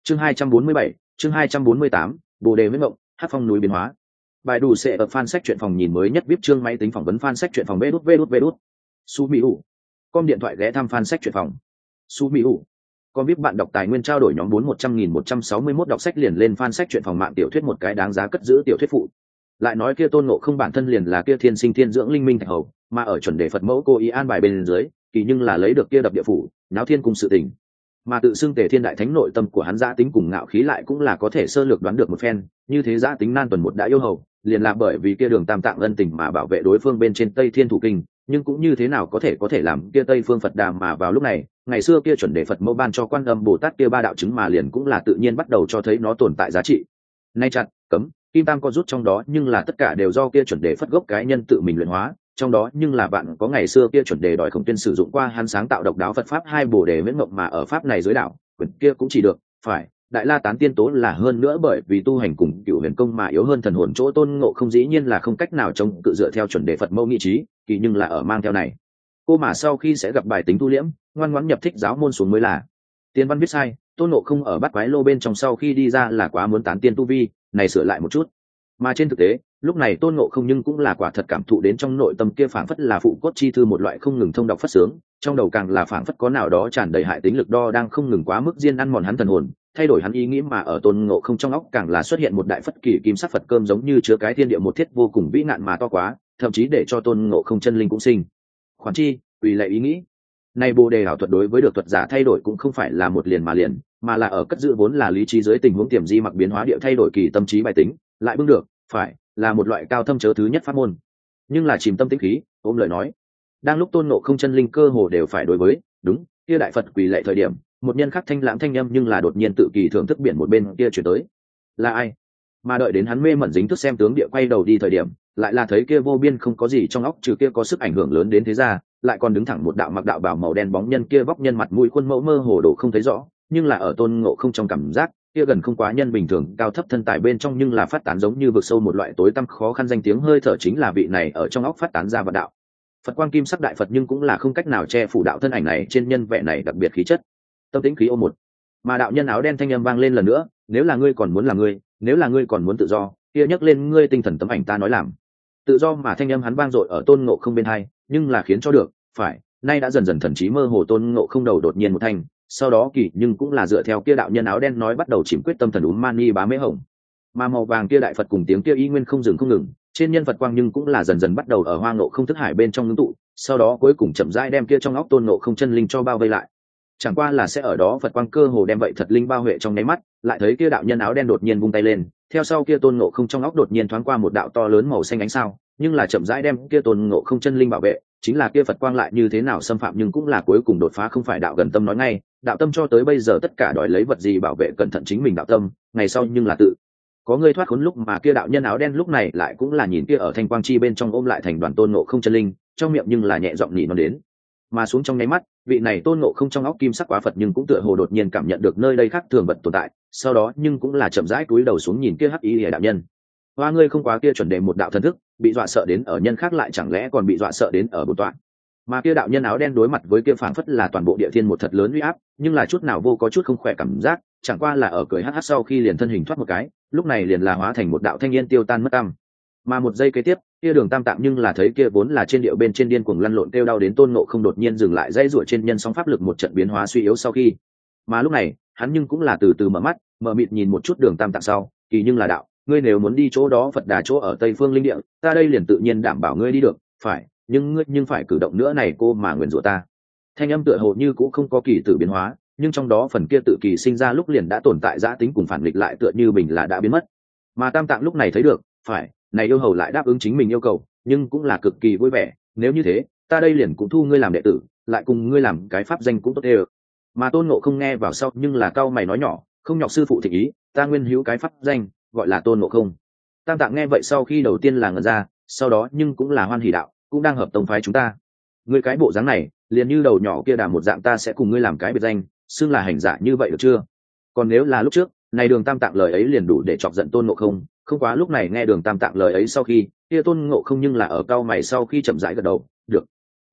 Chương 247, chương 248, Bồ đề với mộng, Hắc phong núi biến hóa. Bài đủ sẽ ở fan sách truyện phòng nhìn mới nhất VIP chương máy tính phỏng vấn fan sách truyện phòng vé đút. Su Mỹ Hủ. Com điện thoại ghé thăm fan sách truyện phòng. Su Mỹ Hủ. Com VIP bạn đọc tài nguyên trao đổi nhóm 4-100.161 đọc sách liền lên fan sách truyện phòng mạng tiểu thuyết một cái đáng giá cất giữ tiểu thuyết phụ. Lại nói kia Tôn Ngộ Không bản thân liền là kia thiên sinh thiên dưỡng linh minh thạch hầu, mà ở chuẩn đề Phật mẫu cô ý an bài bên dưới, kỳ nhưng là lấy được kia đập địa phủ, náo thiên cung sự tình. Mà tự xưng Tề Thiên Đại Thánh nội tâm của hắn giã tính cùng ngạo khí lại cũng là có thể sơ lược đoán được một phen, như thế giã tính nan tuần một đã yêu hầu, liền là bởi vì kia Đường Tam Tạng ân tình mà bảo vệ đối phương bên trên Tây Thiên thủ kinh, nhưng cũng như thế nào có thể làm kia Tây Phương Phật Đà mà vào lúc này, ngày xưa kia chuẩn đề Phật mẫu ban cho Quan Âm Bồ Tát kia ba đạo chứng mà liền cũng là tự nhiên bắt đầu cho thấy nó tồn tại giá trị. Nay chặt, cấm, kim tam có rút trong đó nhưng là tất cả đều do kia chuẩn đề Phật gốc cái nhân tự mình luyện hóa, trong đó nhưng là bạn có ngày xưa kia chuẩn đề đòi Khổng Tuyên sử dụng qua hắn sáng tạo độc đáo Phật pháp hai Bồ đề miễn mộng mà ở pháp này dưới đạo quyển kia cũng chỉ được phải Đại La Tán Tiên tố là hơn nữa bởi vì tu hành cùng Cửu Huyền Công mà yếu hơn thần hồn chỗ Tôn Ngộ Không dĩ nhiên là không cách nào chống cự dựa theo chuẩn đề Phật mẫu nghị trí, kỳ nhưng là ở mang theo này cô mà sau khi sẽ gặp bài tính tu liễm ngoan ngoãn nhập thích giáo môn xuống mới là. Tiên văn viết sai, Tôn Ngộ Không ở Bát Quái Lô bên trong sau khi đi ra là quá muốn tán tiên tu vi, này sửa lại một chút. Mà trên thực tế lúc này Tôn Ngộ Không nhưng cũng là quả thật cảm thụ đến trong nội tâm kia phảng phất là phụ cốt chi thư một loại không ngừng thông đọc phát sướng, trong đầu càng là phảng phất có nào đó tràn đầy hại tính lực đo đang không ngừng quá mức diên ăn mòn hắn thần hồn, thay đổi hắn ý nghĩ, mà ở Tôn Ngộ Không trong óc càng là xuất hiện một đại phất kỳ kim sắc Phật cơm giống như chứa cái thiên địa một thiết vô cùng vĩ ngạn mà to quá, thậm chí để cho Tôn Ngộ Không chân linh cũng sinh khoản chi ủy lệ ý nghĩ. Này Bồ đề ảo thuật đối với được thuật giả thay đổi cũng không phải là một liền, mà là ở cất giữ vốn là lý trí dưới tình huống tiềm di mặc biến hóa địa thay đổi kỳ tâm trí bài tính, lại bưng được phải là một loại cao thâm chớ thứ nhất pháp môn. Nhưng là chìm tâm tĩnh khí, ôm lời nói, đang lúc Tôn Ngộ Không chân linh cơ hồ đều phải đối với đúng kia đại Phật quỳ lệ thời điểm, một nhân khắc thanh lãng thanh âm nhưng là đột nhiên tự kỳ thưởng thức biển một bên kia chuyển tới. Là ai? Mà đợi đến hắn mê mẩn dính thức xem tướng địa quay đầu đi thời điểm, lại là thấy kia vô biên không có gì trong óc trừ kia có sức ảnh hưởng lớn đến thế ra, lại còn đứng thẳng một đạo mặc đạo bào màu đen bóng nhân, kia vóc nhân mặt mũi khuôn mẫu mơ hồ đồ không thấy rõ, nhưng là ở Tôn Ngộ Không trong cảm giác kia gần không quá nhân bình thường cao thấp thân tài bên trong nhưng là phát tán giống như vực sâu một loại tối tăm khó khăn danh tiếng hơi thở, chính là vị này ở trong óc phát tán ra vật đạo Phật quang kim sắc đại Phật, nhưng cũng là không cách nào che phủ đạo thân ảnh này trên nhân vẻ này đặc biệt khí chất. Tâm tĩnh khí ô một, mà đạo nhân áo đen thanh âm vang lên lần nữa, nếu là ngươi còn muốn là ngươi, nếu là ngươi còn muốn tự do, kia nhấc lên ngươi tinh thần tấm ảnh ta nói làm tự do. Mà thanh âm hắn vang dội ở Tôn Ngộ Không bên hai, nhưng là khiến cho được phải nay đã dần dần thần trí mơ hồ Tôn Ngộ Không đầu đột nhiên một thanh, sau đó kỳ nhưng cũng là dựa theo kia đạo nhân áo đen nói bắt đầu chìm quyết tâm thần mani bá mễ hồng. Mà màu vàng kia đại Phật cùng tiếng kia y nguyên không dừng không ngừng, trên nhân Phật quang nhưng cũng là dần dần bắt đầu ở Hoa Ngộ Không thức hải bên trong ngưng tụ, sau đó cuối cùng chậm rãi đem kia trong óc Tôn Ngộ Không chân linh cho bao vây lại. Chẳng qua là sẽ ở đó Phật quang cơ hồ đem vậy thật linh bao huệ trong nháy mắt, lại thấy kia đạo nhân áo đen đột nhiên vung tay lên, theo sau kia Tôn Ngộ Không trong óc đột nhiên thoáng qua một đạo to lớn màu xanh ánh sao, nhưng là chậm rãi đem kia Tôn Ngộ Không chân linh bảo vệ, chính là kia Phật quang lại như thế nào xâm phạm nhưng cũng là cuối cùng đột phá không phải đạo gần tâm nói ngay, đạo tâm cho tới bây giờ tất cả đòi lấy vật gì bảo vệ cẩn thận chính mình đạo tâm, ngày sau nhưng là tự có người thoát khốn. Lúc mà kia đạo nhân áo đen lúc này lại cũng là nhìn kia ở thanh quang chi bên trong ôm lại thành đoàn Tôn Ngộ Không chân linh, trong miệng nhưng là nhẹ giọng nhị nó đến, mà xuống trong nháy mắt, vị này Tôn Ngộ Không trong óc kim sắc quá Phật nhưng cũng tựa hồ đột nhiên cảm nhận được nơi đây khác thường vật tồn tại, sau đó nhưng cũng là chậm rãi cúi đầu xuống nhìn kia hắc ý lìa đạo nhân. Hoa ngươi không quá kia chuẩn đề một đạo thần thức, bị dọa sợ đến ở nhân khác lại chẳng lẽ còn bị dọa sợ đến ở bổn tọa. Mà kia đạo nhân áo đen đối mặt với kia phảng phất là toàn bộ địa thiên một thật lớn uy áp, nhưng là chút nào vô có chút không khỏe cảm giác, chẳng qua là ở cười hắc hắc sau khi liền thân hình thoát một cái, lúc này liền là hóa thành một đạo thanh niên tiêu tan mất tăm. Mà một giây kế tiếp, kia Đường Tam Tạng nhưng là thấy kia vốn là trên điệu bên trên điên cuồng lăn lộn kêu đau đến Tôn Ngộ Không đột nhiên dừng lại dây rủa trên nhân sóng pháp lực một trận biến hóa suy yếu sau khi, mà lúc này hắn nhưng cũng là từ từ mở mắt, mở mịt nhìn một chút Đường Tam Tạng sau, kỳ nhưng là đạo, ngươi nếu muốn đi chỗ đó Phật Đà chỗ ở Tây Phương linh địa, ta đây liền tự nhiên đảm bảo ngươi đi được, phải, nhưng ngươi nhưng phải cử động nữa này cô mà nguyền rủa ta. Thanh âm tựa hồ như cũng không có kỳ tử biến hóa, nhưng trong đó phần kia tự kỳ sinh ra lúc liền đã tồn tại giã tính cùng phản nghịch lại tựa như bình là đã biến mất. Mà Tam Tạng lúc này thấy được, phải, này yêu hầu lại đáp ứng chính mình yêu cầu, nhưng cũng là cực kỳ vui vẻ, nếu như thế, ta đây liền cũng thu ngươi làm đệ tử, lại cùng ngươi làm cái pháp danh cũng tốt đều. Mà Tôn Ngộ Không nghe vào sau nhưng là cau mày nói nhỏ, không nhọc sư phụ thỉnh ý, ta nguyên hữu cái pháp danh, gọi là Tôn Ngộ Không. Tam Tạng nghe vậy sau khi đầu tiên là ngẩn ra, sau đó nhưng cũng là hoan hỉ đạo, cũng đang hợp tông phái chúng ta. Ngươi cái bộ dáng này, liền như đầu nhỏ kia đà một dạng, ta sẽ cùng ngươi làm cái biệt danh, xưng là hành giả như vậy được chưa? Còn nếu là lúc trước, này Đường Tam Tạng lời ấy liền đủ để chọc giận Tôn Ngộ Không, không quá lúc này nghe Đường Tam Tạng lời ấy sau khi, kia Tôn Ngộ Không nhưng là ở cau mày sau khi chậm rãi gật đầu, được.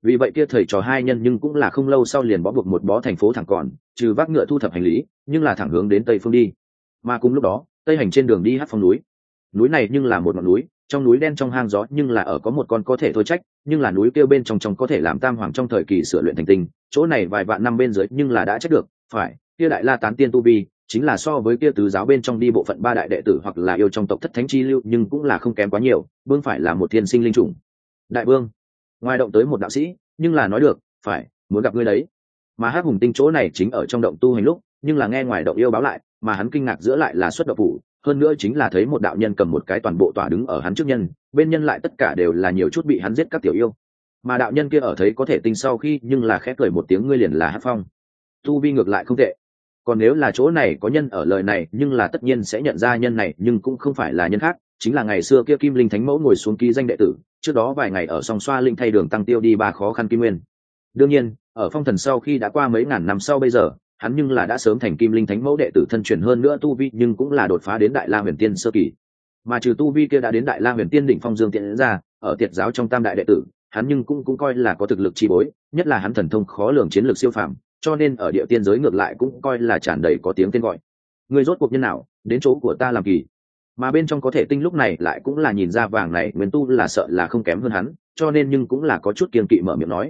Vì vậy kia thầy trò hai nhân nhưng cũng là không lâu sau liền bó buộc một bó thành phố thẳng còn, trừ vác ngựa thu thập hành lý, nhưng là thẳng hướng đến tây phương đi. Mà cùng lúc đó, tây hành trên đường đi Hắc Phong núi. Núi này nhưng là một ngọn núi, trong núi đen trong hang gió nhưng là ở có một con có thể thôi trách, nhưng là núi kia bên trong có thể làm tam hoàng trong thời kỳ sửa luyện thành tinh, chỗ này vài vạn năm bên dưới nhưng là đã trách được, phải, kia đại la tán tiên tu vi, chính là so với kia tứ giáo bên trong đi bộ phận ba đại đệ tử hoặc là yêu trong tộc thất thánh chi lưu, nhưng cũng là không kém quá nhiều, vương phải là một thiên sinh linh chủng. Đại vương, ngoài động tới một đạo sĩ, nhưng là nói được, phải, muốn gặp ngươi đấy. Mà Hắc Hùng Tinh chỗ này chính ở trong động tu hành lúc, nhưng là nghe ngoài động yêu báo lại, mà hắn kinh ngạc giữa lại là xuất động phủ, hơn nữa chính là thấy một đạo nhân cầm một cái toàn bộ tỏa đứng ở hắn trước nhân, bên nhân lại tất cả đều là nhiều chút bị hắn giết các tiểu yêu. Mà đạo nhân kia ở thấy có thể tinh sau khi, nhưng là khẽ cười một tiếng, ngươi liền là Hắc Phong. Tu vi ngược lại không tệ. Còn nếu là chỗ này có nhân ở lời này, nhưng là tất nhiên sẽ nhận ra nhân này, nhưng cũng không phải là nhân khác, chính là ngày xưa kia Kim Linh Thánh Mẫu ngồi xuống ký danh đệ tử, trước đó vài ngày ở song xoa linh thay đường tăng tiêu đi ba khó khăn kim nguyên. Đương nhiên, ở phong thần sau khi đã qua mấy ngàn năm sau bây giờ, hắn nhưng là đã sớm thành Kim Linh Thánh Mẫu đệ tử thân truyền, hơn nữa tu vi nhưng cũng là đột phá đến Đại La Huyền Tiên sơ kỳ. Mà trừ tu vi kia đã đến Đại La Huyền Tiên đỉnh phong dương tiện ra, ở Tiệt giáo trong tam đại đệ tử, hắn nhưng cũng coi là có thực lực chi bối, nhất là hắn thần thông khó lường chiến lược siêu phàm, cho nên ở địa tiên giới ngược lại cũng coi là tràn đầy có tiếng tên gọi. Người rốt cuộc nhân nào, đến chỗ của ta làm kỳ? Mà bên trong có thể tinh lúc này lại cũng là nhìn ra vàng này nguyên tu là sợ là không kém hơn hắn, cho nên nhưng cũng là có chút kiêng kỵ mở miệng nói,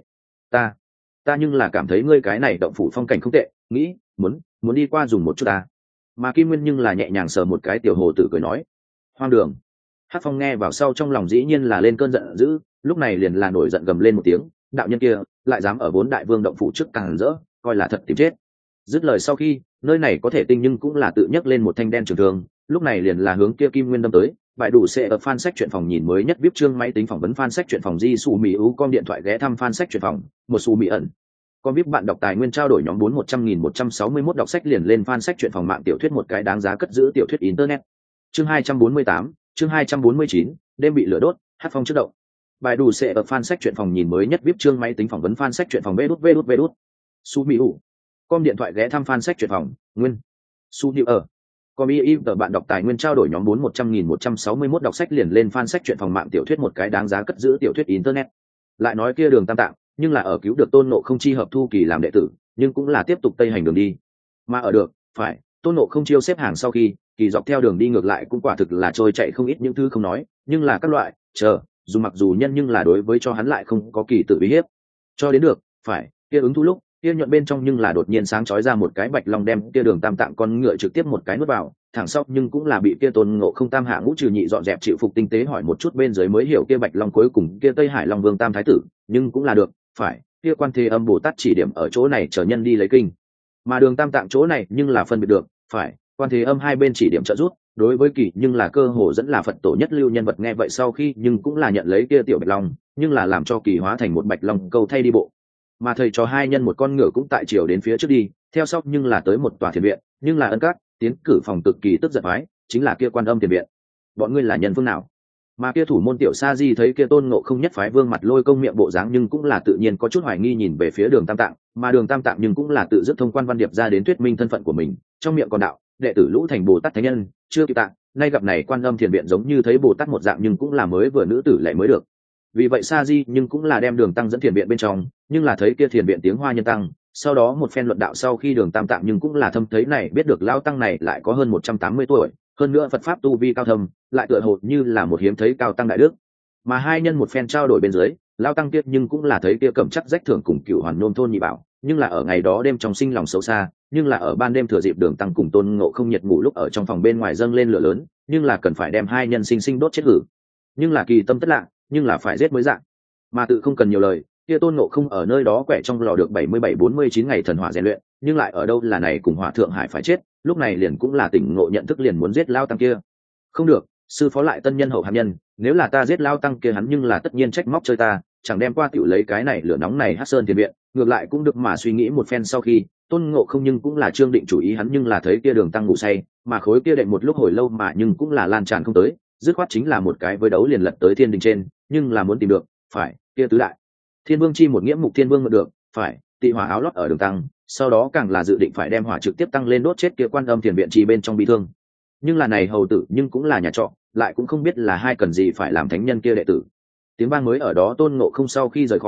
ta nhưng là cảm thấy ngươi cái này động phủ phong cảnh không tệ, nghĩ muốn đi qua dùng một chút ta. Mà Kim Nguyên nhưng là nhẹ nhàng sờ một cái tiểu hồ tử cười nói, hoang đường. Hắc Phong nghe vào sau trong lòng dĩ nhiên là lên cơn giận dữ, lúc này liền là nổi giận gầm lên một tiếng, đạo nhân kia lại dám ở bốn đại vương động phủ trước càng rỡ, coi là thật tìm chết. Dứt lời sau khi, nơi này có thể tinh nhưng cũng là tự nhấc lên một thanh đen trường thương, lúc này liền là hướng kia Kim Nguyên đâm tới. Bài đủ sẽ ở fan sách truyện phòng nhìn mới nhất viết chương máy tính phỏng vấn fan sách truyện phòng di su mỹ ú com điện thoại ghé thăm fan sách truyện phòng một su mỹ ẩn con vip bạn đọc tài nguyên trao đổi nhóm 4-100.161 đọc sách liền lên fan sách truyện phòng mạng tiểu thuyết một cái đáng giá cất giữ tiểu thuyết internet. Chương 248, chương 249, đêm bị lửa đốt, Hắc Phong trước động. Bài đủ sẽ ở fan sách truyện phòng nhìn mới nhất viết chương máy tính phỏng vấn fan sách truyện phòng vê đút su mỹ ú com điện thoại ghé thăm fan sách truyện phòng nguyên su điệu ở com tờ bạn đọc tài nguyên trao đổi nhóm 4-100.161 đọc sách liền lên fan sách truyện phòng mạng tiểu thuyết một cái đáng giá cất giữ tiểu thuyết internet. Lại nói kia Đường Tam Tạng, nhưng là ở cứu được Tôn Ngộ Không chi hợp thu kỳ làm đệ tử, nhưng cũng là tiếp tục tây hành đường đi. Mà ở được, phải, Tôn Ngộ Không chiêu xếp hàng sau khi, kỳ dọc theo đường đi ngược lại cũng quả thực là trôi chạy không ít những thứ không nói, nhưng là các loại, dù mặc dù nhân nhưng là đối với cho hắn lại không có kỳ tự uy hiếp. Cho đến được, phải, kia ứng thu lúc, kia nhuận bên trong nhưng là đột nhiên sáng chói ra một cái bạch long đem kia Đường Tam Tạng con ngựa trực tiếp một cái nuốt vào, thẳng sau nhưng cũng là bị kia Tôn Ngộ Không tam hạ ngũ trừ nhị dọn dẹp chịu phục tinh tế hỏi một chút bên dưới mới hiểu kia bạch long cuối cùng kia Tây Hải Long Vương tam thái tử, nhưng cũng là được, phải, kia Quan Thế Âm Bồ Tát chỉ điểm ở chỗ này chờ nhân đi lấy kinh. Mà Đường Tam Tạng chỗ này nhưng là phân biệt được, phải, Quan Thế Âm hai bên chỉ điểm trợ giúp, đối với kỳ nhưng là cơ hồ dẫn là Phật tổ nhất lưu nhân vật nghe vậy sau khi nhưng cũng là nhận lấy kia tiểu bạch long, nhưng là làm cho kỳ hóa thành một bạch long câu thay đi bộ. Mà thầy trò hai nhân một con ngựa cũng tại chiều đến phía trước đi, theo sau nhưng là tới một tòa thiền viện, nhưng là ân các tiến cử phòng cực kỳ tức giận phái, chính là kia Quan Âm thiền viện. Bọn ngươi là nhân phương nào? Mà kia thủ môn tiểu sa di thấy kia Tôn Ngộ Không nhất phái vương mặt lôi công miệng bộ dáng, nhưng cũng là tự nhiên có chút hoài nghi nhìn về phía Đường Tam Tạng, mà Đường Tam Tạng nhưng cũng là tự dứt thông quan văn điệp ra đến thuyết minh thân phận của mình, trong miệng còn đạo đệ tử lũ thành Bồ Tát thánh nhân, chưa kịp tạng, nay gặp này Quan Âm thiền viện giống như thấy Bồ Tát một dạng, nhưng cũng là mới vừa nữ tử lại mới được. Vì vậy sa di nhưng cũng là đem Đường Tăng dẫn thiền viện bên trong, nhưng là thấy kia thiền viện tiếng hoa nhân tăng, sau đó một phen luận đạo sau khi Đường Tam Tạng nhưng cũng là thâm thấy này biết được lao tăng này lại có hơn 180 tuổi, hơn nữa Phật pháp tu vi cao thâm, lại tựa hồ như là một hiếm thấy cao tăng đại đức. Mà hai nhân một phen trao đổi bên dưới, lao tăng kia nhưng cũng là thấy kia cẩm chắc rách thưởng cùng Cửu Hoàn Nôm thôn nhị bảo, nhưng là ở ngày đó đêm trong sinh lòng xấu xa, nhưng là ở ban đêm thừa dịp Đường Tăng cùng Tôn Ngộ Không nhiệt ngủ lúc ở trong phòng bên ngoài dâng lên lửa lớn, nhưng là cần phải đem hai nhân sinh sinh đốt chết hử. Nhưng là kỳ tâm tất lạ, nhưng là phải giết mới dạng. Mà tự không cần nhiều lời, kia Tôn Ngộ Không ở nơi đó quẻ trong lò được 77-49 ngày thần hỏa rèn luyện, nhưng lại ở đâu là này cùng Hỏa Thượng Hải phải chết, lúc này liền cũng là tỉnh ngộ nhận thức liền muốn giết lao tăng kia. Không được, sư phó lại tân nhân hậu hàm nhân, nếu là ta giết lao tăng kia hắn nhưng là tất nhiên trách móc chơi ta, chẳng đem qua tiểu lấy cái này lửa nóng này Hắc Sơn tiền viện, ngược lại cũng được. Mà suy nghĩ một phen sau khi, Tôn Ngộ Không nhưng cũng là trương định chủ ý hắn, nhưng là thấy kia Đường Tăng ngủ say, mà khối kia đệm một lúc hồi lâu mà nhưng cũng là lan tràn không tới, dứt khoát chính là một cái với đấu liền lật tới thiên đình trên, nhưng là muốn tìm được, phải, kia tứ đại thiên vương chi một nghĩa mục thiên vương mượn được, phải, tị hỏa áo lót ở Đường Tăng, sau đó càng là dự định phải đem hỏa trực tiếp tăng lên đốt chết kia Quan Âm thiền viện chi bên trong bị thương. Nhưng là này hầu tử nhưng cũng là nhà trọ, lại cũng không biết là hai cần gì phải làm thánh nhân kia đệ tử. Tiếng vang mới ở đó Tôn Ngộ Không sau khi rời khỏi,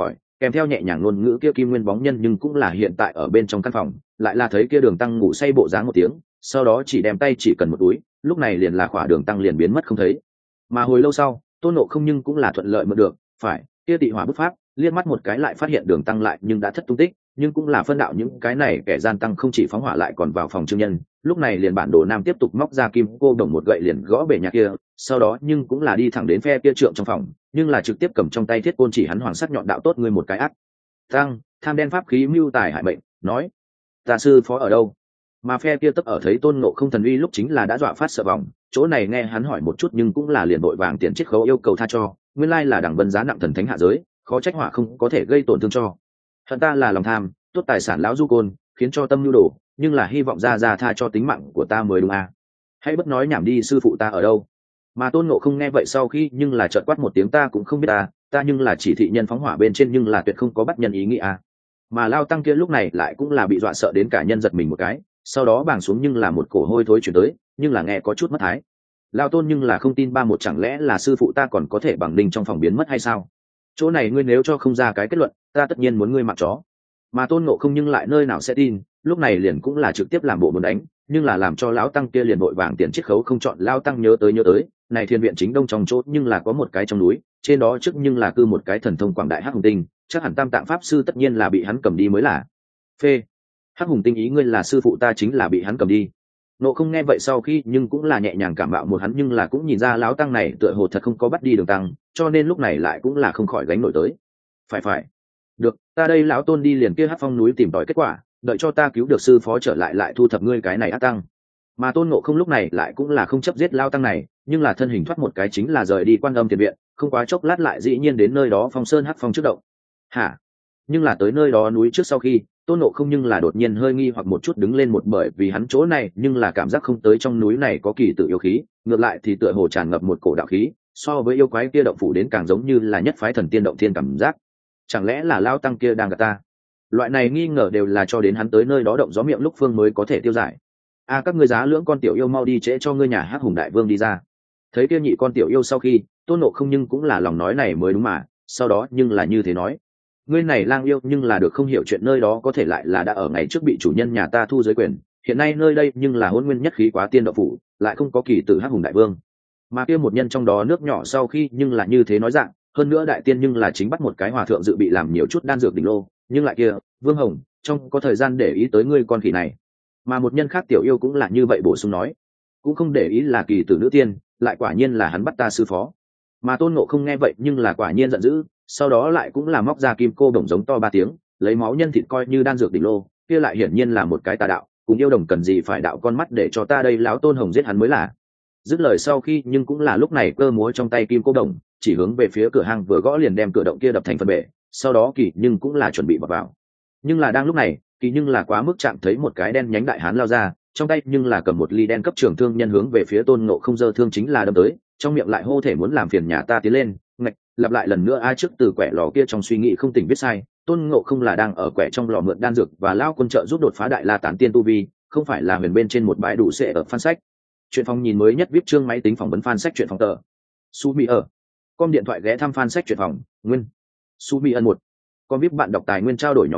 kèm theo nhẹ nhàng ngôn ngữ kia kim nguyên bóng nhân nhưng cũng là hiện tại ở bên trong căn phòng, lại là thấy kia Đường Tăng ngủ say bộ dáng một tiếng, sau đó chỉ đem tay chỉ cần một túi, lúc này liền là khỏa Đường Tăng liền biến mất không thấy. Mà hồi lâu sau, Tôn Ngộ Không nhưng cũng là thuận lợi mượn được, phải, kia tị hỏa bút pháp, liếc mắt một cái lại phát hiện Đường Tăng lại nhưng đã thất tung tích, nhưng cũng là phân đạo những cái này kẻ gian tăng không chỉ phóng hỏa lại còn vào phòng Trương Nhân, lúc này liền bản đồ nam tiếp tục móc ra kim cô đồng một gậy liền gõ bể nhà kia, sau đó nhưng cũng là đi thẳng đến phe kia trượng trong phòng, nhưng là trực tiếp cầm trong tay thiết côn chỉ hắn hoàng sắc nhọn đạo tốt ngươi một cái ác tăng tham đen pháp khí mưu tài hại mệnh, nói ta sư phó ở đâu. Mà phe kia tấp ở thấy Tôn Ngộ Không thần uy lúc chính là đã dọa phát sợ vòng, chỗ này nghe hắn hỏi một chút nhưng cũng là liền vội vàng tiền chiết khấu yêu cầu tha cho, nguyên lai là đẳng vân giá nặng thần thánh hạ giới, khó trách hỏa không có thể gây tổn thương cho hận ta là lòng tham tốt tài sản lão du côn khiến cho tâm nhu đồ, nhưng là hy vọng ra tha cho tính mạng của ta mới đúng à. Hãy bất nói nhảm đi, sư phụ ta ở đâu. Mà Tôn Ngộ Không nghe vậy sau khi nhưng là trợn quát một tiếng ta cũng không biết ta nhưng là chỉ thị nhân phóng hỏa bên trên nhưng là tuyệt không có bắt nhân ý nghĩ à. Mà Lao Tăng kia lúc này lại cũng là bị dọa sợ đến cả nhân giật mình một cái, sau đó bàng xuống nhưng là một cổ hôi thối chuyển tới, nhưng là nghe có chút mất thái. Lao Tôn nhưng là không tin ba một chẳng lẽ là sư phụ ta còn có thể bằng đinh trong phòng biến mất hay sao. Chỗ này ngươi nếu cho không ra cái kết luận ta tất nhiên muốn ngươi mặc chó. Mà Tôn Ngộ Không nhưng lại nơi nào sẽ tin, lúc này liền cũng là trực tiếp làm bộ muốn đánh, nhưng là làm cho lão tăng kia liền vội vàng tiền chiết khấu không chọn. Lao Tăng nhớ tới này thiên viện chính đông trong chỗ nhưng là có một cái trong núi, trên đó trước nhưng là cư một cái thần thông quảng đại hắc hùng tinh, chắc hẳn Tam Tạng pháp sư tất nhiên là bị hắn cầm đi mới là. Phê, hắc hùng tinh ý ngươi là sư phụ ta chính là bị hắn cầm đi. Nộ Không nghe vậy sau khi nhưng cũng là nhẹ nhàng cảm mạo một hắn, nhưng là cũng nhìn ra lão tăng này tựa hồ thật không có bắt đi Đường Tăng, cho nên lúc này lại cũng là không khỏi gánh nổi tới. Phải được, ta đây lão tôn đi liền kia hắc phong núi tìm tòi kết quả, đợi cho ta cứu được sư phó trở lại thu thập ngươi cái này ác tăng. Mà Tôn Ngộ Không lúc này lại cũng là không chấp giết lao tăng này, nhưng là thân hình thoát một cái chính là rời đi Quan Âm tiền viện, không quá chốc lát lại dĩ nhiên đến nơi đó Phong Sơn hắc phong trước động. Hả? Nhưng là tới nơi đó núi trước sau khi Tôn Ngộ Không nhưng là đột nhiên hơi nghi hoặc một chút đứng lên một, bởi vì hắn chỗ này nhưng là cảm giác không tới trong núi này có kỳ tự yêu khí, ngược lại thì tựa hồ tràn ngập một cổ đạo khí, so với yêu quái kia động phủ đến càng giống như là nhất phái thần tiên động thiên cảm giác. Chẳng lẽ là lao tăng kia đang gạt ta? Loại này nghi ngờ đều là cho đến hắn tới nơi đó động gió miệng lúc phương mới có thể tiêu giải. Các ngươi giá lưỡng con tiểu yêu mau đi trễ cho ngươi nhà hắc hùng đại vương đi ra. Thấy kia nhị con tiểu yêu sau khi Tôn Ngộ Không nhưng cũng là lòng nói này mới đúng mà, sau đó nhưng là như thế nói ngươi này lang yêu nhưng là được không hiểu chuyện, nơi đó có thể lại là đã ở ngày trước bị chủ nhân nhà ta thu giới quyền, hiện nay nơi đây nhưng là hôn nguyên nhất khí quá tiên động phủ, lại không có kỳ tử hắc hùng đại vương. Mà kia một nhân trong đó nước nhỏ sau khi nhưng là như thế nói dạng, hơn nữa đại tiên nhưng là chính bắt một cái hòa thượng dự bị làm nhiều chút đan dược đỉnh lô, nhưng lại kia Vương Hồng trong có thời gian để ý tới ngươi con khỉ này. Mà một nhân khác tiểu yêu cũng là như vậy bổ sung nói, cũng không để ý là kỳ tử nữ tiên, lại quả nhiên là hắn bắt ta sư phó. Mà Tôn Ngộ Không nghe vậy nhưng là quả nhiên giận dữ, sau đó lại cũng là móc ra kim cô đồng giống to 3 tiếng, lấy máu nhân thịt coi như đan dược đỉnh lô, kia lại hiển nhiên là một cái tà đạo, cùng yêu đồng cần gì phải đạo con mắt để cho ta đây lão Tôn Hồng giết hắn mới là. Dứt lời sau khi nhưng cũng là lúc này cơ múa trong tay kim cô đồng chỉ hướng về phía cửa hang vừa gõ liền đem cửa động kia đập thành phân bể, sau đó kỳ nhưng cũng là chuẩn bị vào. Nhưng là đang lúc này kỳ nhưng là quá mức chạm thấy một cái đen nhánh đại hán lao ra, trong tay nhưng là cầm một ly đen cấp trường thương nhân hướng về phía Tôn Ngộ Không giơ thương chính là đâm tới, trong miệng lại hô thể muốn làm phiền nhà ta tiến lên. Ngạch, lặp lại lần nữa trước từ quẻ lò kia trong suy nghĩ không tỉnh biết sai, Tôn Ngộ Không là đang ở quẻ trong lò mượn đan dược và lao quân trợ giúp đột phá đại la tán tiên tu vi, không phải là huyền bên trên một bãi đủ sẽ ở fan sách. Chuyện phòng nhìn mới nhất viết chương máy tính phỏng vấn fan sách chuyện phòng tờ. Su Mi ở. Com điện thoại ghé thăm fan sách chuyện phòng, nguyên. Su Mi ân 1. Com VIP bạn đọc tài nguyên trao đổi nhóm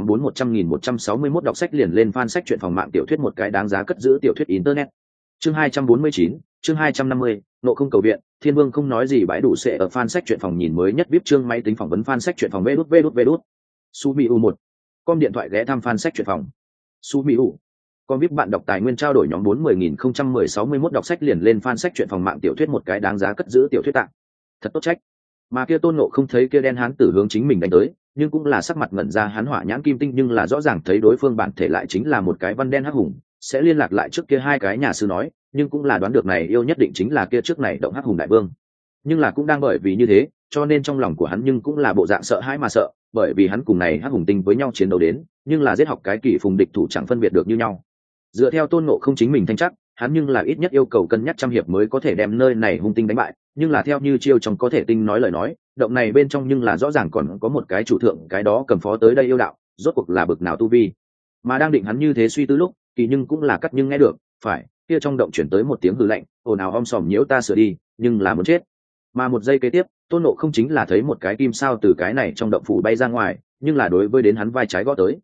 400.161 đọc sách liền lên fan sách chuyện phòng mạng tiểu thuyết một cái đáng giá cất giữ tiểu thuyết internet. Chương 249, chương 250, Nộ Không cầu viện, Thiên Vương không nói gì bãi đủ sẽ ở fan sách chuyện phòng nhìn mới nhất viết chương máy tính phỏng vấn fan sách chuyện phòng vđvđvđ. Su Mi U 1. Com điện thoại ghé thăm fan sách chuyện phòng. Su Mi U. Com VIP bạn đọc tài nguyên trao đổi nhóm 40.061 đọc sách liền lên fan sách chuyện phòng mạng tiểu thuyết một cái đáng giá cất giữ tiểu thuyết tạng. Thật tốt trách. Mà kia Tôn Ngộ Không thấy kia đen hán tử hướng chính mình đánh tới, nhưng cũng là sắc mặt ngẩn ra, hắn hỏa nhãn kim tinh nhưng là rõ ràng thấy đối phương bản thể lại chính là một cái văn đen hắc hùng, sẽ liên lạc lại trước kia hai cái nhà sư nói, nhưng cũng là đoán được này yêu nhất định chính là kia trước này động hắc hùng đại vương. Nhưng là cũng đang bởi vì như thế, cho nên trong lòng của hắn nhưng cũng là bộ dạng sợ hãi mà sợ, bởi vì hắn cùng này hắc hùng tinh với nhau chiến đấu đến, nhưng là giết học cái kỳ phùng địch thủ chẳng phân biệt được như nhau. Dựa theo Tôn Ngộ Không chính mình thanh chắc, hắn nhưng là ít nhất yêu cầu cân nhắc trăm hiệp mới có thể đem nơi này hung tinh đánh bại, nhưng là theo như chiêu trong có thể tinh nói lời nói, động này bên trong nhưng là rõ ràng còn có một cái chủ thượng, cái đó cầm phó tới đây yêu đạo, rốt cuộc là bực nào tu vi. Mà đang định hắn như thế suy tư lúc, kỳ nhưng cũng là cắt nhưng nghe được, phải, kia trong động chuyển tới một tiếng hừ lạnh, ồn ào om sòm nhiễu ta sửa đi, nhưng là muốn chết. Mà một giây kế tiếp, Tôn Ngộ Không chính là thấy một cái kim sao từ cái này trong động phủ bay ra ngoài, nhưng là đối với đến hắn vai trái gõ tới.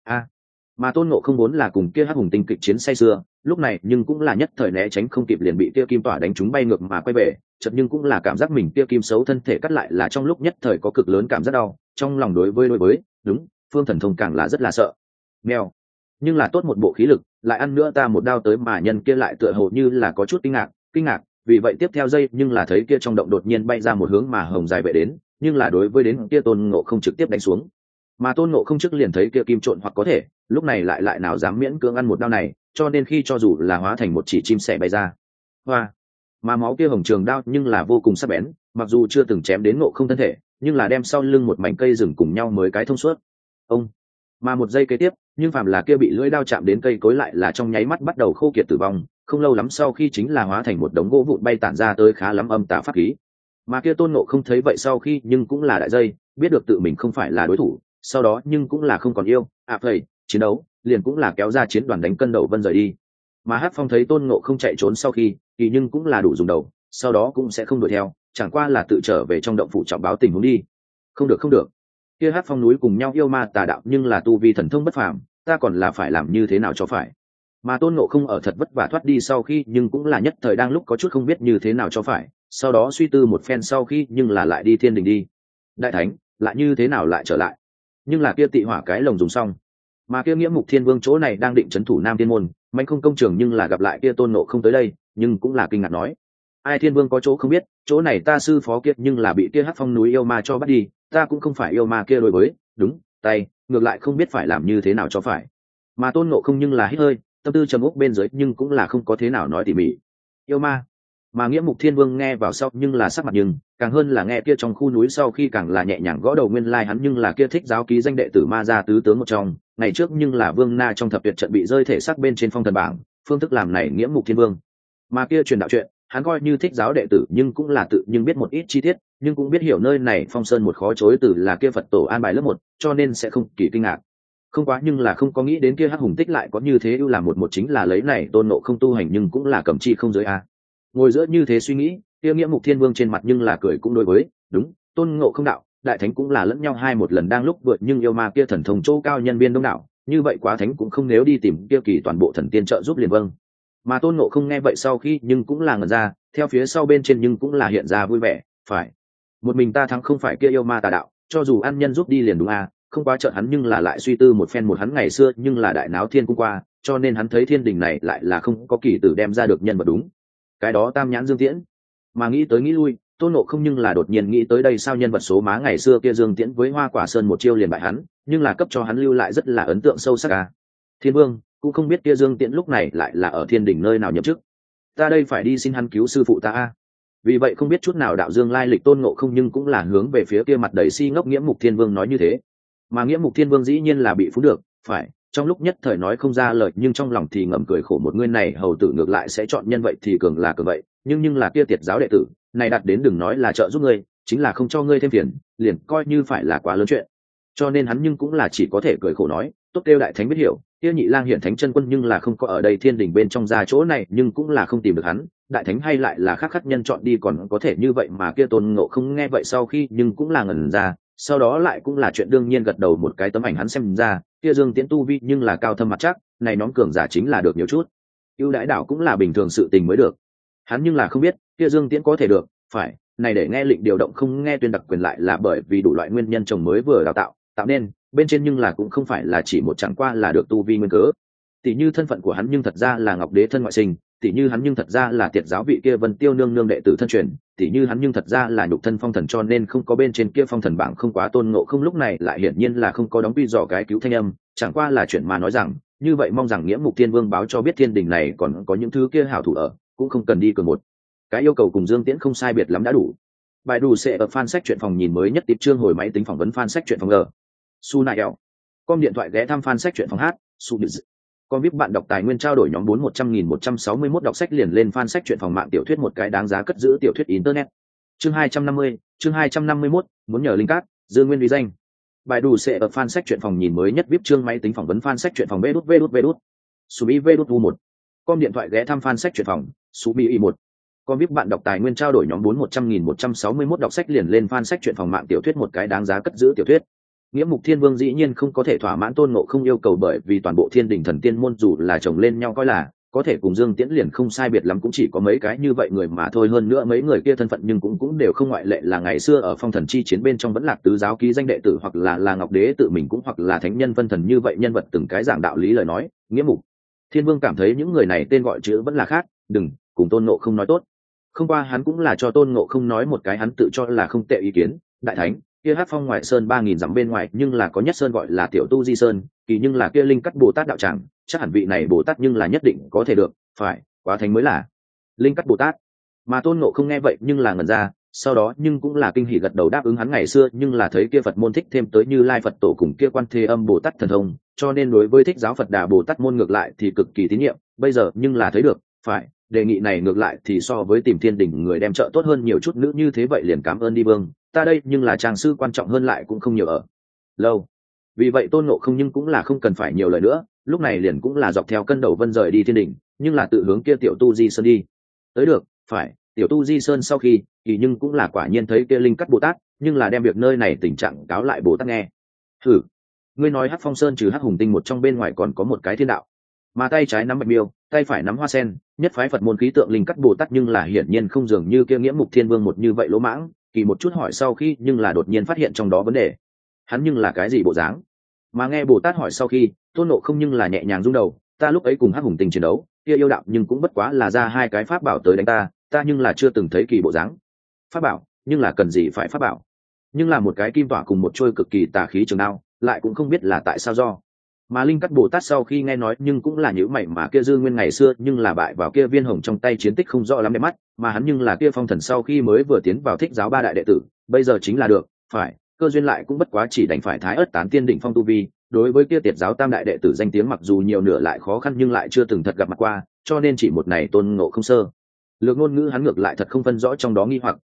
Mà Tôn Ngộ Không vốn là cùng kia Hắc Hùng tinh kịch chiến say sưa, lúc này nhưng cũng là nhất thời né tránh không kịp liền bị kia kim tỏa đánh trúng bay ngược mà quay về, chợt nhưng cũng là cảm giác mình kia kim xấu thân thể cắt lại là trong lúc nhất thời có cực lớn cảm giác đau, trong lòng đối với, đúng, Phương Thần Thông càng là rất là sợ. Mèo, nhưng là tốt một bộ khí lực, lại ăn nữa ta một đao tới mà nhân kia lại tựa hồ như là có chút kinh ngạc, vì vậy tiếp theo giây nhưng là thấy kia trong động đột nhiên bay ra một hướng mà hồng dài vệ đến, nhưng là đối với đến kia Tôn Ngộ Không trực tiếp đánh xuống. Mà Tôn Ngộ Không trước liền thấy kia kim trộn hoặc có thể, lúc này lại nào dám miễn cưỡng ăn một đao này, cho nên khi cho dù là hóa thành một chỉ chim sẻ bay ra. Hoa, mà máu kia hồng trường đao nhưng là vô cùng sắc bén, mặc dù chưa từng chém đến Ngộ Không thân thể, nhưng là đem sau lưng một mảnh cây rừng cùng nhau mới cái thông suốt. Ông, mà một giây kế tiếp, nhưng phàm là kia bị lưỡi đao chạm đến cây cối lại là trong nháy mắt bắt đầu khô kiệt tử vong, không lâu lắm sau khi chính là hóa thành một đống gỗ vụn bay tản ra tới khá lắm âm tà pháp khí. Mà kia Tôn Ngộ Không thấy vậy sau khi nhưng cũng là đại dây, biết được tự mình không phải là đối thủ, sau đó nhưng cũng là không còn yêu phẩy chiến đấu, liền cũng là kéo ra chiến đoàn đánh cân đầu vân rời đi. Mà Hắc Phong thấy Tôn Ngộ Không chạy trốn sau khi thì nhưng cũng là đủ dùng đầu, sau đó cũng sẽ không đuổi theo, chẳng qua là tự trở về trong động phủ trọng báo tình huống đi. Không được, kia Hắc Phong núi cùng nhau yêu ma tà đạo nhưng là tu vi thần thông bất phàm, ta còn là phải làm như thế nào cho phải. Mà Tôn Ngộ Không ở thật vất vả thoát đi sau khi nhưng cũng là nhất thời đang lúc có chút không biết như thế nào cho phải, sau đó suy tư một phen sau khi nhưng là lại đi Thiên Đình đi. Đại thánh lại như thế nào lại trở lại, nhưng là kia tị hỏa cái lồng dùng xong, mà kia Nghĩa Mục Thiên Vương chỗ này đang định trấn thủ Nam Thiên môn, Mạnh Không công trường nhưng là gặp lại kia Tôn Ngộ Không tới đây, nhưng cũng là kinh ngạc nói: ai Thiên Vương có chỗ không biết, chỗ này ta sư phó kia nhưng là bị kia Hắc Phong núi yêu ma cho bắt đi, ta cũng không phải yêu ma kia đối với, đúng, tay, ngược lại không biết phải làm như thế nào cho phải. Mà Tôn Ngộ Không nhưng là hít hơi, tâm tư trầm úc bên dưới nhưng cũng là không có thế nào nói tỉ mỉ. Yêu ma. Mà Nghĩa Mục Thiên Vương nghe vào sau nhưng là sắc mặt nhưng càng hơn là nghe kia trong khu núi sau khi càng là nhẹ nhàng gõ đầu, nguyên lai hắn nhưng là kia Thích Giáo ký danh đệ tử ma gia tứ tướng một trong, ngày trước nhưng là Vương Na trong thập tuyệt trận bị rơi thể xác bên trên phong thần bảng, phương thức làm này Nghĩa Mục Thiên Vương. Mà kia truyền đạo chuyện, hắn coi như Thích Giáo đệ tử nhưng cũng là tự nhưng biết một ít chi tiết, nhưng cũng biết hiểu nơi này Phong Sơn một khó chối từ là kia Phật tổ an bài lớp một, cho nên sẽ không kỳ kinh ngạc. Không quá nhưng là không có nghĩ đến kia Hắc Hùng Tích lại có như thế ưu làm một chính là lấy này Tôn Ngộ Không tu hành nhưng cũng là cầm chi không giới a. Ngồi giữa như thế suy nghĩ, kia Nghĩa Mục Thiên Vương trên mặt nhưng là cười cũng đối với, đúng, Tôn Ngộ Không đạo, đại thánh cũng là lẫn nhau hai một lần đang lúc vượt nhưng yêu ma kia thần thông chỗ cao nhân viên đông đảo, như vậy quá thánh cũng không nếu đi tìm kia kỳ toàn bộ thần tiên trợ giúp liền vâng. Mà Tôn Ngộ Không nghe vậy sau khi nhưng cũng là ngẩn ra, theo phía sau bên trên nhưng cũng là hiện ra vui vẻ, phải, một mình ta thắng không phải kia yêu ma tà đạo, cho dù ăn nhân giúp đi liền đúng a. Không quá chợt hắn nhưng là lại suy tư một phen, một hắn ngày xưa nhưng là đại náo thiên cung qua, cho nên hắn thấy thiên đình này lại là không có kỳ tử đem ra được nhân vật đúng, cái đó Tam Nhãn Dương Tiễn. Mà nghĩ tới nghĩ lui, Tôn Ngộ Không nhưng là đột nhiên nghĩ tới đây sao nhân vật số má ngày xưa kia Dương Tiễn với Hoa Quả Sơn một chiêu liền bại hắn, nhưng là cấp cho hắn lưu lại rất là ấn tượng sâu sắc à. Thiên Vương cũng không biết kia Dương Tiễn lúc này lại là ở thiên đình nơi nào nhậm chức, ta đây phải đi xin hắn cứu sư phụ ta a. Vì vậy không biết chút nào đạo Dương lai lịch Tôn Ngộ Không nhưng cũng là hướng về phía kia mặt đầy si ngốc Nghĩa Mục Thiên Vương nói như thế. Mà Nghĩa Mục Thiên Vương dĩ nhiên là bị phú được, phải, trong lúc nhất thời nói không ra lời nhưng trong lòng thì ngầm cười khổ, một người này hầu tử ngược lại sẽ chọn nhân vậy thì cường là cường vậy, nhưng là kia Tiệt Giáo đệ tử này đặt đến đừng nói là trợ giúp ngươi, chính là không cho ngươi thêm phiền, liền coi như phải là quá lớn chuyện. Cho nên hắn nhưng cũng là chỉ có thể cười khổ nói, tốt kêu đại thánh biết hiểu, kia Nhị Lang Hiển Thánh Chân Quân nhưng là không có ở đây thiên đình bên trong ra chỗ này, nhưng cũng là không tìm được hắn, đại thánh hay lại là khác khắc nhân chọn đi còn có thể như vậy. Mà kia Tôn Ngộ Không nghe vậy sau khi nhưng cũng là ngẩn ra, sau đó lại cũng là chuyện đương nhiên gật đầu một cái. Tấm ảnh hắn xem ra kia Dương Tiễn tu vi nhưng là cao thâm mặt chắc, này nhóm cường giả chính là được nhiều chút ưu đãi đảo cũng là bình thường sự tình mới được. Hắn nhưng là không biết kia Dương Tiễn có thể được, phải, này để nghe lệnh điều động không nghe tuyên đặc quyền lại là bởi vì đủ loại nguyên nhân chồng mới vừa đào tạo nên bên trên, nhưng là cũng không phải là chỉ một chẳng qua là được tu vi nguyên cớ. Tỷ như thân phận của hắn nhưng thật ra là Ngọc Đế thân ngoại sinh, tỷ như hắn nhưng thật ra là Tiệt Giáo vị kia Vân Tiêu nương nương đệ tử thân truyền, tỷ như hắn nhưng thật ra là nhục thân phong thần, cho nên không có bên trên kia phong thần bảng không quá. Tôn Ngộ Không lúc này lại hiển nhiên là không có đóng vi dò cái cứu thanh âm, chẳng qua là chuyện mà nói rằng như vậy, mong rằng Nghĩa Mục Thiên Vương báo cho biết thiên đình này còn có những thứ kia hảo thủ ở, cũng không cần đi cường một cái yêu cầu cùng Dương Tiễn không sai biệt lắm đã đủ. Bài đủ sẽ ở fan sách truyện phòng nhìn mới nhất tiếp chương hồi máy tính phỏng vấn fan sách truyện phòng g su nại eo com điện thoại ghé thăm fan sách truyện phòng h su con biết bạn đọc tài nguyên trao đổi nhóm 4100.161 đọc sách liền lên fan sách truyện phòng mạng tiểu thuyết một cái đáng giá cất giữ tiểu thuyết internet. Chương 250, chương 251, muốn nhờ linh cát, Dương Nguyên uy danh. Bài đủ sẽ ở fan sách truyện phòng nhìn mới nhất VIP chương máy tính phỏng vấn fan sách truyện phòng vđvđvđ. Subi vđu1. Com điện thoại ghé thăm fan sách truyện phòng, Subi y1. Con biết bạn đọc tài nguyên trao đổi nhóm 4100.161 đọc sách liền lên fan sách truyện phòng mạng tiểu thuyết một cái đáng giá cất giữ tiểu thuyết. Nghĩa Mục Thiên Vương dĩ nhiên không có thể thỏa mãn Tôn Ngộ Không yêu cầu, bởi vì toàn bộ Thiên Đình thần tiên môn dù là chồng lên nhau coi là có thể cùng Dương Tiễn liền không sai biệt lắm cũng chỉ có mấy cái như vậy người mà thôi, hơn nữa mấy người kia thân phận nhưng cũng đều không ngoại lệ là ngày xưa ở phong thần chi chiến bên trong vẫn lạc tứ giáo ký danh đệ tử, hoặc là Ngọc Đế tự mình cũng hoặc là thánh nhân phân thần như vậy nhân vật từng cái giảng đạo lý lời nói. Nghĩa Mục Thiên Vương cảm thấy những người này tên gọi chữ vẫn là khác, đừng cùng Tôn Ngộ Không nói tốt. Không qua hắn cũng là cho Tôn Ngộ Không nói một cái hắn tự cho là không tệ ý kiến. Đại thánh, kia Hắc Phong ngoại sơn 3000 dặm bên ngoài nhưng là có nhất sơn gọi là Tiểu Tu Di Sơn, kỳ nhưng là kia Linh Cắt Bồ Tát đạo tràng, chắc hẳn vị này Bồ Tát nhưng là nhất định có thể được, phải, quá thánh mới là Linh Cắt Bồ Tát. Mà Tôn Ngộ Không nghe vậy nhưng là ngẩn ra, sau đó nhưng cũng là kinh hỉ gật đầu đáp ứng. Hắn ngày xưa nhưng là thấy kia Phật môn thích thêm tới Như Lai Phật tổ cùng kia Quan Thế Âm Bồ Tát thần thông, cho nên đối với Thích giáo Phật Đà Bồ Tát môn ngược lại thì cực kỳ tín nhiệm, bây giờ nhưng là thấy được, phải, đề nghị này ngược lại thì so với tìm Thiên Đình người đem trợ tốt hơn nhiều chút nữa, như thế vậy liền cảm ơn đi vương, ta đây nhưng là trang sư quan trọng hơn lại cũng không nhiều ở lâu. Vì vậy Tôn Ngộ Không nhưng cũng là không cần phải nhiều lời nữa, lúc này liền cũng là dọc theo cân đầu vân rời đi Thiên Đình, nhưng là tự hướng kia Tiểu Tu Di Sơn đi tới. Được, phải, Tiểu Tu Di Sơn sau khi thì nhưng cũng là quả nhiên thấy kia Linh Cắt Bồ Tát, nhưng là đem việc nơi này tình trạng cáo lại Bồ Tát nghe. Thử, ngươi nói Hắc Phong Sơn trừ Hắc Hùng Tinh một trong bên ngoài còn có một cái thiên đạo, mà tay trái nắm bạch miêu, tay phải nắm hoa sen, nhất phái Phật môn khí tượng Linh Cắt Bồ Tát nhưng là hiển nhiên không dường như kia Nghĩa Mục Thiên Vương một như vậy lỗ mãng, kỳ một chút hỏi sau khi nhưng là đột nhiên phát hiện trong đó vấn đề. Hắn nhưng là cái gì bộ dáng? Mà nghe Bồ Tát hỏi sau khi, Tôn Ngộ Không nhưng là nhẹ nhàng rung đầu, ta lúc ấy cùng Hắc Hùng Tinh chiến đấu, kia yêu đạo nhưng cũng bất quá là ra hai cái pháp bảo tới đánh ta nhưng là chưa từng thấy kỳ bộ dáng. Pháp bảo, nhưng là cần gì phải pháp bảo? Nhưng là một cái kim tỏa cùng một trôi cực kỳ tà khí trường đao, lại cũng không biết là tại sao do. Mà Linh Cắt Bồ Tát sau khi nghe nói nhưng cũng là nhíu mày, mà kia Dư Nguyên ngày xưa nhưng là bại vào kia viên hồng trong tay chiến tích không rõ lắm đẹp mắt, mà hắn nhưng là kia phong thần sau khi mới vừa tiến vào Thích giáo ba đại đệ tử, bây giờ chính là được, phải, cơ duyên lại cũng bất quá chỉ đành phải thái ớt tán tiên đỉnh phong tu vi, đối với kia Tiệt giáo tam đại đệ tử danh tiếng mặc dù nhiều nửa lại khó khăn nhưng lại chưa từng thật gặp mặt qua, cho nên chỉ một này Tôn Ngộ Không sơ lược ngôn ngữ hắn ngược lại thật không phân rõ trong đó nghi hoặc.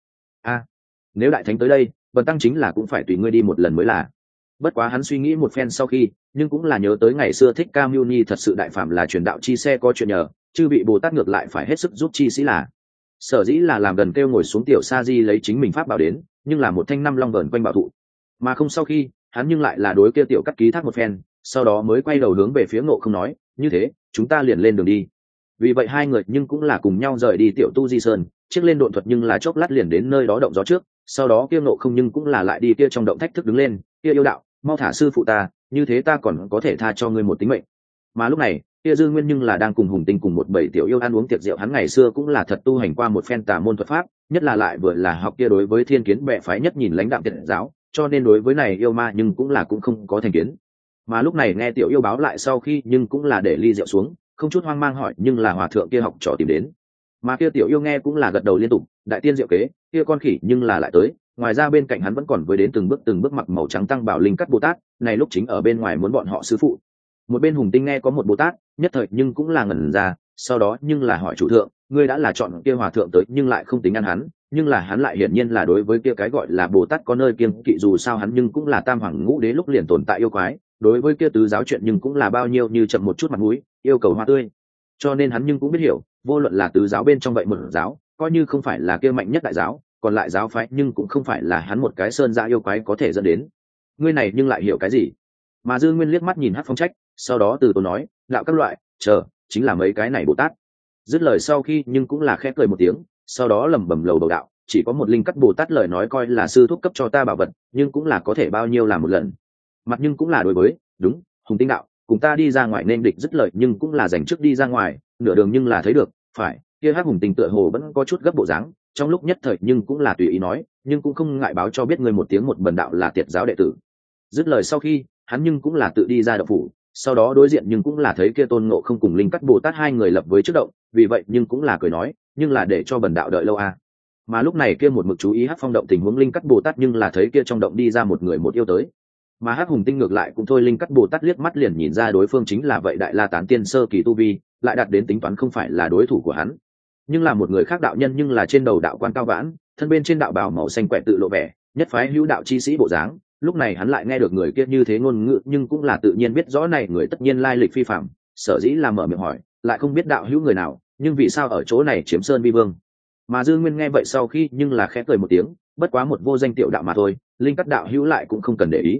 Nếu đại thánh tới đây, bần tăng chính là cũng phải tùy ngươi đi một lần mới là. Bất quá hắn suy nghĩ một phen sau khi, nhưng cũng là nhớ tới ngày xưa Thích Ca Mâu Ni thật sự đại phạm là truyền đạo chi xe có chuyện nhờ, chư vị Bồ Tát ngược lại phải hết sức giúp chi sĩ là. Sở dĩ là làm gần kêu ngồi xuống Tiểu Sa Di lấy chính mình pháp bảo đến, nhưng là một thanh năm long vờn quanh bảo thụ. Mà không sau khi, hắn nhưng lại là đối kia Tiểu Cắt ký thác một phen, sau đó mới quay đầu hướng về phía Ngộ Không nói, như thế, chúng ta liền lên đường đi. Vì vậy hai người nhưng cũng là cùng nhau rời đi Tiểu Tu Di Sơn, chiếc lên độn thuật nhưng là chốc lát liền đến nơi đó động gió trước, sau đó kia Ngộ Không nhưng cũng là lại đi kia trong động thách thức đứng lên, kia yêu đạo, mau thả sư phụ ta, như thế ta còn có thể tha cho ngươi một tính mệnh. Mà lúc này kia Dư Nguyên nhưng là đang cùng Hùng Tinh cùng một bầy tiểu yêu ăn uống tiệc rượu, hắn ngày xưa cũng là thật tu hành qua một phen tà môn thuật pháp, nhất là lại vừa là học kia đối với Thiên Kiến bệ phái nhất nhìn lãnh đạm Tiệt giáo, cho nên đối với này yêu ma nhưng cũng là cũng không có thành kiến. Mà lúc này nghe tiểu yêu báo lại sau khi nhưng cũng là để ly rượu xuống, không chút hoang mang hỏi nhưng là hòa thượng kia học trò tìm đến. Mà kia tiểu yêu nghe cũng là gật đầu liên tục, đại tiên diệu kế, kia con khỉ nhưng là lại tới. Ngoài ra bên cạnh hắn vẫn còn với đến từng bước mặc màu trắng tăng bảo Linh Cắt Bồ Tát, này lúc chính ở bên ngoài muốn bọn họ sư phụ. Một bên Hùng Tinh nghe có một Bồ Tát, nhất thời nhưng cũng là ngẩn ra, sau đó nhưng là hỏi chủ thượng, ngươi đã là chọn kia hòa thượng tới nhưng lại không tính ăn hắn, nhưng là hắn lại hiển nhiên là đối với kia cái gọi là Bồ Tát có nơi kiêng kỵ, dù sao hắn nhưng cũng là tam hoàng ngũ đế lúc liền tồn tại yêu quái, đối với kia tứ giáo chuyện nhưng cũng là bao nhiêu như chậm một chút mặt mũi, yêu cầu hoa tươi. Cho nên hắn nhưng cũng biết hiểu, vô luận là tứ giáo bên trong vậy một giáo, coi như không phải là kia mạnh nhất đại giáo, còn lại giáo phái nhưng cũng không phải là hắn một cái sơn dã yêu quái có thể dẫn đến. Ngươi này nhưng lại hiểu cái gì? Mà Dư Nguyên liếc mắt nhìn Hắc Phong Trách, sau đó từ tốn nói, đạo các loại, chờ, chính là mấy cái này Bồ Tát. Dứt lời sau khi nhưng cũng là khẽ cười một tiếng, sau đó lẩm bẩm lầu bầu đạo, chỉ có một Linh Cắt Bồ Tát lời nói coi là sư thúc cấp cho ta bảo vật, nhưng cũng là có thể bao nhiêu làm một lần. Mặt nhưng cũng là đối với, đúng, Hùng Tinh đạo, cùng ta đi ra ngoài nên địch. Dứt lời nhưng cũng là dành trước đi ra ngoài, nửa đường nhưng là thấy được, phải, kia Hắc Hùng Tinh tựa hồ vẫn có chút gấp bộ dáng, trong lúc nhất thời nhưng cũng là tùy ý nói, nhưng cũng không ngại báo cho biết người một tiếng một bần đạo là Tiệt giáo đệ tử. Dứt lời sau khi, hắn nhưng cũng là tự đi ra động phủ, sau đó đối diện nhưng cũng là thấy kia Tôn Ngộ Không cùng Linh Cắt Bồ Tát hai người lập với trước động, vì vậy nhưng cũng là cười nói, nhưng là để cho bần đạo đợi lâu à. Mà lúc này kia một mực chú ý Hắc Phong động tình huống Linh Cắt Bồ Tát nhưng là thấy kia trong động đi ra một người một yêu tới. Mà Hắc Hùng Tinh ngược lại cũng thôi, Linh Cắt Bồ Tát liếc mắt liền nhìn ra đối phương chính là vậy Đại La Tán Tiên sơ kỳ tu vi, lại đạt đến tính toán không phải là đối thủ của hắn. Nhưng là một người khác đạo nhân nhưng là trên đầu đạo quan cao vãn, thân bên trên đạo bào màu xanh quẹt tự lộ vẻ, nhất phái hữu đạo chi sĩ bộ dáng. Lúc này hắn lại nghe được người kia như thế ngôn ngữ, nhưng cũng là tự nhiên biết rõ này người tất nhiên lai lịch phi phạm, sở dĩ là mở miệng hỏi, lại không biết đạo hữu người nào, nhưng vì sao ở chỗ này chiếm sơn vi vương. Mà Dư Nguyên nghe vậy sau khi nhưng là khẽ cười một tiếng, bất quá một vô danh tiểu đạo mà thôi, Linh Cắt đạo hữu lại cũng không cần để ý.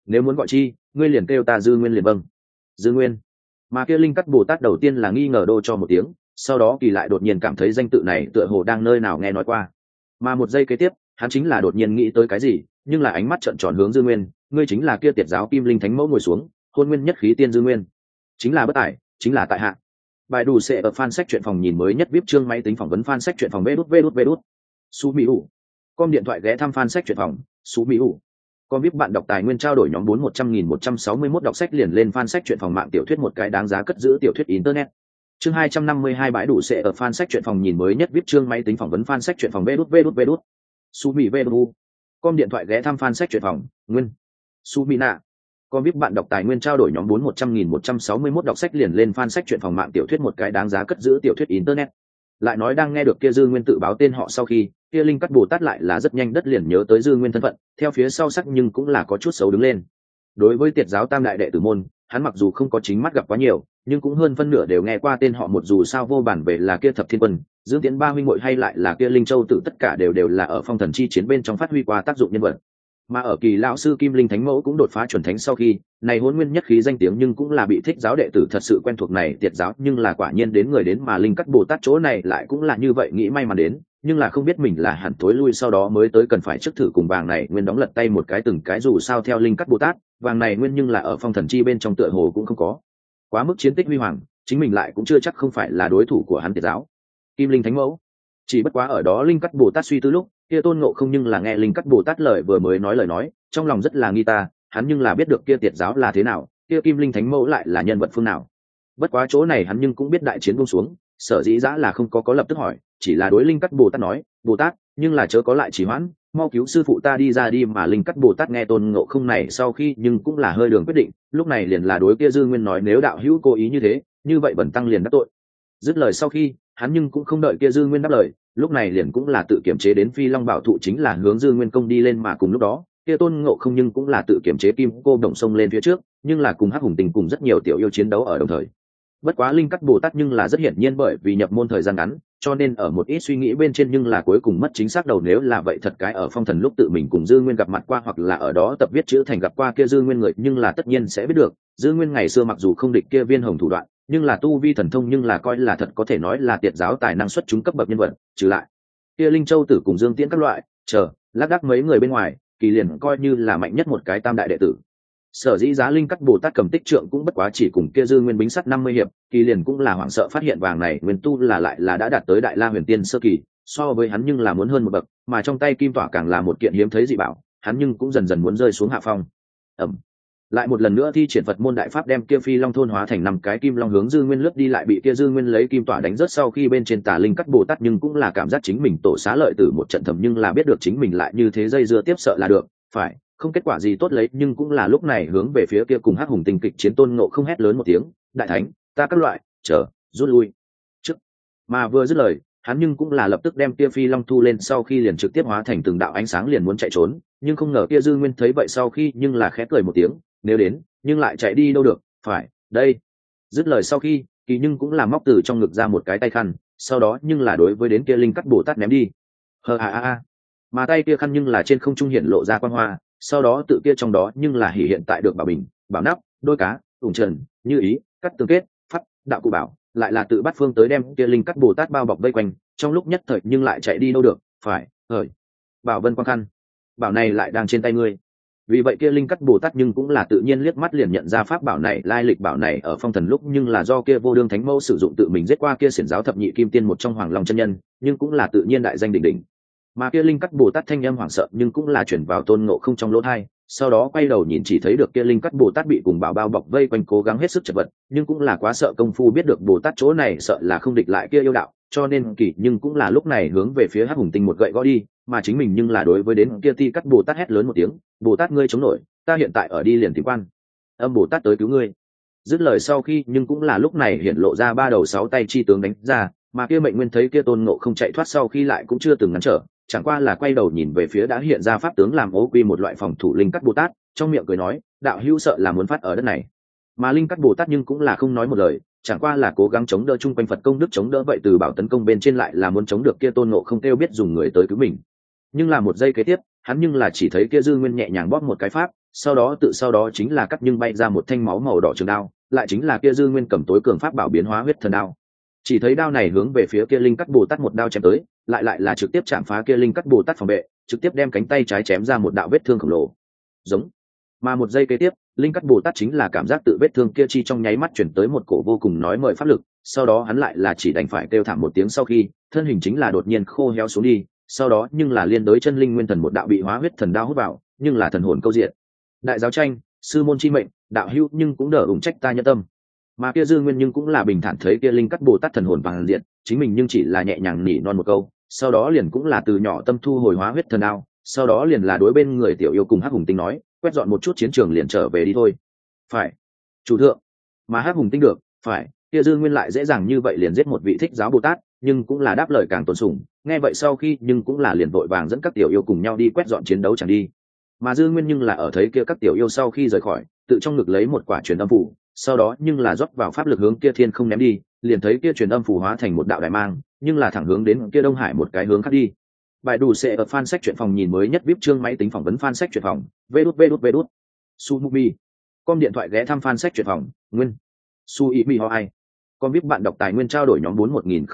nếu muốn gọi chi ngươi liền kêu ta dư nguyên liền vâng. Dư nguyên. Mà kia linh cắt bồ tát đầu tiên là nghi ngờ đô cho một tiếng, sau đó kỳ lại đột nhiên cảm thấy danh tự này tựa hồ đang nơi nào nghe nói qua. Mà một giây kế tiếp hắn chính là đột nhiên nghĩ tới cái gì, nhưng là ánh mắt trợn tròn hướng Dư Nguyên, ngươi chính là kia tiệt giáo Kim Linh Thánh Mẫu ngồi xuống, hôn nguyên nhất khí tiên Dư Nguyên, chính là bất tài, chính là tại hạ. Bài đủ sẽ ở fan sách truyện phòng nhìn mới nhất VIP chương máy tính phỏng vấn fan sách truyện phòng vđvđvđ. Su Mỹ Hủ. Com điện thoại ghé thăm fan sách truyện phòng, Su Mỹ Hủ. Com VIP bạn đọc tài nguyên trao đổi nhóm 4100.161 đọc sách liền lên fan sách truyện phòng mạng tiểu thuyết một cái đáng giá cất giữ tiểu thuyết internet. Chương 252 bãi đủ sẽ ở fan sách truyện phòng nhìn mới nhất VIP chương máy tính phỏng vấn fan sách truyện phòng vđvđvđ. Su Mỹ vđu. Com điện thoại ghé thăm fan sách truyện phòng, Nguyên. Su Mỹ nạ. Com VIP bạn đọc tài nguyên trao đổi nhóm 4100.161 đọc sách liền lên fan sách truyện phòng mạng tiểu thuyết một cái đáng giá cất giữ tiểu thuyết internet. Lại nói đang nghe được kia Dư Nguyên tự báo tên họ sau khi, kia linh cắt Bồ Tát lại là rất nhanh đất liền nhớ tới Dư Nguyên thân phận, theo phía sau sắc nhưng cũng là có chút xấu đứng lên. Đối với tiệt giáo tam đại đệ tử môn, hắn mặc dù không có chính mắt gặp quá nhiều, nhưng cũng hơn phân nửa đều nghe qua tên họ một dù sao vô bản về là kia Thập Thiên Quân, Dương Tiễn ba huynh muội hay lại là kia Linh Châu tử tất cả đều là ở phong thần chi chiến bên trong phát huy qua tác dụng nhân vật. Mà ở kỳ lão sư Kim Linh Thánh Mẫu cũng đột phá chuẩn thánh sau khi, này hôn nguyên nhất khí danh tiếng nhưng cũng là bị thích giáo đệ tử thật sự quen thuộc này tiệt giáo, nhưng là quả nhiên đến người đến mà linh cắt Bồ Tát chỗ này lại cũng là như vậy nghĩ may mắn đến, nhưng là không biết mình là hẳn tối lui sau đó mới tới cần phải trước thử cùng vàng này nguyên đóng lật tay một cái từng cái dù sao theo linh cắt Bồ Tát, vàng này nguyên nhưng là ở phong thần chi bên trong tựa hồ cũng không có quá mức chiến tích huy hoàng, chính mình lại cũng chưa chắc không phải là đối thủ của hắn tiệt giáo. Kim Linh Thánh Mẫu. Chỉ bất quá ở đó linh cắt Bồ Tát suy tư lúc, kia Tôn Ngộ Không nhưng là nghe linh cắt Bồ Tát lời vừa mới nói lời nói, trong lòng rất là nghi ta, hắn nhưng là biết được kia tiệt giáo là thế nào, kia Kim Linh Thánh Mẫu lại là nhân vật phương nào. Bất quá chỗ này hắn nhưng cũng biết đại chiến buông xuống, sở dĩ dã là không có lập tức hỏi, chỉ là đối linh cắt Bồ Tát nói, Bồ Tát, nhưng là chớ có lại chỉ hoãn, mau cứu sư phụ ta đi ra đi. Mà linh cắt Bồ Tát nghe Tôn Ngộ Không này sau khi nhưng cũng là hơi đường quyết định, lúc này liền là đối kia Dư Nguyên nói nếu đạo hữu cố ý như thế, như vậy bẩn tăng liền đắc tội. Dứt lời sau khi, hắn nhưng cũng không đợi kia Dư Nguyên đáp lời, lúc này liền cũng là tự kiểm chế đến Phi Long Bảo Thụ chính là hướng Dư Nguyên công đi lên. Mà cùng lúc đó kia Tôn Ngộ Không nhưng cũng là tự kiểm chế Kim Cô Đồng sông lên phía trước, nhưng là cùng Hắc Hùng Tình cùng rất nhiều tiểu yêu chiến đấu ở đồng thời. Bất quá linh cắt Bồ Tát nhưng là rất hiển nhiên bởi vì nhập môn thời gian ngắn, cho nên ở một ít suy nghĩ bên trên nhưng là cuối cùng mất chính xác đầu. Nếu là vậy thật cái ở phong thần lúc tự mình cùng Dư Nguyên gặp mặt qua hoặc là ở đó tập viết chữ thành gặp qua kia Dư Nguyên người, nhưng là tất nhiên sẽ biết được Dư Nguyên ngày xưa mặc dù không địch kia Viên Hồng thủ đoạn, nhưng là tu vi thần thông nhưng là coi là thật có thể nói là tiệt giáo tài năng xuất chúng cấp bậc nhân vật, trừ lại kia Linh Châu tử cùng Dương Tiễn các loại lác đác mấy người bên ngoài, kỳ liền coi như là mạnh nhất một cái tam đại đệ tử. Sở dĩ giá linh cắt Bồ Tát cầm tích trượng cũng bất quá chỉ cùng kia Dư Nguyên bính sắt 50 hiệp, kỳ liền cũng là hoảng sợ phát hiện vàng này nguyên tu là lại là đã đạt tới đại la huyền tiên sơ kỳ, so với hắn nhưng là muốn hơn một bậc, mà trong tay kim tỏa càng là một kiện hiếm thấy dị bảo, hắn nhưng cũng dần dần muốn rơi xuống hạ phong. Lại một lần nữa thi triển Phật môn đại pháp đem kia Phi Long thôn hóa thành 5 cái kim long hướng Dư Nguyên lướt đi, lại bị kia Dư Nguyên lấy kim tỏa đánh rớt. Sau khi bên trên tà linh cắt Bồ Tát nhưng cũng là cảm giác chính mình tổ xá lợi từ một trận thầm, nhưng là biết được chính mình lại như thế dây dưa tiếp sợ là được, phải không kết quả gì tốt lấy. Nhưng cũng là lúc này hướng về phía kia cùng Hắc Hùng Tình kịch chiến Tôn Ngộ Không hét lớn một tiếng, đại thánh, ta các loại rút lui trước. Mà vừa dứt lời, hắn nhưng cũng là lập tức đem kia Phi Long thu lên, sau khi liền trực tiếp hóa thành từng đạo ánh sáng liền muốn chạy trốn. Nhưng không ngờ kia Dư Nguyên thấy vậy sau khi nhưng là khẽ cười một tiếng, nếu đến nhưng lại chạy đi đâu được, phải đây. Dứt lời sau khi, kỳ nhưng cũng là móc từ trong ngực ra một cái tay khăn, sau đó nhưng là đối với đến kia linh cắt Bồ Tát ném đi. Mà tay kia khăn nhưng là trên không trung hiện lộ ra quang hoa, sau đó tự kia trong đó nhưng là hiển hiện tại được bảo bình, bảo nắp, đôi cá, ủng trần, như ý, cắt tương kết, phát đạo cụ bảo, lại là tự bắt phương tới đem kia linh cắt Bồ Tát bao bọc vây quanh, trong lúc nhất thời nhưng lại chạy đi đâu được, phải bảo vân quang khăn, bảo này lại đang trên tay ngươi. Vì vậy kia linh cắt Bồ Tát nhưng cũng là tự nhiên liếc mắt liền nhận ra pháp bảo này lai lịch. Bảo này ở phong thần lúc nhưng là do kia Vô Đương Thánh Mẫu sử dụng tự mình giết qua kia xiển giáo thập nhị kim tiên một trong Hoàng Long chân nhân, nhưng cũng là tự nhiên đại danh đỉnh đỉnh. Mà kia linh cắt Bồ Tát thanh âm hoảng sợ nhưng cũng là chuyển vào Tôn Ngộ Không trong lỗ tai, sau đó quay đầu nhìn chỉ thấy được kia linh cắt Bồ Tát bị cùng bảo bao bọc vây quanh cố gắng hết sức chật vật, nhưng cũng là quá sợ công phu biết được Bồ Tát chỗ này sợ là không địch lại kia yêu đạo, cho nên kỳ nhưng cũng là lúc này hướng về phía Hắc Hùng Tinh một gậy gõ đi. Mà chính mình nhưng là đối với đến kia Ti Cắt Bồ Tát hét lớn một tiếng, Bồ Tát ngươi chống nổi, ta hiện tại ở đi liền tìm Quan Âm Bồ Tát tới cứu ngươi. Dứt lời sau khi nhưng cũng là lúc này hiện lộ ra 3 đầu 6 tay chi tướng đánh ra. Mà kia Mệnh Nguyên thấy kia Tôn Ngộ Không chạy thoát sau khi lại cũng chưa từng ngăn trở, chẳng qua là quay đầu nhìn về phía đã hiện ra pháp tướng làm ố quy một loại phòng thủ linh cắt Bồ Tát, trong miệng cười nói, đạo hữu sợ là muốn phát ở đất này. Mà linh cắt Bồ Tát nhưng cũng là không nói một lời, chẳng qua là cố gắng chống đỡ chung quanh Phật công đức chống đỡ vậy từ bảo tấn công bên trên lại là muốn chống được kia Tôn Ngộ Không kêu biết dùng người tới cứu mình. Nhưng là một giây kế tiếp, hắn nhưng là chỉ thấy kia Dư Nguyên nhẹ nhàng bóp một cái pháp, sau đó chính là cắt nhưng bay ra một thanh máu màu đỏ trường đao, lại chính là kia dư nguyên cầm tối cường pháp bảo biến hóa huyết thần đao. Chỉ thấy đao này hướng về phía kia linh cắt bồ tát một đao chém tới, lại là trực tiếp chạm phá kia linh cắt bồ tát phòng vệ, trực tiếp đem cánh tay trái chém ra một đạo vết thương khổng lồ. Giống. Mà một giây kế tiếp, linh cắt bồ tát chính là cảm giác tự vết thương kia chi trong nháy mắt chuyển tới một cổ vô cùng nói mời pháp lực, sau đó hắn lại là chỉ đành phải kêu thảm một tiếng, sau khi thân hình chính là đột nhiên khô héo xuống đi, sau đó nhưng là liên đối chân linh nguyên thần một đạo bị hóa huyết thần đao hút vào, nhưng là thần hồn câu diện. Đại giáo tranh, sư môn chi mệnh, đạo hữu nhưng cũng đỡ ủng trách ta nhân tâm. Mà kia dư nguyên nhưng cũng là bình thản thấy kia linh cắt bồ tát thần hồn bằng diện, chính mình nhưng chỉ là nhẹ nhàng nỉ non một câu, sau đó liền cũng là từ nhỏ tâm thu hồi hóa huyết thần đao, sau đó liền là đối bên người tiểu yêu cùng hắc hùng tinh nói, quét dọn một chút chiến trường liền trở về đi thôi. Phải, chủ thượng. Mà hắc hùng tinh được, phải, kia dư nguyên lại dễ dàng như vậy liền giết một vị thích giáo bồ tát, nhưng cũng là đáp lời càng tôn sùng, nghe vậy sau khi nhưng cũng là liền vội vàng dẫn các tiểu yêu cùng nhau đi quét dọn chiến đấu chẳng đi. Mà dư nguyên nhưng là ở thấy kia các tiểu yêu sau khi rời khỏi, tự trong ngực lấy một quả truyền âm phủ, sau đó nhưng là rót vào pháp lực hướng kia thiên không ném đi, liền thấy kia truyền âm phủ hóa thành một đạo đại mang, nhưng là thẳng hướng đến kia Đông Hải một cái hướng khác đi. Bài đủ sẽ ở fan sách truyện phòng nhìn mới nhất VIP chương máy tính phỏng vấn fan sách truyện phòng, vđvđvđ. Sumubi. Com điện thoại ghé thăm fan sách truyện phòng, nguyên. Suimi ho ai. Com VIP bạn đọc tài nguyên trao đổi nhóm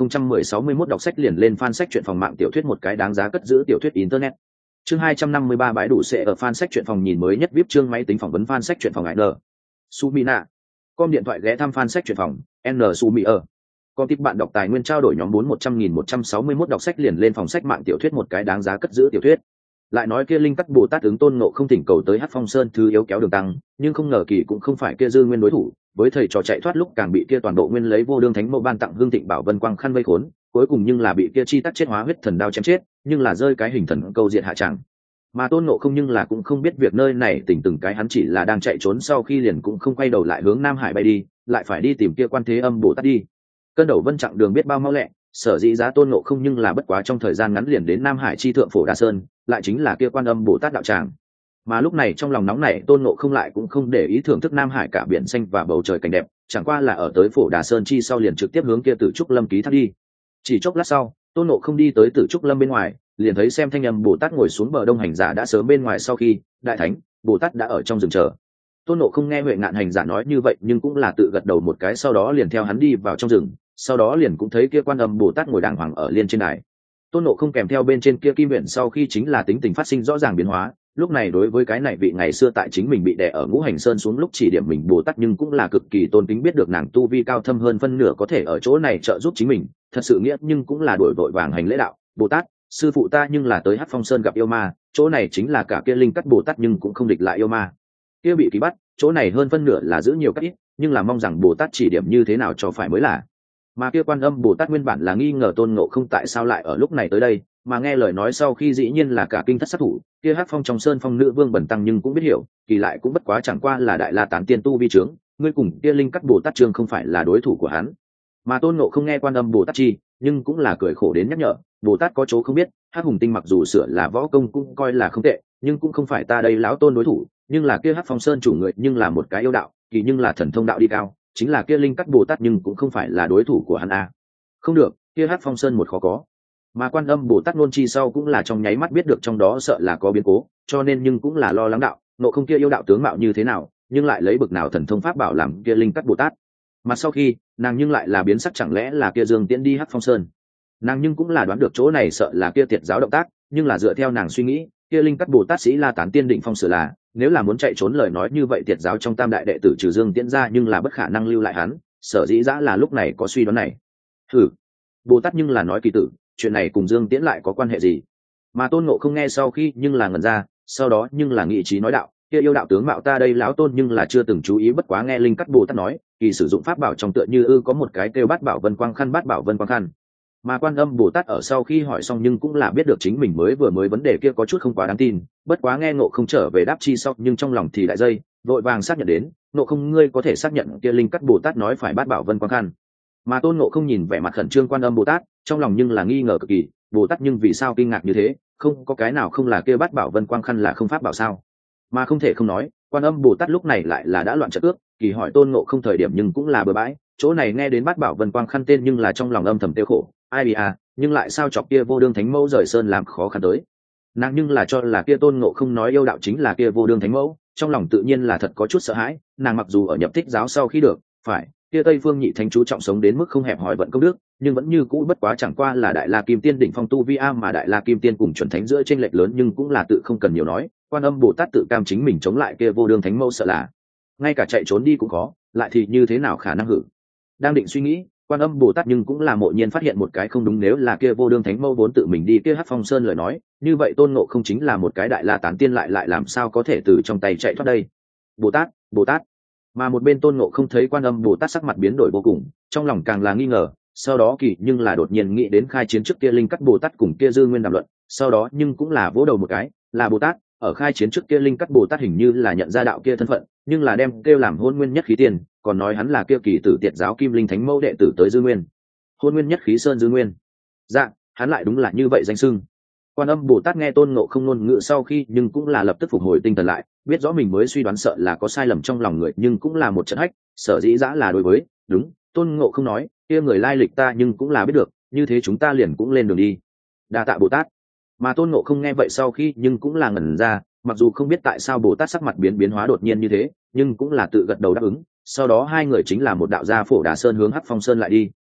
41061 đọc sách liền lên fan sách truyện phòng mạng tiểu thuyết một cái đáng giá cất giữ tiểu thuyết internet. Chương 253 bãi đủ sẽ ở fan sách truyện phòng nhìn mới nhất VIP chương máy tính phỏng vấn fan sách truyện phòng N. Sumina. Com điện thoại ghé thăm fan sách truyện phòng, N Sumi ở. Com tiếp bạn đọc tài nguyên trao đổi nhóm 400.161 đọc sách liền lên phòng sách mạng tiểu thuyết một cái đáng giá cất giữ tiểu thuyết. Lại nói kia linh cắt bồ tát ứng tôn ngộ không thỉnh cầu tới Hắc Phong Sơn thứ yếu kéo đường tăng, nhưng không ngờ kỳ cũng không phải kia dư nguyên đối thủ, với thầy trò chạy thoát lúc càng bị kia toàn bộ nguyên lấy vô đương thánh mẫu ban tặng hương thịnh bảo vân quang khăn vây khốn, cuối cùng nhưng là bị kia chi tắc chết hóa huyết thần đao chém chết, nhưng là rơi cái hình thần câu diện hạ tràng. Mà tôn ngộ không nhưng là cũng không biết việc nơi này tỉnh từng cái, hắn chỉ là đang chạy trốn, sau khi liền cũng không quay đầu lại hướng Nam Hải bay đi, lại phải đi tìm kia Quan Thế Âm Bồ Tát đi. Cơn đầu vân chặng đường biết bao mau lẹ, sở dĩ giá tôn ngộ không nhưng là bất quá trong thời gian ngắn liền đến Nam Hải chi thượng Phổ Đà Sơn, lại chính là kia Quan Âm Bồ Tát đạo tràng. Mà lúc này trong lòng nóng này tôn ngộ không lại cũng không để ý thưởng thức Nam Hải cả biển xanh và bầu trời cảnh đẹp, chẳng qua là ở tới Phổ Đà Sơn chi sau liền trực tiếp hướng kia Tử Trúc Lâm ký thác đi. Chỉ chốc lát sau, tôn ngộ không đi tới Tử Trúc Lâm bên ngoài, liền thấy xem Thanh Âm Bồ Tát ngồi xuống bờ đông hành giả đã sớm bên ngoài, sau khi đại thánh Bồ Tát đã ở trong rừng chờ. Tôn ngộ không nghe Huệ Ngạn hành giả nói như vậy nhưng cũng là tự gật đầu một cái, sau đó liền theo hắn đi vào trong rừng, sau đó liền cũng thấy kia Quan Âm Bồ Tát ngồi đàng hoàng ở liên trên đài. Tôn ngộ không kèm theo bên trên kia kim nguyện sau khi chính là tính tình phát sinh rõ ràng biến hóa, lúc này đối với cái này vị ngày xưa tại chính mình bị đè ở Ngũ Hành Sơn xuống lúc chỉ điểm mình Bồ Tát nhưng cũng là cực kỳ tôn kính, biết được nàng tu vi cao thâm hơn phân nửa có thể ở chỗ này trợ giúp chính mình, thật sự nghĩa nhưng cũng là đổi vội vàng hành lễ đạo: Bồ Tát, sư phụ ta nhưng là tới Hắc Phong Sơn gặp yêu ma, chỗ này chính là cả kia linh cắt Bồ Tát nhưng cũng không địch lại yêu ma kia bị ký bắt, chỗ này hơn phân nửa là giữ nhiều các ít, nhưng là mong rằng Bồ Tát chỉ điểm như thế nào cho phải mới là. Mà kia Quan Âm Bồ Tát nguyên bản là nghi ngờ tôn ngộ không tại sao lại ở lúc này tới đây, mà nghe lời nói sau khi dĩ nhiên là cả kinh thất sát thủ kia Hắc Phong trong Sơn Phong nữ vương Bẩn Tăng, nhưng cũng biết hiểu kỳ lại cũng bất quá chẳng qua là đại la tán tiên tu vi trướng, ngươi cùng kia linh cắt Bồ Tát trương không phải là đối thủ của hắn. Mà tôn ngộ không nghe Quan Âm Bồ Tát chi nhưng cũng là cười khổ đến nhắc nhở: Bồ Tát có chỗ không biết, Hắc Hùng Tinh mặc dù sửa là võ công cũng coi là không tệ, nhưng cũng không phải ta đây lão tôn đối thủ, nhưng là kia Hắc Phong Sơn chủ người nhưng là một cái yêu đạo kỳ, nhưng là thần thông đạo đi cao, chính là kia linh cắt Bồ Tát nhưng cũng không phải là đối thủ của hắn a. Không được, kia Hắc Phong Sơn một khó có. Mà Quan Âm Bồ Tát nôn chi sau cũng là trong nháy mắt biết được trong đó sợ là có biến cố, cho nên nhưng cũng là lo lắng đạo: nộ không kia yêu đạo tướng mạo như thế nào, nhưng lại lấy bực nào thần thông pháp bảo làm kia linh cắt Bồ Tát. Mà sau khi nàng nhưng lại là biến sắc, chẳng lẽ là kia Dương Tiễn đi Hắc Phong Sơn. Nàng nhưng cũng là đoán được chỗ này sợ là kia Tiệt giáo động tác, nhưng là dựa theo nàng suy nghĩ, kia linh cắt Bồ Tát sĩ La Tán Tiên Định Phong sửa là, nếu là muốn chạy trốn lời nói như vậy Tiệt giáo trong tam đại đệ tử trừ Dương Tiễn ra nhưng là bất khả năng lưu lại hắn, sở dĩ dã là lúc này có suy đoán này. Bồ Tát nhưng là nói kỳ tử, chuyện này cùng Dương Tiễn lại có quan hệ gì? Mà tôn ngộ không nghe sau khi nhưng là ngẩn ra, sau đó nhưng là nghị trí nói đạo: kia yêu đạo tướng mạo ta đây lão tôn nhưng là chưa từng chú ý, bất quá nghe linh cắt Bồ Tát nói kỳ sử dụng pháp bảo trong tựa như có một cái kêu Bát Bảo Vân Quang Khăn, Bát Bảo Vân Quang Khăn. Mà Quan Âm Bồ Tát ở sau khi hỏi xong nhưng cũng là biết được chính mình mới vấn đề kia có chút không quá đáng tin, bất quá nghe ngộ không trở về đáp chi sau nhưng trong lòng thì đại dây, vội vàng xác nhận đến: ngộ không ngươi có thể xác nhận kia linh cắt Bồ Tát nói phải Bát Bảo Vân Quang Khăn? Mà tôn ngộ không nhìn vẻ mặt khẩn trương Quan Âm Bồ Tát, trong lòng nhưng là nghi ngờ cực kỳ: Bồ Tát nhưng vì sao kinh ngạc như thế, không có cái nào không là kia Bát Bảo Vân Quang Khăn là không pháp bảo sao? Mà không thể không nói, Quan Âm Bồ Tát lúc này lại là đã loạn trận ước, kỳ hỏi tôn ngộ không thời điểm nhưng cũng là bừa bãi, chỗ này nghe đến Bát Bảo Vân Quang Khăn tên nhưng là trong lòng âm thầm tiêu khổ: ai bị nhưng lại sao chọc kia vô đương thánh mẫu rời sơn làm khó khăn tới. Nàng nhưng là cho là kia tôn ngộ không nói yêu đạo chính là kia vô đương thánh mẫu, trong lòng tự nhiên là thật có chút sợ hãi. Nàng mặc dù ở nhập thích giáo sau khi được phải kia Tây Phương Nhị Thánh chú trọng sống đến mức không hẹp hòi vận công đức, nhưng vẫn như cũ bất quá chẳng qua là Đại La Kim Tiên đỉnh phong tu vi a, mà Đại La Kim Tiên cùng chuẩn thánh giữa chênh lệch lớn, nhưng cũng là tự không cần nhiều nói. Quan Âm Bồ Tát tự cam chính mình chống lại kia vô đương thánh mẫu, sợ là ngay cả chạy trốn đi cũng khó, lại thì như thế nào khả năng hử. Đang định suy nghĩ, Quan Âm Bồ Tát nhưng cũng là mộ nhiên phát hiện một cái không đúng, nếu là kia vô đương thánh mẫu vốn tự mình đi kia Hắc Phong Sơn lời nói, như vậy Tôn Ngộ không chính là một cái Đại La tán tiên, lại làm sao có thể từ trong tay chạy thoát đây. Bồ Tát, Bồ Tát. Mà một bên Tôn Ngộ không thấy Quan Âm Bồ Tát sắc mặt biến đổi vô cùng, trong lòng càng là nghi ngờ, sau đó kỳ nhưng là đột nhiên nghĩ đến khai chiến trước kia Linh Cắt Bồ Tát cùng kia Dư Nguyên đàm luận, sau đó nhưng cũng là vỗ đầu một cái, là Bồ Tát, ở khai chiến trước kia Linh Cắt Bồ Tát hình như là nhận ra đạo kia thân phận, nhưng là đem kêu làm Hôn Nguyên Nhất Khí Tiên, còn nói hắn là kia kỳ tử Tiệt giáo Kim Linh Thánh Mẫu đệ tử tới Dư Nguyên. Hôn Nguyên Nhất Khí Sơn Dư Nguyên. Dạ, hắn lại đúng là như vậy danh xưng. Quan Âm Bồ Tát nghe Tôn Ngộ không ngôn ngữ sau khi, nhưng cũng là lập tức phục hồi tinh thần lại, biết rõ mình mới suy đoán sợ là có sai lầm trong lòng người, nhưng cũng là một trận hách, sở dĩ dã là đối với, đúng, Tôn Ngộ không nói, kia người lai lịch ta nhưng cũng là biết được, như thế chúng ta liền cũng lên đường đi. Đa tạ Bồ Tát. Mà Tôn Ngộ không nghe vậy sau khi, nhưng cũng là ngẩn ra, mặc dù không biết tại sao Bồ Tát sắc mặt biến hóa đột nhiên như thế, nhưng cũng là tự gật đầu đáp ứng, sau đó hai người chính là một đạo gia Phổ Đà Sơn hướng Hắc Phong Sơn lại đi.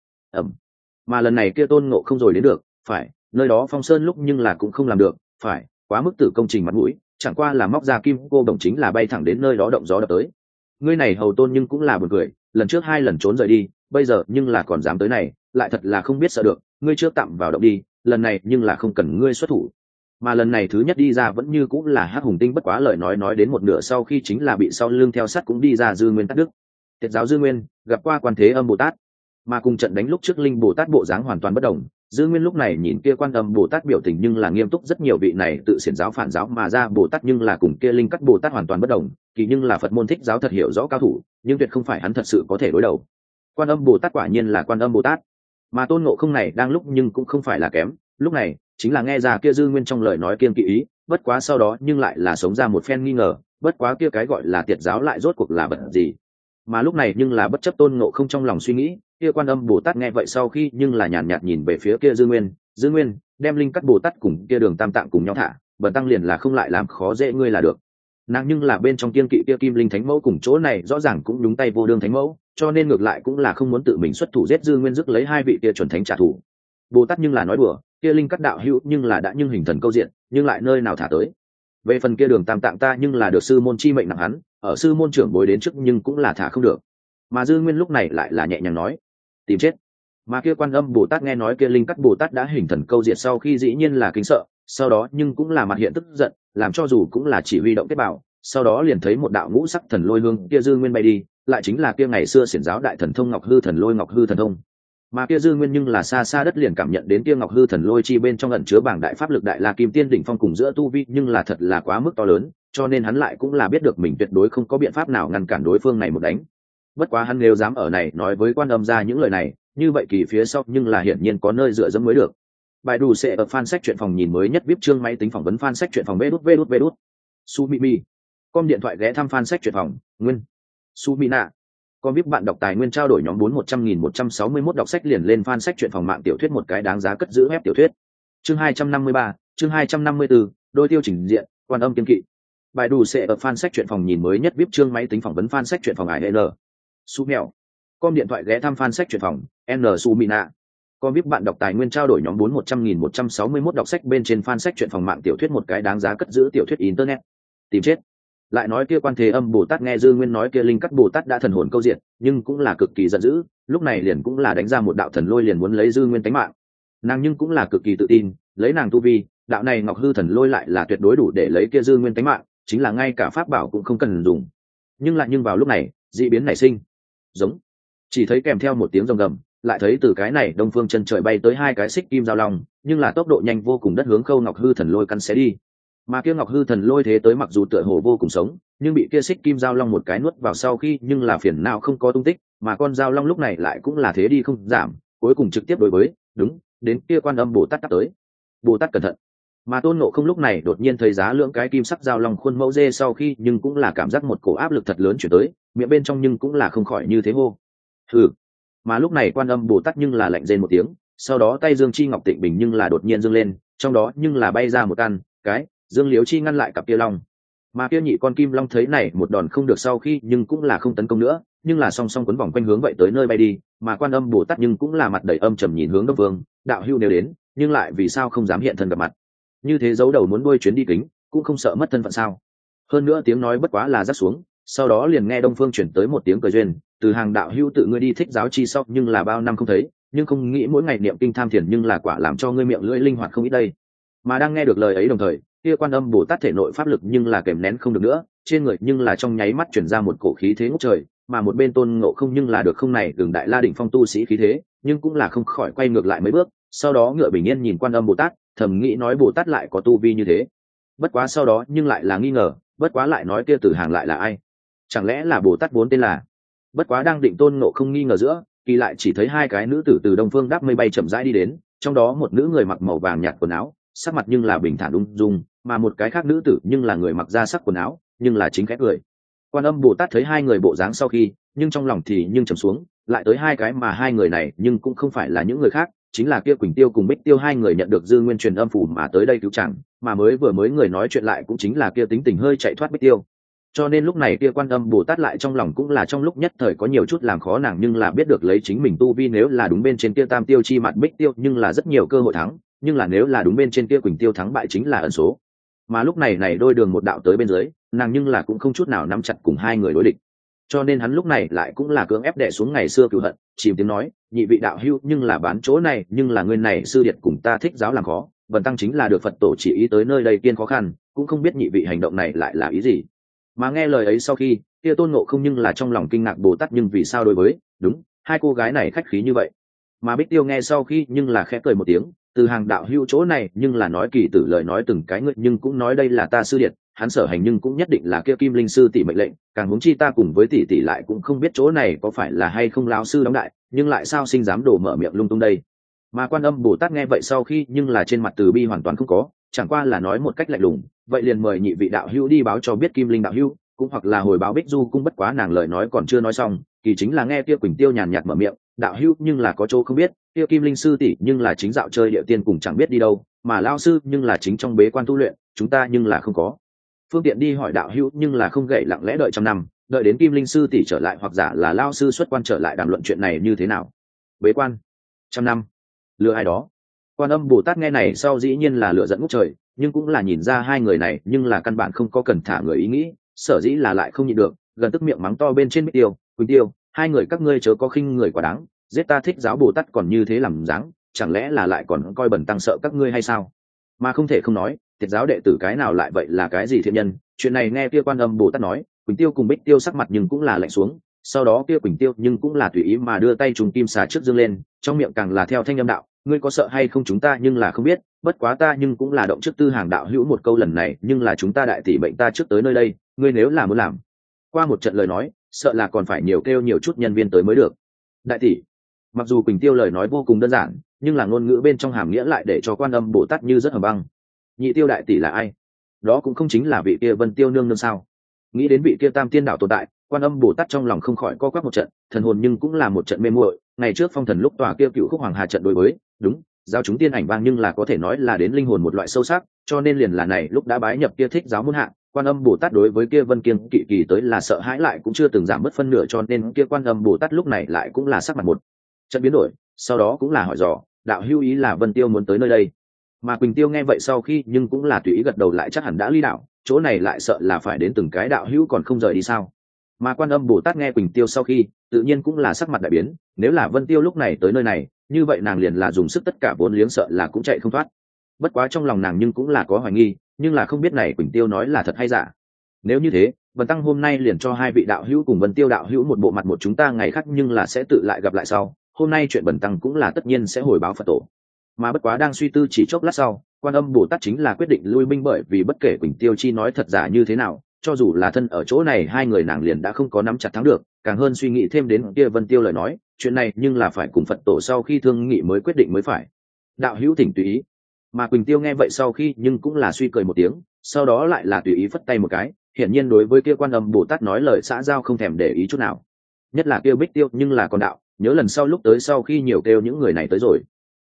Mà lần này kia Tôn Ngộ không rồi đến được, phải, nơi đó Phong Sơn lúc nhưng là cũng không làm được, phải, quá mức tử công trình mặt mũi, chẳng qua là móc ra kim cô đồng chính là bay thẳng đến nơi đó động gió đập tới. Ngươi này hầu Tôn nhưng cũng là buồn cười, lần trước hai lần trốn rời đi, bây giờ nhưng là còn dám tới này, lại thật là không biết sợ được, ngươi chưa tạm vào động đi, lần này nhưng là không cần ngươi xuất thủ. Mà lần này thứ nhất đi ra vẫn như cũng là Hắc Hùng Tinh, bất quá lời nói đến một nửa sau khi chính là bị sau lưng theo sát cũng đi ra Dư Nguyên Tát Đức. Tiệt giáo Dư Nguyên gặp qua Quan Thế Âm Bồ Tát, mà cùng trận đánh lúc trước Linh Bồ Tát bộ dáng hoàn toàn bất đồng. Dư Nguyên lúc này nhìn kia Quan Âm Bồ Tát biểu tình nhưng là nghiêm túc rất nhiều, vị này tự xiển giáo phản giáo mà ra Bồ Tát nhưng là cùng kia Linh Cắt Bồ Tát hoàn toàn bất đồng, kỳ nhưng là Phật môn thích giáo thật hiểu rõ cao thủ, nhưng tuyệt không phải hắn thật sự có thể đối đầu. Quan Âm Bồ Tát quả nhiên là Quan Âm Bồ Tát, mà Tôn Ngộ không này đang lúc nhưng cũng không phải là kém, lúc này chính là nghe ra kia Dư Nguyên trong lời nói kiêng kỵ ý, bất quá sau đó nhưng lại là sống ra một phen nghi ngờ, bất quá kia cái gọi là tiệt giáo lại rốt cuộc là vật gì. Mà lúc này nhưng là bất chấp Tôn Ngộ không trong lòng suy nghĩ, kia Quan Âm Bồ Tát nghe vậy sau khi nhưng là nhàn nhạt nhìn về phía kia Dư Nguyên đem Linh Cắt Bồ Tát cùng kia Đường Tam Tạng cùng nhau thả, bần tăng liền là không lại làm khó dễ ngươi là được. Nàng nhưng là bên trong kiêng kỵ kia Kim Linh Thánh Mẫu cùng chỗ này rõ ràng cũng đúng tay vô đương thánh mẫu, cho nên ngược lại cũng là không muốn tự mình xuất thủ giết Dư Nguyên, dứt lấy hai vị kia chuẩn thánh trả thù. Bồ Tát nhưng là nói đùa, kia Linh Cắt đạo hữu nhưng là đã nhưng hình thần câu diện, nhưng lại nơi nào thả tới. Về phần kia Đường Tam Tạng ta nhưng là được sư môn chi mệnh nặng hắn, ở sư môn trưởng bối đến trước nhưng cũng là thả không được. Mà Dư Nguyên lúc này lại là nhẹ nhàng nói, tìm chết. Mà kia Quan Âm Bồ Tát nghe nói kia Linh Cắt Bồ Tát đã hình thần câu diệt sau khi dĩ nhiên là kinh sợ, sau đó nhưng cũng là mặt hiện tức giận, làm cho dù cũng là chỉ huy động tế bào, sau đó liền thấy một đạo ngũ sắc thần lôi hương kia Dư Nguyên bay đi, lại chính là kia ngày xưa xiển giáo đại thần thông Ngọc Hư thần lôi, Ngọc Hư thần thông. Mà kia Dư Nguyên nhưng là xa xa đất liền cảm nhận đến kia Ngọc Hư thần lôi chi bên trong ẩn chứa bảng đại pháp lực Đại La Kim Tiên đỉnh phong cùng giữa tu vi nhưng là thật là quá mức to lớn, cho nên hắn lại cũng là biết được mình tuyệt đối không có biện pháp nào ngăn cản đối phương này một đánh. Bất quá hắn nếu dám ở này nói với Quan Âm ra những lời này, như vậy kỳ phía sau nhưng là hiển nhiên có nơi dựa dẫm mới được. Bài đủ sẽ ở fan sách truyện phòng nhìn mới nhất VIP chương máy tính phỏng vấn fan sách truyện phòng vé đút. Sumimi. Com điện thoại ghé thăm fan sách truyện phòng, Nguyên. Sumina. Com VIP bạn đọc tài nguyên trao đổi nhóm 4-100.161 đọc sách liền lên fan sách truyện phòng mạng tiểu thuyết một cái đáng giá cất giữ web tiểu thuyết. Chương 253, chương 254, đôi tiêu chỉnh diện, Quan Âm kiên kỵ. Bài đủ sẽ ở fan sách truyện phòng nhìn mới nhất VIP chương máy tính phỏng vấn fan sách truyện phòng IL. Su mèo. Com điện thoại ghé thăm fan sách truyện phòng, N Sumina. Com VIP bạn đọc tài nguyên trao đổi nhóm 4-100.161 đọc sách bên trên fan sách truyện phòng mạng tiểu thuyết một cái đáng giá cất giữ tiểu thuyết internet. Tìm chết. Lại nói kia Quan Thế Âm Bồ Tát nghe Dư Nguyên nói kia Linh Cắt Bồ Tát đã thần hồn câu diện, nhưng cũng là cực kỳ giận dữ, lúc này liền cũng là đánh ra một đạo thần lôi liền muốn lấy Dư Nguyên tánh mạng. Nàng nhưng cũng là cực kỳ tự tin, lấy nàng tu vi, đạo này Ngọc Hư thần lôi lại là tuyệt đối đủ để lấy kia Dư Nguyên tánh mạng, chính là ngay cả pháp bảo cũng không cần dùng. Nhưng vào lúc này, dị biến nảy sinh. Giống. Chỉ thấy kèm theo một tiếng rồng gầm, lại thấy từ cái này đông phương chân trời bay tới hai cái xích kim giao long, nhưng là tốc độ nhanh vô cùng, đất hướng Khâu Ngọc Hư thần lôi căn xé đi. Mà kia Ngọc Hư thần lôi thế tới mặc dù tựa hồ vô cùng sống, nhưng bị kia xích kim giao long một cái nuốt vào sau khi nhưng là phiền não không có tung tích, mà con giao long lúc này lại cũng là thế đi không giảm, cuối cùng trực tiếp đối với, đúng, đến kia Quan Âm Bồ Tát đáp tới. Bồ Tát cẩn thận. Mà Tôn Ngộ không lúc này đột nhiên thấy giá lưỡng cái kim sắc giao long khuôn mẫu dê sau khi nhưng cũng là cảm giác một cổ áp lực thật lớn chuyển tới, miệng bên trong nhưng cũng là không khỏi như thế hô. Hừ. Mà lúc này Quan Âm Bồ Tát nhưng là lạnh rên một tiếng, sau đó tay Dương Chi Ngọc Tịnh Bình nhưng là đột nhiên dương lên, trong đó nhưng là bay ra một căn cái Dương Liễu Chi ngăn lại cặp kia long. Mà kia nhị con kim long thấy này một đòn không được sau khi nhưng cũng là không tấn công nữa, nhưng là song song quấn vòng quanh hướng vậy tới nơi bay đi, mà Quan Âm Bồ Tát nhưng cũng là mặt đầy âm trầm nhìn hướng Đông Vương, đạo hữu nếu đến, nhưng lại vì sao không dám hiện thân gặp mặt? Như thế giấu đầu muốn đuôi chuyến đi kính, cũng không sợ mất thân phận sao? Hơn nữa tiếng nói bất quá là rắc xuống, sau đó liền nghe Đông Phương chuyển tới một tiếng cười duyên, từ hàng đạo hữu tự ngươi đi thích giáo chi sau nhưng là bao năm không thấy, nhưng không nghĩ mỗi ngày niệm kinh tham thiền nhưng là quả làm cho ngươi miệng lưỡi linh hoạt không ít đây. Mà đang nghe được lời ấy đồng thời, kia Quan Âm Bồ Tát thể nội pháp lực nhưng là kèm nén không được nữa, trên người nhưng là trong nháy mắt chuyển ra một cổ khí thế ngút trời, mà một bên Tôn Ngộ Không nhưng là được không này đường đại la đỉnh phong tu sĩ khí thế, nhưng cũng là không khỏi quay ngược lại mấy bước, sau đó ngựa bình yên nhìn Quan Âm Bồ Tát, thầm nghĩ nói Bồ Tát lại có tu vi như thế. Bất quá sau đó nhưng lại là nghi ngờ, bất quá lại nói kia Tử Hàng lại là ai? Chẳng lẽ là Bồ Tát vốn tên là? Bất quá đang định Tôn Ngộ Không nghi ngờ giữa, kỳ lại chỉ thấy hai cái nữ tử từ đông phương đáp mây bay chậm rãi đi đến, trong đó một nữ người mặc màu vàng nhạt quần áo, sắc mặt nhưng là bình thản ung dung, mà một cái khác nữ tử nhưng là người mặc da sắc quần áo, nhưng là chính khẽ cười. Quan Âm Bồ Tát thấy hai người bộ dáng sau khi, nhưng trong lòng thì nhưng trầm xuống, lại tới hai cái mà hai người này nhưng cũng không phải là những người khác, chính là kia Quỳnh Tiêu cùng Bích Tiêu hai người nhận được dư nguyên truyền âm phủ mà tới đây cứu chẳng, mà mới người nói chuyện lại cũng chính là kia tính tình hơi chạy thoát Bích Tiêu. Cho nên lúc này kia Quan Âm Bồ Tát lại trong lòng cũng là trong lúc nhất thời có nhiều chút làm khó nàng, nhưng là biết được lấy chính mình tu vi nếu là đúng bên trên kia Tam Tiêu chi mặt Bích Tiêu nhưng là rất nhiều cơ hội thắng, nhưng là nếu là đúng bên trên kia Quỳnh Tiêu thắng bại chính là ẩn số. Mà lúc này này đôi đường một đạo tới bên dưới, nàng nhưng là cũng không chút nào nắm chặt cùng hai người đối địch. Cho nên hắn lúc này lại cũng là cưỡng ép đè xuống ngày xưa cừu hận, chìm tiếng nói, nhị vị đạo hữu nhưng là bán chỗ này, nhưng là người này sư điệt cùng ta thích giáo làm khó, Vân tăng chính là được Phật tổ chỉ ý tới nơi đây kiên khó khăn, cũng không biết nhị vị hành động này lại là ý gì. Mà nghe lời ấy sau khi, kia Tôn Ngộ Không nhưng là trong lòng kinh ngạc Bồ Tát nhưng vì sao đối với, đúng, hai cô gái này khách khí như vậy. Mà Bích Tiêu nghe sau khi nhưng là khẽ cười một tiếng, từ hàng đạo hữu chỗ này nhưng là nói kỳ tử lời nói từng cái ngợi, nhưng cũng nói đây là ta sư điệt, hắn sở hành nhưng cũng nhất định là kia Kim Linh sư tỷ mệnh lệnh, càng huống chi ta cùng với tỷ tỷ lại cũng không biết chỗ này có phải là hay không lão sư đóng đại, nhưng lại sao sinh dám đổ mở miệng lung tung đây. Mà Quan Âm Bồ Tát nghe vậy sau khi nhưng là trên mặt từ bi hoàn toàn không có, chẳng qua là nói một cách lạnh lùng, vậy liền mời nhị vị đạo hữu đi báo cho biết Kim Linh đạo hữu, cũng hoặc là hồi báo Bích Du cung. Bất quá nàng lời nói còn chưa nói xong, kỳ chính là nghe kia Quỳnh Tiêu nhàn nhạt mở miệng, đạo hữu nhưng là có chỗ không biết, kia Kim Linh sư tỷ nhưng là chính dạo chơi địa tiên cùng chẳng biết đi đâu, mà lao sư nhưng là chính trong bế quan tu luyện, chúng ta nhưng là không có phương tiện đi hỏi đạo hữu, nhưng là không gậy lặng lẽ đợi trăm năm, đợi đến Kim Linh sư tỷ trở lại hoặc giả là lao sư xuất quan trở lại đàm luận chuyện này như thế nào. Bế quan trăm năm, lừa ai đó. Quan Âm Bồ Tát nghe này sau dĩ nhiên là lửa giận ngút trời, nhưng cũng là nhìn ra hai người này nhưng là căn bản không có cần thả người ý nghĩ, sở dĩ là lại không nhịn được, gần tức miệng mắng to bên trên Bích Tiêu, Quỳnh Tiêu, hai người các ngươi chớ có khinh người quá đáng, giết ta thích giáo Bồ Tát còn như thế làm dáng, chẳng lẽ là lại còn coi bẩn tăng sợ các ngươi hay sao? Mà không thể không nói, thiệt giáo đệ tử cái nào lại vậy là cái gì thiện nhân, chuyện này nghe kia Quan Âm Bồ Tát nói, Quỳnh Tiêu cùng Bích Tiêu sắc mặt nhưng cũng là lạnh xuống, sau đó kia Quỳnh Tiêu nhưng cũng là tùy ý mà đưa tay trùng kim xà trước dương lên, trong miệng càng là theo thanh âm đạo, ngươi có sợ hay không chúng ta nhưng là không biết, bất quá ta nhưng cũng là động trước tư hàng đạo hữu một câu lần này, nhưng là chúng ta đại tỷ bệnh ta trước tới nơi đây, ngươi nếu là muốn làm qua một trận lời nói, sợ là còn phải nhiều kêu nhiều chút nhân viên tới mới được. Đại tỷ, mặc dù Quỳnh Tiêu lời nói vô cùng đơn giản, nhưng là ngôn ngữ bên trong hàm nghĩa lại để cho Quan Âm Bồ Tát như rất hầm băng. Nhị Tiêu đại tỷ là ai? Đó cũng không chính là vị kia Vân Tiêu nương nương sao? Nghĩ đến vị kia Tam Tiên đảo tồn tại, Quan Âm Bồ Tát trong lòng không khỏi co quắp một trận, thần hồn nhưng cũng là một trận mê muội. Ngày trước phong thần lúc tòa kia Cựu Khúc Hoàng Hà trận đối với, đúng, giáo chúng tiên ảnh vang nhưng là có thể nói là đến linh hồn một loại sâu sắc, cho nên liền là này lúc đã bái nhập kia thích giáo môn hạ, Quan Âm Bồ Tát đối với kia Vân Kiên Kỵ kỳ tới là sợ hãi lại cũng chưa từng giảm mất phân nửa, cho nên kia Quan Âm Bồ Tát lúc này lại cũng là sắc mặt một trận biến đổi, sau đó cũng là hỏi dò, đạo hữu ý là Vân Tiêu muốn tới nơi đây. Mà Quỳnh Tiêu nghe vậy sau khi nhưng cũng là tùy ý gật đầu lại chắc hẳn đã ly đạo, chỗ này lại sợ là phải đến từng cái đạo hữu còn không rời đi sao. Mà Quan Âm Bồ Tát nghe Quỳnh Tiêu sau khi tự nhiên cũng là sắc mặt đại biến, nếu là Vân Tiêu lúc này tới nơi này, như vậy nàng liền là dùng sức tất cả vốn liếng sợ là cũng chạy không thoát. Bất quá trong lòng nàng nhưng cũng là có hoài nghi, nhưng là không biết này Quỳnh Tiêu nói là thật hay giả. Nếu như thế, Vân tăng hôm nay liền cho hai vị đạo hữu cùng Vân Tiêu đạo hữu một bộ mặt một chúng ta ngày khác nhưng là sẽ tự lại gặp lại sau, hôm nay chuyện Bần tăng cũng là tất nhiên sẽ hồi báo Phật tổ. Mà bất quá đang suy tư chỉ chốc lát sau, Quan Âm Bồ Tát chính là quyết định lui binh, bởi vì bất kể Quỳnh Tiêu chi nói thật giả như thế nào, cho dù là thân ở chỗ này hai người nàng liền đã không có nắm chặt thắng được, càng hơn suy nghĩ thêm đến kia Vân Tiêu lời nói, chuyện này nhưng là phải cùng Phật tổ sau khi thương nghị mới quyết định mới phải. Đạo hữu thỉnh tùy ý. Mà Quỳnh Tiêu nghe vậy sau khi nhưng cũng là suy cười một tiếng, sau đó lại là tùy ý phất tay một cái, hiển nhiên đối với kia Quan Âm Bồ Tát nói lời xã giao không thèm để ý chút nào. Nhất là kêu Bích Tiêu nhưng là còn đạo, nhớ lần sau lúc tới sau khi nhiều kêu những người này tới rồi.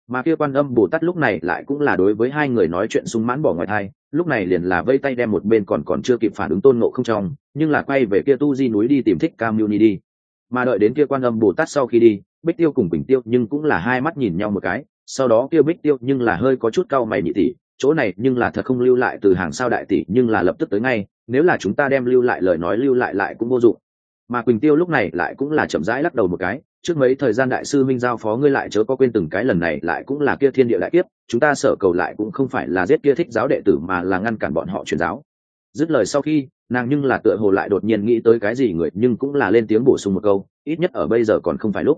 Mà kia Quan Âm Bồ Tát lúc này lại cũng là đối với hai người nói chuyện sung mãn bỏ ngoài thai, lúc này liền là vây tay đem một bên còn chưa kịp phản ứng Tôn Ngộ Không trong, nhưng là quay về kia Tu Di núi đi tìm Thích Ca Mâu Ni đi. Mà đợi đến kia Quan Âm Bồ Tát sau khi đi, Bích Tiêu cùng Bình Tiêu nhưng cũng là hai mắt nhìn nhau một cái, sau đó kia Bích Tiêu nhưng là hơi có chút cau mày nhị tỷ, chỗ này nhưng là thật không lưu lại từ hàng sao đại tỷ, nhưng là lập tức tới ngay, nếu là chúng ta đem lưu lại lời nói lưu lại cũng vô dụng. Mà Quỳnh Tiêu lúc này lại cũng là chậm rãi lắc đầu một cái, trước mấy thời gian đại sư minh giao phó ngươi lại chớ có quên từng cái, lần này lại cũng là kia thiên địa đại kiếp, chúng ta sở cầu lại cũng không phải là giết kia Thích giáo đệ tử mà là ngăn cản bọn họ truyền giáo. Dứt lời sau khi, nàng nhưng là tựa hồ lại đột nhiên nghĩ tới cái gì người, nhưng cũng là lên tiếng bổ sung một câu, ít nhất ở bây giờ còn không phải lúc.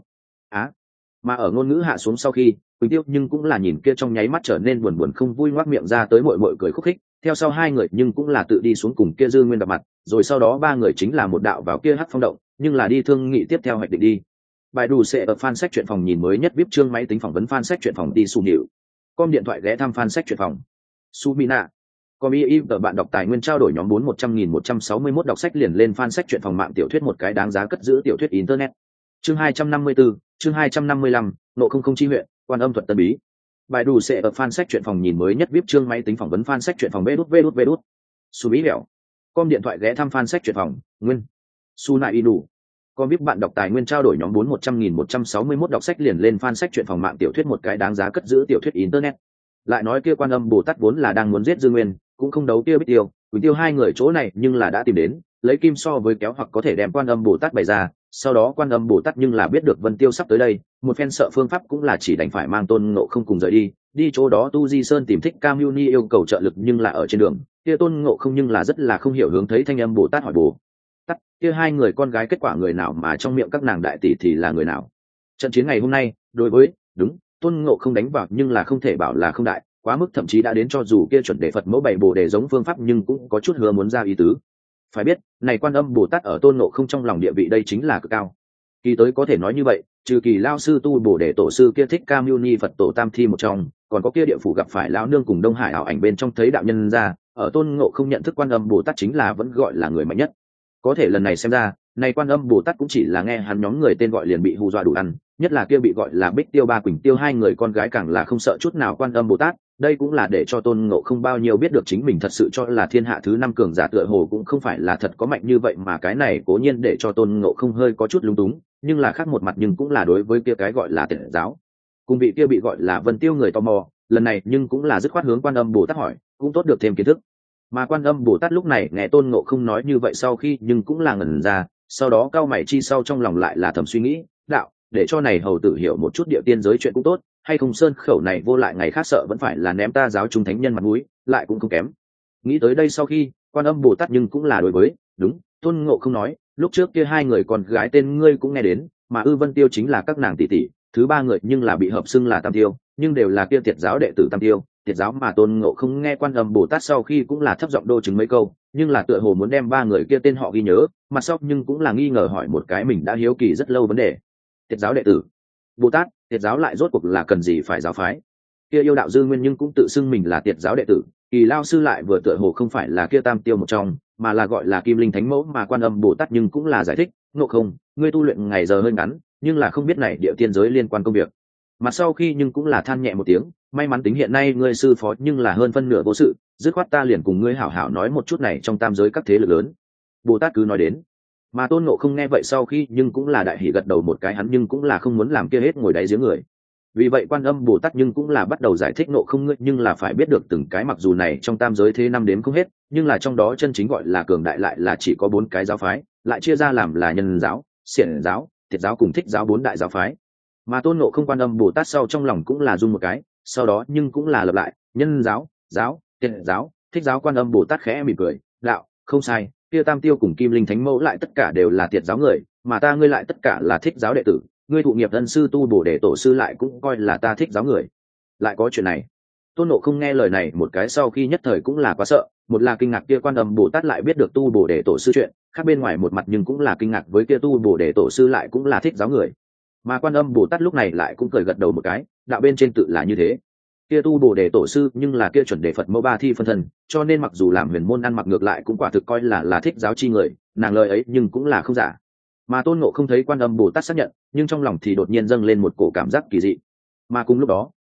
Mà ở ngôn ngữ hạ xuống sau khi, Quỳnh Tiêu nhưng cũng là nhìn kia trong nháy mắt trở nên buồn không vui, ngoác miệng ra tới mội cười khúc khích, theo sau hai người nhưng cũng là tự đi xuống cùng kia Dư Nguyên gặp mặt, rồi sau đó ba người chính là một đạo vào kia Hắc Phong động, nhưng là đi thương nghị tiếp theo hoạch định đi. Bài đủ sẽ ở fan sách truyện phòng nhìn mới nhất VIP chương máy tính phỏng vấn fan sách truyện phòng đi Su Nịu. Com điện thoại ghé thăm fan sách truyện phòng. Su Mina. Com tờ bạn đọc tài nguyên trao đổi nhóm 4100.161 đọc sách liền lên fan sách truyện phòng mạng tiểu thuyết một cái đáng giá cất giữ tiểu thuyết internet. Chương 254, chương 255, nộ không chi huyện, Quan Âm thuật tân bí. Bài đủ sẽ ở fan sách truyện phòng nhìn mới nhất VIP chương máy tính phỏng vấn fan sách truyện phòng vđvđvđ. Su bí hẻo. Com điện thoại ghé thăm fan sách truyện phòng, nguyên. Su nại đủ. Com VIP bạn đọc tài nguyên trao đổi nhóm 4100.161 đọc sách liền lên fan sách truyện phòng mạng tiểu thuyết một cái đáng giá cất giữ tiểu thuyết internet. Lại nói kia Quan Âm Bồ Tát vốn là đang muốn giết Dương Nguyên, cũng không đấu kia Bích Tiêu, Quỳnh Tiêu hai người chỗ này nhưng là đã tìm đến, lấy kim so với kéo hoặc có thể đem Quan Âm Bồ Tát bày ra, sau đó Quan Âm Bồ Tát nhưng là biết được Vân Tiêu sắp tới đây, một phen sợ phương pháp cũng là chỉ đành phải mang Tôn Ngộ Không cùng rời đi chỗ đó Tu Di Sơn tìm Thích Ca Mâu Ni yêu cầu trợ lực, nhưng là ở trên đường, kia Tôn Ngộ Không nhưng là rất là không hiểu hướng thấy Thanh Âm Bồ Tát hỏi Bồ Tát, kia hai người con gái kết quả người nào mà trong miệng các nàng đại tỷ thì là người nào? Trận chiến ngày hôm nay, đối với, đúng, Tôn Ngộ Không đánh vào nhưng là không thể bảo là không đại, quá mức thậm chí đã đến cho dù kia chuẩn đề Phật mẫu bày bồ đề giống phương pháp nhưng cũng có chút hứa muốn ra ý tứ. Phải biết, này Quan Âm Bồ Tát ở Tôn Ngộ Không trong lòng địa vị đây chính là cực cao. Kỳ tới có thể nói như vậy, trừ Kỳ lao sư tu bồ đề tổ sư kia Thích Ca Mâu Ni Phật tổ tam thi một trong, còn có kia địa phủ gặp phải lão nương cùng Đông Hải ảo ảnh bên trong thấy đạo nhân ra, ở Tôn Ngộ Không nhận thức Quan Âm Bồ Tát chính là vẫn gọi là người mạnh nhất. Có thể lần này xem ra, này Quan Âm Bồ Tát cũng chỉ là nghe hắn nhóm người tên gọi liền bị hù dọa đủ ăn, nhất là kia bị gọi là Bích Tiêu ba Quỳnh Tiêu hai người con gái càng là không sợ chút nào Quan Âm Bồ Tát. Đây cũng là để cho Tôn Ngộ Không bao nhiêu biết được chính mình thật sự cho là thiên hạ thứ 5 cường giả tựa hồ cũng không phải là thật có mạnh như vậy, mà cái này cố nhiên để cho Tôn Ngộ Không hơi có chút lúng túng, nhưng là khác một mặt nhưng cũng là đối với kia cái gọi là Tiệt giáo cùng vị kia bị gọi là Vân Tiêu người tò mò, lần này nhưng cũng là dứt khoát hướng Quan Âm Bồ Tát hỏi, cũng tốt được thêm kiến thức. Mà Quan Âm Bồ Tát lúc này nghe Tôn Ngộ Không nói như vậy sau khi nhưng cũng là ngẩn ra, sau đó cau mày chi sau trong lòng lại là thầm suy nghĩ, đạo, để cho này hầu tử hiểu một chút địa tiên giới chuyện cũng tốt, hay không sơn khẩu này vô lại ngày khác sợ vẫn phải là ném ta giáo trung thánh nhân mặt mũi, lại cũng không kém. Nghĩ tới đây sau khi, Quan Âm Bồ Tát nhưng cũng là đối với, đúng, Tôn Ngộ Không nói, lúc trước kia hai người con gái tên ngươi cũng nghe đến, mà Vân Tiêu chính là các nàng tỷ tỷ, thứ ba người nhưng là bị hợp xưng là Tam Tiêu, nhưng đều là kia Tiệt giáo đệ tử Tam Tiêu. Tiệt giáo mà Tôn Ngộ Không nghe Quan Âm Bồ Tát sau khi cũng là thấp giọng đô chứng mấy câu, nhưng là tựa hồ muốn đem ba người kia tên họ ghi nhớ, mặt sau nhưng cũng là nghi ngờ hỏi một cái mình đã hiếu kỳ rất lâu vấn đề. Tiệt giáo đệ tử Bồ Tát, Tiệt giáo lại rốt cuộc là cần gì phải giáo phái? Kia yêu đạo Dư Nguyên nhưng cũng tự xưng mình là Tiệt giáo đệ tử, Kỳ lao sư lại vừa tựa hồ không phải là kia Tam Tiêu một trong, mà là gọi là Kim Linh Thánh Mẫu, mà Quan Âm Bồ Tát nhưng cũng là giải thích, Ngộ Không, ngươi tu luyện ngày giờ hơi ngắn, nhưng là không biết này địa tiên giới liên quan công việc. Mặt sau khi nhưng cũng là than nhẹ một tiếng, may mắn tính hiện nay ngươi sư phó nhưng là hơn phân nửa vô sự, dứt khoát ta liền cùng ngươi hảo hảo nói một chút này trong tam giới các thế lực lớn. Bồ Tát cứ nói đến, mà Tôn Ngộ Không nghe vậy sau khi nhưng cũng là đại hỉ gật đầu một cái, hắn nhưng cũng là không muốn làm kia hết ngồi đáy giếng người. Vì vậy Quan Âm Bồ Tát nhưng cũng là bắt đầu giải thích Ngộ Không ngươi nhưng là phải biết được từng cái, mặc dù này trong tam giới thế năm đếm không hết, nhưng là trong đó chân chính gọi là cường đại lại là chỉ có 4 cái giáo phái, lại chia ra làm là Nhân giáo, Xiển giáo, Tiệt giáo cùng Thích giáo 4 đại giáo phái. Mà Tôn Ngộ Không Quan Âm Bồ Tát sau trong lòng cũng là rung một cái, sau đó nhưng cũng là lập lại, Nhân giáo, giáo, Tiệt giáo, Thích giáo. Quan Âm Bồ Tát khẽ mỉm cười, đạo, không sai, kia Tam Tiêu cùng Kim Linh Thánh Mẫu lại tất cả đều là Tiệt giáo người, mà ta ngươi lại tất cả là Thích giáo đệ tử, ngươi thụ nghiệp ân sư tu bổ để tổ sư lại cũng coi là ta Thích giáo người. Lại có chuyện này? Tôn Ngộ Không nghe lời này một cái sau khi nhất thời cũng là quá sợ, một là kinh ngạc kia Quan Âm Bồ Tát lại biết được tu bổ để tổ sư chuyện, khác bên ngoài một mặt nhưng cũng là kinh ngạc với kia tu bổ để tổ sư lại cũng là Thích giáo người. Mà Quan Âm Bồ Tát lúc này lại cũng cười gật đầu một cái, đạo bên trên tự là như thế. Kia tu bổ đề tổ sư nhưng là kia chuẩn đề Phật mẫu ba thi phân thân, cho nên mặc dù làm huyền môn ăn mặc ngược lại cũng quả thực coi là Thích giáo chi người, nàng lời ấy nhưng cũng là không giả. Mà Tôn Ngộ Không thấy Quan Âm Bồ Tát xác nhận, nhưng trong lòng thì đột nhiên dâng lên một cổ cảm giác kỳ dị. Mà cùng lúc đó,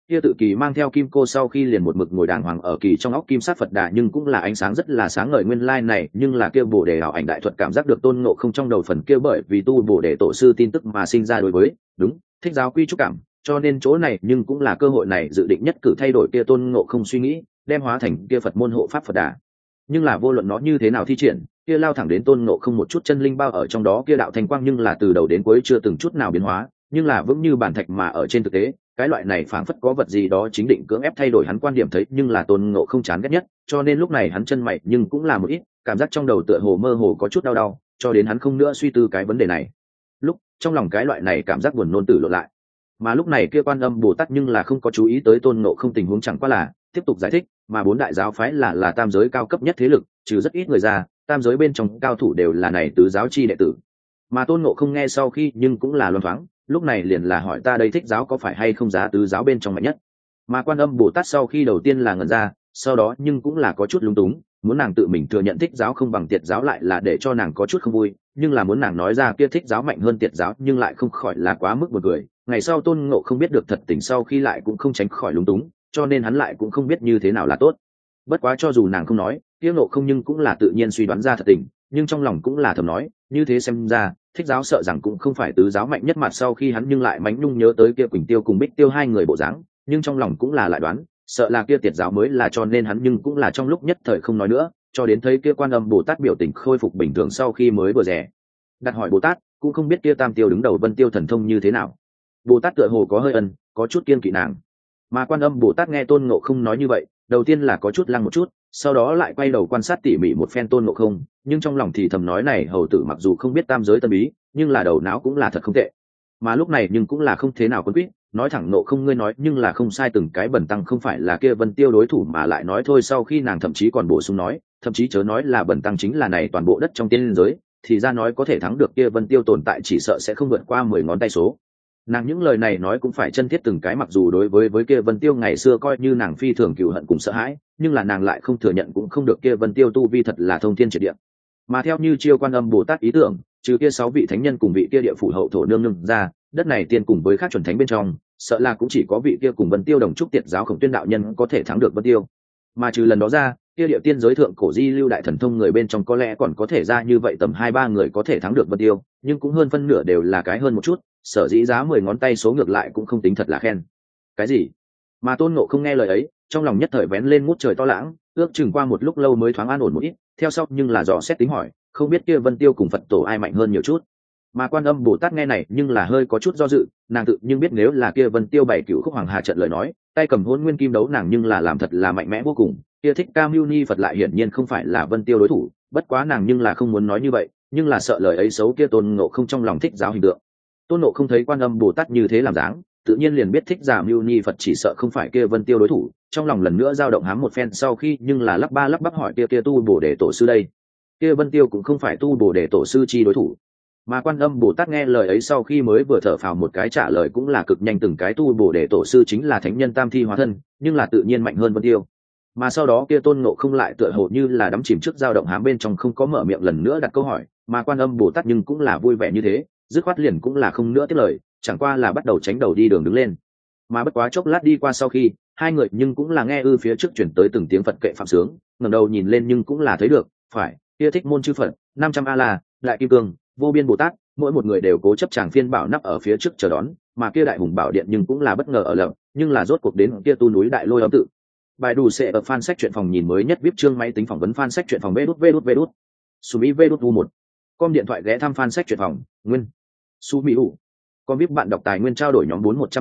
kia tự kỳ mang theo kim cô sau khi liền một mực ngồi đàng hoàng ở kỳ trong óc kim sát Phật Đà, nhưng cũng là ánh sáng rất là sáng ngời nguyên lai này, nhưng là kia Bồ đề ảo ảnh đại thuật cảm giác được Tôn Ngộ Không trong đầu phần kia bởi vì tu Bồ đề tổ sư tin tức mà sinh ra đối với đúng thích giáo quy trúc cảm, cho nên chỗ này nhưng cũng là cơ hội này dự định nhất cử thay đổi kia Tôn Ngộ Không suy nghĩ, đem hóa thành kia Phật môn hộ pháp Phật Đà. Nhưng là vô luận nó như thế nào thi triển, kia lao thẳng đến Tôn Ngộ Không một chút chân linh bao ở trong đó kia đạo thanh quang, nhưng là từ đầu đến cuối chưa từng chút nào biến hóa, nhưng là vững như bàn thạch mà ở trên thực tế cái loại này phảng phất có vật gì đó chính định cưỡng ép thay đổi hắn quan điểm thấy, nhưng là Tôn Ngộ Không chán ghét nhất, cho nên lúc này hắn chân mày nhưng cũng là một ít cảm giác trong đầu tựa hồ mơ hồ có chút đau đau, cho đến hắn không nữa suy tư cái vấn đề này lúc trong lòng cái loại này cảm giác buồn nôn tử lộ lại. Mà lúc này kia Quan Âm Bồ Tát nhưng là không có chú ý tới Tôn Ngộ Không tình huống, chẳng qua là tiếp tục giải thích, mà bốn đại giáo phái là tam giới cao cấp nhất thế lực, trừ rất ít người ra, tam giới bên trong cao thủ đều là này tứ giáo chi đệ tử. Mà Tôn Ngộ Không nghe sau khi nhưng cũng là loan thoáng, lúc này liền là hỏi ta đây thích giáo có phải hay không giá tứ giáo bên trong mạnh nhất. Mà Quan Âm Bồ Tát sau khi đầu tiên là ngẩn ra, sau đó nhưng cũng là có chút lung túng, muốn nàng tự mình thừa nhận thích giáo không bằng tiệt giáo lại là để cho nàng có chút không vui, nhưng là muốn nàng nói ra kia thích giáo mạnh hơn tiệt giáo nhưng lại không khỏi là quá mức buồn cười. Ngày sau Tôn Ngộ Không biết được thật tình sau khi lại cũng không tránh khỏi lung túng, cho nên hắn lại cũng không biết như thế nào là tốt. Bất quá cho dù nàng không nói, kia Ngộ Không nhưng cũng là tự nhiên suy đoán ra thật tình, nhưng trong lòng cũng là thầm nói, như thế xem ra thích giáo sợ rằng cũng không phải tứ giáo mạnh nhất. Mặt sau khi hắn nhưng lại mánh nhung nhớ tới kia Quỳnh Tiêu cùng Bích Tiêu hai người bộ dáng, nhưng trong lòng cũng là lại đoán sợ là kia tiệt giáo mới là, cho nên hắn nhưng cũng là trong lúc nhất thời không nói nữa, cho đến thấy kia Quan Âm Bồ Tát biểu tình khôi phục bình thường sau khi mới vừa rẻ đặt hỏi Bồ Tát, cũng không biết kia Tam Tiêu đứng đầu Vân Tiêu thần thông như thế nào. Bồ Tát tựa hồ có hơi ân, có chút kiêng kỵ nàng. Mà Quan Âm Bồ Tát nghe Tôn Ngộ Không nói như vậy, đầu tiên là có chút lăng một chút, sau đó lại quay đầu quan sát tỉ mỉ một phen Tôn Ngộ Không, nhưng trong lòng thì thầm nói này hầu tử mặc dù không biết tam giới tân bí, nhưng là đầu não cũng là thật không tệ. Mà lúc này nhưng cũng là không thế nào quân quyết, nói thẳng Ngộ Không ngươi nói nhưng là không sai, từng cái bẩn tăng không phải là kia Vân Tiêu đối thủ, mà lại nói thôi sau khi nàng thậm chí còn bổ sung nói, thậm chí chớ nói là bẩn tăng chính là này toàn bộ đất trong tiên giới, thì ra nói có thể thắng được kia Vân Tiêu tồn tại chỉ sợ sẽ không vượt qua 10 ngón tay số. Nàng những lời này nói cũng phải chân thiết từng cái, mặc dù đối với kia Vân Tiêu ngày xưa coi như nàng phi thường cừu hận cùng sợ hãi, nhưng là nàng lại không thừa nhận cũng không được, kia Vân Tiêu tu vi thật là thông thiên triệt địa. Mà theo như chiêu Quan Âm Bồ Tát ý tưởng, trừ kia 6 vị thánh nhân cùng vị kia địa phủ hậu thổ nương nương ra, đất này tiên cùng với các chuẩn thánh bên trong, sợ là cũng chỉ có vị kia cùng Vân Tiêu đồng trúc tiệt giáo Khổng Tuyên đạo nhân có thể thắng được Vân Tiêu. Mà trừ lần đó ra, kia địa tiên giới thượng cổ di lưu đại thần thông người bên trong có lẽ còn có thể ra như vậy tầm 2-3 người có thể thắng được Vân Tiêu, nhưng cũng hơn phân nửa đều là cái hơn một chút, sở dĩ giá 10 ngón tay số ngược lại cũng không tính thật là khen. Cái gì? Mà Tôn Ngộ Không nghe lời ấy, trong lòng nhất thời vén lên ngút trời to lãng, ước chừng qua một lúc lâu mới thoáng an ổn một ít, theo sau nhưng là dò xét tính hỏi, không biết kia Vân Tiêu cùng Phật tổ ai mạnh hơn nhiều chút. Mà Quan Âm Bồ Tát nghe này nhưng là hơi có chút do dự, nàng tự nhưng biết nếu là kia Vân Tiêu bảy cửu khúc hoàng hà trận lời nói, tay cầm Hỗn Nguyên Kim đấu nàng nhưng là làm thật là mạnh mẽ vô cùng, kia Thích Ca Mâu Ni Phật lại hiển nhiên không phải là Vân Tiêu đối thủ, bất quá nàng nhưng là không muốn nói như vậy, nhưng là sợ lời ấy xấu kia Tôn Ngộ Không trong lòng thích giáo hình tượng. Tôn Ngộ Không thấy Quan Âm Bồ Tát như thế làm dáng, tự nhiên liền biết Thích Giả Mâu Ni Phật chỉ sợ không phải kia Vân Tiêu đối thủ, trong lòng lần nữa dao động hám một phen sau khi nhưng là lắp ba lắp bắp hỏi kia tu Bồ Đề tổ sư đây, kia Vân Tiêu cũng không phải tu Bồ Đề tổ sư chi đối thủ. Mà Quan Âm Bồ Tát nghe lời ấy sau khi mới vừa thở phào một cái trả lời cũng là cực nhanh, từng cái tu Bồ Đề tổ sư chính là thánh nhân tam thi hóa thân, nhưng là tự nhiên mạnh hơn Vân Tiêu. Mà sau đó kia Tôn Ngộ Không lại tựa hồ như là đắm chìm trước dao động hám bên trong không có mở miệng lần nữa đặt câu hỏi, mà Quan Âm Bồ Tát nhưng cũng là vui vẻ như thế, dứt khoát liền cũng là không nữa tiếp lời, chẳng qua là bắt đầu tránh đầu đi đường đứng lên. Mà bất quá chốc lát đi qua sau khi hai người nhưng cũng là nghe phía trước chuyển tới từng tiếng Phật kệ phạm sướng, ngẩng đầu nhìn lên nhưng cũng là thấy được, phải, kia Thích Môn chư Phật, 500 A La, Đại Kim Cương, Vô Biên Bồ Tát, mỗi một người đều cố chấp tràng phiên bảo nắp ở phía trước chờ đón, mà kia Đại Hùng Bảo Điện nhưng cũng là bất ngờ ở lợm, nhưng là rốt cuộc đến kia tu núi Đại Lôi Âm tự. Bài đủ sẽ ở fan sách truyện phòng nhìn mới nhất VIP chương máy tính phỏng vấn fan sách truyện phòng vđvđvđ. Sumi vđu1. Com điện thoại ghé thăm fan sách truyện phòng, nguyên. Sumi u. Com VIP bạn đọc tài nguyên trao đổi nhóm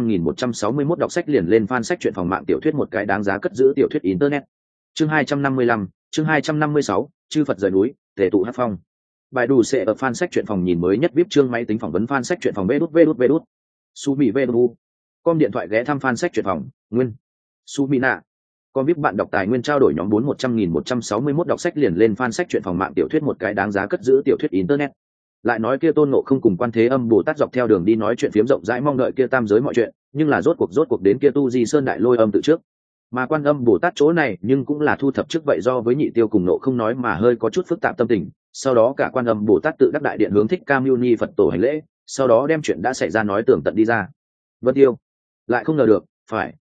400.161 đọc sách liền lên fan sách truyện phòng mạng tiểu thuyết một cái đáng giá cất giữ tiểu thuyết internet. Chương 255, chương 256, chư Phật rời núi, tề tụ hát phong. Bài đủ sẽ ở fan sách truyện phòng nhìn mới nhất VIP chương máy tính phỏng vấn fan sách truyện phòng vđvđvđ. Sumi vđu. Com điện thoại ghé thăm fan sách truyện phòng, nguyên. Sumina. Com VIP bạn đọc tài nguyên trao đổi nhóm 400.161 đọc sách liền lên fan sách truyện phòng mạng tiểu thuyết một cái đáng giá cất giữ tiểu thuyết internet. Lại nói kia Tôn Ngộ Không cùng Quan Thế Âm Bồ Tát dọc theo đường đi nói chuyện phiếm rộng rãi mong đợi kia tam giới mọi chuyện, nhưng là rốt cuộc đến kia Tu Di Sơn Đại Lôi Âm tự trước. Mà Quan Âm Bồ Tát chỗ này nhưng cũng là thu thập trước vậy do với Nhị Tiêu cùng Ngộ Không nói mà hơi có chút phức tạp tâm tình, sau đó cả Quan Âm Bồ Tát tự đắc đại điện hướng Thích Ca Mâu Ni Phật tổ hành lễ, sau đó đem chuyện đã xảy ra nói tường tận đi ra. Vân Tiêu lại không ngờ được, phải,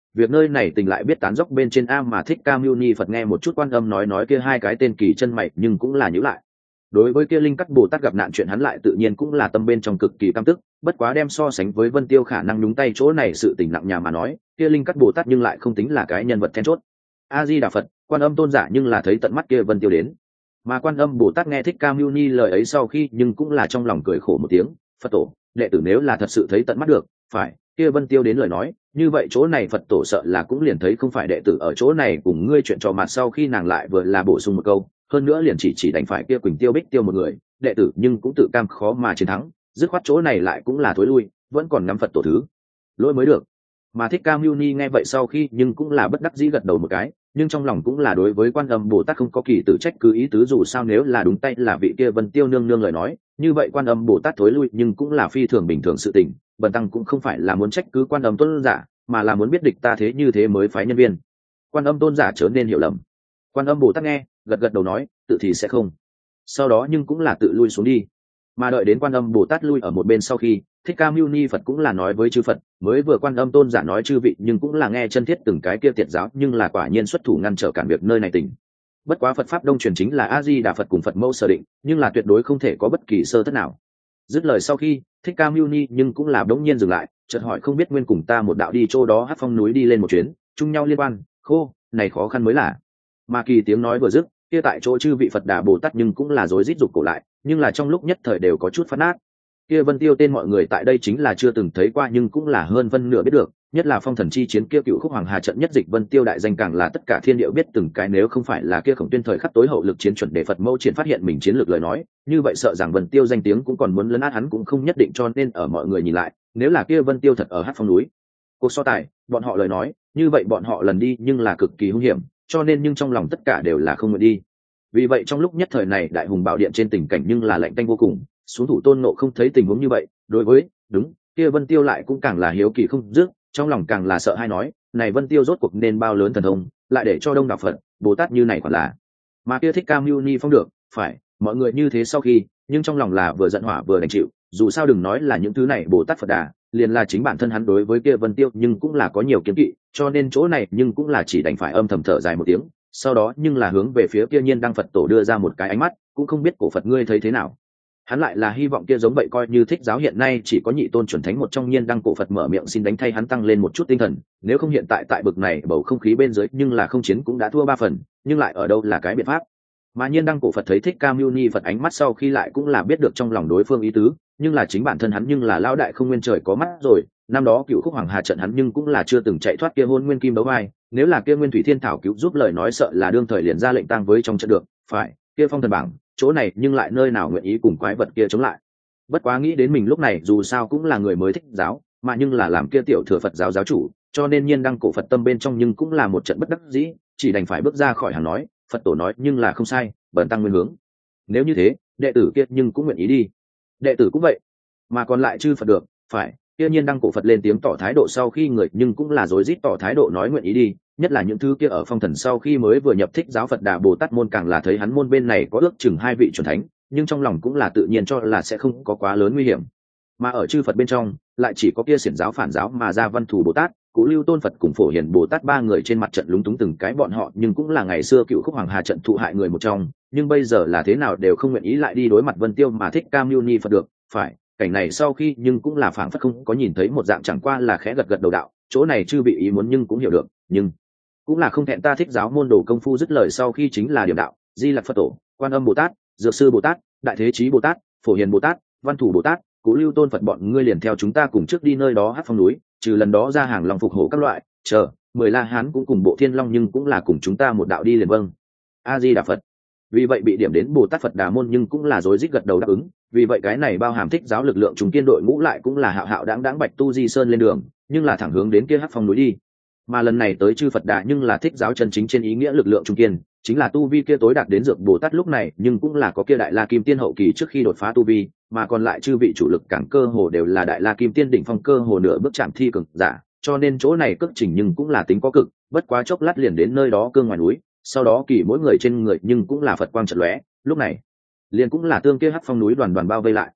việc nơi này tình lại biết tán dốc bên trên a mà thích ca mưu ni Phật nghe một chút Quan Âm nói kia hai cái tên kỳ chân mày nhưng cũng là nhíu lại. Đối với kia linh cắt Bồ Tát gặp nạn chuyện hắn lại tự nhiên cũng là tâm bên trong cực kỳ căm tức, bất quá đem so sánh với Vân Tiêu khả năng nhúng tay chỗ này sự tình nặng nhà mà nói, kia linh cắt Bồ Tát nhưng lại không tính là cái nhân vật then chốt. A Di Đà Phật, Quan Âm tôn giả nhưng là thấy tận mắt kia Vân Tiêu đến. Mà Quan Âm Bồ Tát nghe thích ca mưu ni lời ấy sau khi nhưng cũng là trong lòng cười khổ một tiếng, Phật tổ, đệ tử nếu là thật sự thấy tận mắt được, phải, kia Vân Tiêu đến lời nói, như vậy chỗ này Phật tổ sợ là cũng liền thấy không phải đệ tử ở chỗ này cùng ngươi chuyện trò mặt sau khi nàng lại vừa là bổ sung một câu, hơn nữa liền chỉ đánh phải kia Quỳnh Tiêu Bích Tiêu một người, đệ tử nhưng cũng tự cam khó mà chiến thắng, dứt khoát chỗ này lại cũng là thối lui, vẫn còn ngắm Phật tổ thứ lỗi mới được. Mà thích ca mưu ni nghe vậy sau khi nhưng cũng là bất đắc dĩ gật đầu một cái, nhưng trong lòng cũng là đối với Quan Âm Bồ Tát không có kỳ tử trách cứ ý tứ, dù sao nếu là đúng tay là vị kia Vân Tiêu nương nương lời nói, như vậy Quan Âm Bồ Tát thối lui nhưng cũng là phi thường bình thường sự tình, bần tăng cũng không phải là muốn trách cứ Quan Âm tôn giả, mà là muốn biết địch ta thế như thế mới phái nhân viên. Quan Âm tôn giả chớ nên hiểu lầm. Quan Âm Bồ Tát nghe, gật đầu nói, tự thì sẽ không. Sau đó nhưng cũng là tự lui xuống đi. Mà đợi đến Quan Âm Bồ Tát lui ở một bên sau khi, thích ca mưu ni Phật cũng là nói với chư Phật, mới vừa Quan Âm tôn giả nói chư vị nhưng cũng là nghe chân thiết từng cái kia tiệt giáo, nhưng là quả nhiên xuất thủ ngăn trở cản việc nơi này tỉnh. Bất quá Phật pháp đông truyền chính là A Di Đà Phật cùng Phật mẫu sở định, nhưng là tuyệt đối không thể có bất kỳ sơ thất nào. Dứt lời sau khi, thích ca mưu ni nhưng cũng là đống nhiên dừng lại, chợt hỏi không biết nguyên cùng ta một đạo đi chỗ đó Hắc Phong núi đi lên một chuyến, chung nhau liên quan, khô này khó khăn mới là. Mà kỳ tiếng nói vừa dứt, kia tại chỗ chư vị Phật Đà Bồ Tát nhưng cũng là rối rít rụt cổ lại, nhưng là trong lúc nhất thời đều có chút phát nát. Kia Vân Tiêu tên mọi người tại đây chính là chưa từng thấy qua nhưng cũng là hơn phân nửa biết được, nhất là phong thần chi chiến kia cựu khúc hoàng hà trận nhất dịch Vân Tiêu đại danh càng là tất cả thiên địa biết từng cái, nếu không phải là kia Khổng Tuyên thời khắc tối hậu lực chiến chuẩn để Phật mâu triển phát hiện mình chiến lược lời nói, như vậy sợ rằng Vân Tiêu danh tiếng cũng còn muốn lấn át hắn cũng không nhất định, cho nên ở mọi người nhìn lại, nếu là kia Vân Tiêu thật ở Hắc Phong núi cuộc so tài, bọn họ lời nói, như vậy bọn họ lần đi nhưng là cực kỳ hung hiểm, cho nên nhưng trong lòng tất cả đều là không nguyện đi. Vì vậy trong lúc nhất thời này Đại Hùng Bảo Điện trên tình cảnh nhưng là lạnh tanh vô cùng, xuống thủ Tôn Ngộ không thấy tình huống như vậy, đối với đúng kia Vân Tiêu lại cũng càng là hiếu kỳ không dứt, trong lòng càng là sợ hai nói, này Vân Tiêu rốt cuộc nên bao lớn thần thông, lại để cho đông đảo Phật Bồ Tát như này quả là. Mà kia thích ca mưu ni phong được, phải, mọi người như thế sau khi, nhưng trong lòng là vừa giận hỏa vừa đành chịu, dù sao đừng nói là những thứ này Bồ Tát Phật Đà, liền là chính bản thân hắn đối với kia Vân Tiêu nhưng cũng là có nhiều kiêng kỵ, cho nên chỗ này nhưng cũng là chỉ đành phải âm thầm thở dài một tiếng, sau đó nhưng là hướng về phía kia Nhiên Đăng Phật tổ đưa ra một cái ánh mắt, cũng không biết cổ Phật ngươi thấy thế nào. Hắn lại là hy vọng kia giống vậy coi như thích giáo hiện nay chỉ có nhị tôn chuẩn thánh một trong Nhiên Đăng cổ Phật mở miệng xin đánh thay hắn tăng lên một chút tinh thần, nếu không hiện tại bực này bầu không khí bên dưới nhưng là không chiến cũng đã thua 3 phần, nhưng lại ở đâu là cái biện pháp. Mà Nhiên Đăng cổ Phật thấy thích ca mưu ni Phật ánh mắt sau khi lại cũng là biết được trong lòng đối phương ý tứ, nhưng là chính bản thân hắn nhưng là lão đại không nguyên trời có mắt rồi, năm đó cựu khúc hoàng hà trận hắn nhưng cũng là chưa từng chạy thoát kia Hôn Nguyên Kim Đấu Vai, nếu là kia Nguyên Thủy Thiên Thảo cứu giúp lời nói sợ là đương thời liền ra lệnh tang với trong trận được, phải, kia phong thần bảng, chỗ này nhưng lại nơi nào nguyện ý cùng quái vật kia chống lại. Bất quá nghĩ đến mình lúc này dù sao cũng là người mới thích giáo, mà nhưng là làm kia tiểu thừa Phật giáo giáo chủ, cho nên Nhiên Đăng cổ Phật tâm bên trong nhưng cũng là một trận bất đắc dĩ, chỉ đành phải bước ra khỏi hàng nói, Phật tổ nói nhưng là không sai, bần tăng nguyên hướng. Nếu như thế, đệ tử kia nhưng cũng nguyện ý đi. Đệ tử cũng vậy. Mà còn lại chư Phật được, phải, kia Nhiên Đăng cổ Phật lên tiếng tỏ thái độ sau khi người nhưng cũng là rối rít tỏ thái độ nói nguyện ý đi, nhất là những thứ kia ở phong thần sau khi mới vừa nhập thích giáo Phật Đà Bồ Tát môn càng là thấy hắn môn bên này có ước chừng 2 vị chuẩn thánh, nhưng trong lòng cũng là tự nhiên cho là sẽ không có quá lớn nguy hiểm. Mà ở chư Phật bên trong, lại chỉ có kia xiển giáo phản giáo mà ra Văn Thù Bồ Tát, Cụ Lưu Tôn Phật cùng Phổ Hiền Bồ Tát 3 người trên mặt trận lúng túng từng cái bọn họ, nhưng cũng là ngày xưa cựu khúc hoàng hà trận thụ hại người một trong, nhưng bây giờ là thế nào đều không nguyện ý lại đi đối mặt Vân Tiêu mà thích ca mưu ni Phật được, phải, cảnh này sau khi nhưng cũng là phảng phất không có nhìn thấy một dạng, chẳng qua là khẽ gật đầu đạo, chỗ này chư vị ý muốn nhưng cũng hiểu được, nhưng cũng là không thẹn ta thích giáo môn đồ công phu. Dứt lời sau khi chính là điểm đạo, Di Lặc Phật tổ, Quan Âm Bồ Tát, Dược Sư Bồ Tát, Đại Thế Chí Bồ Tát, Phổ Hiền Bồ Tát, Văn Thủ Bồ Tát, Cụ Lưu Tôn Phật bọn ngươi liền theo chúng ta cùng trước đi nơi đó Hắc Phong núi, trừ lần đó ra hàng lòng phục hổ các loại, chờ 10 La Hán cũng cùng Bộ Thiên Long nhưng cũng là cùng chúng ta một đạo đi liền. Vâng, A Di Đà Phật. Vì vậy bị điểm đến Bồ Tát Phật Đà môn nhưng cũng là rối rít gật đầu đáp ứng, vì vậy cái này bao hàm thích giáo lực lượng chúng kiên đội ngũ lại cũng là hạo hạo đáng đáng bạch tu di sơn lên đường, nhưng là thẳng hướng đến kia Hắc Phong núi đi. Mà lần này tới chư Phật Đà nhưng là thích giáo chân chính trên ý nghĩa lực lượng trung kiên, chính là tu vi kia tối đạt đến Dược Bồ Tát lúc này, nhưng cũng là có kia Đại La Kim Tiên hậu kỳ trước khi đột phá tu vi, mà còn lại chư vị chủ lực cảng cơ hồ đều là Đại La Kim Tiên đỉnh phong cơ hồ nửa bước chạm thi cực giả, cho nên chỗ này cước trình nhưng cũng là tính có cực, bất quá chốc lát liền đến nơi đó cương ngoài núi, sau đó kỳ mỗi người trên người nhưng cũng là Phật quang chợt lóe, lúc này liền cũng là tương kia Hắc Phong núi đoàn đoàn bao vây lại.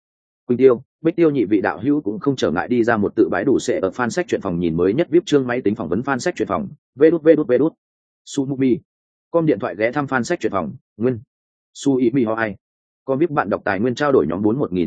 Quỳnh Tiêu, Bích Tiêu nhị vị đạo hữu cũng không trở ngại đi ra một tự bãi đủ sẽ ở fan sách truyện phòng nhìn mới nhất VIP chương máy tính phỏng vấn fan sách truyện phòng. Vđvđvđ. Sumubi. Com điện thoại ghé thăm fan sách truyện phòng. Nguyên. Suimi Hoai. Com VIP bạn đọc tài nguyên trao đổi nhóm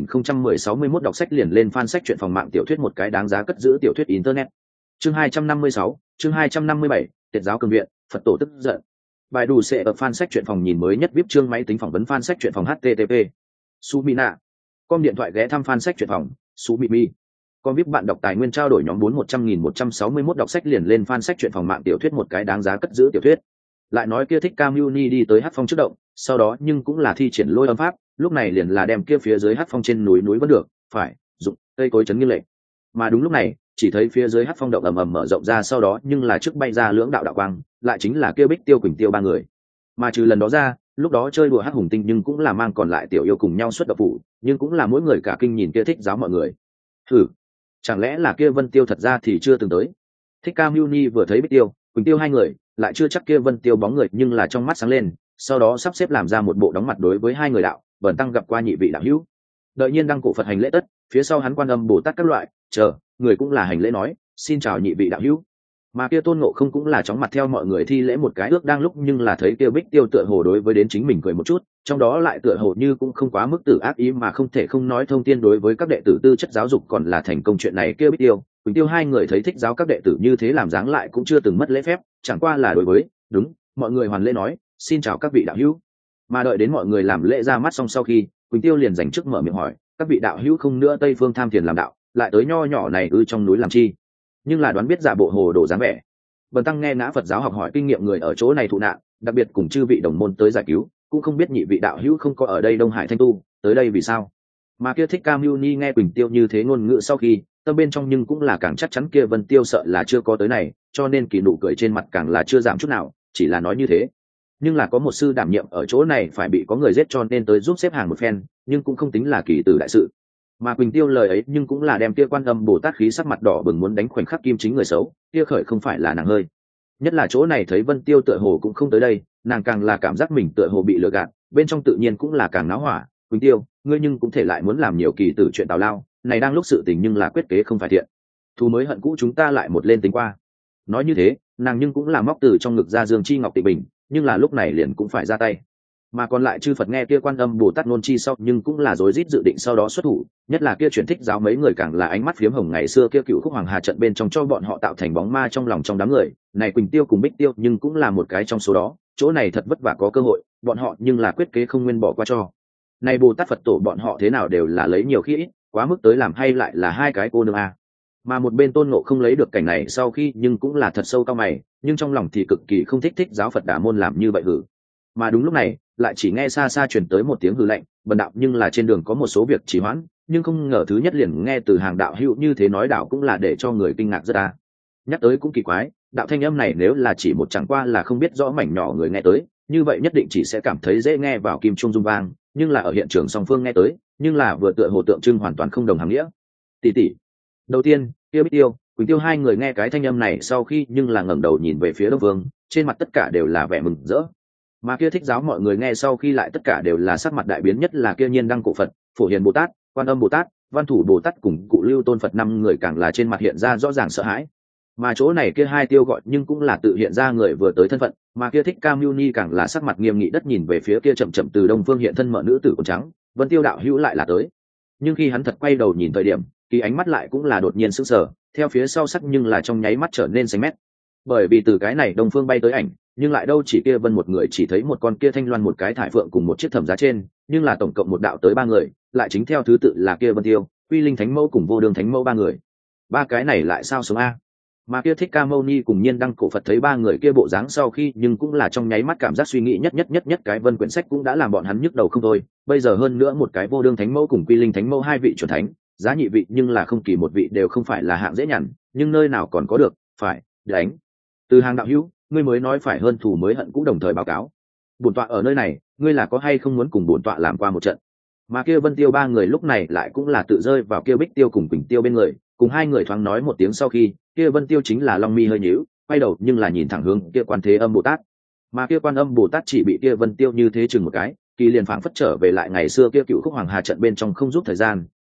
41061 đọc sách liền lên fan sách truyện phòng mạng tiểu thuyết một cái đáng giá cất giữ tiểu thuyết internet. Chương 256, chương 257, Tiệt giáo cường viện, Phật tổ tức giận. Bài đủ sẽ ở fan sách truyện phòng nhìn mới nhất VIP chương máy tính phỏng vấn fan sách truyện phòng http. Sumina. Com điện thoại ghé thăm fan sách truyện phòng. Sumimi. Com VIP bạn đọc tài nguyên trao đổi nhóm 400.161 đọc sách liền lên fan sách truyện phòng mạng tiểu thuyết một cái đáng giá cất giữ tiểu thuyết. Lại nói kia thích Cam Uni đi tới Hắc Phong trước động, sau đó nhưng cũng là thi triển lôi âm pháp, lúc này liền là đem kia phía dưới Hắc Phong trên núi vẫn được, phải, dụng cây cối chấn nghiêng lệ. Mà đúng lúc này, chỉ thấy phía dưới Hắc Phong động ầm ầm mở rộng ra sau đó nhưng là trước bay ra lưỡng đạo đạo quang, lại chính là kia Bích Tiêu Quỳnh Tiêu ba người. Mà trừ lần đó ra, lúc đó chơi đùa Hắc Hùng Tinh nhưng cũng là mang còn lại tiểu yêu cùng nhau xuất độc phủ, nhưng cũng là mỗi người cả kinh nhìn kia thích giáo mọi người. Thử, chẳng lẽ là kia Vân Tiêu thật ra thì chưa từng tới? Thích Cam Uni vừa thấy Bích Tiêu, Quỳnh Tiêu hai người, lại chưa chắc kia Vân Tiêu bóng người nhưng là trong mắt sáng lên, sau đó sắp xếp làm ra một bộ đóng mặt đối với hai người đạo, bẩn tăng gặp qua nhị vị đạo hữu. Đợi nhiên đăng cổ Phật hành lễ tất, phía sau hắn Quan Âm Bồ Tát các loại, chờ, người cũng là hành lễ nói, xin chào nhị vị đạo hữu. Mà kia Tôn Ngộ Không cũng là chóng mặt theo mọi người thi lễ một cái ước đang lúc nhưng là thấy kia Bích Tiêu tựa hồ đối với đến chính mình cười một chút, trong đó lại tựa hồ như cũng không quá mức tử ác ý mà không thể không nói thông tiên đối với các đệ tử tư chất giáo dục còn là thành công chuyện này kia Bích Tiêu, Quỳnh Tiêu hai người thấy thích giáo các đệ tử như thế làm dáng lại cũng chưa từng mất lễ phép, chẳng qua là đối với, đúng, mọi người hoàn lễ nói, xin chào các vị đạo hữu. Mà đợi đến mọi người làm lễ ra mắt xong sau khi, Quỳnh Tiêu liền dành trước mở miệng hỏi, các vị đạo hữu không nữa Tây Phương tham thiền làm đạo, lại tới nho nhỏ này trong núi làm chi? Nhưng là đoán biết giả bộ hồ đồ dáng vẻ. Bần tăng nghe ngã Phật giáo học hỏi kinh nghiệm người ở chỗ này thụ nạn, đặc biệt cùng chư vị đồng môn tới giải cứu, cũng không biết nhị vị đạo hữu không có ở đây Đông Hải Thanh Tu, tới đây vì sao? Mà kia thích Cam Uni nghe Quỳnh Tiêu như thế ngôn ngữ sau khi, tâm bên trong nhưng cũng là càng chắc chắn kia Vân Tiêu sợ là chưa có tới này, cho nên kỳ nụ cười trên mặt càng là chưa giảm chút nào, chỉ là nói như thế. Nhưng là có một sư đảm nhiệm ở chỗ này phải bị có người giết cho nên tới giúp xếp hàng một phen, nhưng cũng không tính là kỳ tử đại sự. Mà Quỳnh Tiêu lời ấy nhưng cũng là đem kia Quan Âm Bồ Tát khí sắc mặt đỏ bừng muốn đánh khoảnh khắc kim chính người xấu, kia khởi không phải là nàng hơi. Nhất là chỗ này thấy Vân Tiêu tựa hồ cũng không tới đây, nàng càng là cảm giác mình tựa hồ bị lừa gạt, bên trong tự nhiên cũng là càng náo hỏa. Quỳnh Tiêu, ngươi nhưng cũng thể lại muốn làm nhiều kỳ tử chuyện tào lao, này đang lúc sự tình nhưng là quyết kế không phải thiện. Thù mới hận cũ chúng ta lại một lên tính qua. Nói như thế, nàng nhưng cũng là móc từ trong ngực ra Dương Chi Ngọc Tịnh Bình, nhưng là lúc này liền cũng phải ra tay. Mà còn lại chư Phật nghe kia Quan Âm Bồ Tát ngôn chi sau nhưng cũng là rối rít dự định sau đó xuất thủ, nhất là kia chuyển thích giáo mấy người càng là ánh mắt phiếm hồng ngày xưa kia cựu khúc hoàng hà trận bên trong cho bọn họ tạo thành bóng ma trong lòng trong đám người, này Quỳnh Tiêu cùng Bích Tiêu nhưng cũng là một cái trong số đó, chỗ này thật vất vả có cơ hội, bọn họ nhưng là quyết kế không nguyên bỏ qua cho. Này Bồ Tát Phật tổ bọn họ thế nào đều là lấy nhiều khi ít, quá mức tới làm hay lại là hai cái cô nương a. Mà một bên Tôn Ngộ không lấy được cảnh này sau khi nhưng cũng là thật sâu cao mày, nhưng trong lòng thì cực kỳ không thích thích giáo Phật Đà môn làm như vậy hử. Mà đúng lúc này, lại chỉ nghe xa xa truyền tới một tiếng hừ lạnh, bần đạo nhưng là trên đường có một số việc trì hoãn, nhưng không ngờ thứ nhất liền nghe từ hàng đạo hữu như thế nói đạo cũng là để cho người kinh ngạc rất ta. Nhắc tới cũng kỳ quái, đạo thanh âm này nếu là chỉ một chẳng qua là không biết rõ mảnh nhỏ người nghe tới, như vậy nhất định chỉ sẽ cảm thấy dễ nghe vào kim trung dung vang, nhưng là ở hiện trường song phương nghe tới, nhưng là vừa tựa hồ tượng trưng hoàn toàn không đồng hàng nghĩa. Tỷ tỷ. Đầu tiên, kia Bích Tiêu, Quỳnh Tiêu hai người nghe cái thanh âm này sau khi nhưng là ngẩng đầu nhìn về phía Đông Vương, trên mặt tất cả đều là vẻ mừng rỡ. Mà kia thích giáo mọi người nghe sau khi lại tất cả đều là sắc mặt đại biến, nhất là kia Nhiên Đăng Cổ Phật, Phổ Hiền Bồ Tát, Quan Âm Bồ Tát, Văn Thủ Bồ Tát cùng Cụ Lưu Tôn Phật năm người càng là trên mặt hiện ra rõ ràng sợ hãi. Mà chỗ này kia hai tiêu gọi nhưng cũng là tự hiện ra người vừa tới thân phận, mà kia thích Cam Muni càng là sắc mặt nghiêm nghị đất nhìn về phía kia chậm chậm từ Đông Phương hiện thân mở nữ tử quần trắng, Vân Tiêu đạo hữu lại là tới. Nhưng khi hắn thật quay đầu nhìn thời điểm, kỳ ánh mắt lại cũng là đột nhiên sững sờ, theo phía sau sắc nhưng là trong nháy mắt trở nên xanh mét. Bởi vì từ cái này Đông Phương bay tới ảnh, nhưng lại đâu chỉ kia Vân một người chỉ thấy một con kia thanh loan một cái thải phượng cùng một chiếc thẩm giá trên, nhưng là tổng cộng một đạo tới ba người, lại chính theo thứ tự là kia Vân Tiêu, Quy Linh Thánh Mẫu cùng Vô Đường Thánh Mẫu ba người. Ba cái này lại sao sống a? Mà kia thích Ca Mâu Ni cùng Nhiên Đăng Cổ Phật thấy ba người kia bộ dáng sau khi nhưng cũng là trong nháy mắt cảm giác suy nghĩ nhất cái Vân quyển sách cũng đã làm bọn hắn nhức đầu không thôi, bây giờ hơn nữa một cái Vô Đường Thánh Mẫu cùng Quy Linh Thánh Mẫu hai vị chuẩn thánh, giá nhị vị nhưng là không kỳ một vị đều không phải là hạng dễ nhằn, nhưng nơi nào còn có được, phải đánh. Từ hàng đạo hữu, ngươi mới nói phải hơn thù mới hận cũ đồng thời báo cáo. Bổn tọa ở nơi này, ngươi là có hay không muốn cùng bổn tọa làm qua một trận? Mà kia Vân Tiêu ba người lúc này lại cũng là tự rơi vào kia Bích Tiêu cùng Quỳnh Tiêu bên người, cùng hai người thoáng nói một tiếng sau khi, kia Vân Tiêu chính là long mi hơi nhíu, quay đầu nhưng là nhìn thẳng hướng kia Quan Thế Âm Bồ Tát. Mà kia Quan Âm Bồ Tát chỉ bị kia Vân Tiêu như thế chừng một cái, kỳ liền phảng phất trở về lại ngày xưa kia cựu khúc hoàng hà trận bên trong không giúp thời gian,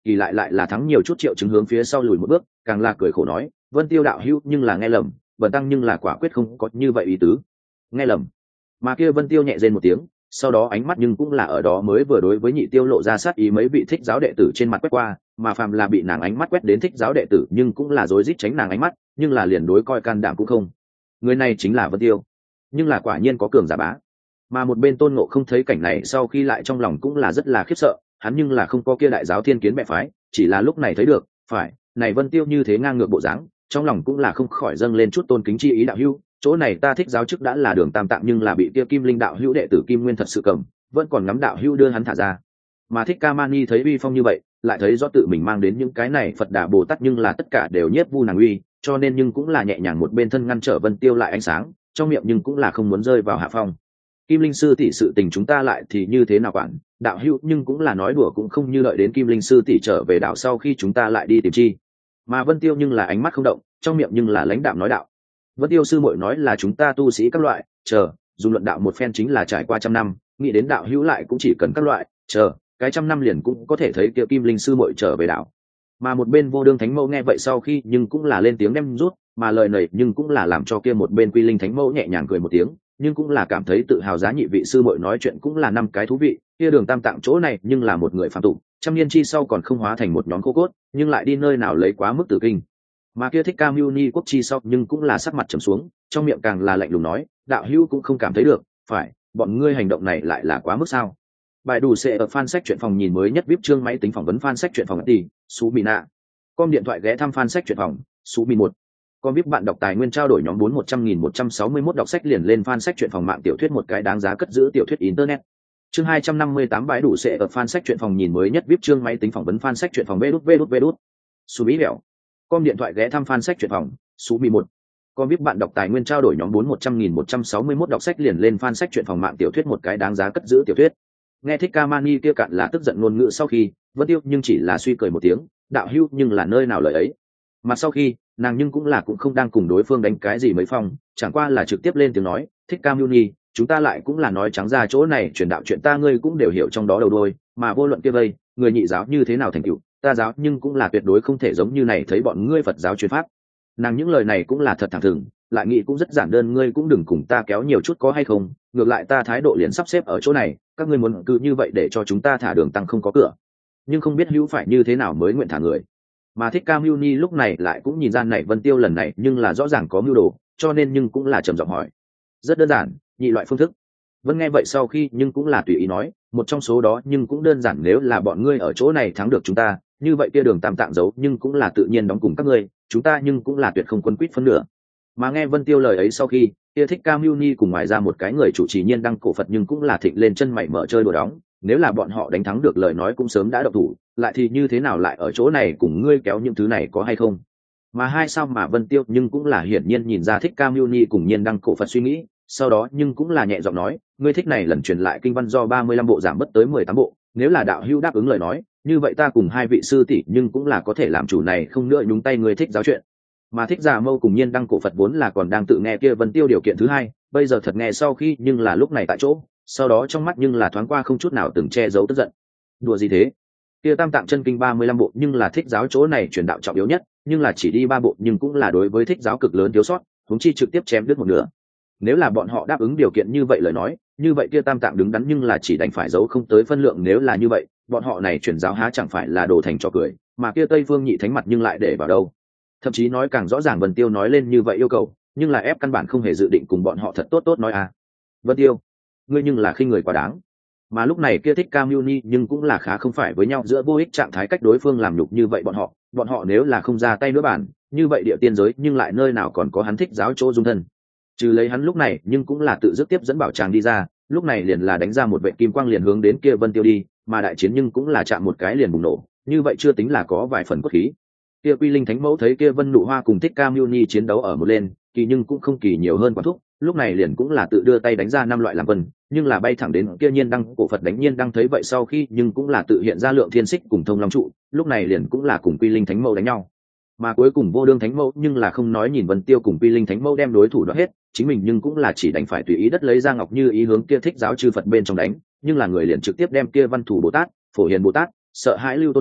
kỳ lại là thắng nhiều chút triệu chứng hướng phía sau lùi một bước, càng là cười khổ nói, Vân Tiêu đạo hữu nhưng là nghe lầm, bần tăng nhưng là quả quyết không có như vậy ý tứ. Nghe lầm? Mà kia Vân Tiêu nhẹ rên một tiếng, sau đó ánh mắt nhưng cũng là ở đó mới vừa đối với Nhị Tiêu lộ ra sát ý mấy vị thích giáo đệ tử trên mặt quét qua, mà phàm là bị nàng ánh mắt quét đến thích giáo đệ tử nhưng cũng là rối rít tránh nàng ánh mắt, nhưng là liền đối coi can đảm cũng không. Người này chính là Vân Tiêu, nhưng là quả nhiên có cường giả bá. Mà một bên Tôn Ngộ không thấy cảnh này sau khi lại trong lòng cũng là rất là khiếp sợ, hắn nhưng là không có kia đại giáo thiên kiến mẹ phái, chỉ là lúc này thấy được, phải, này Vân Tiêu như thế ngang ngược bộ dáng, trong lòng cũng là không khỏi dâng lên chút tôn kính chi ý đạo hữu, chỗ này ta thích giáo chức đã là đường tam tạng nhưng là bị kia Kim Linh đạo hữu đệ tử Kim Nguyên thật sự cầm, vẫn còn ngắm đạo hữu đưa hắn thả ra. Mà Thích Ca Mani thấy uy phong như vậy, lại thấy rõ tự mình mang đến những cái này Phật Đà Bồ Tát nhưng là tất cả đều nhiếp vu nàng uy, cho nên nhưng cũng là nhẹ nhàng một bên thân ngăn trở Vân Tiêu lại ánh sáng, trong miệng nhưng cũng là không muốn rơi vào hạ phong. Kim Linh sư tỷ sự tình chúng ta lại thì như thế nào quản, đạo hữu nhưng cũng là nói đùa cũng không như đợi đến Kim Linh sư tỷ trở về đạo sau khi chúng ta lại đi tìm chi. Mà Vân Tiêu nhưng là ánh mắt không động, trong miệng nhưng là lãnh đạm nói đạo. Vân Tiêu sư muội nói là chúng ta tu sĩ các loại, chờ, dùng luận đạo một phen chính là trải qua trăm năm, nghĩ đến đạo hữu lại cũng chỉ cần các loại, chờ, cái trăm năm liền cũng có thể thấy kia Kim Linh sư muội trở về đạo. Mà một bên Vô Đương Thánh Mẫu nghe vậy sau khi nhưng cũng là lên tiếng đem rút, mà lời này nhưng cũng là làm cho kia một bên Quy Linh Thánh Mẫu nhẹ nhàng cười một tiếng, nhưng cũng là cảm thấy tự hào giá nhị vị sư muội nói chuyện cũng là năm cái thú vị, kia Đường Tam Tạng chỗ này nhưng là một người phàm tục, trăm niên chi sau còn không hóa thành một nhóm khô cốt, nhưng lại đi nơi nào lấy quá mức tử kinh. Mà kia Thích Ca Mâu Ni quốc chi sau nhưng cũng là sắc mặt trầm xuống, trong miệng càng là lạnh lùng nói, đạo hữu cũng không cảm thấy được, phải, bọn ngươi hành động này lại là quá mức sao? Bài đủ sẽ ở fan sách truyện phòng nhìn mới nhất VIP chương máy tính phỏng vấn fan sách truyện phòng tỷ, Sú Mina. Com điện thoại ghé thăm fan sách truyện phòng, Sú Min 1. Com VIP bạn đọc tài nguyên trao đổi nhóm 4100.161 đọc sách liền lên fan sách truyện phòng mạng tiểu thuyết một cái đáng giá cất giữ tiểu thuyết internet. Chương 258 bãi đủ sẽ ở fan sách truyện phòng nhìn mới nhất VIP chương máy tính phỏng vấn fan sách truyện phòng vđvđvđ. Sú Bí Bẻo. Com điện thoại ghé thăm fan sách truyện phòng, Sú Mi 1. Com VIP bạn đọc tài nguyên trao đổi nhóm 4100.161 đọc sách liền lên fan sách truyện phòng mạng tiểu thuyết một cái đáng giá cất giữ tiểu thuyết. Nghe Thích Ca Mani kia cạn là tức giận ngôn ngữ sau khi, Vân Tiêu nhưng chỉ là suy cười một tiếng, đạo hữu nhưng là nơi nào lời ấy. Mà sau khi, nàng nhưng cũng là cũng không đang cùng đối phương đánh cái gì mấy phong, chẳng qua là trực tiếp lên tiếng nói, Thích Ca Mani, chúng ta lại cũng là nói trắng ra chỗ này truyền đạo chuyện ta ngươi cũng đều hiểu trong đó đầu đuôi, mà vô luận kia vây, người nhị giáo như thế nào thành tựu, ta giáo nhưng cũng là tuyệt đối không thể giống như này thấy bọn ngươi Phật giáo truyền pháp. Nàng những lời này cũng là thật thẳng thừng, lại nghĩ cũng rất giản đơn, ngươi cũng đừng cùng ta kéo nhiều chút có hay không, ngược lại ta thái độ liền sắp xếp ở chỗ này, các ngươi muốn cứ như vậy để cho chúng ta thả đường tăng không có cửa, nhưng không biết hữu phải như thế nào mới nguyện thả người. Mà Thích Ca Mâu Ni lúc này lại cũng nhìn ra này Vân Tiêu lần này nhưng là rõ ràng có mưu đồ, cho nên nhưng cũng là trầm giọng hỏi. Rất đơn giản, nhị loại phương thức. Vân nghe vậy sau khi nhưng cũng là tùy ý nói, một trong số đó nhưng cũng đơn giản, nếu là bọn ngươi ở chỗ này thắng được chúng ta, như vậy kia Đường Tam Tạng giấu nhưng cũng là tự nhiên đóng cùng các ngươi, chúng ta nhưng cũng là tuyệt không quân quýt phân nửa. Mà nghe Vân Tiêu lời ấy sau khi, kia Thích Ca Mâu Ni cùng ngoài ra một cái người chủ trì Nhiên Đăng cổ Phật nhưng cũng là thịnh lên chân mày mở chơi đùa đóng, nếu là bọn họ đánh thắng được lời nói cũng sớm đã độc thủ, lại thì như thế nào lại ở chỗ này cùng ngươi kéo những thứ này có hay không? Mà hai sao mà Vân Tiêu nhưng cũng là hiển nhiên nhìn ra Thích Ca Mâu Ni cùng Nhiên Đăng cổ Phật suy nghĩ, sau đó nhưng cũng là nhẹ giọng nói, ngươi thích này lần truyền lại kinh văn do 35 bộ giảm bất tới 18 bộ, nếu là đạo hữu đáp ứng lời nói, như vậy ta cùng hai vị sư tỷ nhưng cũng là có thể làm chủ này không nữa nhúng tay ngươi thích giáo chuyện. Mà Thích Giả Mâu cùng Nhiên Đăng cổ Phật vốn là còn đang tự nghe kia Vân Tiêu điều kiện thứ hai, bây giờ thật nghe sau khi nhưng là lúc này tại chỗ, sau đó trong mắt nhưng là thoáng qua không chút nào từng che giấu tức giận. Đùa gì thế? Kia Tam Tạng chân kinh 35 bộ nhưng là thích giáo chỗ này truyền đạo trọng yếu nhất, nhưng là chỉ đi 3 bộ nhưng cũng là đối với thích giáo cực lớn thiếu sót, huống chi trực tiếp chém đứt một nửa. Nếu là bọn họ đáp ứng điều kiện như vậy lời nói, như vậy kia Tam Tạng đứng đắn nhưng là chỉ đành phải giấu không tới phân lượng, nếu là như vậy, bọn họ này truyền giáo há chẳng phải là đồ thành trò cười, mà kia Tây Phương Nhị Thánh mặt nhưng lại để vào đâu? Thậm chí nói càng rõ ràng, Vân Tiêu nói lên như vậy yêu cầu, nhưng là ép căn bản không hề dự định cùng bọn họ thật tốt tốt nói à. Vân Tiêu, ngươi nhưng là khinh người quá đáng. Mà lúc này kia Thích Ca Mâu Ni nhưng cũng là khá không phải với nhau giữa vô ích trạng thái cách đối phương làm nhục như vậy bọn họ nếu là không ra tay nữa bản, như vậy địa tiên giới nhưng lại nơi nào còn có hắn thích giáo chỗ dung thân. Trừ lấy hắn lúc này nhưng cũng là tự dứt tiếp dẫn Bảo Tràng đi ra, lúc này liền là đánh ra một vệ kim quang liền hướng đến kia Vân Tiêu đi, mà đại chiến nhưng cũng là chạm một cái liền bùng nổ, như vậy chưa tính là có vài phần cốt khí. Kia Quy Linh Thánh Mẫu thấy kia Vân Nụ Hoa cùng Thích Ca Mâu Ni chiến đấu ở một lên, kỳ nhưng cũng không kỳ nhiều hơn quả thúc, lúc này liền cũng là tự đưa tay đánh ra 5 loại làm vân, nhưng là bay thẳng đến kia Nhiên Đăng cổ Phật đánh. Nhiên Đăng thấy vậy sau khi nhưng cũng là tự hiện ra Lượng Thiên Xích cùng Thông Long trụ, lúc này liền cũng là cùng Quy Linh Thánh Mẫu đánh nhau. Mà cuối cùng Vô Đương Thánh Mẫu nhưng là không nói nhìn Vân Tiêu cùng Quy Linh Thánh Mẫu đem đối thủ đó hết, chính mình nhưng cũng là chỉ đành phải tùy ý đất lấy ra ngọc như ý hướng kia thích giáo chư Phật bên trong đánh, nhưng là người liền trực tiếp đem kia Văn Thủ Bồ Tát, Phổ Hiền Bồ Tát, Sợ Hãi Lưu Tôn Phật,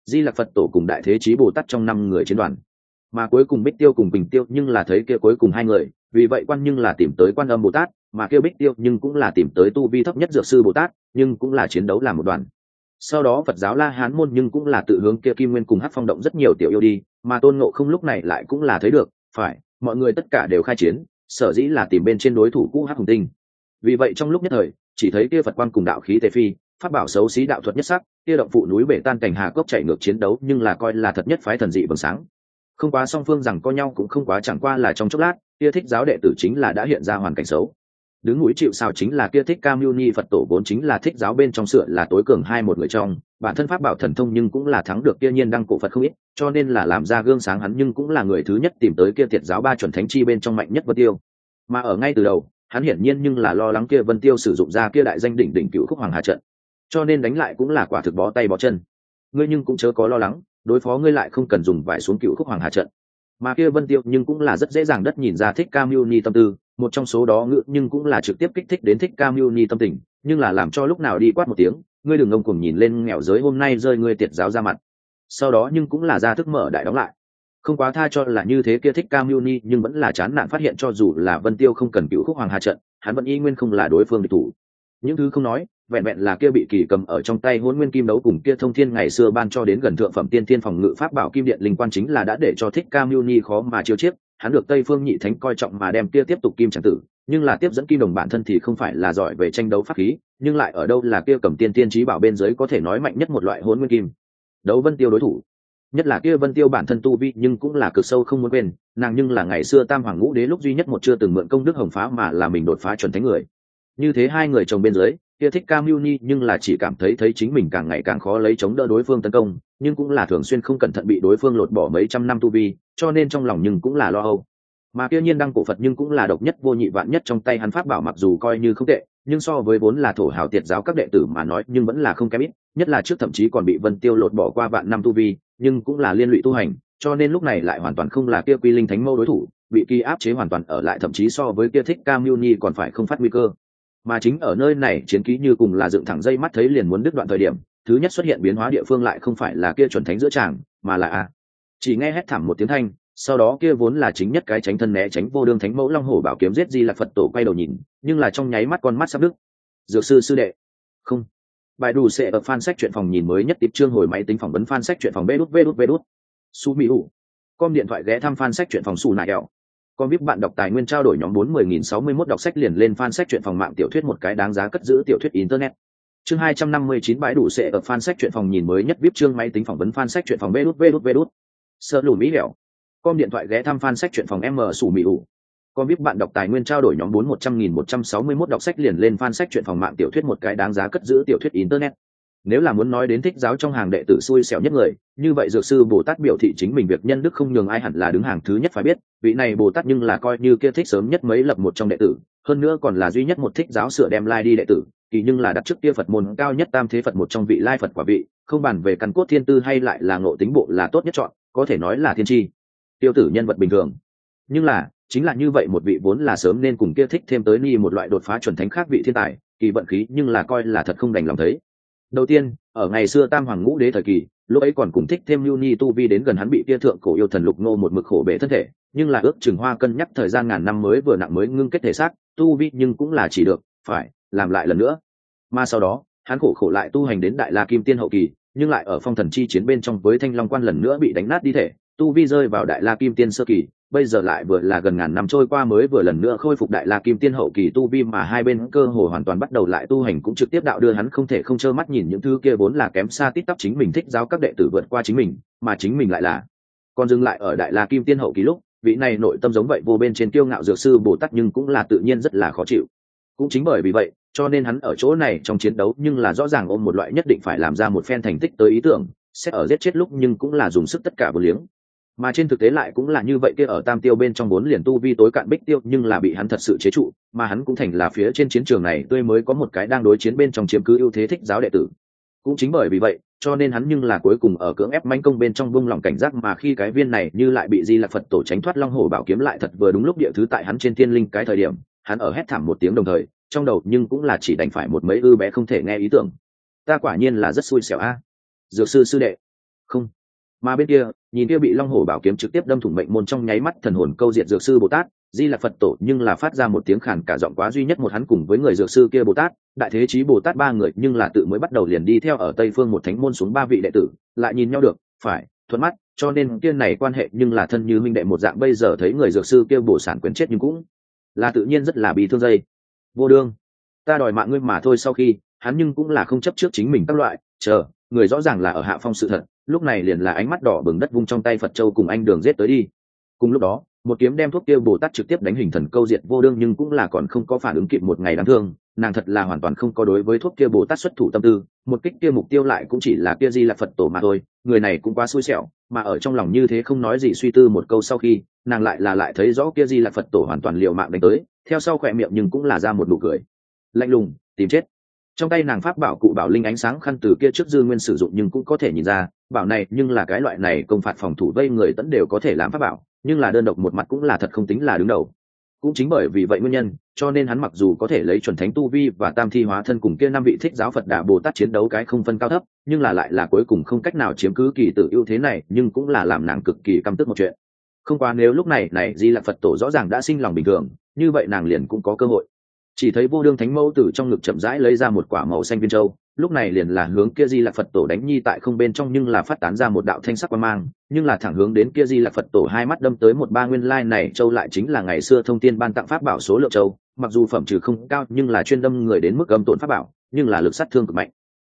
Di Lặc Phật Tổ cùng Đại Thế Chí Bồ Tát trong 5 người chiến đoàn. Mà cuối cùng Bích Tiêu cùng Bình Tiêu nhưng là thấy kia cuối cùng 2 người, vì vậy Quan nhưng là tìm tới Quan Âm Bồ Tát, mà kia Bích Tiêu nhưng cũng là tìm tới tu vi thấp nhất Dược Sư Bồ Tát, nhưng cũng là chiến đấu làm một đoàn. Sau đó Phật giáo La Hán môn nhưng cũng là tự hướng kia Kim Nguyên cùng Hắc Phong động rất nhiều tiểu yêu đi, mà Tôn Ngộ Không lúc này lại cũng là thấy được, phải, mọi người tất cả đều khai chiến, sở dĩ là tìm bên trên đối thủ cũ Hắc Hùng Tinh. Vì vậy trong lúc nhất thời, chỉ thấy kia Phật Quang cùng đạo khí tề phi, pháp bảo xấu xí đạo thuật nhất sắc, kia động phụ núi bể tan cảnh hà cốc chạy ngược chiến đấu, nhưng là coi là thật nhất phái thần dị bừng sáng. Không quá song phương rằng co nhau cũng không quá, chẳng qua là trong chốc lát, kia Thích giáo đệ tử chính là đã hiện ra hoàn cảnh xấu. Đứng núi chịu sào chính là kia Thích Ca Mâu Ni Phật Tổ, vốn chính là Thích giáo bên trong sửa là tối cường một người trong, bản thân pháp bảo thần thông nhưng cũng là thắng được kia Nhiên Đăng cổ Phật không ít, cho nên là làm ra gương sáng hắn, nhưng cũng là người thứ nhất tìm tới kia Tiệt giáo 3 chuẩn thánh chi bên trong mạnh nhất Vân Tiêu. Mà ở ngay từ đầu, hắn hiển nhiên nhưng là lo lắng kia Vân Tiêu sử dụng ra kia đại danh đỉnh đỉnh Cựu Khúc Hoàng Hà trận, cho nên đánh lại cũng là quả thực bó tay bó chân. Ngươi nhưng cũng chớ có lo lắng, đối phó ngươi lại không cần dùng vải xuống Cựu Khúc Hoàng Hà trận. Mà kia Vân Tiêu nhưng cũng là rất dễ dàng đất nhìn ra Thích Ca Mâu Ni tâm tư, một trong số đó ngữ nhưng cũng là trực tiếp kích thích đến Thích Ca Mâu Ni tâm tình, nhưng là làm cho lúc nào đi quát một tiếng, ngươi đừng ngông cuồng nhìn lên nghèo giới hôm nay rơi ngươi Tiệt giáo ra mặt. Sau đó nhưng cũng là ra thức mở đại đóng lại. Không quá tha cho là như thế, kia Thích Ca Mâu Ni nhưng vẫn là chán nản phát hiện cho dù là Vân Tiêu không cần Cựu Khúc Hoàng Hà trận, hắn vẫn y nguyên không là đối phương địch thủ. Những thứ không nói, vẹn vẹn là kia bị Kỳ cầm ở trong tay Hỗn Nguyên Kim đấu cùng kia Thông Thiên ngày xưa ban cho đến gần thượng phẩm tiên thiên phòng ngự pháp bảo Kim Điện Linh Quan chính là đã để cho Thích Ca Mâu Ni khó mà chiêu chiếc. Hắn được Tây Phương Nhị Thánh coi trọng mà đem kia tiếp tục Kim Tràng Tử, nhưng là tiếp dẫn Kim Đồng bản thân thì không phải là giỏi về tranh đấu pháp khí, nhưng lại ở đâu là kia cầm tiên tiên chí bảo bên dưới có thể nói mạnh nhất một loại Hỗn Nguyên Kim đấu Vân Tiêu đối thủ. Nhất là kia Vân Tiêu bản thân tu vi nhưng cũng là cực sâu không muốn quên, nàng nhưng là ngày xưa Tam Hoàng Ngũ Đế lúc duy nhất một chưa từng mượn công đức hồng phá mà là mình đột phá chuẩn thánh người. Như thế 2 người chồng bên dưới, kia Thích Ca Mâu Ni nhưng là chỉ cảm thấy chính mình càng ngày càng khó lấy chống đỡ đối phương tấn công, nhưng cũng là thường xuyên không cẩn thận bị đối phương lột bỏ mấy trăm năm tu vi, cho nên trong lòng nhưng cũng là lo âu. Mà kia Nhiên Đăng cổ Phật nhưng cũng là độc nhất vô nhị vạn nhất trong tay hắn pháp bảo, mặc dù coi như không tệ, nhưng so với vốn là thổ hào Tiệt giáo các đệ tử mà nói nhưng vẫn là không kém ít, nhất là trước thậm chí còn bị Vân Tiêu lột bỏ qua vạn năm tu vi, nhưng cũng là liên lụy tu hành, cho nên lúc này lại hoàn toàn không là kia Quy Linh Thánh Mâu đối thủ, bị kỳ áp chế hoàn toàn ở lại, thậm chí so với kia Thích Ca Mâu Ni còn phải không phát nguy cơ. Mà chính ở nơi này chiến ký như cùng là dựng thẳng dây mắt thấy liền muốn đứt đoạn thời điểm, thứ nhất xuất hiện biến hóa địa phương lại không phải là kia chuẩn thánh giữa tràng, mà là chỉ nghe hét thảm một tiếng thanh, sau đó kia vốn là chính nhất cái tránh thân né tránh vô đương Thánh Mẫu Long Hổ bảo kiếm giết Di Lặc Phật Tổ quay đầu nhìn, nhưng là trong nháy mắt con mắt sắp đứt. Dược sư sư đệ. Không. Bài đủ sẽ ở fan sách truyện phòng nhìn mới nhất tiếp chương hồi máy tính phỏng vấn fan sách truyện phòng vđvđvđ. Su Mỹ Hủ. Com điện thoại ghé thăm fan sách truyện phòng Su Nại Ẹo. Con VIP bạn đọc tài nguyên trao đổi nhóm 40.061 đọc sách liền lên fan sách truyện phòng mạng tiểu thuyết một cái đáng giá cất giữ tiểu thuyết internet. Chương 259 bãi đủ sẽ ở fan sách truyện phòng nhìn mới nhất VIP chương máy tính phỏng vấn fan sách truyện phòng vđvđvđ. Sợ lùi Mỹ Hẻo. Com điện thoại ghé thăm fan sách truyện phòng M Su Mỹ Hủ. Con biết bạn đọc tài nguyên trao đổi nhóm 4100.161 đọc sách liền lên fan sách truyện phòng mạng tiểu thuyết một cái đáng giá cất giữ tiểu thuyết internet. Nếu là muốn nói đến Thích giáo trong hàng đệ tử xui xẻo nhất người, như vậy Dược sư Bồ Tát biểu thị chính mình việc nhân đức không nhường ai hẳn là đứng hàng thứ nhất phải biết, vị này Bồ Tát nhưng là coi như kia Thích sớm nhất mấy lập một trong đệ tử, hơn nữa còn là duy nhất một Thích giáo sửa đem lai đi đệ tử, kỳ nhưng là đặt trước kia Phật môn cao nhất tam thế Phật một trong vị lai Phật quả vị, không bàn về căn cốt thiên tư hay lại là ngộ tính bộ là tốt nhất chọn, có thể nói là thiên chi tiêu tử nhân vật bình thường. Nhưng là chính là như vậy một vị vốn là sớm nên cùng kia Thích thêm tới ni một loại đột phá chuẩn thánh khác vị thiên tài, kỳ vận khí nhưng là coi là thật không đành lòng thấy. Đầu tiên, ở ngày xưa Tam Hoàng Ngũ Đế thời kỳ, lúc ấy còn cùng Thích thêm lưu ni tu vi đến gần hắn bị kia thượng cổ yêu thần Lục Nô một mực khổ bể thân thể, nhưng là ước chừng hoa cân nhắc thời gian ngàn năm mới vừa nặng mới ngưng kết thể xác, tu vi nhưng cũng là chỉ được phải làm lại lần nữa. Mà sau đó, hắn khổ lại tu hành đến Đại La Kim Tiên hậu kỳ, nhưng lại ở phong thần chi chiến bên trong với Thanh Long Quan lần nữa bị đánh nát đi thể, tu vi rơi vào Đại La Kim Tiên sơ kỳ, bây giờ lại vừa là gần ngàn năm trôi qua mới vừa lần nữa khôi phục Đại La Kim Tiên hậu kỳ tu vi, mà hai bên cơ hồ hoàn toàn bắt đầu lại tu hành, cũng trực tiếp đạo đưa hắn không thể không trơ mắt nhìn những thứ kia vốn là kém xa tít tắp chính mình Thích giáo các đệ tử vượt qua chính mình, mà chính mình lại là còn dừng lại ở Đại La Kim Tiên hậu kỳ lúc, vị này nội tâm giống vậy vô bên trên kiêu ngạo Dược sư Bồ Tát nhưng cũng là tự nhiên rất là khó chịu. Cũng chính bởi vì vậy, cho nên hắn ở chỗ này trong chiến đấu nhưng là rõ ràng ôm một loại nhất định phải làm ra một phen thành tích tới ý tưởng, sẽ ở giết chết lúc nhưng cũng là dùng sức tất cả vô liếng. Mà trên thực tế lại cũng là như vậy, kia ở Tam Tiêu bên trong 4 liền tu vi tối cạn Bích Tiêu nhưng là bị hắn thật sự chế trụ, mà hắn cũng thành là phía trên chiến trường này tươi mới có một cái đang đối chiến bên trong chiếm cứ ưu thế Thích giáo đệ tử. Cũng chính bởi vì vậy, cho nên hắn nhưng là cuối cùng ở cưỡng ép manh công bên trong buông lỏng cảnh giác, mà khi cái viên này như lại bị Di Lặc Phật Tổ tránh thoát Long Hổ bảo kiếm lại thật vừa đúng lúc địa thứ tại hắn trên thiên linh cái thời điểm, hắn ở hét thảm một tiếng đồng thời, trong đầu nhưng cũng là chỉ đành phải một mấy ư bé không thể nghe ý tưởng. Ta quả nhiên là rất xui xẻo a. Dược sư sư đệ. Không. Mà bên kia, nhìn kia bị long hổ bảo kiếm trực tiếp đâm thủng mệnh môn trong nháy mắt thần hồn câu diệt dược sư Bồ Tát, Di Lặc Phật Tổ nhưng là phát ra một tiếng khàn cả giọng quá duy nhất một hắn cùng với người dược sư kia Bồ Tát, đại thế chí Bồ Tát ba người nhưng là tự mới bắt đầu liền đi theo ở Tây Phương một thánh môn xuống ba vị đệ tử, lại nhìn nhau được, phải, thuận mắt, cho nên kia này quan hệ nhưng là thân như minh đệ một dạng, bây giờ thấy người dược sư kia bổ sản quyền chết nhưng cũng là tự nhiên rất là bị thương dây. Vô đương, ta đòi mạng ngươi mà thôi. Sau khi hắn nhưng cũng là không chấp trước chính mình các loại, chờ, người rõ ràng là ở hạ phong sự thật, lúc này liền là ánh mắt đỏ bừng đất vung trong tay Phật châu cùng anh đường giết tới đi. Cùng lúc đó, một kiếm đem thuốc kia Bồ Tát trực tiếp đánh hình thần câu diệt vô đương, nhưng cũng là còn không có phản ứng kịp một ngày đáng thương, nàng thật là hoàn toàn không có đối với thuốc kia Bồ Tát xuất thủ tâm tư, một kích kia mục tiêu lại cũng chỉ là kia Di Lặc Phật Tổ mà thôi, người này cũng quá xui xẻo, mà ở trong lòng như thế không nói gì suy tư một câu sau khi, nàng lại thấy rõ kia Di Lặc Phật Tổ hoàn toàn liều mạng đánh tới, theo sau khỏe miệng nhưng cũng là ra một nụ cười lạnh lùng, tìm chết. Trong tay nàng pháp bảo cụ bảo linh ánh sáng khăn từ kia trước dư nguyên sử dụng, nhưng cũng có thể nhìn ra bảo này nhưng là cái loại này công phạt phòng thủ vây người tẫn đều có thể làm pháp bảo, nhưng là đơn độc một mặt cũng là thật không tính là đứng đầu. Cũng chính bởi vì vậy nguyên nhân, cho nên hắn mặc dù có thể lấy chuẩn thánh tu vi và tam thi hóa thân cùng kia năm vị thích giáo Phật Đà Bồ Tát chiến đấu cái không phân cao thấp, nhưng là lại là cuối cùng không cách nào chiếm cứ kỳ tử ưu thế này, nhưng cũng là làm nàng cực kỳ căm tức một chuyện. Không quá nếu lúc này Di Lặc Phật Tổ rõ ràng đã sinh lòng bình thường, như vậy nàng liền cũng có cơ hội. Chỉ thấy vô đương thánh mẫu từ trong ngực chậm rãi lấy ra một quả màu xanh viên châu, lúc này liền là hướng kia Di Lặc Phật Tổ đánh nhi tại không bên trong, nhưng là phát tán ra một đạo thanh sắc quang mang, nhưng là thẳng hướng đến kia Di Lặc Phật Tổ hai mắt đâm tới một ba nguyên lai này châu lại chính là ngày xưa thông tiên ban tặng pháp bảo số lượng châu, mặc dù phẩm trừ không cao nhưng là chuyên đâm người đến mức âm tổn pháp bảo, nhưng là lực sát thương cực mạnh.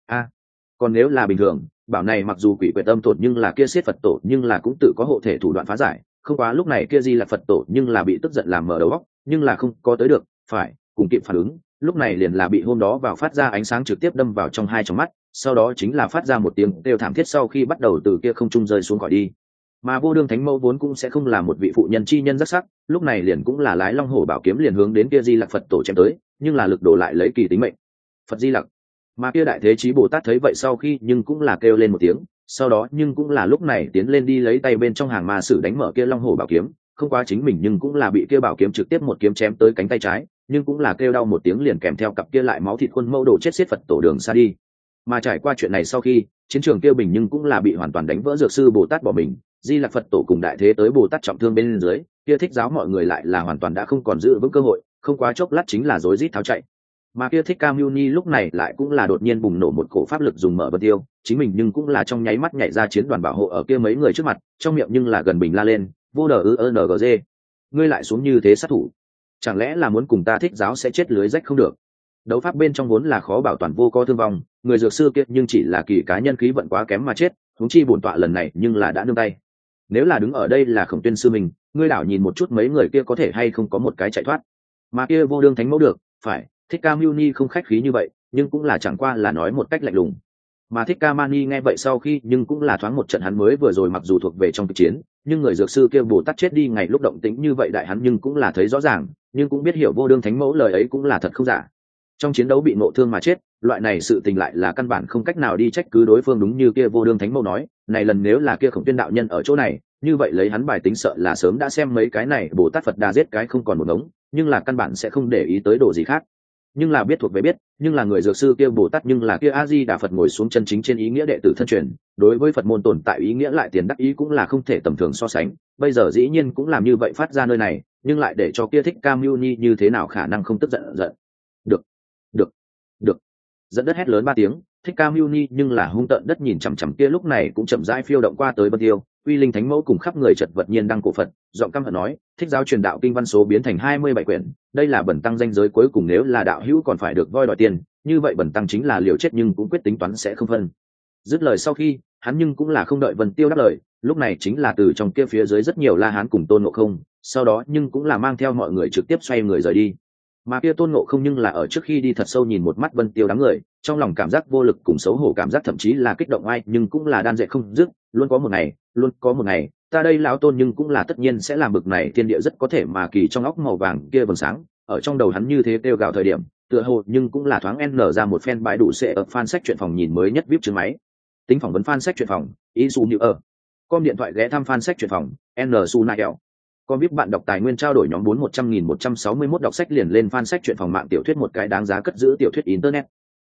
Còn nếu là bình thường, bảo này mặc dù quỷ quyệt âm tổn nhưng là kia Xiết Phật Tổ nhưng là cũng tự có hộ thể thủ đoạn phá giải, không quá lúc này kia Di Lặc Phật Tổ nhưng là bị tức giận làm mở đầu óc, nhưng là không có tới được, phải cùng kịp phản ứng, lúc này liền là bị hôm đó vào phát ra ánh sáng trực tiếp đâm vào trong hai tròng mắt, sau đó chính là phát ra một tiếng kêu thảm thiết sau khi bắt đầu từ kia không trung rơi xuống khỏi đi. Mà vô đương thánh mẫu vốn cũng sẽ không là một vị phụ nhân chi nhân rất sắc, lúc này liền cũng là lái long hổ bảo kiếm liền hướng đến kia Di Lặc Phật Tổ chém tới, nhưng là lực đổ lại lấy kỳ tính mệnh. Phật Di Lặc. Mà kia đại thế chí Bồ Tát thấy vậy sau khi nhưng cũng là kêu lên một tiếng, sau đó nhưng cũng là lúc này tiến lên đi lấy tay bên trong hàng ma sử đánh mở kia long hổ bảo kiếm, không quá chính mình nhưng cũng là bị kia bảo kiếm trực tiếp một kiếm chém tới cánh tay trái, nhưng cũng là kêu đau một tiếng liền kèm theo cặp kia lại máu thịt khuôn mẫu đồ chết Xiết Phật Tổ đường xa đi. Mà trải qua chuyện này sau khi, chiến trường kia bình nhưng cũng là bị hoàn toàn đánh vỡ, dược sư Bồ Tát bỏ mình, Di Lặc Phật Tổ cùng đại thế tới Bồ Tát trọng thương bên dưới, kia thích giáo mọi người lại là hoàn toàn đã không còn giữ vững cơ hội, không quá chốc lát chính là rối rít tháo chạy. Mà kia Thích Ca Mâu Ni lúc này lại cũng là đột nhiên bùng nổ một cổ pháp lực dùng mở Vân Tiêu, chính mình nhưng cũng là trong nháy mắt nhảy ra chiến đoàn bảo hộ ở kia mấy người trước mặt, trong miệng nhưng là gần bình la lên, vô đờ ư ng, ngươi lại xuống như thế sát thủ, chẳng lẽ là muốn cùng ta thích giáo sẽ chết lưới rách không được. Đấu pháp bên trong vốn là khó bảo toàn vô có thương vong, người dược sư kia nhưng chỉ là kỳ cá nhân khí vận quá kém mà chết, huống chi bổn tọa lần này nhưng là đã nương tay. Nếu là đứng ở đây là Khổng Tuyên sư mình, ngươi đảo nhìn một chút mấy người kia có thể hay không có một cái chạy thoát. Mà kia vô đương thánh mẫu được, phải, Thích Ca Mâu Ni không khách khí như vậy, nhưng cũng là chẳng qua là nói một cách lạnh lùng. Mà Thích Ca Mani nghe vậy sau khi nhưng cũng là thoáng một trận, hắn mới vừa rồi mặc dù thuộc về trong cuộc chiến, nhưng người dược sư kia Bồ Tát chết đi ngày lúc động tĩnh như vậy đại hắn nhưng cũng là thấy rõ ràng, nhưng cũng biết hiểu vô đương thánh mẫu lời ấy cũng là thật không giả. Trong chiến đấu bị ngộ thương mà chết, loại này sự tình lại là căn bản không cách nào đi trách cứ đối phương, đúng như kia vô đương thánh mẫu nói, này lần nếu là kia Khổng Tuyên đạo nhân ở chỗ này, như vậy lấy hắn bài tính sợ là sớm đã xem mấy cái này Bồ Tát Phật Đà giết cái không còn một ngống, nhưng là căn bản sẽ không để ý tới đồ gì khác. Nhưng là biết thuộc về biết, nhưng là người dược sư kia Bồ Tát nhưng là kia A Di Đà Phật ngồi xuống chân chính trên ý nghĩa đệ tử thân truyền, đối với Phật môn tồn tại ý nghĩa lại tiền đắc ý cũng là không thể tầm thường so sánh, bây giờ dĩ nhiên cũng làm như vậy phát ra nơi này, nhưng lại để cho kia Thích Ca Mâu Ni như thế nào khả năng không tức giận. Được, được, dẫn đất hét lớn 3 tiếng, Thích Ca Mâu Ni nhưng là hung tợn đất nhìn chằm chằm kia lúc này cũng chậm rãi phiêu động qua tới Vân Tiêu, uy linh thánh mẫu cùng khắp người chật vật nhiên đăng cổ Phật, giọng căm hận nói, thích giáo truyền đạo kinh văn số biến thành 27 quyển, đây là bẩn tăng danh giới cuối cùng, nếu là đạo hữu còn phải được voi đòi tiền, như vậy bẩn tăng chính là liều chết nhưng cũng quyết tính toán sẽ không phân. Dứt lời sau khi, hắn nhưng cũng là không đợi Vân Tiêu đáp lời, lúc này chính là từ trong kia phía dưới rất nhiều La Hán cùng Tôn Ngộ Không, sau đó nhưng cũng là mang theo mọi người trực tiếp xoay người rời đi. Mà kia Tôn Ngộ Không nhưng là ở trước khi đi thật sâu nhìn một mắt Vân Tiêu đám người, trong lòng cảm giác vô lực cùng xấu hổ cảm giác, thậm chí là kích động ai, nhưng cũng là đan dệt không dứt, luôn có một ngày, ta đây lão Tôn nhưng cũng là tất nhiên sẽ làm bực này thiên địa rất có thể mà kỳ trong óc màu vàng kia vầng sáng, ở trong đầu hắn như thế kêu gào thời điểm, tựa hồ nhưng cũng là thoáng nở ra một fan bãi đủ sẽ ở fan sách truyện phòng nhìn mới nhất VIP chương máy. Tính phỏng vấn fan sách truyện phòng, Isu như ở. Com điện thoại ghé thăm fan sách truyện phòng, N Su Nai Kẹo. Com VIP bạn đọc tài nguyên trao đổi nhóm 4100.161 đọc sách liền lên fan sách truyện phòng mạng tiểu thuyết một cái đáng giá cất giữ tiểu thuyết internet.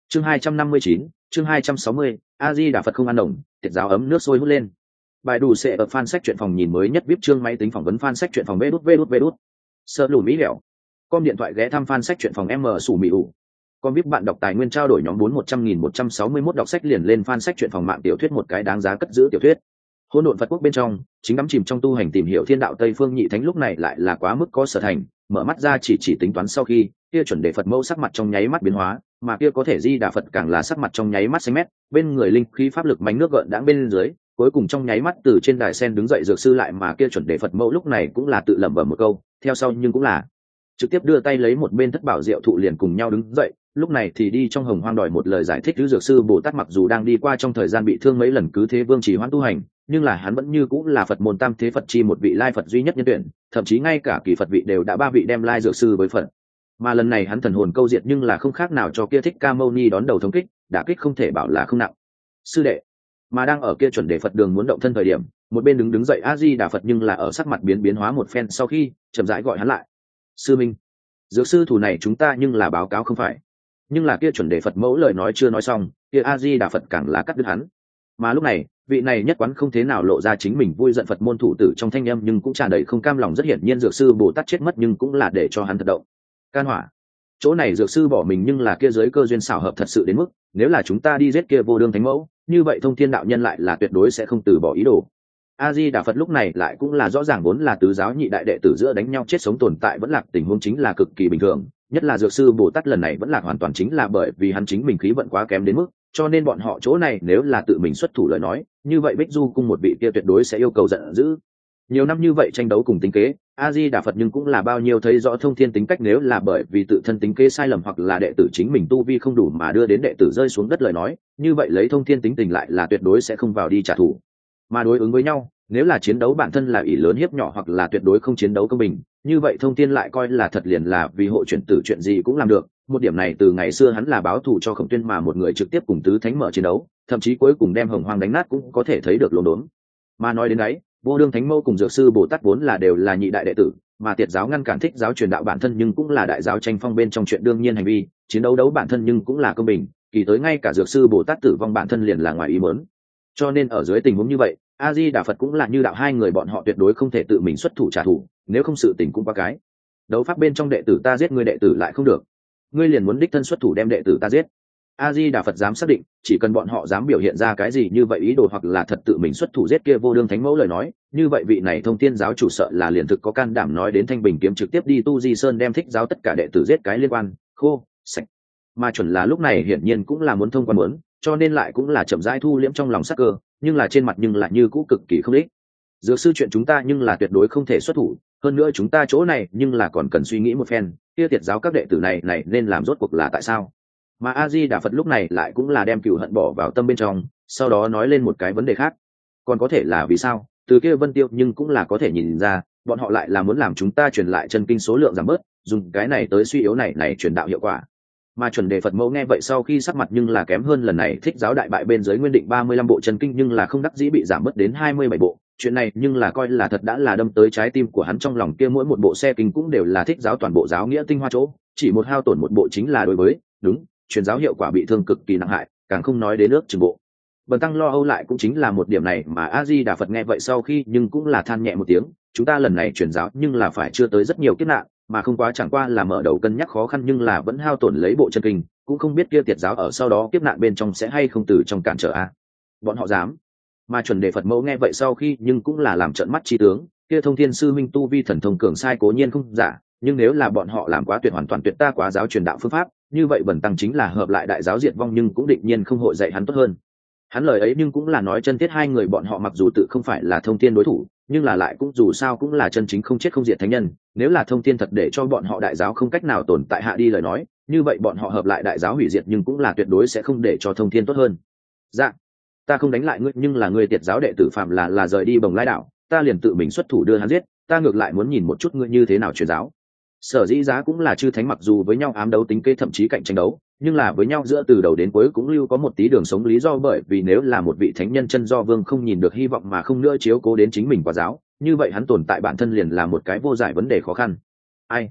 Chương 259, chương 260, A Di Đà Phật không ăn đồng, tiệt giáo ấm nước sôi hút lên. Bài đủ sẽ ở fan sách truyện phòng nhìn mới nhất VIP chương máy tính phỏng vấn fan sách truyện phòng vê đút. Sợ lùn mỹ lẹo. Com điện thoại ghé thăm fan sách truyện phòng M sủ mỹ ủ. Com VIP bạn đọc tài nguyên trao đổi nhóm 4-100.161 đọc sách liền lên fan sách truyện phòng mạng tiểu thuyết một cái đáng giá cất giữ tiểu thuyết. Hỗn độn Phật quốc bên trong, chính đắm chìm trong tu hành tìm hiểu thiên đạo Tây phương nhị thánh lúc này lại là quá mức có sở thành, mở mắt ra chỉ tính toán sau khi, kia chuẩn đề Phật mẫu sắc mặt trong nháy mắt biến hóa, mà kia có thể Di Đà Phật càng là sắc mặt trong nháy mắt xanh mét, bên người linh khí pháp lực mánh nước gợn đãng bên dưới, cuối cùng trong nháy mắt từ trên đài sen đứng dậy dược sư lại mà kia chuẩn đề Phật mẫu lúc này cũng là tự lẩm bẩm một câu, theo sau nhưng cũng là trực tiếp đưa tay lấy một bên thất bảo diệu thụ liền cùng nhau đứng dậy, lúc này thì đi trong hồng hoang đòi một lời giải thích. Thứ dược sư Bồ Tát mặc dù đang đi qua trong thời gian bị thương mấy lần cứ thế vương trì hoãn tu hành, nhưng là hắn vẫn như cũng là Phật môn tam thế Phật chi một vị lai Phật duy nhất nhân tuyển, thậm chí ngay cả kỳ Phật vị đều đã ba vị đem lai dược sư với Phật. Mà lần này hắn thần hồn câu diệt nhưng là không khác nào cho kia Thích Ca Mâu Ni đón đầu thống kích, đả kích không thể bảo là không nặng. Sư đệ, mà đang ở kia chuẩn đề Phật đường muốn động thân thời điểm, một bên đứng dậy A Di Đà Phật nhưng là ở sắc mặt biến hóa một phen sau khi chậm rãi gọi hắn lại. Sư minh, dược sư thủ này chúng ta nhưng là báo cáo không phải. Nhưng là kia chuẩn đề Phật mẫu lời nói chưa nói xong, kia A Di Đà Phật càng là cắt đứt hắn. Mà lúc này, vị này nhất quán không thế nào lộ ra chính mình vui giận Phật môn thủ tử trong thanh âm nhưng cũng tràn đầy không cam lòng, rất hiển nhiên dược sư Bồ Tát chết mất nhưng cũng là để cho hắn thật động. Can hỏa, chỗ này dược sư bỏ mình nhưng là kia giới cơ duyên xảo hợp thật sự đến mức, nếu là chúng ta đi giết kia vô đương thánh mẫu, như vậy Thông Thiên đạo nhân lại là tuyệt đối sẽ không từ bỏ ý đồ. A Di Đà Phật lúc này lại cũng là rõ ràng vốn là tứ giáo nhị đại đệ tử giữa đánh nhau chết sống tồn tại vẫn lạc tình huống chính là cực kỳ bình thường, nhất là dược sư Bồ Tát lần này vẫn lạc hoàn toàn chính là bởi vì hắn chính mình khí vận quá kém đến mức, cho nên bọn họ chỗ này nếu là tự mình xuất thủ lời nói, như vậy Bích Du cung một vị kia tuyệt đối sẽ yêu cầu giận dữ. Nhiều năm như vậy tranh đấu cùng tính kế, A Di Đà Phật nhưng cũng là bao nhiêu thấy rõ Thông Thiên tính cách, nếu là bởi vì tự thân tính kế sai lầm hoặc là đệ tử chính mình tu vi không đủ mà đưa đến đệ tử rơi xuống đất lời nói, như vậy lấy Thông Thiên tính tình lại là tuyệt đối sẽ không vào đi trả thù. Mà đối ứng với nhau, nếu là chiến đấu bản thân là ỷ lớn hiếp nhỏ hoặc là tuyệt đối không chiến đấu công bình, như vậy Thông Thiên lại coi là thật liền là vì hộ chuyển tử chuyện gì cũng làm được. Một điểm này từ ngày xưa hắn là báo thù cho Khổng Tuyên mà một người trực tiếp cùng tứ thánh mở chiến đấu, thậm chí cuối cùng đem Hồng Hoang đánh nát cũng có thể thấy được lồn đốn. Mà nói đến đấy, vô đương thánh mẫu cùng dược sư Bồ Tát vốn là đều là nhị đại đệ tử, mà tiệt giáo ngăn cản Thích giáo truyền đạo bản thân nhưng cũng là đại giáo tranh phong bên trong chuyện đương nhiên hành vi, chiến đấu bản thân nhưng cũng là công bình, kỳ tới ngay cả dược sư Bồ Tát tử vong bản thân liền là ngoài ý muốn. Cho nên ở dưới tình huống như vậy, A Di Đà Phật cũng là như đạo hai người bọn họ tuyệt đối không thể tự mình xuất thủ trả thù, nếu không sự tình cũng qua cái. Đấu pháp bên trong đệ tử ta giết ngươi đệ tử lại không được, ngươi liền muốn đích thân xuất thủ đem đệ tử ta giết. A Di Đà Phật dám xác định, chỉ cần bọn họ dám biểu hiện ra cái gì như vậy ý đồ hoặc là thật tự mình xuất thủ giết kia vô đương thánh mẫu lời nói, như vậy vị này Thông Thiên giáo chủ sợ là liền thực có can đảm nói đến Thanh Bình kiếm trực tiếp đi Tu Di Sơn đem Thích giáo tất cả đệ tử giết cái liên quan khô sạch. Mà chuẩn là lúc này hiển nhiên cũng là muốn thông quan muốn, cho nên lại cũng là chậm rãi thu liễm trong lòng sắc cơ, nhưng là trên mặt nhưng lại như cũ cực kỳ không ích. Dược sư chuyện chúng ta nhưng là tuyệt đối không thể xuất thủ, hơn nữa chúng ta chỗ này nhưng là còn cần suy nghĩ một phen, kia tiệt giáo các đệ tử này nên làm rốt cuộc là tại sao. Mà A Di Đà Phật lúc này lại cũng là đem cừu hận bỏ vào tâm bên trong, sau đó nói lên một cái vấn đề khác, còn có thể là vì sao, từ kia Vân Tiêu nhưng cũng là có thể nhìn ra, bọn họ lại là muốn làm chúng ta truyền lại chân kinh số lượng giảm bớt, dùng cái này tới suy yếu này truyền đạo hiệu quả. Mà chuẩn đề Phật mẫu nghe vậy sau khi sắc mặt nhưng là kém hơn lần này Thích giáo đại bại bên dưới nguyên định 35 bộ chân kinh nhưng là không đắc dĩ bị giảm bớt đến 27 bộ, chuyện này nhưng là coi là thật đã là đâm tới trái tim của hắn, trong lòng kia mỗi một bộ xe kinh cũng đều là Thích giáo toàn bộ giáo nghĩa tinh hoa chỗ, chỉ một hao tổn một bộ chính là đối với đúng truyền giáo hiệu quả bị thương cực kỳ nặng hại, càng không nói đến nước chừng bộ. Bần tăng lo âu lại cũng chính là một điểm này mà A Di Đà Phật nghe vậy sau khi nhưng cũng là than nhẹ một tiếng, chúng ta lần này truyền giáo nhưng là phải chưa tới rất nhiều kiếp nạn, mà không quá chẳng qua là mở đầu cân nhắc khó khăn nhưng là vẫn hao tổn lấy bộ chân kinh, cũng không biết kia tiệt giáo ở sau đó kiếp nạn bên trong sẽ hay không từ trong cản trở a. Bọn họ dám. Mà chuẩn đề Phật mẫu nghe vậy sau khi nhưng cũng là làm trợn mắt chi tướng, kia Thông Thiên sư minh tu vi thần thông cường sai cố nhiên không giả, nhưng nếu là bọn họ làm quá tuyệt hoàn toàn tuyệt ta quá giáo truyền đạo phương pháp, như vậy bần tăng chính là hợp lại đại giáo diệt vong nhưng cũng định nhiên không hội dạy hắn tốt hơn. Hắn lời ấy nhưng cũng là nói chân thiết, hai người bọn họ mặc dù tự không phải là Thông Thiên đối thủ, nhưng là lại cũng dù sao cũng là chân chính không chết không diệt thánh nhân, nếu là Thông Thiên thật để cho bọn họ đại giáo không cách nào tồn tại hạ đi lời nói, như vậy bọn họ hợp lại đại giáo hủy diệt nhưng cũng là tuyệt đối sẽ không để cho Thông Thiên tốt hơn. Dạ, ta không đánh lại ngươi, nhưng là ngươi tiệt giáo đệ tử phạm là rời đi Bồng Lai đảo, ta liền tự mình xuất thủ đưa hắn giết, ta ngược lại muốn nhìn một chút ngươi như thế nào truyền giáo. Sở dĩ giá cũng là chư thánh mặc dù với nhau ám đấu tính kế thậm chí cạnh tranh đấu, nhưng là với nhau giữa từ đầu đến cuối cũng lưu có một tí đường sống lý do, bởi vì nếu là một vị thánh nhân chân do vương không nhìn được hy vọng mà không nữa chiếu cố đến chính mình quả giáo, như vậy hắn tồn tại bản thân liền là một cái vô giải vấn đề khó khăn. Ai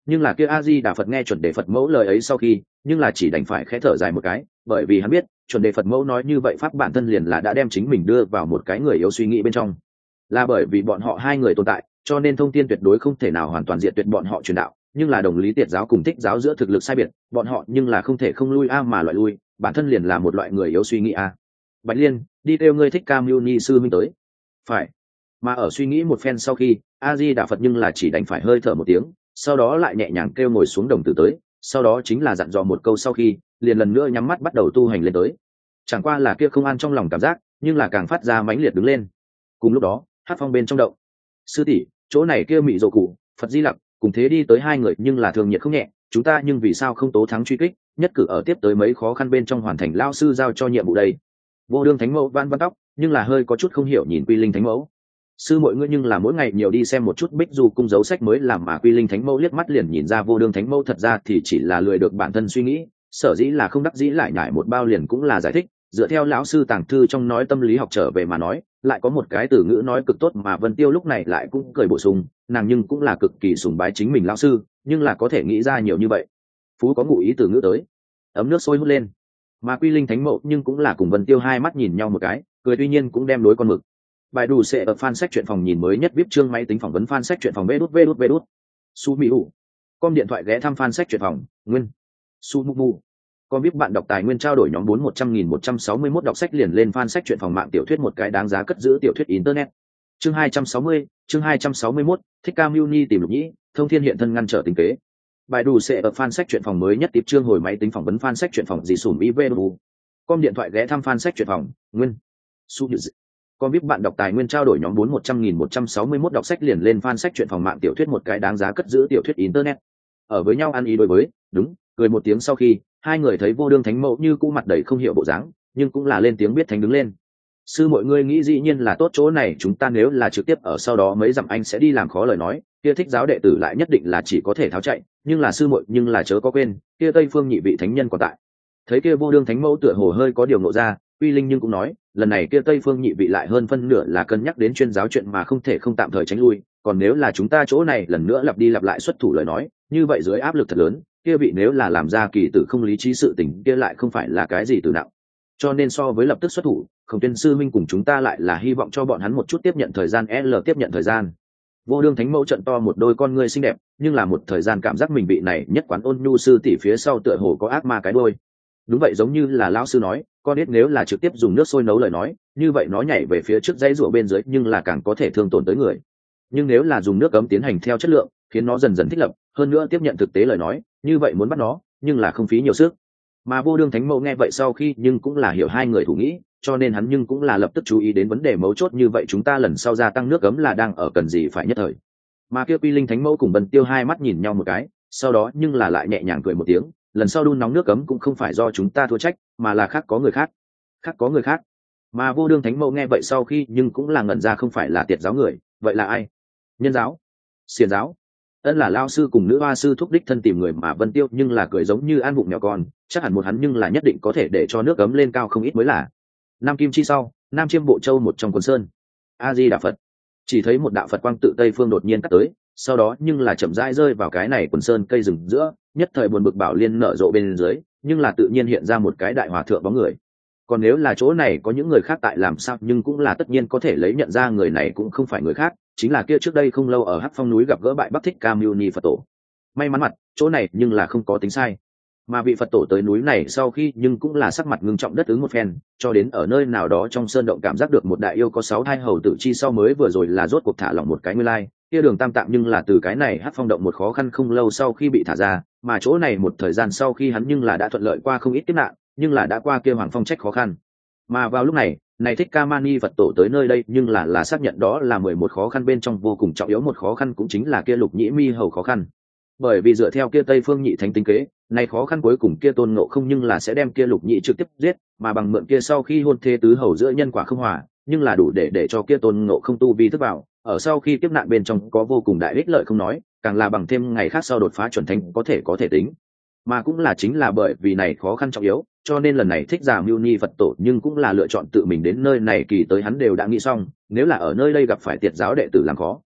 nhưng là kia a di đà Phật nghe chuẩn đề Phật mẫu lời ấy sau khi nhưng là chỉ đành phải khẽ thở dài một cái, bởi vì hắn biết chuẩn đề Phật mẫu nói như vậy pháp bản thân liền là đã đem chính mình đưa vào một cái người yếu suy nghĩ bên trong. Là bởi vì bọn họ hai người tồn tại cho nên thông thiên tuyệt đối không thể nào hoàn toàn diệt tuyệt bọn họ truyền đạo, nhưng là đồng lý tiệt giáo cùng thích giáo giữa thực lực sai biệt, bọn họ nhưng là không thể không lui mà loại lui, bản thân liền là một loại người yếu suy nghĩ Bạch Liên, đi kêu ngươi Thích Ca Mâu Ni sư minh tới. Phải. Mà ở suy nghĩ một phen sau khi a di đà Phật nhưng là chỉ đành phải hơi thở một tiếng, sau đó lại nhẹ nhàng kêu ngồi xuống đồng tử tới, sau đó chính là dặn dò một câu sau khi liền lần nữa nhắm mắt bắt đầu tu hành lên tới. Chẳng qua là kia không an trong lòng cảm giác nhưng là càng phát ra mãnh liệt đứng lên. Cùng lúc đó hát phong bên trong động, sư tỷ chỗ này kia mị dỗ cụ Phật Di Lặc cùng thế đi tới hai người nhưng là thường nhiệt không nhẹ, chúng ta nhưng vì sao không tố thắng truy kích, nhất cử ở tiếp tới mấy khó khăn bên trong hoàn thành lao sư giao cho nhiệm vụ đây. Vô đương thánh mẫu van văn tóc nhưng là hơi có chút không hiểu nhìn Quy Linh thánh mẫu. Sư mọi ngươi nhưng là mỗi ngày nhiều đi xem một chút Bích Du cung dấu sách mới làm, mà Quy Linh thánh mẫu liếc mắt liền nhìn ra vô đương thánh mẫu thật ra thì chỉ là lười được bản thân suy nghĩ, sở dĩ là không đắc dĩ lại nhải một bao liền cũng là giải thích, dựa theo lão sư tàng thư trong nói tâm lý học trở về mà nói, lại có một cái từ ngữ nói cực tốt mà Vân Tiêu lúc này lại cũng cười bổ sung, nàng nhưng cũng là cực kỳ sùng bái chính mình lão sư, nhưng là có thể nghĩ ra nhiều như vậy. Phú có ngụ ý từ ngữ tới. Ấm nước sôi hút lên. Mà Quy Linh thánh mẫu nhưng cũng là cùng Vân Tiêu hai mắt nhìn nhau một cái, cười tuy nhiên cũng đem đối con mực. Bài đủ sẽ ở fan sách truyện phòng nhìn mới nhất VIP chương máy tính phỏng vấn fan sách truyện phòng vê đút. Su Mỹ ủ. Com điện thoại ghé thăm fan sách truyện phòng, nguyên. Su Mu Mu. Com VIP bạn đọc tài nguyên trao đổi nhóm 4-100.161 đọc sách liền lên fan sách truyện phòng mạng tiểu thuyết một cái đáng giá cất giữ tiểu thuyết internet. Chương 260, chương 261, Thích Ca Mâu Ni tìm Lục Nhĩ, thông thiên hiện thân ngăn trở tình kế. Bài đủ sẽ ở fan sách truyện phòng mới nhất tiếp chương hồi máy tính phỏng vấn fan sách truyện phòng gì sủm IVU. Com điện thoại ghé thăm fan sách truyện phòng, nguyên. Su Như. Com VIP bạn đọc tài nguyên trao đổi nhóm 4-100.161 đọc sách liền lên fan sách truyện phòng mạng tiểu thuyết một cái đáng giá cất giữ tiểu thuyết internet. Ở với nhau ăn ý đối với, đúng, cười một tiếng sau khi, hai người thấy vô đương thánh mẫu như cũ mặt đầy không hiểu bộ dáng, nhưng cũng là lên tiếng biết thánh đứng lên. Sư mọi người nghĩ dĩ nhiên là tốt chỗ này, chúng ta nếu là trực tiếp ở sau đó mấy dặm anh sẽ đi làm khó lời nói, kia Thích giáo đệ tử lại nhất định là chỉ có thể tháo chạy, nhưng là sư muội nhưng là chớ có quên, kia Tây Phương nhị vị thánh nhân còn tại. Thấy kia vô đương thánh mẫu tựa hồ hơi có điều ngộ ra, Uy Linh nhưng cũng nói, lần này kia Tây Phương nhị vị lại hơn phân nửa là cân nhắc đến chuyên giáo chuyện mà không thể không tạm thời tránh lui, còn nếu là chúng ta chỗ này lần nữa lặp đi lặp lại xuất thủ lời nói, như vậy dưới áp lực thật lớn, kia vị nếu là làm ra kỳ tử không lý trí sự tình kia lại không phải là cái gì từ nặng. Cho nên so với lập tức xuất thủ, Khổng Tuyên sư minh cùng chúng ta lại là hy vọng cho bọn hắn một chút tiếp nhận thời gian, tiếp nhận thời gian. Vô đương thánh mẫu trận to một đôi con ngươi xinh đẹp, nhưng là một thời gian cảm giác mình bị này nhất quán ôn nhu sư tỷ phía sau tựa hồ có ác ma cái đôi. Đúng vậy, giống như là lão sư nói, con biết nếu là trực tiếp dùng nước sôi nấu lời nói, như vậy nó nhảy về phía trước dãy rủa bên dưới nhưng là càng có thể thương tổn tới người. Nhưng nếu là dùng nước ấm tiến hành theo chất lượng, khiến nó dần dần thích lập, hơn nữa tiếp nhận thực tế lời nói, như vậy muốn bắt nó, nhưng là không phí nhiều sức. Mà vô đương thánh mẫu nghe vậy sau khi nhưng cũng là hiểu hai người thủ nghĩ, cho nên hắn nhưng cũng là lập tức chú ý đến vấn đề mấu chốt, như vậy chúng ta lần sau gia tăng nước ấm là đang ở cần gì phải nhất thời. Mà kia Quy Linh thánh mẫu cùng Vân Tiêu hai mắt nhìn nhau một cái, sau đó nhưng là lại nhẹ nhàng cười một tiếng, lần sau đun nóng nước ấm cũng không phải do chúng ta thua trách, mà là khác có người khác. Khác có người khác. Mà vô đương thánh mẫu nghe vậy sau khi nhưng cũng là ngẩn ra, không phải là Tiệt giáo người, vậy là ai? Nhân giáo? Xiển giáo? Ân là lao sư cùng nữ hoa sư thúc đích thân tìm người, mà Vân Tiêu nhưng là cười giống như ăn bụng mèo con, chắc hẳn một hắn nhưng là nhất định có thể để cho nước ấm lên cao không ít mới là. Nam Kim chi sau, Nam Chiêm Bộ Châu một trong quần sơn. A Di Đà Phật. Chỉ thấy một đạo Phật quang tự tây phương đột nhiên cắt tới, sau đó nhưng là chậm rãi rơi vào cái này quần sơn cây rừng giữa, nhất thời buồn bực bảo liên nở rộ bên dưới, nhưng là tự nhiên hiện ra một cái đại hòa thượng bóng người. Còn nếu là chỗ này có những người khác tại làm sao, nhưng cũng là tất nhiên có thể lấy nhận ra người này cũng không phải người khác, chính là kia trước đây không lâu ở Hắc Phong núi gặp gỡ bại Bắc Thích Ca Mâu Ni Phật tổ. May mắn mặt, chỗ này nhưng là không có tính sai. Mà vị Phật tổ tới núi này sau khi nhưng cũng là sắc mặt ngưng trọng đất ứng một phen, cho đến ở nơi nào đó trong sơn động cảm giác được một đại yêu có 6 thai hầu tử chi sau mới vừa rồi là rốt cuộc thả lỏng một cái nguyên lai, kia đường tam tạng nhưng là từ cái này Hắc Phong động một khó khăn không lâu sau khi bị thả ra, mà chỗ này một thời gian sau khi hắn nhưng là đã thuận lợi qua không ít kiếp nạn, nhưng là đã qua kia Hoàng Phong trách khó khăn. Mà vào lúc này, này Thích Ca Mâu Ni Phật tổ tới nơi đây nhưng là xác nhận đó là 11 khó khăn bên trong vô cùng trọng yếu một khó khăn, cũng chính là kia Lục Nhĩ Mi hầu khó khăn. Bởi vì dựa theo kia Tây Phương nhị thánh tính kế, này khó khăn cuối cùng kia Tôn Ngộ Không nhưng là sẽ đem kia Lục Nhĩ trực tiếp giết, mà bằng mượn kia sau khi hôn thê tứ hầu giữa nhân quả không hòa, nhưng là đủ để cho kia Tôn Ngộ Không tu vi thức vào, ở sau khi kiếp nạn bên trong có vô cùng đại ích lợi không nói, càng là bằng thêm ngày khác sau đột phá chuẩn thánh có thể tính. Mà cũng là chính là bởi vì này khó khăn trọng yếu, cho nên lần này Thích Giả Mâu Ni Phật tổ nhưng cũng là lựa chọn tự mình đến nơi này, kỳ tới hắn đều đã nghĩ xong, nếu là ở nơi đây gặp phải Tiệt giáo đệ tử làm khó,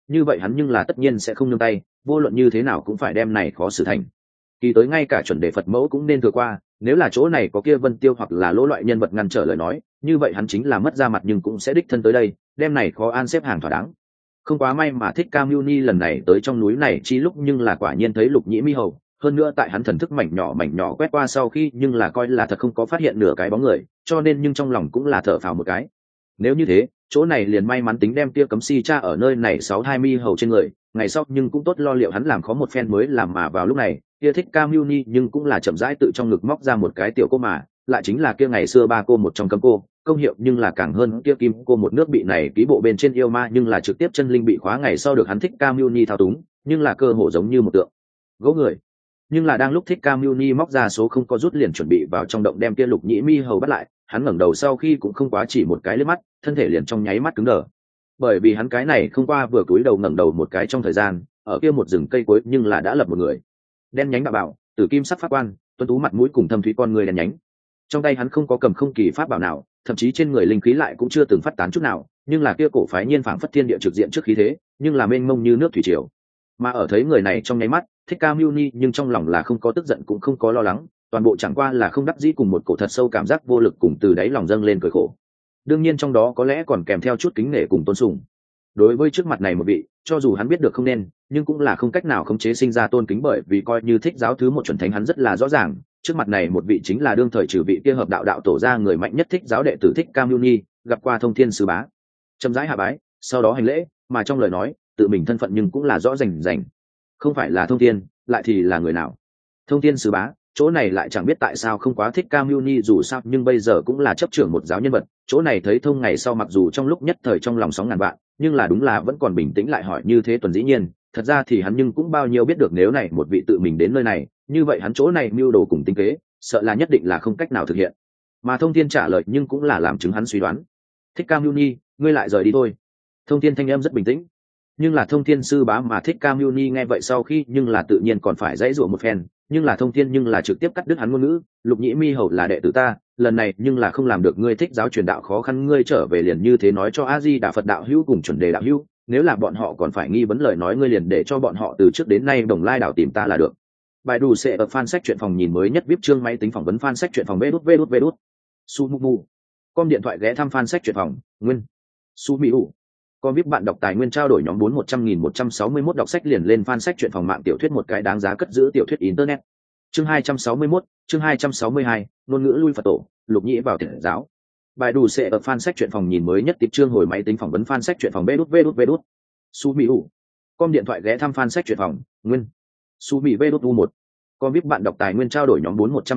như vậy hắn nhưng là tất nhiên sẽ không nương tay, vô luận như thế nào cũng phải đem này khó xử thành. Kỳ tới ngay cả chuẩn đề Phật mẫu cũng nên thừa qua, nếu là chỗ này có kia Vân Tiêu hoặc là Lỗ loại nhân vật ngăn trở lời nói, như vậy hắn chính là mất ra mặt nhưng cũng sẽ đích thân tới đây, đem này khó an xếp hàng thỏa đáng. Không quá may mà Thích Ca Mưu Ni lần này tới trong núi này chi lúc nhưng là quả nhiên thấy Lục Nhĩ Mi Hầu, hơn nữa tại hắn thần thức mảnh nhỏ quét qua sau khi nhưng là coi là thật không có phát hiện nửa cái bóng người, cho nên nhưng trong lòng cũng là thở phào một cái. Nếu như thế, chỗ này liền may mắn tính đem kia cấm si cha ở nơi này 6-2 Mi Hầu trên người, ngày sau nhưng cũng tốt lo liệu hắn làm khó một phen mới làm mà vào lúc này, kia Thích Ca Mưu Ni nhưng cũng là chậm rãi tự trong ngực móc ra một cái tiểu cô mà, lại chính là kia ngày xưa ba cô một trong cấm cô, công hiệu nhưng là càng hơn kia kim cô một nước bị này ký bộ bên trên yêu ma nhưng là trực tiếp chân linh bị khóa ngày sau được hắn Thích Ca Mưu Ni thao túng, nhưng là cơ hồ giống như một tượng gỗ người. Nhưng là đang lúc Thích Ca Mưu Ni móc ra số không có rút liền chuẩn bị vào trong động đem kia Lục Nhĩ Mi Hầu bắt lại, hắn ngẩng đầu sau khi cũng không quá chỉ một cái liếc mắt, thân thể liền trong nháy mắt cứng đờ. Bởi vì hắn cái này không qua vừa cúi đầu ngẩng đầu một cái trong thời gian, ở kia một rừng cây cuối nhưng là đã lập một người. Đen nhánh đạo bảo, tử kim sắc pháp quan, tuấn tú mặt mũi cùng thâm thúy con người đen nhánh. Trong tay hắn không có cầm không kỳ pháp bảo nào, thậm chí trên người linh khí lại cũng chưa từng phát tán chút nào, nhưng là kia cổ phái nhiên phảng phất thiên địa trực diện trước khí thế, nhưng là mênh mông như nước thủy triều. Mà ở thấy người này trong nháy mắt, Thích Ca Mưu Ni nhưng trong lòng là không có tức giận cũng không có lo lắng, toàn bộ chẳng qua là không đắc dĩ cùng một cổ thật sâu cảm giác vô lực cùng từ đáy lòng dâng lên cười khổ. Đương nhiên trong đó có lẽ còn kèm theo chút kính nể cùng tôn sùng. Đối với trước mặt này một vị, cho dù hắn biết được không nên, nhưng cũng là không cách nào khống chế sinh ra tôn kính, bởi vì coi như Thích giáo thứ một chuẩn thánh hắn rất là rõ ràng, trước mặt này một vị chính là đương thời trừ vị kia hợp đạo đạo tổ ra người mạnh nhất Thích giáo đệ tử Thích Ca Mưu Ni, gặp qua Thông Thiên Sư Bá. Chậm rãi hạ bái, sau đó hành lễ, mà trong lời nói, tự mình thân phận nhưng cũng là rõ rành rành. Không phải là Thông Thiên, lại thì là người nào? Thông Thiên Sư Bá, chỗ này lại chẳng biết tại sao không quá Thích Ca Mưu Ni dù sao nhưng bây giờ cũng là chấp trưởng một giáo nhân vật, chỗ này thấy thông ngày sau mặc dù trong lúc nhất thời trong lòng sóng ngàn vạn, nhưng là đúng là vẫn còn bình tĩnh lại hỏi như thế tuần dĩ nhiên, thật ra thì hắn nhưng cũng bao nhiêu biết được nếu này một vị tự mình đến nơi này, như vậy hắn chỗ này mưu đồ cùng tính kế, sợ là nhất định là không cách nào thực hiện. Mà Thông Thiên trả lời nhưng cũng là làm chứng hắn suy đoán. Thích Ca Mưu Ni, ngươi lại rời đi thôi. Thông Thiên thanh em rất bình tĩnh, nhưng là Thông Thiên Sư Bá mà Thích Ca Mưu Ni nghe vậy sau khi nhưng là tự nhiên còn phải dãy dụa một phen, nhưng là Thông Thiên nhưng là trực tiếp cắt đứt hắn ngôn ngữ. Lục Nhĩ Mi Hầu là đệ tử ta, lần này nhưng là không làm được ngươi Thích giáo truyền đạo khó khăn, ngươi trở về liền như thế nói cho A Di Đà Phật đạo hữu cùng chuẩn đề đạo hữu, nếu là bọn họ còn phải nghi vấn lời nói ngươi liền để cho bọn họ từ trước đến nay đồng lai đảo tìm ta là được. Bài đủ sẽ ở fan sách truyện phòng nhìn mới nhất VIP chương máy tính phỏng vấn fan sách truyện phòng vê đút. Su mu mu. Com điện thoại ghé thăm fan sách truyện phòng, nguyên. Su mi u. Com VIP bạn đọc tài nguyên trao đổi nhóm 400.161 đọc sách liền lên fan sách truyện phòng mạng tiểu thuyết một cái đáng giá cất giữ tiểu thuyết internet. Chương 261, chương 262, ngôn ngữ lui Phật tổ, Lục Nhĩ vào Thiện giáo. Bài đủ sẽ ở fan sách truyện phòng nhìn mới nhất tiếp chương hồi máy tính phỏng vấn fan sách truyện phòng vê đút. Su mi u. Com điện thoại ghé thăm fan sách truyện phòng, nguyên. Su mi vê đút u 1. Com VIP bạn đọc tài nguyên trao đổi nhóm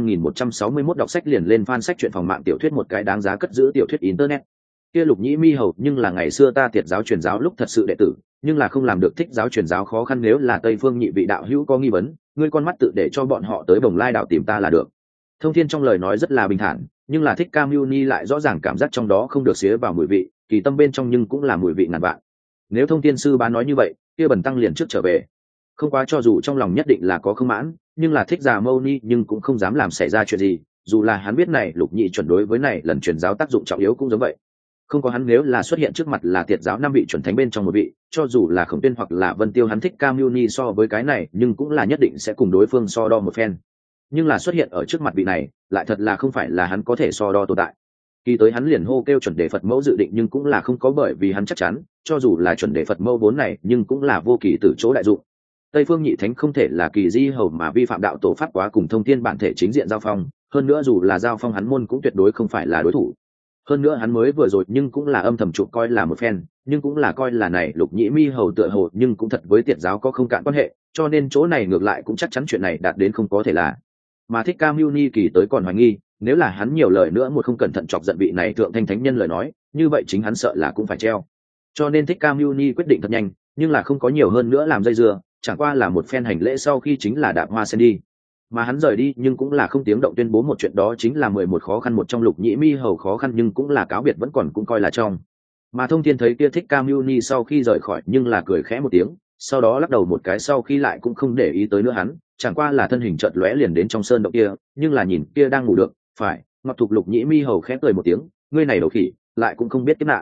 400.161 đọc sách liền lên fan sách truyện phòng mạng tiểu thuyết một cái đáng giá cất giữ tiểu thuyết internet. Kia Lục Nhĩ Mi Hầu nhưng là ngày xưa ta Tiệt giáo truyền giáo lúc thật sự đệ tử, nhưng là không làm được Thích giáo truyền giáo khó khăn, nếu là Tây Phương nhị vị đạo hữu có nghi vấn, ngươi con mắt tự để cho bọn họ tới Bồng Lai đảo tìm ta là được. Thông Thiên trong lời nói rất là bình thản, nhưng là Thích Ca Mưu Ni lại rõ ràng cảm giác trong đó không được xía vào mùi vị, kỳ tâm bên trong nhưng cũng là mùi vị ngàn vạn. Nếu Thông Thiên sư bá nói như vậy, kia Bần tăng liền trước trở về. Không quá cho dù trong lòng nhất định là có không mãn, nhưng là Thích Già Mâu Ni nhưng cũng không dám làm xảy ra chuyện gì, dù là hắn biết này Lục Nhĩ chuẩn đối với này lần truyền giáo tác dụng trọng yếu cũng giống vậy. Không có hắn nếu là xuất hiện trước mặt là Tiệt giáo 5 vị chuẩn thánh bên trong một vị, cho dù là Khổng Tuyên hoặc là Vân Tiêu hắn Thích Ca Mưu Ni so với cái này, nhưng cũng là nhất định sẽ cùng đối phương so đo một phen. Nhưng là xuất hiện ở trước mặt vị này, lại thật là không phải là hắn có thể so đo tồn tại. Khi tới hắn liền hô kêu chuẩn đề Phật mẫu dự định, nhưng cũng là không có, bởi vì hắn chắc chắn, cho dù là chuẩn đề Phật mẫu vốn này, nhưng cũng là vô kỳ từ chỗ đại dụng. Tây Phương nhị thánh không thể là kỳ di hầu mà vi phạm đạo tổ pháp quá cùng Thông Thiên bản thể chính diện giao phong, hơn nữa dù là giao phong hắn môn cũng tuyệt đối không phải là đối thủ. Hơn nữa hắn mới vừa rồi nhưng cũng là âm thầm chụp coi là một phen, nhưng cũng là coi là này Lục Nhĩ Mi Hầu tựa hồ nhưng cũng thật với Tiệt giáo có không cạn quan hệ, cho nên chỗ này ngược lại cũng chắc chắn chuyện này đạt đến không có thể là. Mà Thích Ca Mưu Ni kỳ tới còn hoài nghi, nếu là hắn nhiều lời nữa một không cẩn thận chọc giận vị này thượng thanh thánh nhân lời nói, như vậy chính hắn sợ là cũng phải treo. Cho nên Thích Ca Mưu Ni quyết định thật nhanh, nhưng là không có nhiều hơn nữa làm dây dưa, chẳng qua là một phen hành lễ sau khi chính là đạp hoa sen đi. Mà hắn rời đi nhưng cũng là không tiếng động tuyên bố một chuyện, đó chính là 11 khó khăn một trong Lục Nhĩ Mi Hầu khó khăn, nhưng cũng là cáo biệt vẫn còn cũng coi là trong. Mà Thông Thiên thấy kia Thích Ca Mưu Ni sau khi rời khỏi nhưng là cười khẽ một tiếng, sau đó lắc đầu một cái sau khi lại cũng không để ý tới nữa hắn, chẳng qua là thân hình chợt lóe liền đến trong sơn động kia, nhưng là nhìn kia đang ngủ được, phải, ngọt thục Lục Nhĩ Mi Hầu khẽ cười một tiếng, ngươi này đầu khỉ, lại cũng không biết kiếp nạn.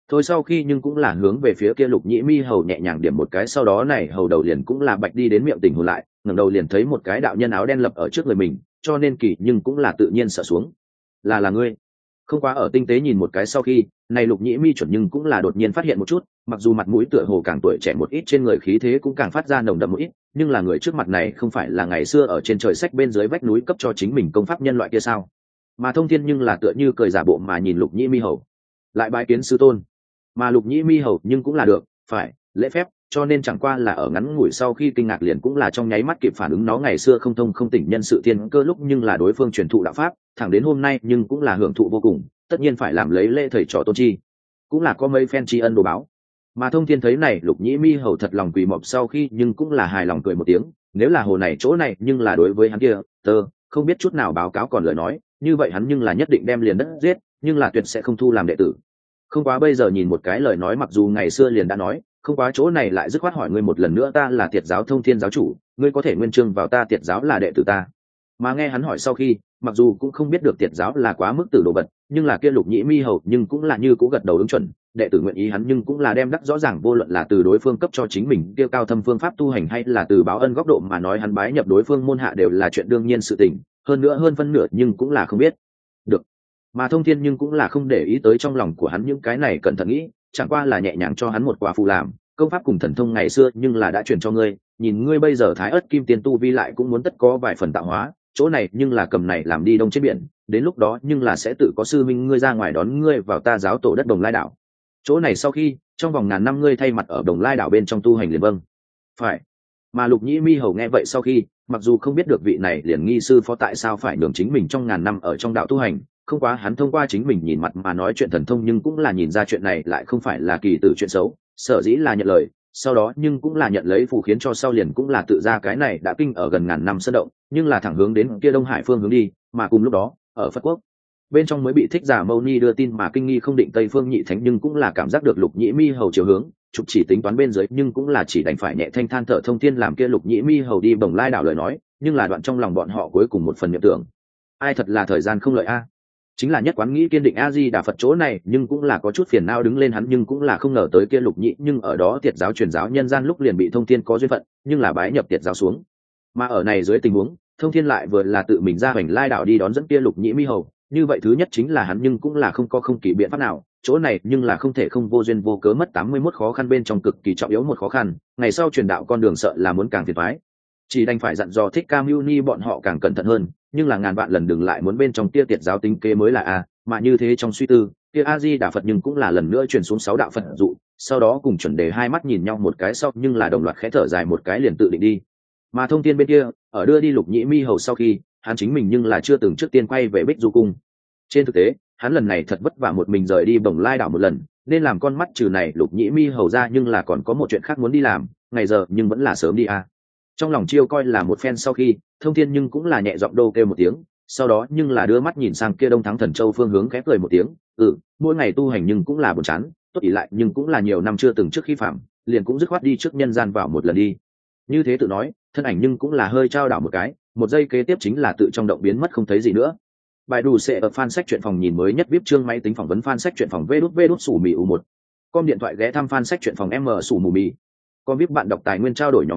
thôi sau khi nhưng cũng là hướng về phía kia Lục Nhĩ Mi hầu nhẹ nhàng điểm một cái, sau đó này hầu đầu liền cũng là bạch đi đến miệng tỉnh hồn lại, ngẩng đầu liền thấy một cái đạo nhân áo đen lập ở trước người mình, cho nên kỳ nhưng cũng là tự nhiên sợ xuống. Là ngươi. Không quá ở tinh tế nhìn một cái sau khi, này Lục Nhĩ Mi chuẩn nhưng cũng là đột nhiên phát hiện một chút, mặc dù mặt mũi tựa hồ càng tuổi trẻ một ít, trên người khí thế cũng càng phát ra nồng đậm một ít, nhưng là người trước mặt này không phải là ngày xưa ở trên trời sách bên dưới vách núi cấp cho chính mình công pháp nhân loại kia sao? Mà Thông Thiên nhưng là tựa như cười giả bộ mà nhìn Lục Nhĩ Mi hầu, lại bái kiến sư tôn. Mà Lục Nhĩ Mi hầu nhưng cũng là được, phải lễ phép, cho nên chẳng qua là ở ngắn ngủi sau khi kinh ngạc liền cũng là trong nháy mắt kịp phản ứng, nó ngày xưa không thông không tỉnh nhân sự thiên cơ lúc nhưng là đối phương truyền thụ đạo pháp, thẳng đến hôm nay nhưng cũng là hưởng thụ vô cùng, tất nhiên phải làm lấy lễ thầy trò tôn chi, cũng là có mấy phen tri ân đồ báo. Mà Thông Thiên thấy này Lục Nhĩ Mi hầu thật lòng quỳ mọp sau khi nhưng cũng là hài lòng cười một tiếng, nếu là hồ này chỗ này nhưng là đối với hắn kia không biết chút nào báo cáo còn lời nói, như vậy hắn nhưng là nhất định đem liền đất giết, nhưng là tuyệt sẽ không thu làm đệ tử. Không quá bây giờ nhìn một cái lời nói mặc dù ngày xưa liền đã nói, không quá chỗ này lại dứt khoát hỏi ngươi một lần nữa, ta là Tiệt giáo Thông Thiên giáo chủ, ngươi có thể nguyên chương vào ta Tiệt giáo là đệ tử ta? Mà nghe hắn hỏi sau khi, mặc dù cũng không biết được Tiệt giáo là quá mức tử đồ vật, nhưng là kia Lục Nhĩ Mi hầu nhưng cũng là như cũ gật đầu ứng chuẩn, đệ tử nguyện ý hắn nhưng cũng là đem đắc rõ ràng, vô luận là từ đối phương cấp cho chính mình kia cao thâm phương pháp tu hành hay là từ báo ân góc độ mà nói, hắn bái nhập đối phương môn hạ đều là chuyện đương nhiên sự tình, hơn nữa hơn phân nửa nhưng cũng là không biết được. Mà Thông Thiên nhưng cũng là không để ý tới trong lòng của hắn những cái này, cẩn thận nghĩ, chẳng qua là nhẹ nhàng cho hắn một quả phù làm, công pháp cùng thần thông ngày xưa nhưng là đã truyền cho ngươi, nhìn ngươi bây giờ Thái Ức Kim Tiên tu vi lại cũng muốn tất có vài phần tạo hóa, chỗ này nhưng là cầm này làm đi đông trên biển, đến lúc đó nhưng là sẽ tự có sư minh ngươi ra ngoài đón ngươi vào ta giáo tổ đất Đồng Lai đảo. Chỗ này sau khi trong vòng ngàn năm ngươi thay mặt ở Đồng Lai đảo bên trong tu hành liền vâng. Phải. Mà Lục Nhĩ Mi hầu nghe vậy sau khi, mặc dù không biết được vị này liền nghi sư phó tại sao phải nhường chính mình trong ngàn năm ở trong đạo tu hành, không quá hắn thông qua chính mình nhìn mặt mà nói chuyện thần thông, nhưng cũng là nhìn ra chuyện này lại không phải là kỳ tử chuyện xấu, sở dĩ là nhận lời, sau đó nhưng cũng là nhận lấy phù khiến cho sau liền cũng là tự ra cái này đã kinh ở gần ngàn năm sơn động, nhưng là thẳng hướng đến kia Đông Hải phương hướng đi, mà cùng lúc đó, ở Phật quốc bên trong mới bị Thích Giả Mâu Ni đưa tin mà kinh nghi không định Tây Phương Nhị Thánh nhưng cũng là cảm giác được Lục Nhĩ Mi hầu chiều hướng, trục chỉ tính toán bên dưới nhưng cũng là chỉ đành phải nhẹ thanh than thở. Thông Thiên làm kia Lục Nhĩ Mi hầu đi Bồng Lai đảo lời nói, nhưng là đoạn trong lòng bọn họ cuối cùng một phần niệm tưởng, ai thật là thời gian không lợi a, chính là nhất quán nghĩ kiên định A Di Đà Phật chỗ này, nhưng cũng là có chút phiền não đứng lên hắn, nhưng cũng là không ngờ tới kia Lục Nhĩ nhưng ở đó Tiệt giáo truyền giáo nhân gian lúc liền bị Thông Thiên có duyên phận, nhưng là bái nhập Tiệt giáo xuống, mà ở này dưới tình huống Thông Thiên lại vừa là tự mình ra Bồng Lai đảo đi đón dẫn kia Lục Nhĩ Mi hầu, như vậy thứ nhất chính là hắn nhưng cũng là không có không kỳ biện pháp nào, chỗ này nhưng là không thể không vô duyên vô cớ mất 81 khó khăn bên trong cực kỳ trọng yếu một khó khăn, ngày sau truyền đạo con đường sợ là muốn càng phiền toái, chỉ đành phải dặn dò Thích Ca Mâu Ni bọn họ càng cẩn thận hơn, nhưng là ngàn vạn lần đừng lại muốn bên trong kia Tiệt giáo tính kế mới là a, mà như thế trong suy tư kia A Di Đà Phật nhưng cũng là lần nữa truyền xuống 6 đạo Phật dụ, sau đó cùng chuẩn đề hai mắt nhìn nhau một cái sau nhưng là đồng loạt khẽ thở dài một cái liền tự định đi. Mà Thông Thiên bên kia ở đưa đi Lục Nhĩ Mi hầu sau khi, hắn chính mình nhưng là chưa từng trước tiên quay về Bích Du cung. Trên thực tế hắn lần này thật vất vả một mình rời đi Bồng Lai đảo một lần, nên làm con mắt trừ này Lục Nhĩ Mi hầu ra nhưng là còn có một chuyện khác muốn đi làm, ngày giờ nhưng vẫn là sớm đi a. Trong lòng chiêu coi là một phen sau khi, Thông Thiên nhưng cũng là nhẹ giọng đô kêu một tiếng, sau đó nhưng là đưa mắt nhìn sang kia Đông Thắng Thần Châu phương hướng khẽ cười một tiếng, mỗi ngày tu hành nhưng cũng là buồn chán, tốt ỷ lại nhưng cũng là nhiều năm chưa từng trước khi phạm, liền cũng dứt khoát đi trước nhân gian vào một lần đi. Như thế tự nói, thân ảnh nhưng cũng là hơi trao đảo một cái, một giây kế tiếp chính là tự trong động biến mất không thấy gì nữa. Bài đủ sẽ ở fan sách truyện phòng nhìn mới nhất VIP chương máy tính phỏng vấn fan sách truyện phòng vđvđ sủ mì u 1. Com điện thoại ghé thăm fan sách truyện phòng M sủ mù mì. Com VIP bạn đọc tài nguyên trao đổi nhóm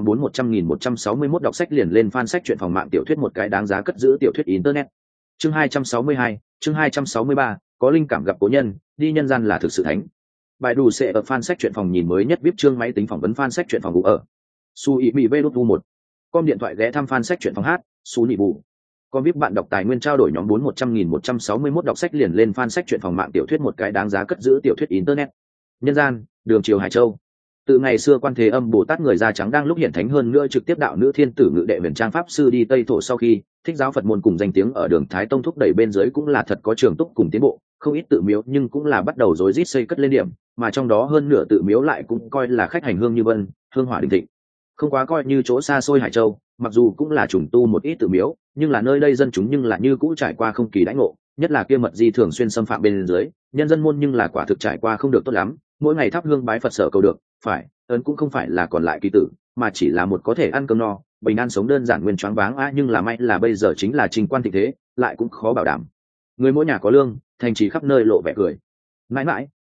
400.161 đọc sách liền lên fan sách truyện phòng mạng tiểu thuyết một cái đáng giá cất giữ tiểu thuyết internet. Chương 262, chương 263, có linh cảm gặp cố nhân, đi nhân gian là thực sự thánh. Bài đủ sẽ ở fan sách truyện phòng nhìn mới nhất VIP chương máy tính phỏng vấn fan sách truyện phòng ở. Su ý bị vđ 1. Com điện thoại ghé thăm fan sách truyện phòng hát, Su nhị bù. Com VIP bạn đọc tài nguyên trao đổi nhóm 400.161 đọc sách liền lên fan sách truyện phòng mạng tiểu thuyết một cái đáng giá cất giữ tiểu thuyết internet. Nhân gian, đường triều Hải Châu. Từ ngày xưa Quan Thế Âm Bồ Tát người da trắng đang lúc hiển thánh hơn nữa trực tiếp đạo nữ thiên tử ngự đệ huyền trang pháp sư đi Tây Thổ sau khi, Thích giáo Phật môn cùng danh tiếng ở đường Thái Tông thúc đẩy bên dưới cũng là thật có trường túc cùng tiến bộ, không ít tự miếu nhưng cũng là bắt đầu rối rít xây cất lên điểm, mà trong đó hơn nửa tự miếu lại cũng coi là khách hành hương như vân, hương hỏa đình thịnh. Không quá coi như chỗ xa xôi Hải Châu, mặc dù cũng là trùng tu một ít tự miếu, nhưng là nơi đây dân chúng nhưng là như cũ trải qua không kỳ đãi ngộ, nhất là kia mật di thường xuyên xâm phạm bên dưới, nhân dân môn nhưng là quả thực trải qua không được tốt lắm, mỗi ngày thắp hương bái Phật sở cầu được, phải, ấn cũng không phải là còn lại kỳ tử, mà chỉ là một có thể ăn cơm no, bình an sống đơn giản nguyên choáng váng nhưng là may là bây giờ chính là trình quan thịnh thế, lại cũng khó bảo đảm. Người mỗi nhà có lương, thành trì khắp nơi lộ vẻ cười. Mãi mãi,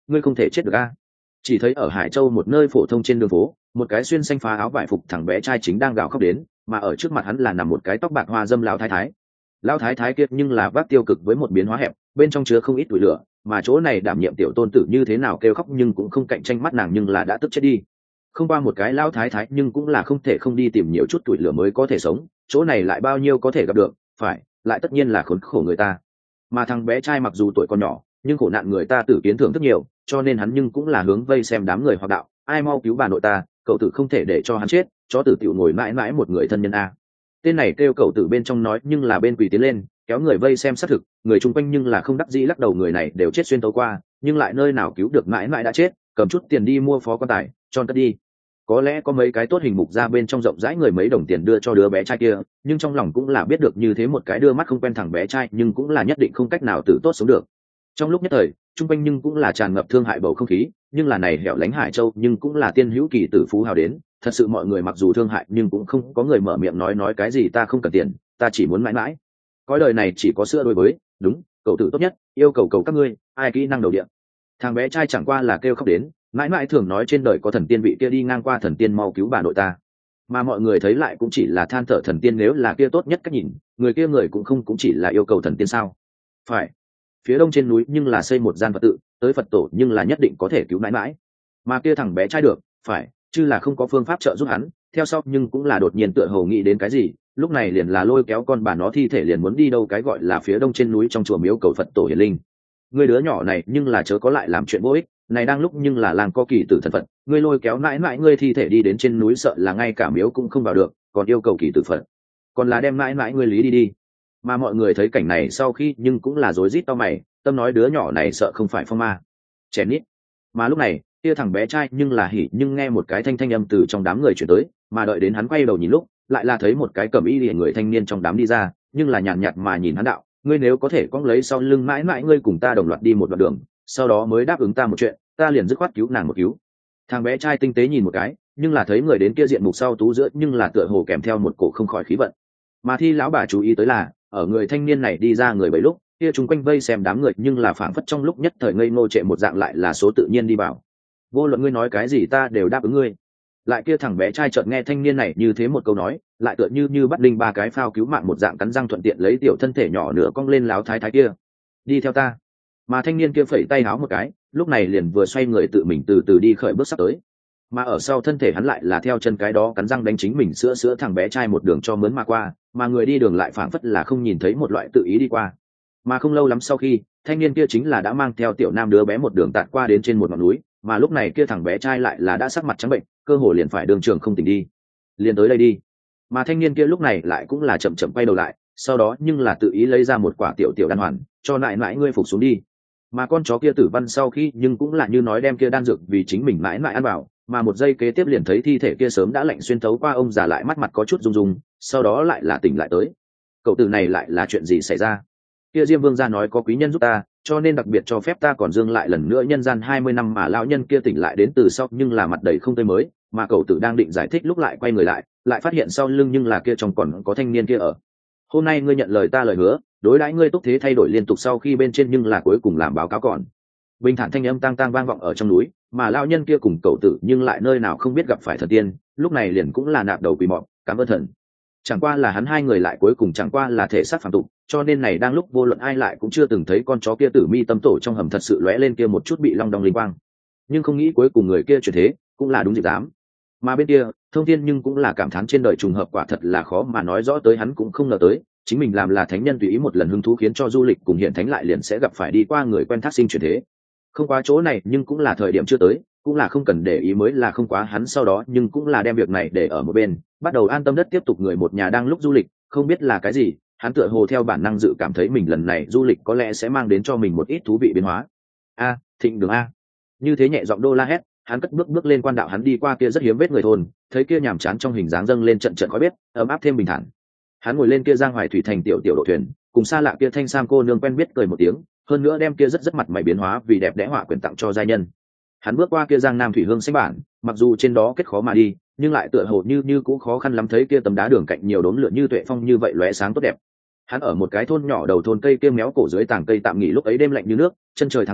ngươi không thể chết được a. Chỉ thấy ở Hải Châu một nơi phổ thông trên đường phố, một cái xuyên xanh phá áo vải phục thằng bé trai chính đang gào khóc đến, mà ở trước mặt hắn là nằm một cái tóc bạc hoa dâm lão thái thái. Lão thái thái kia nhưng là vác tiêu cực với một biến hóa hẹp, bên trong chứa không ít tuổi lửa, mà chỗ này đảm nhiệm tiểu tôn tử như thế nào kêu khóc nhưng cũng không cạnh tranh mắt nàng, nhưng là đã tức chết đi. Không qua một cái lão thái thái nhưng cũng là không thể không đi tìm nhiều chút tuổi lửa mới có thể sống, chỗ này lại bao nhiêu có thể gặp được, phải, lại tất nhiên là khốn khổ người ta. Mà thằng bé trai mặc dù tuổi còn nhỏ, nhưng khổ nạn người ta tử kiến thưởng rất nhiều, cho nên hắn nhưng cũng là hướng vây xem đám người hoặc đạo, ai mau cứu bà nội ta, cậu tử không thể để cho hắn chết, chó tử tiểu ngồi mãi mãi một người thân nhân a. Tên này kêu cậu tử bên trong nói nhưng là bên quỳ tiến lên kéo người vây xem xác thực, người chung quanh nhưng là không đắc dĩ lắc đầu, người này đều chết xuyên tấu qua, nhưng lại nơi nào cứu được mãi mãi đã chết, cầm chút tiền đi mua phó quan tài cho cất đi. Có lẽ có mấy cái tốt hình mục ra bên trong rộng rãi người mấy đồng tiền đưa cho đứa bé trai kia, nhưng trong lòng cũng là biết được như thế một cái đưa mắt không quen thằng bé trai nhưng cũng là nhất định không cách nào tử tốt sống được. Trong lúc nhất thời chung quanh nhưng cũng là tràn ngập thương hại bầu không khí, nhưng là này hẻo lánh Hải Châu nhưng cũng là tiên hữu kỳ tử phú hào đến, thật sự mọi người mặc dù thương hại nhưng cũng không có người mở miệng nói cái gì ta không cần tiền, ta chỉ muốn mãi mãi. Cõi đời này chỉ có sữa đối với, đúng, cậu tử tốt nhất, yêu cầu cầu các ngươi, ai kỹ năng đầu điện. Thằng bé trai chẳng qua là kêu khóc đến, mãi mãi thường nói trên đời có thần tiên vị kia đi ngang qua, thần tiên mau cứu bà nội ta. Mà mọi người thấy lại cũng chỉ là than thở thần tiên, nếu là kia tốt nhất cách nhìn, người kia người cũng không cũng chỉ là yêu cầu thần tiên sao? Phải. Phía đông trên núi nhưng là xây một gian Phật tự, tới Phật tổ nhưng là nhất định có thể cứu mãi mãi. Mà kia thằng bé trai được, phải, chứ là không có phương pháp trợ giúp hắn, theo sau nhưng cũng là đột nhiên tựa hồ nghĩ đến cái gì, lúc này liền là lôi kéo con bà nó thi thể liền muốn đi đâu cái gọi là phía đông trên núi trong chùa miếu cầu Phật tổ hiển linh. Người đứa nhỏ này nhưng là chớ có lại làm chuyện vô ích, này đang lúc nhưng là làng co kỳ tử thần Phật, ngươi lôi kéo mãi mãi ngươi thi thể đi đến trên núi sợ là ngay cả miếu cũng không vào được, còn yêu cầu kỳ tử Phật, còn là đem mãi mãi ngươi lý đi đi. Mà mọi người thấy cảnh này sau khi nhưng cũng là rối rít tao mày, tâm nói đứa nhỏ này sợ không phải phong ma chèn nít. Mà lúc này kia thằng bé trai nhưng là hỉ nhưng nghe một cái thanh âm từ trong đám người chuyển tới, mà đợi đến hắn quay đầu nhìn lúc lại là thấy một cái cầm y lìa người thanh niên trong đám đi ra, nhưng là nhàn nhạt mà nhìn hắn đạo, ngươi nếu có thể cõng lấy sau lưng mãi mãi ngươi cùng ta đồng loạt đi một đoạn đường, sau đó mới đáp ứng ta một chuyện, ta liền dứt khoát cứu nàng một cứu. Thằng bé trai tinh tế nhìn một cái, nhưng là thấy người đến kia diện mục sau tú giữa nhưng là tựa hồ kèm theo một cổ không khỏi khí vận. Mà thi lão bà chú ý tới là ở người thanh niên này đi ra người bảy lúc kia chung quanh vây xem đám người nhưng là phảng phất trong lúc nhất thời ngây ngô trệ một dạng, lại là số tự nhiên đi vào, vô luận ngươi nói cái gì ta đều đáp ứng ngươi. Lại kia thằng bé trai chợt nghe thanh niên này như thế một câu nói, lại tựa như bắt linh ba cái phao cứu mạng một dạng, cắn răng thuận tiện lấy tiểu thân thể nhỏ nửa cong lên láo thái thái kia, đi theo ta. Mà thanh niên kia phẩy tay háo một cái, lúc này liền vừa xoay người tự mình từ từ đi khởi bước sắp tới. Mà ở sau thân thể hắn lại là theo chân cái đó cắn răng đánh chính mình sữa thằng bé trai một đường cho mướn mà qua, mà người đi đường lại phảng phất là không nhìn thấy một loại tự ý đi qua. Mà không lâu lắm sau khi, thanh niên kia chính là đã mang theo tiểu nam đứa bé một đường tạt qua đến trên một ngọn núi, mà lúc này kia thằng bé trai lại là đã sắc mặt trắng bệnh, cơ hồ liền phải đường trường không tỉnh đi. Liền tới đây đi. Mà thanh niên kia lúc này lại cũng là chậm chậm quay đầu lại, sau đó nhưng là tự ý lấy ra một quả tiểu đan hoàn, cho nại nại ngươi phục xuống đi. Mà con chó kia tử văn sau khi nhưng cũng là như nói đem kia đan dược vì chính mình mãi mãi ăn vào, mà một giây kế tiếp liền thấy thi thể kia sớm đã lạnh xuyên thấu qua, ông già lại mắt mặt có chút rung rung, sau đó lại là tỉnh lại tới. Cậu tử này lại là chuyện gì xảy ra? Kia Diêm Vương gia nói có quý nhân giúp ta, cho nên đặc biệt cho phép ta còn dương lại lần nữa nhân gian 20 năm, mà lão nhân kia tỉnh lại đến từ sau nhưng là mặt đầy không tươi mới, mà cậu tử đang định giải thích lúc lại quay người lại phát hiện sau lưng nhưng là kia trong còn có thanh niên kia ở. Hôm nay ngươi nhận lời ta lời hứa, đối đãi ngươi túc thế thay đổi liên tục sau khi bên trên nhưng là cuối cùng làm báo cáo còn. Bình thản thanh âm tang tang vang vọng ở trong núi, mà lão nhân kia cùng cậu tử nhưng lại nơi nào không biết gặp phải thần tiên, lúc này liền cũng là nạp đầu quỳ mọp, cảm ơn thần. Chẳng qua là hắn hai người lại cuối cùng chẳng qua là thể xác phàm tục, cho nên này đang lúc vô luận ai lại cũng chưa từng thấy con chó kia tử mi tâm tổ trong hầm thật sự lóe lên kia một chút bị long đong linh quang. Nhưng không nghĩ cuối cùng người kia chuyển thế cũng là đúng dịp dám. Mà bên kia Thông Thiên nhưng cũng là cảm thán trên đời trùng hợp quả thật là khó mà nói rõ, tới hắn cũng không ngờ tới chính mình làm là thánh nhân tùy ý một lần hứng thú khiến cho du lịch cùng hiện thánh lại liền sẽ gặp phải đi qua người quen thác sinh chuyển thế. Không quá chỗ này nhưng cũng là thời điểm chưa tới, cũng là không cần để ý mới là không quá hắn sau đó nhưng cũng là đem việc này để ở một bên, bắt đầu an tâm đất tiếp tục người một nhà đang lúc du lịch, không biết là cái gì, hắn tựa hồ theo bản năng dự cảm thấy mình lần này du lịch có lẽ sẽ mang đến cho mình một ít thú vị biến hóa. A, Thịnh Đường a. Như thế nhẹ giọng đô la hét, hắn cất bước lên quan đạo, hắn đi qua kia rất hiếm vết người thôn, thấy kia nhàm chán trong hình dáng dâng lên trận khói bếp, ấm áp thêm bình thản. Hắn ngồi lên kia giang hoài thủy thành tiểu độ thuyền, cùng xa lạ kia thanh sam cô nương quen biết cười một tiếng, hơn nữa đem kia rất mặt mày biến hóa vì đẹp đẽ họa quyển tặng cho giai nhân. Hắn bước qua kia giang nam thủy hương xanh bản, mặc dù trên đó kết khó mà đi, nhưng lại tựa hồ như cũng khó khăn lắm, thấy kia tấm đá đường cạnh nhiều đốm lửa như tuệ phong như vậy lóe sáng tốt đẹp. Hắn ở một cái thôn nhỏ đầu thôn cây kia méo cổ dưới tàng cây tạm nghỉ, lúc ấy đêm lạnh như nước, chân trời tháng cong,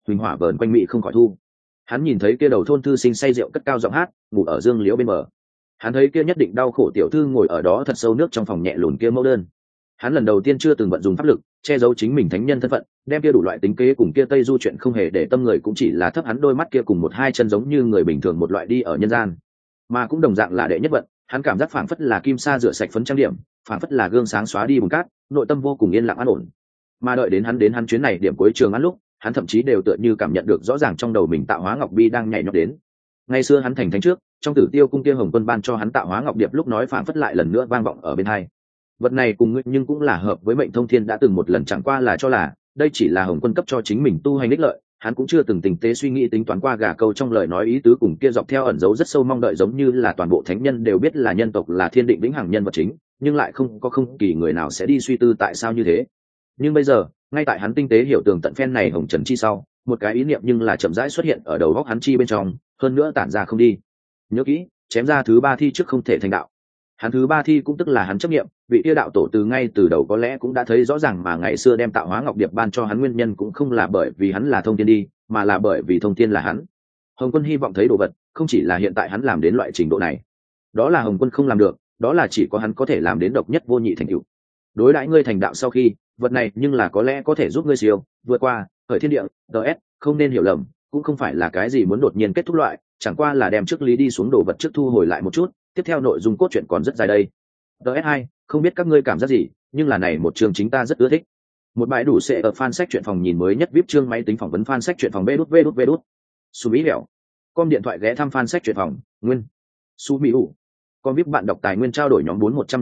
huỳnh hỏa vờn quanh mỹ không khỏi thu. Hắn nhìn thấy kia đầu thôn thư sinh say rượu cất cao giọng hát, ngủ ở dương liễu bên bờ. Hắn thấy kia nhất định đau khổ tiểu thư ngồi ở đó thật sâu nước trong phòng nhẹ lùn kia mẫu đơn. Hắn lần đầu tiên chưa từng vận dùng pháp lực che giấu chính mình thánh nhân thân phận, đem kia đủ loại tính kế cùng kia tây du chuyện không hề để tâm người, cũng chỉ là thấp hắn đôi mắt kia cùng một hai chân giống như người bình thường một loại đi ở nhân gian. Mà cũng đồng dạng là đệ nhất vận, hắn cảm giác phảng phất là kim sa rửa sạch phấn trang điểm, phảng phất là gương sáng xóa đi bùn cát, nội tâm vô cùng yên lặng an ổn. Mà đợi đến hắn chuyến này điểm cuối trường ăn lúc, hắn thậm chí đều tựa như cảm nhận được rõ ràng trong đầu mình tạo hóa ngọc bi đang nhảy nhót đến. Ngày xưa hắn thành thánh trước, trong Tử Tiêu cung kia Hồng Quân ban cho hắn tạo hóa ngọc điệp lúc nói phảng phất lại lần nữa vang vọng ở bên tai. Vật này cùng ngươi nhưng cũng là hợp với mệnh thông thiên đã từng một lần, chẳng qua là cho là đây chỉ là Hồng Quân cấp cho chính mình tu hành ích lợi, hắn cũng chưa từng tinh tế suy nghĩ tính toán qua gà câu trong lời nói ý tứ cùng kia dọc theo ẩn dấu rất sâu mong đợi, giống như là toàn bộ thánh nhân đều biết là nhân tộc là thiên định vĩnh hằng nhân vật chính, nhưng lại không kỳ người nào sẽ đi suy tư tại sao như thế. Nhưng bây giờ, ngay tại hắn tinh tế hiểu tường tận phen này hồng trần chi sau, một cái ý niệm nhưng là chậm rãi xuất hiện ở đầu góc hắn chi bên trong, hơn nữa tản ra không đi. Nhớ kỹ, chém ra thứ ba thi trước không thể thành đạo. Hắn thứ ba thi cũng tức là hắn chấp nghiệm, vị tiêu đạo tổ từ ngay từ đầu có lẽ cũng đã thấy rõ ràng, mà ngày xưa đem tạo hóa ngọc điệp ban cho hắn nguyên nhân cũng không là bởi vì hắn là thông thiên đi, mà là bởi vì thông thiên là hắn. Hồng Quân hy vọng thấy đồ vật, không chỉ là hiện tại hắn làm đến loại trình độ này, đó là Hồng Quân không làm được, đó là chỉ có hắn có thể làm đến độc nhất vô nhị thành tựu. Đối đãi ngươi thành đạo sau khi, vật này nhưng là có lẽ có thể giúp ngươi siêu vượt qua khởi thiên địa. DS không nên hiểu lầm, cũng không phải là cái gì muốn đột nhiên kết thúc loại, chẳng qua là đem trước lý đi xuống đồ vật trước thu hồi lại một chút, tiếp theo nội dung cốt truyện còn rất dài đây. DS2 không biết các ngươi cảm giác gì, nhưng là này một chương chính ta rất ưa thích. Một bãi đủ sẽ ở fan sách truyện phòng nhìn mới nhất VIP chương máy tính phỏng vấn fan sách truyện phòng vê đút. Su Mỹ Hẻo. Com điện thoại ghé thăm fan sách truyện phòng, nguyên. Su Mỹ Hủ. Com VIP bạn đọc tài nguyên trao đổi nhóm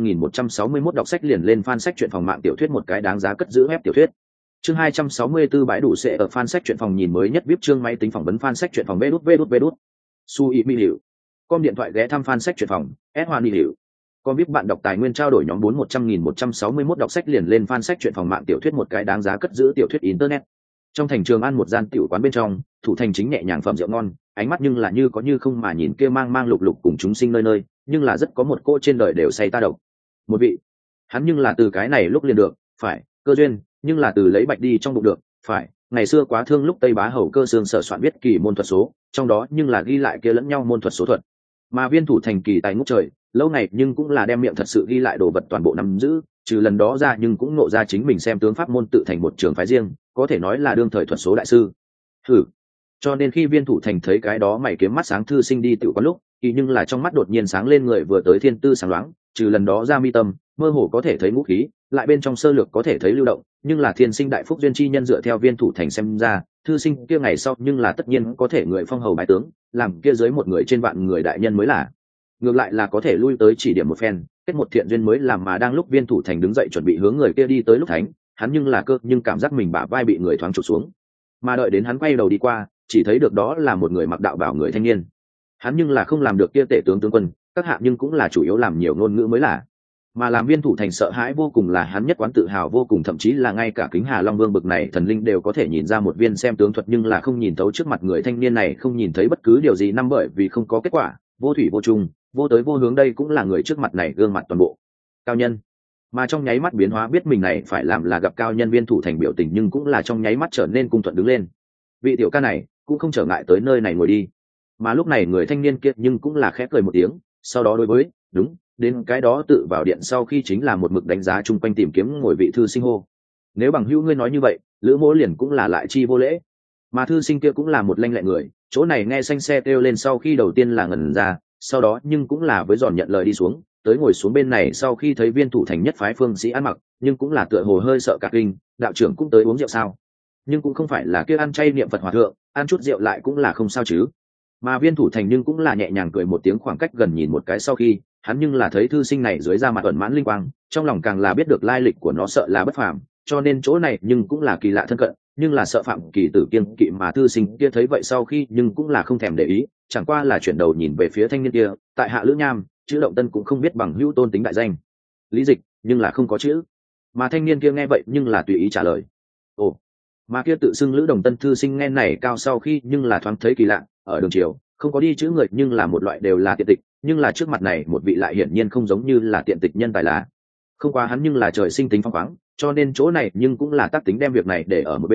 400.161 đọc sách liền lên fan sách truyện phòng mạng tiểu thuyết một cái đáng giá cất giữ web tiểu thuyết. Chương 264 bãi đủ sẽ ở fan sách truyện phòng nhìn mới nhất VIP chương máy tính phỏng vấn fan sách truyện phòng vê đút. Su Mỹ Hủ. Com điện thoại ghé thăm fan sách truyện phòng, S Hoa Mỹ Hủ. Com VIP bạn đọc tài nguyên trao đổi nhóm 400.161 đọc sách liền lên fan sách truyện phòng mạng tiểu thuyết một cái đáng giá cất giữ tiểu thuyết internet. Trong thành Trường An một gian tiểu quán bên trong, thủ thành chính nhẹ nhàng phẩm rượu ngon, ánh mắt nhưng là như có như không mà nhìn kia mang lục lục cùng chúng sinh nơi nơi, nhưng là rất có một cô trên đời đều say ta độc. Một vị, hắn nhưng là từ cái này lúc liền được, phải, cơ duyên, nhưng là từ lấy bạch đi trong bụng được, phải, ngày xưa quá thương lúc Tây Bá Hầu Cơ Xương sở soạn viết kỳ môn thuật số, trong đó nhưng là ghi lại kia lẫn nhau môn thuật số thuật. Mà Viên Thủ Thành kỳ tài ngút trời, lâu ngày nhưng cũng là đem miệng thật sự ghi lại đồ vật toàn bộ nắm giữ, trừ lần đó ra nhưng cũng nộ ra chính mình xem tướng pháp môn tự thành một trường phái riêng, có thể nói là đương thời thuật số đại sư. Cho nên khi Viên Thủ Thành thấy cái đó mày kiếm mắt sáng thư sinh đi tiểu quán lúc, thì nhưng là trong mắt đột nhiên sáng lên người vừa tới thiên tư sáng loáng, trừ lần đó ra mi tâm mơ hồ có thể thấy ngũ khí, lại bên trong sơ lược có thể thấy lưu động, nhưng là thiên sinh đại phúc duyên chi nhân, dựa theo Viên Thủ Thành xem ra, thư sinh kia ngày sau nhưng là tất nhiên có thể người phong hầu bái tướng, làm kia dưới một người trên vạn người đại nhân mới là. Ngược lại là có thể lui tới chỉ điểm một phen, kết một thiện duyên mới làm. Mà đang lúc Viên Thủ Thành đứng dậy chuẩn bị hướng người kia đi tới lúc thánh, hắn nhưng là nhưng cảm giác mình bả vai bị người thoáng chụp xuống, mà đợi đến hắn quay đầu đi qua, chỉ thấy được đó là một người mặc đạo bào người thanh niên. Hắn nhưng là không làm được kia tể tướng quân, các hạ nhưng cũng là chủ yếu làm nhiều ngôn ngữ mới là. Mà làm Viên Thủ Thành sợ hãi vô cùng là hắn nhất quán tự hào vô cùng, thậm chí là ngay cả Kính Hà Long Vương bực này thần linh đều có thể nhìn ra một viên xem tướng thuật, nhưng là không nhìn thấu trước mặt người thanh niên này, không nhìn thấy bất cứ điều gì, năm bởi vì không có kết quả, vô thủy vô chung, vô tới vô hướng. Đây cũng là người trước mặt này gương mặt toàn bộ cao nhân. Mà trong nháy mắt biến hóa, biết mình này phải làm là gặp cao nhân, Viên Thủ Thành biểu tình nhưng cũng là trong nháy mắt trở nên cung thuận đứng lên. Vị tiểu ca này cũng không trở ngại tới nơi này ngồi đi. Mà lúc này người thanh niên kia nhưng cũng là khẽ cười một tiếng, sau đó đối với đúng đến cái đó tự vào điện sau khi chính là một mực đánh giá chung quanh tìm kiếm ngồi vị thư sinh hô: nếu bằng hữu ngươi nói như vậy, Lữ Mỗ liền cũng là lại chi vô lễ. Mà thư sinh kia cũng là một lanh lẹ người, chỗ này nghe xanh xe kêu lên sau khi đầu tiên là ngẩn ra, sau đó nhưng cũng là với giòn nhận lời đi xuống, tới ngồi xuống bên này. Sau khi thấy Viên Thủ Thành nhất phái phương sĩ ăn mặc, nhưng cũng là tựa hồ hơi sợ cả kinh, đạo trưởng cũng tới uống rượu sao? Nhưng cũng không phải là kia ăn chay niệm Phật hòa thượng, ăn chút rượu lại cũng là không sao chứ. Mà Viên Thủ Thành nhưng cũng là nhẹ nhàng cười một tiếng, khoảng cách gần nhìn một cái sau khi, hắn nhưng là thấy thư sinh này dưới da mặt ẩn mãn linh quang, trong lòng càng là biết được lai lịch của nó sợ là bất phàm, cho nên chỗ này nhưng cũng là kỳ lạ thân cận, nhưng là sợ phạm kỳ tử kiêng kỵ. Mà thư sinh kia thấy vậy sau khi nhưng cũng là không thèm để ý, chẳng qua là chuyển đầu nhìn về phía thanh niên kia, tại hạ Lữ Nham, chữ Động Tân, cũng không biết bằng hữu tôn tính đại danh. Lý Dịch, nhưng là không có chữ. Mà thanh niên kia nghe vậy nhưng là tùy ý trả lời: ồ. Mà kia tự xưng Lữ Đồng Tân thư sinh nghe này cao sau khi nhưng là thoáng thấy kỳ lạ, ở đường triều không có đi chữ người nhưng là một loại đều là tiện tịch, nhưng là trước mặt này một vị lại hiển nhiên không giống như là tiện tịch nhân tài là. Không quá hắn nhưng là trời sinh tính phóng khoáng, cho nên chỗ này nhưng cũng là tác tính đem việc này để ở một bên,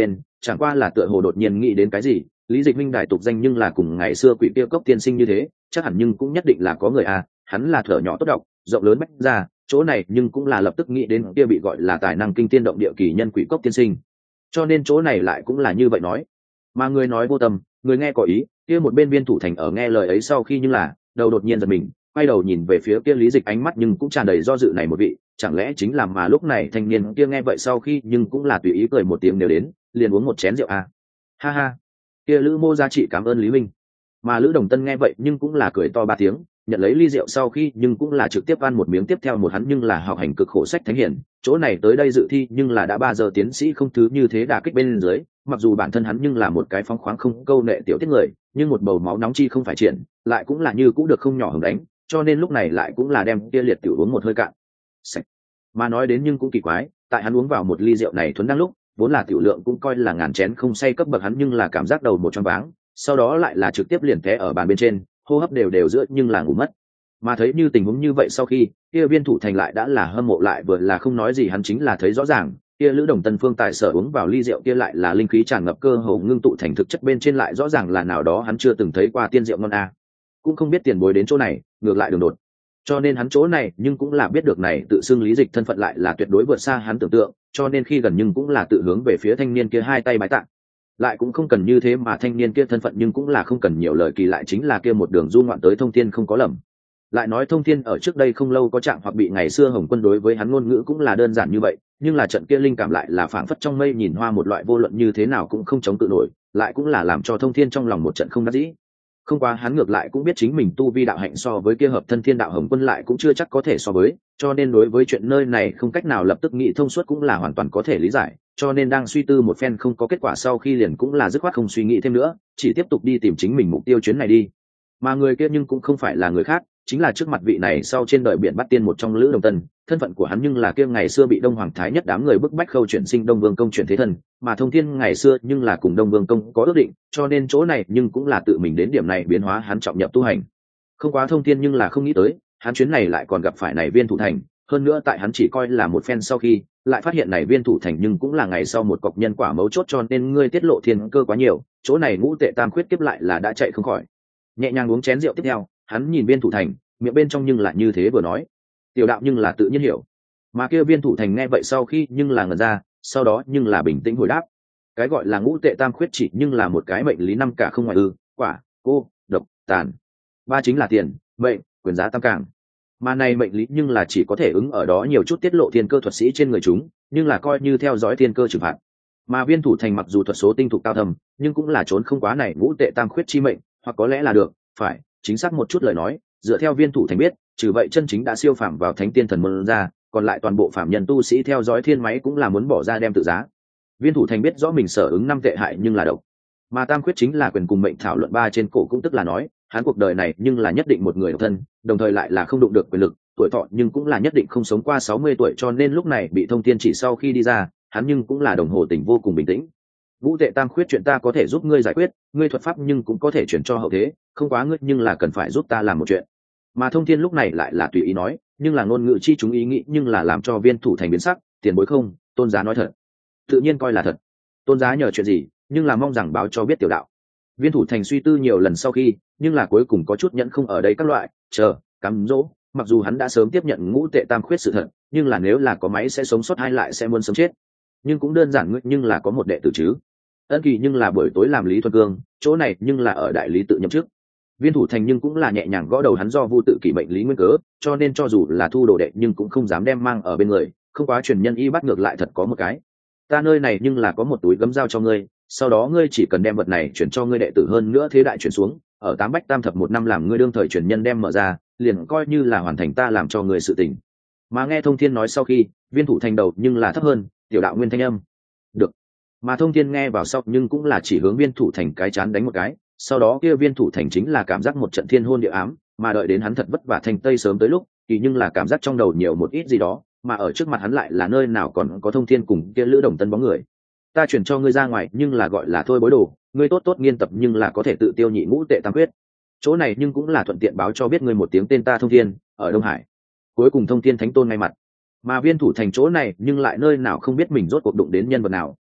chẳng qua là tựa hồ đột nhiên nghĩ đến cái gì, lý dịch minh đài tục danh nhưng là cùng ngày xưa quỷ kia cốc tiên sinh như thế, chắc hẳn nhưng cũng nhất định là có người à, hắn là thở nhỏ tốt đọc, rộng lớn bách ra, chỗ này nhưng cũng là lập tức nghĩ đến kia bị gọi là tài năng kinh tiên động địa kỳ nhân quỷ cốc tiên sinh, cho nên chỗ này lại cũng là như vậy nói. Mà người nói vô tâm, người nghe có ý, kia một bên Viên Thủ Thành ở nghe lời ấy sau khi nhưng là đầu đột nhiên giật mình, quay đầu nhìn về phía kia lý dịch, ánh mắt nhưng cũng tràn đầy do dự này một vị, chẳng lẽ chính là mà lúc này thanh niên kia nghe vậy sau khi nhưng cũng là tùy ý cười một tiếng, nếu đến liền uống một chén rượu à. Ha ha, kia Lữ Mô gia trị cảm ơn Lý Minh. Mà Lữ Đồng Tân nghe vậy nhưng cũng là cười to ba tiếng, nhận lấy ly rượu sau khi nhưng cũng là trực tiếp ăn một miếng tiếp theo một, hắn nhưng là học hành cực khổ sách thánh hiển, chỗ này tới đây dự thi nhưng là đã 3 giờ tiến sĩ không thứ như thế đả kích bên dưới, mặc dù bản thân hắn nhưng là một cái phóng khoáng không câu nệ tiểu tiết người, nhưng một bầu máu nóng chi không phải triển, lại cũng là như cũng được không nhỏ hứng đánh, cho nên lúc này lại cũng là đem kia liệt tiểu uống một hơi cạn sạch. Mà nói đến nhưng cũng kỳ quái, tại hắn uống vào một ly rượu này thuần đang lúc vốn là tiểu lượng cũng coi là ngàn chén không say cấp bậc hắn nhưng là cảm giác đầu một choáng váng, sau đó lại là trực tiếp liền té ở bàn bên trên, hô hấp đều đều giữa nhưng là ngủ mất. Mà thấy như tình huống như vậy sau khi kia Viên Thủ Thành lại đã là hâm mộ lại vừa là không nói gì, hắn chính là thấy rõ ràng kia Lữ Đồng Tân phương tại sở uống vào ly rượu kia lại là linh khí tràn ngập, cơ hồ ngưng tụ thành thực chất bên trên lại rõ ràng là nào đó hắn chưa từng thấy qua tiên rượu ngon a. Cũng không biết tiền bối đến chỗ này ngược lại đường đột, cho nên hắn chỗ này nhưng cũng là biết được này tự xưng lý dịch thân phận lại là tuyệt đối vượt xa hắn tưởng tượng, cho nên khi gần nhưng cũng là tự hướng về phía thanh niên kia hai tay bái tạ. Lại cũng không cần như thế, mà thanh niên kia thân phận nhưng cũng là không cần nhiều lời, kỳ lại chính là kia một đường du ngoạn tới Thông Thiên không có lầm. Lại nói Thông Thiên ở trước đây không lâu có trạng hoặc bị ngày xưa Hồng Quân đối với hắn ngôn ngữ cũng là đơn giản như vậy, nhưng là trận kia linh cảm lại là phảng phất trong mây nhìn hoa, một loại vô luận như thế nào cũng không chống cự nổi, lại cũng là làm cho Thông Thiên trong lòng một trận không đắc dĩ. Không quá hắn ngược lại cũng biết chính mình tu vi đạo hạnh so với kia hợp thân thiên đạo Hồng Quân lại cũng chưa chắc có thể so với, cho nên đối với chuyện nơi này không cách nào lập tức nghĩ thông suốt cũng là hoàn toàn có thể lý giải, cho nên đang suy tư một phen không có kết quả sau khi liền cũng là dứt khoát không suy nghĩ thêm nữa, chỉ tiếp tục đi tìm chính mình mục tiêu chuyến này đi. Mà người kia nhưng cũng không phải là người khác, chính là trước mặt vị này sau trên đời biển bắt tiên một trong Lữ Đồng Tân, thân phận của hắn nhưng là kia ngày xưa bị Đông Hoàng Thái Nhất đám người bức bách khâu chuyển sinh Đông Vương công chuyển thế thân, mà Thông Thiên ngày xưa nhưng là cùng Đông Vương công có ước định, cho nên chỗ này nhưng cũng là tự mình đến điểm này biến hóa hắn trọng nhập tu hành. Không quá Thông Thiên nhưng là không nghĩ tới, hắn chuyến này lại còn gặp phải này Viên Thủ Thành, hơn nữa tại hắn chỉ coi là một phen sau khi, lại phát hiện này Viên Thủ Thành nhưng cũng là ngày sau một cọc nhân quả mấu chốt, cho nên ngươi tiết lộ thiên cơ quá nhiều, chỗ này ngũ tệ tam khuyết tiếp lại là đã chạy không khỏi. Nhẹ nhàng uống chén rượu tiếp theo, hắn nhìn Viên Thủ Thành, miệng bên trong nhưng là như thế vừa nói, tiểu đạo nhưng là tự nhiên hiểu. Mà kia Viên Thủ Thành nghe vậy sau khi nhưng là ngẩn ra, sau đó nhưng là bình tĩnh hồi đáp, cái gọi là ngũ tệ tam khuyết chỉ nhưng là một cái mệnh lý năm cả không ngoài quả, cô, độc, tàn, ba chính là tiền, mệnh, quyền giá tam càng. Mà này mệnh lý nhưng là chỉ có thể ứng ở đó nhiều chút tiết lộ thiên cơ thuật sĩ trên người chúng, nhưng là coi như theo dõi thiên cơ trừng phạt. Mà Viên Thủ Thành mặc dù thuật số tinh thục cao thầm, nhưng cũng là trốn không quá này ngũ tệ tam khuyết chi mệnh, hoặc có lẽ là được, phải, chính xác một chút lời nói, dựa theo Viên Thủ Thành biết, trừ vậy chân chính đã siêu phàm vào thánh tiên thần môn ra, còn lại toàn bộ phạm nhân tu sĩ theo dõi thiên máy cũng là muốn bỏ ra đem tự giá. Viên Thủ Thành biết rõ mình sở ứng 5 tệ hại nhưng là độc, mà tam khuyết chính là quyền cùng mệnh thảo luận ba trên cổ, cũng tức là nói hắn cuộc đời này nhưng là nhất định một người độc thân, đồng thời lại là không đụng được quyền lực, tuổi thọ nhưng cũng là nhất định không sống qua 60 tuổi, cho nên lúc này bị Thông Thiên chỉ sau khi đi ra, hắn nhưng cũng là đồng hồ tỉnh vô cùng bình tĩnh. Vũ tệ tam khuyết chuyện ta có thể giúp ngươi giải quyết, ngươi thuật pháp nhưng cũng có thể chuyển cho hậu thế, không quá ngươi nhưng là cần phải giúp ta làm một chuyện. Mà Thông Thiên lúc này lại là tùy ý nói, nhưng là ngôn ngữ chi chúng ý nghĩ nhưng là làm cho Viên Thủ Thành biến sắc, tiền bối không, tôn giá nói thật. Tự nhiên coi là thật. Tôn giá nhờ chuyện gì, nhưng là mong rằng báo cho biết tiểu đạo. Viên Thủ Thành suy tư nhiều lần sau khi, nhưng là cuối cùng có chút nhẫn không ở đây các loại, chờ, cắm dỗ, mặc dù hắn đã sớm tiếp nhận ngũ tệ tam khuyết sự thật, nhưng là nếu là có máy sẽ sống sót hay lại sẽ muốn sống chết. Nhưng cũng đơn giản nhưng là có một đệ tử chứ. Ân Kỳ nhưng là buổi tối làm Lý Thuần Cương, chỗ này nhưng là ở đại lý tự nhậm chức. Viên Thủ Thành nhưng cũng là nhẹ nhàng gõ đầu hắn, do Vu tự kỷ mệnh lý nguyên cớ, cho nên cho dù là thu đồ đệ nhưng cũng không dám đem mang ở bên người, không quá truyền nhân y bắt ngược lại thật có một cái. Ta nơi này nhưng là có một túi gấm giao cho ngươi, sau đó ngươi chỉ cần đem vật này chuyển cho ngươi đệ tử, hơn nữa thế đại chuyển xuống, ở Tám Bách Tam Thập một năm làm ngươi đương thời truyền nhân đem mở ra, liền coi như là hoàn thành ta làm cho ngươi sự tình. Mà nghe Thông Thiên nói sau khi, Viên Thủ Thành đầu nhưng là thấp hơn, tiểu đạo nguyên thanh âm. Được. Mà Thông Thiên nghe vào sau nhưng cũng là chỉ hướng Viên Thủ Thành cái chán đánh một cái, sau đó kia Viên Thủ Thành chính là cảm giác một trận thiên hôn địa ám, mà đợi đến hắn thật vất vả thành tây sớm tới lúc, thì nhưng là cảm giác trong đầu nhiều một ít gì đó, mà ở trước mặt hắn lại là nơi nào còn có Thông Thiên cùng kia Lữ Đồng Tân bóng người. Ta chuyển cho ngươi ra ngoài nhưng là gọi là thôi bối đồ, ngươi tốt tốt nghiên tập nhưng là có thể tự tiêu nhị ngũ tệ tam quyết. Chỗ này nhưng cũng là thuận tiện báo cho biết ngươi một tiếng tên ta Thông Thiên, ở Đông Hải. Cuối cùng Thông Thiên thánh tôn ngay mặt. Mà Viên Thủ Thành chỗ này nhưng lại nơi nào không biết mình rốt cuộc đụng đến nhân vật nào,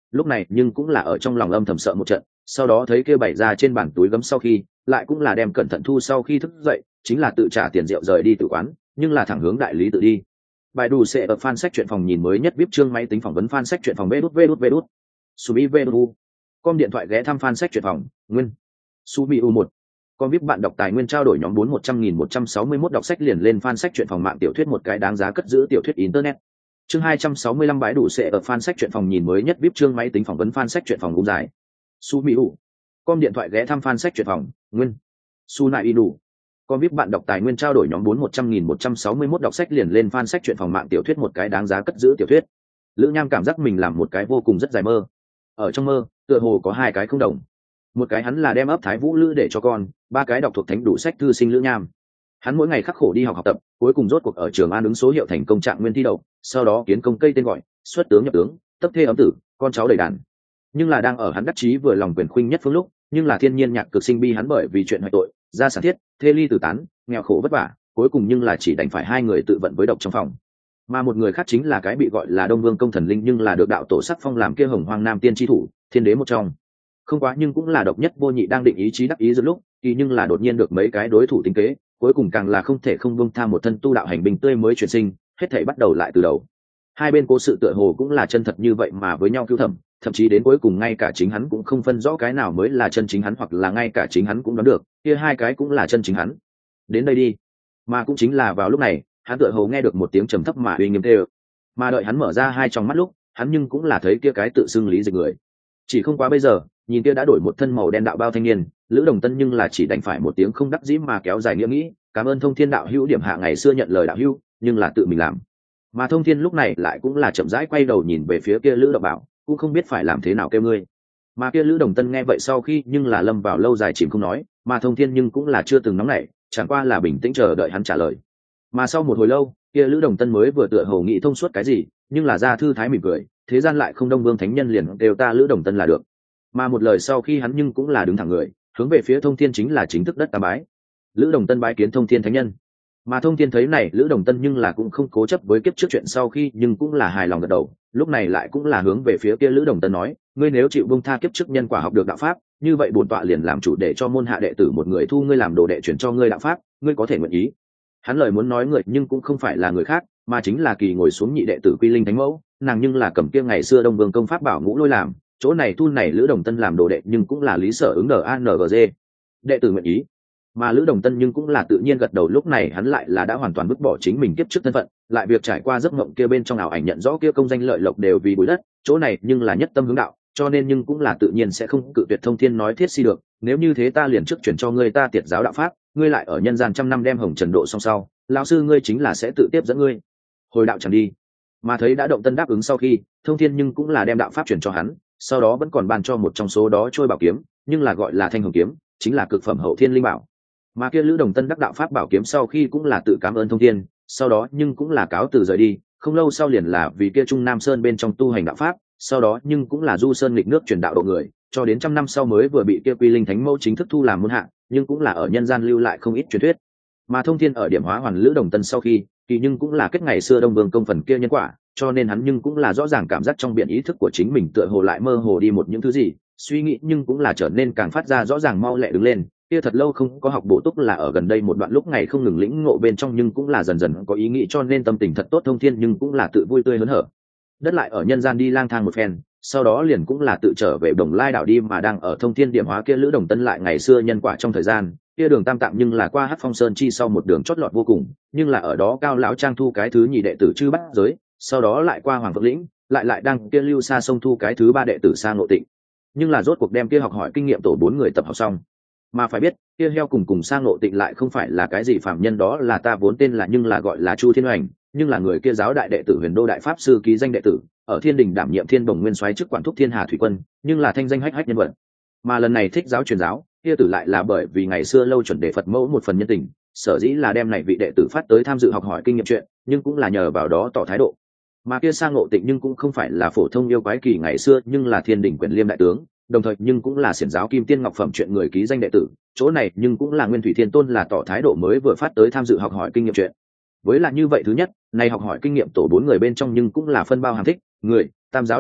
lúc này nhưng cũng là ở trong lòng âm thầm sợ một trận, sau đó thấy kia bày ra trên bàn túi gấm sau khi lại cũng là đem cẩn thận thu sau khi thức dậy chính là tự trả tiền rượu rời đi tử quán, nhưng là thẳng hướng đại lý tự đi. Bài đủ sẽ ở fan sách truyện phòng nhìn mới nhất, vip chương máy tính phỏng vấn fan sách truyện phòng vê đút subi vê đút u com điện thoại ghé thăm fan sách truyện phòng nguyên subi u một con vip bạn đọc tài nguyên trao đổi nhóm 4100.161 đọc sách liền lên fan sách truyện phòng mạng tiểu thuyết một cái đáng giá cất giữ tiểu thuyết internet. Chương 265 bãi đủ sẽ ở fan sách truyện phòng nhìn mới nhất, vip chương máy tính phỏng vấn fan sách truyện phòng cũng dài subi u com điện thoại ghé thăm fan sách truyện phòng nguyên su nại y đủ con vip bạn đọc tài nguyên trao đổi nhóm 4100.161 đọc sách liền lên fan sách truyện phòng mạng tiểu thuyết một cái đáng giá cất giữ tiểu thuyết. Lữ Nham cảm giác mình làm một cái vô cùng rất dài mơ. Ở trong mơ tựa hồ có hai cái không đồng, một cái hắn là đem ấp Thái Vũ Lữ để cho con, ba cái đọc thuộc thánh đủ sách thư sinh Lữ Nham. Hắn mỗi ngày khắc khổ đi học tập, cuối cùng rốt cuộc ở trường An ứng số hiệu thành công trạng nguyên thi đậu, sau đó kiến công cây tên gọi, xuất tướng nhập tướng, tấp thê ấm tử, con cháu đầy đàn. Nhưng là đang ở hắn đắc chí vừa lòng quyền khuynh nhất phương lúc, nhưng là thiên nhiên nhạc cực sinh bi hắn bởi vì chuyện hoại tội, ra sản thiết, thê ly tử tán, nghèo khổ vất vả, cuối cùng nhưng là chỉ đành phải hai người tự vận với độc trong phòng. Mà một người khác chính là cái bị gọi là Đông Vương công thần linh nhưng là được đạo tổ sắc phong làm kia Hồng Hoang Nam tiên tri thủ, thiên đế một trong. Không quá nhưng cũng là độc nhất vô nhị, đang định ý chí đắc ý giữa lúc, kỳ nhưng là đột nhiên được mấy cái đối thủ tính kế, cuối cùng càng là không thể không buông tha một thân tu đạo hành bình tươi mới chuyển sinh, hết thảy bắt đầu lại từ đầu. Hai bên cố sự tựa hồ cũng là chân thật như vậy mà với nhau cứu thầm, thậm chí đến cuối cùng ngay cả chính hắn cũng không phân rõ cái nào mới là chân chính hắn, hoặc là ngay cả chính hắn cũng đoán được kia hai cái cũng là chân chính hắn. Đến đây đi. Mà cũng chính là vào lúc này, hắn tựa hồ nghe được một tiếng trầm thấp mà uy nghiêm kêu. Mà đợi hắn mở ra hai tròng mắt lúc, hắn nhưng cũng là thấy kia cái tự xưng Lý Dịch người. Chỉ không quá bây giờ, nhìn kia đã đổi một thân màu đen đạo bao thanh niên, Lữ Đồng Tân nhưng là chỉ đành phải một tiếng không đắc dĩ mà kéo dài nghĩa nghĩ, cảm ơn Thông Thiên đạo hữu điểm hạ ngày xưa nhận lời đạo hữu, nhưng là tự mình làm. Mà Thông Thiên lúc này lại cũng là chậm rãi quay đầu nhìn về phía kia Lữ Động Bảo, cũng không biết phải làm thế nào kêu ngươi. Mà kia Lữ Đồng Tân nghe vậy sau khi nhưng là lâm vào lâu dài chìm không nói, mà Thông Thiên nhưng cũng là chưa từng nóng nảy, chẳng qua là bình tĩnh chờ đợi hắn trả lời. Mà sau một hồi lâu, kia Lữ Đồng Tân mới vừa tựa hồ nghĩ thông suốt cái gì, nhưng là ra thư thái mỉm cười, thế gian lại không Đông Vương thánh nhân liền đều ta Lữ Đồng Tân là được. Mà một lời sau khi hắn nhưng cũng là đứng thẳng người, hướng về phía Thông Thiên chính là chính thức đất tam bái. Lữ Đồng Tân bái kiến Thông Thiên thánh nhân. Mà Thông Thiên thấy này Lữ Đồng Tân nhưng là cũng không cố chấp với kiếp trước chuyện sau khi, nhưng cũng là hài lòng gật đầu, lúc này lại cũng là hướng về phía kia Lữ Đồng Tân nói, ngươi nếu chịu buông tha kiếp trước nhân quả học được đạo pháp, như vậy bổn tọa liền làm chủ để cho môn hạ đệ tử một người thu ngươi làm đồ đệ chuyển cho ngươi đạo pháp, ngươi có thể nguyện ý. Hắn lời muốn nói người nhưng cũng không phải là người khác, mà chính là Kỳ ngồi xuống nhị đệ tử Quy Linh Thánh Mẫu, nàng nhưng là cầm kia ngày xưa Đông Vương công pháp bảo ngũ lôi làm, chỗ này thu này Lữ Đồng Tân làm đồ đệ nhưng cũng là lý sở ứng NANGG. Đệ tử nguyện ý. Mà Lữ Đồng Tân nhưng cũng là tự nhiên gật đầu, lúc này hắn lại là đã hoàn toàn vứt bỏ chính mình kiếp trước thân phận, lại việc trải qua giấc mộng kia bên trong ảo ảnh nhận rõ kia công danh lợi lộc đều vì bụi đất, chỗ này nhưng là nhất tâm hướng đạo, cho nên nhưng cũng là tự nhiên sẽ không cự tuyệt Thông Thiên nói thiết si được, nếu như thế ta liền trước chuyển cho ngươi ta Tiệt giáo đạo pháp, ngươi lại ở nhân gian trăm năm đem hồng trần độ xong sau, lão sư ngươi chính là sẽ tự tiếp dẫn ngươi hồi đạo chẳng đi. Mà thấy đã động tân đáp ứng sau khi, Thông Thiên nhưng cũng là đem đạo pháp chuyển cho hắn, sau đó vẫn còn ban cho một trong số đó trôi bảo kiếm, nhưng là gọi là Thanh Hồng kiếm, chính là cực phẩm hậu thiên linh bảo. Mà kia Lữ Đồng Tân đắc đạo pháp bảo kiếm sau khi cũng là tự cảm ơn Thông Thiên, sau đó nhưng cũng là cáo từ rời đi, không lâu sau liền là vì kia Trung Nam Sơn bên trong tu hành đạo pháp, sau đó nhưng cũng là du sơn nghịch nước truyền đạo độ người, cho đến trăm năm sau mới vừa bị kia Quy Linh Thánh Mẫu chính thức thu làm môn hạ, nhưng cũng là ở nhân gian lưu lại không ít truyền thuyết. Mà Thông Thiên ở điểm hóa hoàn Lữ Đồng Tân sau khi, kỳ nhưng cũng là kết ngày xưa Đông Vương công phần kia nhân quả, cho nên hắn nhưng cũng là rõ ràng cảm giác trong biển ý thức của chính mình tựa hồ lại mơ hồ đi một những thứ gì, suy nghĩ nhưng cũng là trở nên càng phát ra rõ ràng mau lẹ đứng lên. Kia thật lâu không có học bổ túc là ở gần đây một đoạn lúc ngày không ngừng lĩnh ngộ bên trong, nhưng cũng là dần dần có ý nghĩ, cho nên tâm tình thật tốt. Thông Thiên nhưng cũng là tự vui tươi hớn hở đất lại ở nhân gian đi lang thang một phen, sau đó liền cũng là tự trở về Đồng Lai đảo đi. Mà đang ở Thông Thiên điểm hóa kia Lữ Đồng Tân lại ngày xưa nhân quả trong thời gian kia đường tam tạm, nhưng là qua Hắc Phong Sơn chi sau một đường chót lọt vô cùng, nhưng là ở đó Cao lão trang thu cái thứ nhị đệ tử Chư Bát Giới, sau đó lại qua Hoàng Phượng lĩnh, lại đang kia Lưu Sa sông thu cái thứ ba đệ tử Sa Ngộ Tịnh, nhưng là rốt cuộc đem kia học hỏi kinh nghiệm tổ 4 người tập học xong. Mà phải biết kia heo cùng Sa Ngộ Tịnh lại không phải là cái gì phạm nhân, đó là ta vốn tên là nhưng là gọi là Chu Thiên Hoành, nhưng là người kia giáo đại đệ tử Huyền Đô đại pháp sư ký danh đệ tử, ở Thiên Đình đảm nhiệm Thiên Bồng Nguyên soái chức quản thúc Thiên Hà thủy quân, nhưng là thanh danh hách hách nhân vật. Mà lần này thích giáo truyền giáo kia tử lại là bởi vì ngày xưa lâu chuẩn đề Phật mẫu một phần nhân tình, sở dĩ là đem này vị đệ tử phát tới tham dự học hỏi kinh nghiệm chuyện, nhưng cũng là nhờ vào đó tỏ thái độ. Mà kia Sa Ngộ Tịnh nhưng cũng không phải là phổ thông yêu quái kỳ ngày xưa, nhưng là Thiên Đình quyền liêm đại tướng, đồng thời nhưng cũng là xiển giáo kim tiên ngọc phẩm chuyện người ký danh đệ tử, chỗ này nhưng cũng là Nguyên Thủy Thiên Tôn là tỏ thái độ mới vừa phát tới tham dự học hỏi kinh nghiệm chuyện. Với là như vậy, thứ nhất này học hỏi kinh nghiệm tổ 4 người bên trong nhưng cũng là phân bao hàm thích người tam giáo đệ tử,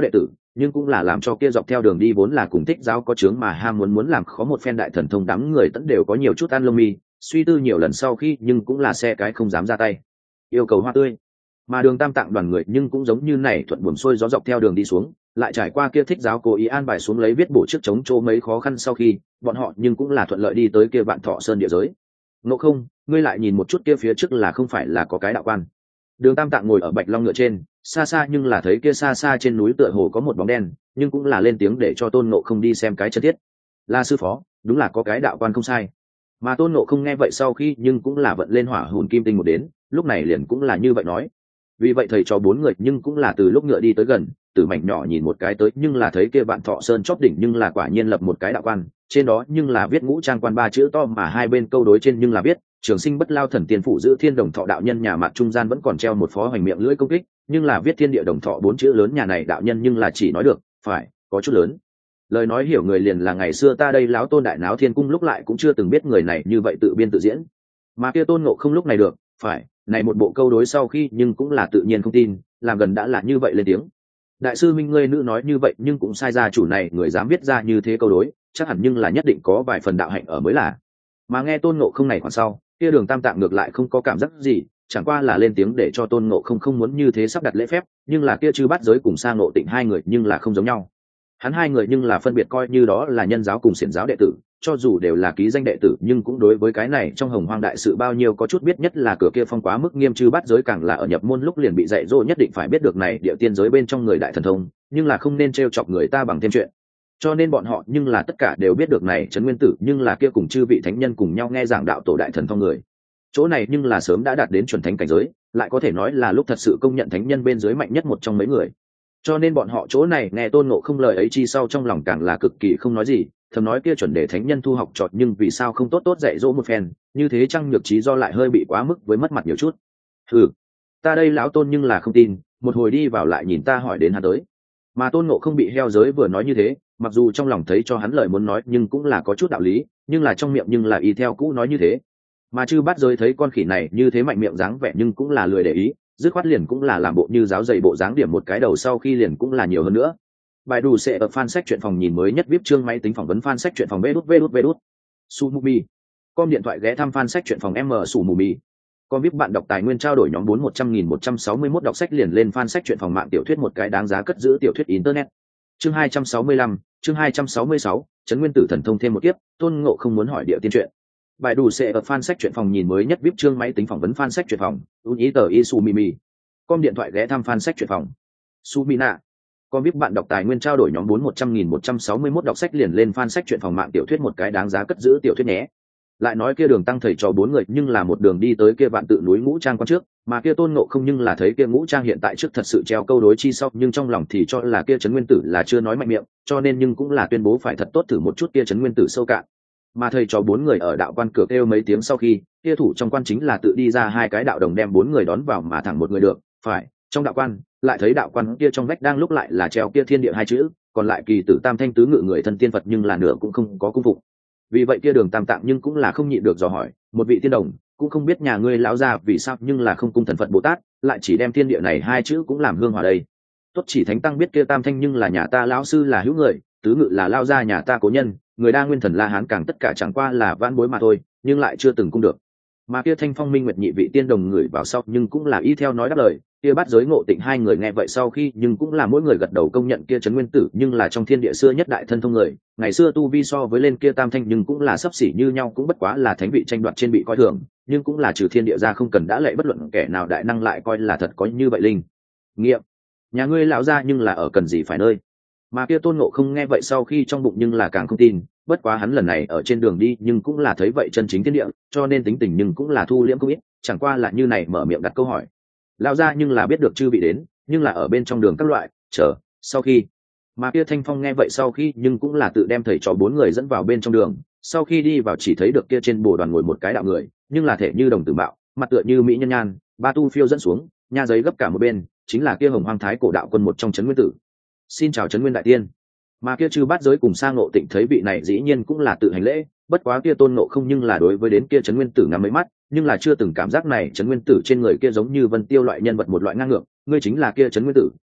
nhưng cũng là làm cho kia dọc theo đường đi vốn là cùng thích giáo có chướng mà ham muốn làm khó một phen đại thần thông đám người tẫn đều có nhiều chút ăn lông mi, suy tư nhiều lần sau khi nhưng cũng là xe cái không dám ra tay yêu cầu hoa tươi. Mà Đường Tam Tạng đoàn người nhưng cũng giống như này thuận buồm xuôi gió dọc theo đường đi xuống, lại trải qua kia thích giáo cố ý an bài xuống lấy viết bổ trước chống chỗ mấy khó khăn sau khi bọn họ nhưng cũng là thuận lợi đi tới kia Vạn Thọ Sơn địa giới. Ngộ Không, ngươi lại nhìn một chút kia phía trước là không phải là có cái đạo quan? Đường Tam Tạng ngồi ở Bạch Long ngựa trên, xa xa nhưng là thấy kia xa xa trên núi tựa hồ có một bóng đen, nhưng cũng là lên tiếng để cho Tôn Ngộ Không đi xem cái chân thiết. Là sư phó, đúng là có cái đạo quan không sai. Mà Tôn Ngộ Không nghe vậy sau khi nhưng cũng là vận lên hỏa hồn kim tinh một đến, lúc này liền cũng là như vậy nói. Vì vậy thầy cho bốn người nhưng cũng là từ lúc ngựa đi tới gần, từ mảnh nhỏ nhìn một cái tới nhưng là thấy kia Vạn Thọ Sơn chóp đỉnh nhưng là quả nhiên lập một cái đạo quan, trên đó nhưng là viết Ngũ Trang Quan ba chữ to, mà hai bên câu đối trên nhưng là viết Trường Sinh Bất Lao Thần Tiên Phụ Giữ Thiên Đồng Thọ đạo nhân, nhà mặt trung gian vẫn còn treo một phó hoành miệng lưỡi công kích, nhưng là viết Thiên Địa Đồng Thọ bốn chữ lớn, nhà này đạo nhân nhưng là chỉ nói được phải có chút lớn. Lời nói hiểu người liền là ngày xưa ta đây láo Tôn đại náo thiên cung lúc lại cũng chưa từng biết người này như vậy tự biên tự diễn. Mà kia Tôn Ngộ Không lúc này được phải này một bộ câu đối sau khi nhưng cũng là tự nhiên không tin, làm gần đã là như vậy lên tiếng. Đại sư minh ngươi nữ nói như vậy nhưng cũng sai, gia chủ này người dám viết ra như thế câu đối chắc hẳn nhưng là nhất định có vài phần đạo hạnh ở mới là. Mà nghe Tôn Ngộ Không này khoảng sau kia Đường Tam Tạng ngược lại không có cảm giác gì, chẳng qua là lên tiếng để cho Tôn Ngộ Không không muốn như thế sắp đặt lễ phép, nhưng là kia Chư Bát Giới cùng Sa Ngộ Tịnh hai người nhưng là không giống nhau. Hắn hai người nhưng là phân biệt coi như đó là nhân giáo cùng xiển giáo đệ tử, cho dù đều là ký danh đệ tử nhưng cũng đối với cái này trong Hồng Hoang đại sự bao nhiêu có chút biết, nhất là cửa kia phong quá mức nghiêm. Chư Bát Giới càng là ở nhập môn lúc liền bị dạy dỗ nhất định phải biết được này địa tiên giới bên trong người đại thần thông, nhưng là không nên trêu chọc người ta bằng thêm chuyện, cho nên bọn họ nhưng là tất cả đều biết được này Trấn Nguyên Tử nhưng là kia cùng chư vị thánh nhân cùng nhau nghe giảng đạo tổ đại thần thông người, chỗ này nhưng là sớm đã đạt đến chuẩn thánh cảnh giới, lại có thể nói là lúc thật sự công nhận thánh nhân bên dưới mạnh nhất một trong mấy người. Cho nên bọn họ chỗ này nghe Tôn Ngộ Không lời ấy chi sau trong lòng càng là cực kỳ không nói gì, thầm nói kia chuẩn để thánh nhân thu học trọt, nhưng vì sao không tốt tốt dạy dỗ một phen, như thế chăng nhược trí do lại hơi bị quá mức với mất mặt nhiều chút. Ta đây lão Tôn nhưng là không tin, một hồi đi vào lại nhìn ta hỏi đến hắn tới. Mà Tôn Ngộ Không bị heo giới vừa nói như thế, mặc dù trong lòng thấy cho hắn lời muốn nói nhưng cũng là có chút đạo lý, nhưng là trong miệng nhưng là y theo cũ nói như thế. Mà Chư Bát Giới thấy con khỉ này như thế mạnh miệng dáng vẻ nhưng cũng là lười để ý, dứt khoát liền cũng là làm bộ như giáo dày bộ dáng điểm một cái đầu sau khi liền cũng là nhiều hơn nữa. Bài đủ sẽ ở fan sách truyện phòng nhìn mới nhất VIP chương máy tính phỏng vấn fan sách truyện phòng vđvđvđ. Sumubi. Com điện thoại ghé thăm fan sách truyện phòng M Sumubi. Com VIP bạn đọc tài nguyên trao đổi nhóm 4-100.161 đọc sách liền lên fan sách truyện phòng mạng tiểu thuyết một cái đáng giá cất giữ tiểu thuyết internet. Chương 265, chương 266, Trấn Nguyên Tử thần thông thêm một kiếp, Tôn Ngộ Không muốn hỏi địa tiên truyện. Bài đủ sẽ ở fan sách truyện phòng nhìn mới nhất VIP chương máy tính phỏng vấn fan sách truyện phòng, uni tờ Isumimi. Com điện thoại ghé thăm fan sách truyện phòng. Sumina. Com VIP bạn đọc tài nguyên trao đổi nhóm 4-100.161 đọc sách liền lên fan sách truyện phòng mạng tiểu thuyết một cái đáng giá cất giữ tiểu thuyết nhé. Lại nói kia Đường Tăng thầy cho bốn người nhưng là một đường đi tới kia Vạn Tự núi Ngũ Trang Quan trước, mà kia Tôn Ngộ Không nhưng là thấy kia Ngũ Trang hiện tại trước thật sự treo câu đối chi sau, nhưng trong lòng thì cho là kia Trấn Nguyên Tử là chưa nói mạnh miệng, cho nên nhưng cũng là tuyên bố phải thật tốt thử một chút kia Trấn Nguyên Tử sâu cạn. Mà thầy cho bốn người ở đạo quan cửa kêu mấy tiếng sau khi, kia thủ trong quan chính là tự đi ra hai cái đạo đồng đem bốn người đón vào, mà thẳng một người được phải trong đạo quan, lại thấy đạo quan kia trong vách đang lúc lại là treo kia Thiên Địa hai chữ, còn lại Kỳ Tử Tam Thanh tứ ngự người thân tiên Phật nhưng là nửa cũng không có cung phục. Vì vậy kia Đường Tam Tạng nhưng cũng là không nhịn được dò hỏi, một vị tiên đồng, cũng không biết nhà ngươi lão gia vì sao nhưng là không cung thần Phật Bồ Tát, lại chỉ đem Thiên Địa này hai chữ cũng làm hương hòa đây. Tốt chỉ thánh tăng biết kia Tam Thanh nhưng là nhà ta lão sư là hữu người, tứ ngự là lao gia nhà ta cố nhân, người đa nguyên thần La Hán càng tất cả chẳng qua là vãn bối mà thôi, nhưng lại chưa từng cung được. Mà kia Thanh Phong Minh Nguyệt nhị vị tiên đồng người vào sau nhưng cũng là y theo nói đáp lời, kia Bát Giới Ngộ Tịnh hai người nghe vậy sau khi nhưng cũng là mỗi người gật đầu công nhận kia Trấn Nguyên Tử nhưng là trong thiên địa xưa nhất đại thân thông người, ngày xưa tu vi so với lên kia Tam Thanh nhưng cũng là sấp xỉ như nhau, cũng bất quá là thánh vị tranh đoạt trên bị coi thường, nhưng cũng là trừ thiên địa ra không cần đã lệ bất luận kẻ nào đại năng lại coi là thật có như vậy linh nghiệm. Nhà ngươi lão gia nhưng là ở cần gì phải nơi. Mà kia Tôn Ngộ Không nghe vậy sau khi trong bụng nhưng là càng không tin, bất quá hắn lần này ở trên đường đi nhưng cũng là thấy vậy chân chính thiên địa, cho nên tính tình nhưng cũng là thu liễm không ít, chẳng qua là như này mở miệng đặt câu hỏi. Lão gia nhưng là biết được chư vị đến, nhưng là ở bên trong đường các loại chờ sau khi. Mà kia Thanh Phong nghe vậy sau khi nhưng cũng là tự đem thầy trò bốn người dẫn vào bên trong đường, sau khi đi vào chỉ thấy được kia trên bồ đoàn ngồi một cái đạo người, nhưng là thể như đồng tử bạo, mặt tựa như mỹ nhân nhan, ba tu phiêu dẫn xuống, nha giấy gấp cả một bên, chính là kia Hồng Hoang Thái Cổ đạo quân một trong Trấn Nguyên Tử. Xin chào Trấn Nguyên đại tiên. Mà kia Chư Bát Giới cùng Sa Ngộ Tịnh thấy vị này dĩ nhiên cũng là tự hành lễ, bất quá kia Tôn Ngộ Không nhưng là đối với đến kia Trấn Nguyên Tử ngắm mấy mắt, nhưng là chưa từng cảm giác này Trấn Nguyên Tử trên người kia giống như Vân Tiêu loại nhân vật một loại ngang ngược, ngươi chính là kia Trấn Nguyên Tử,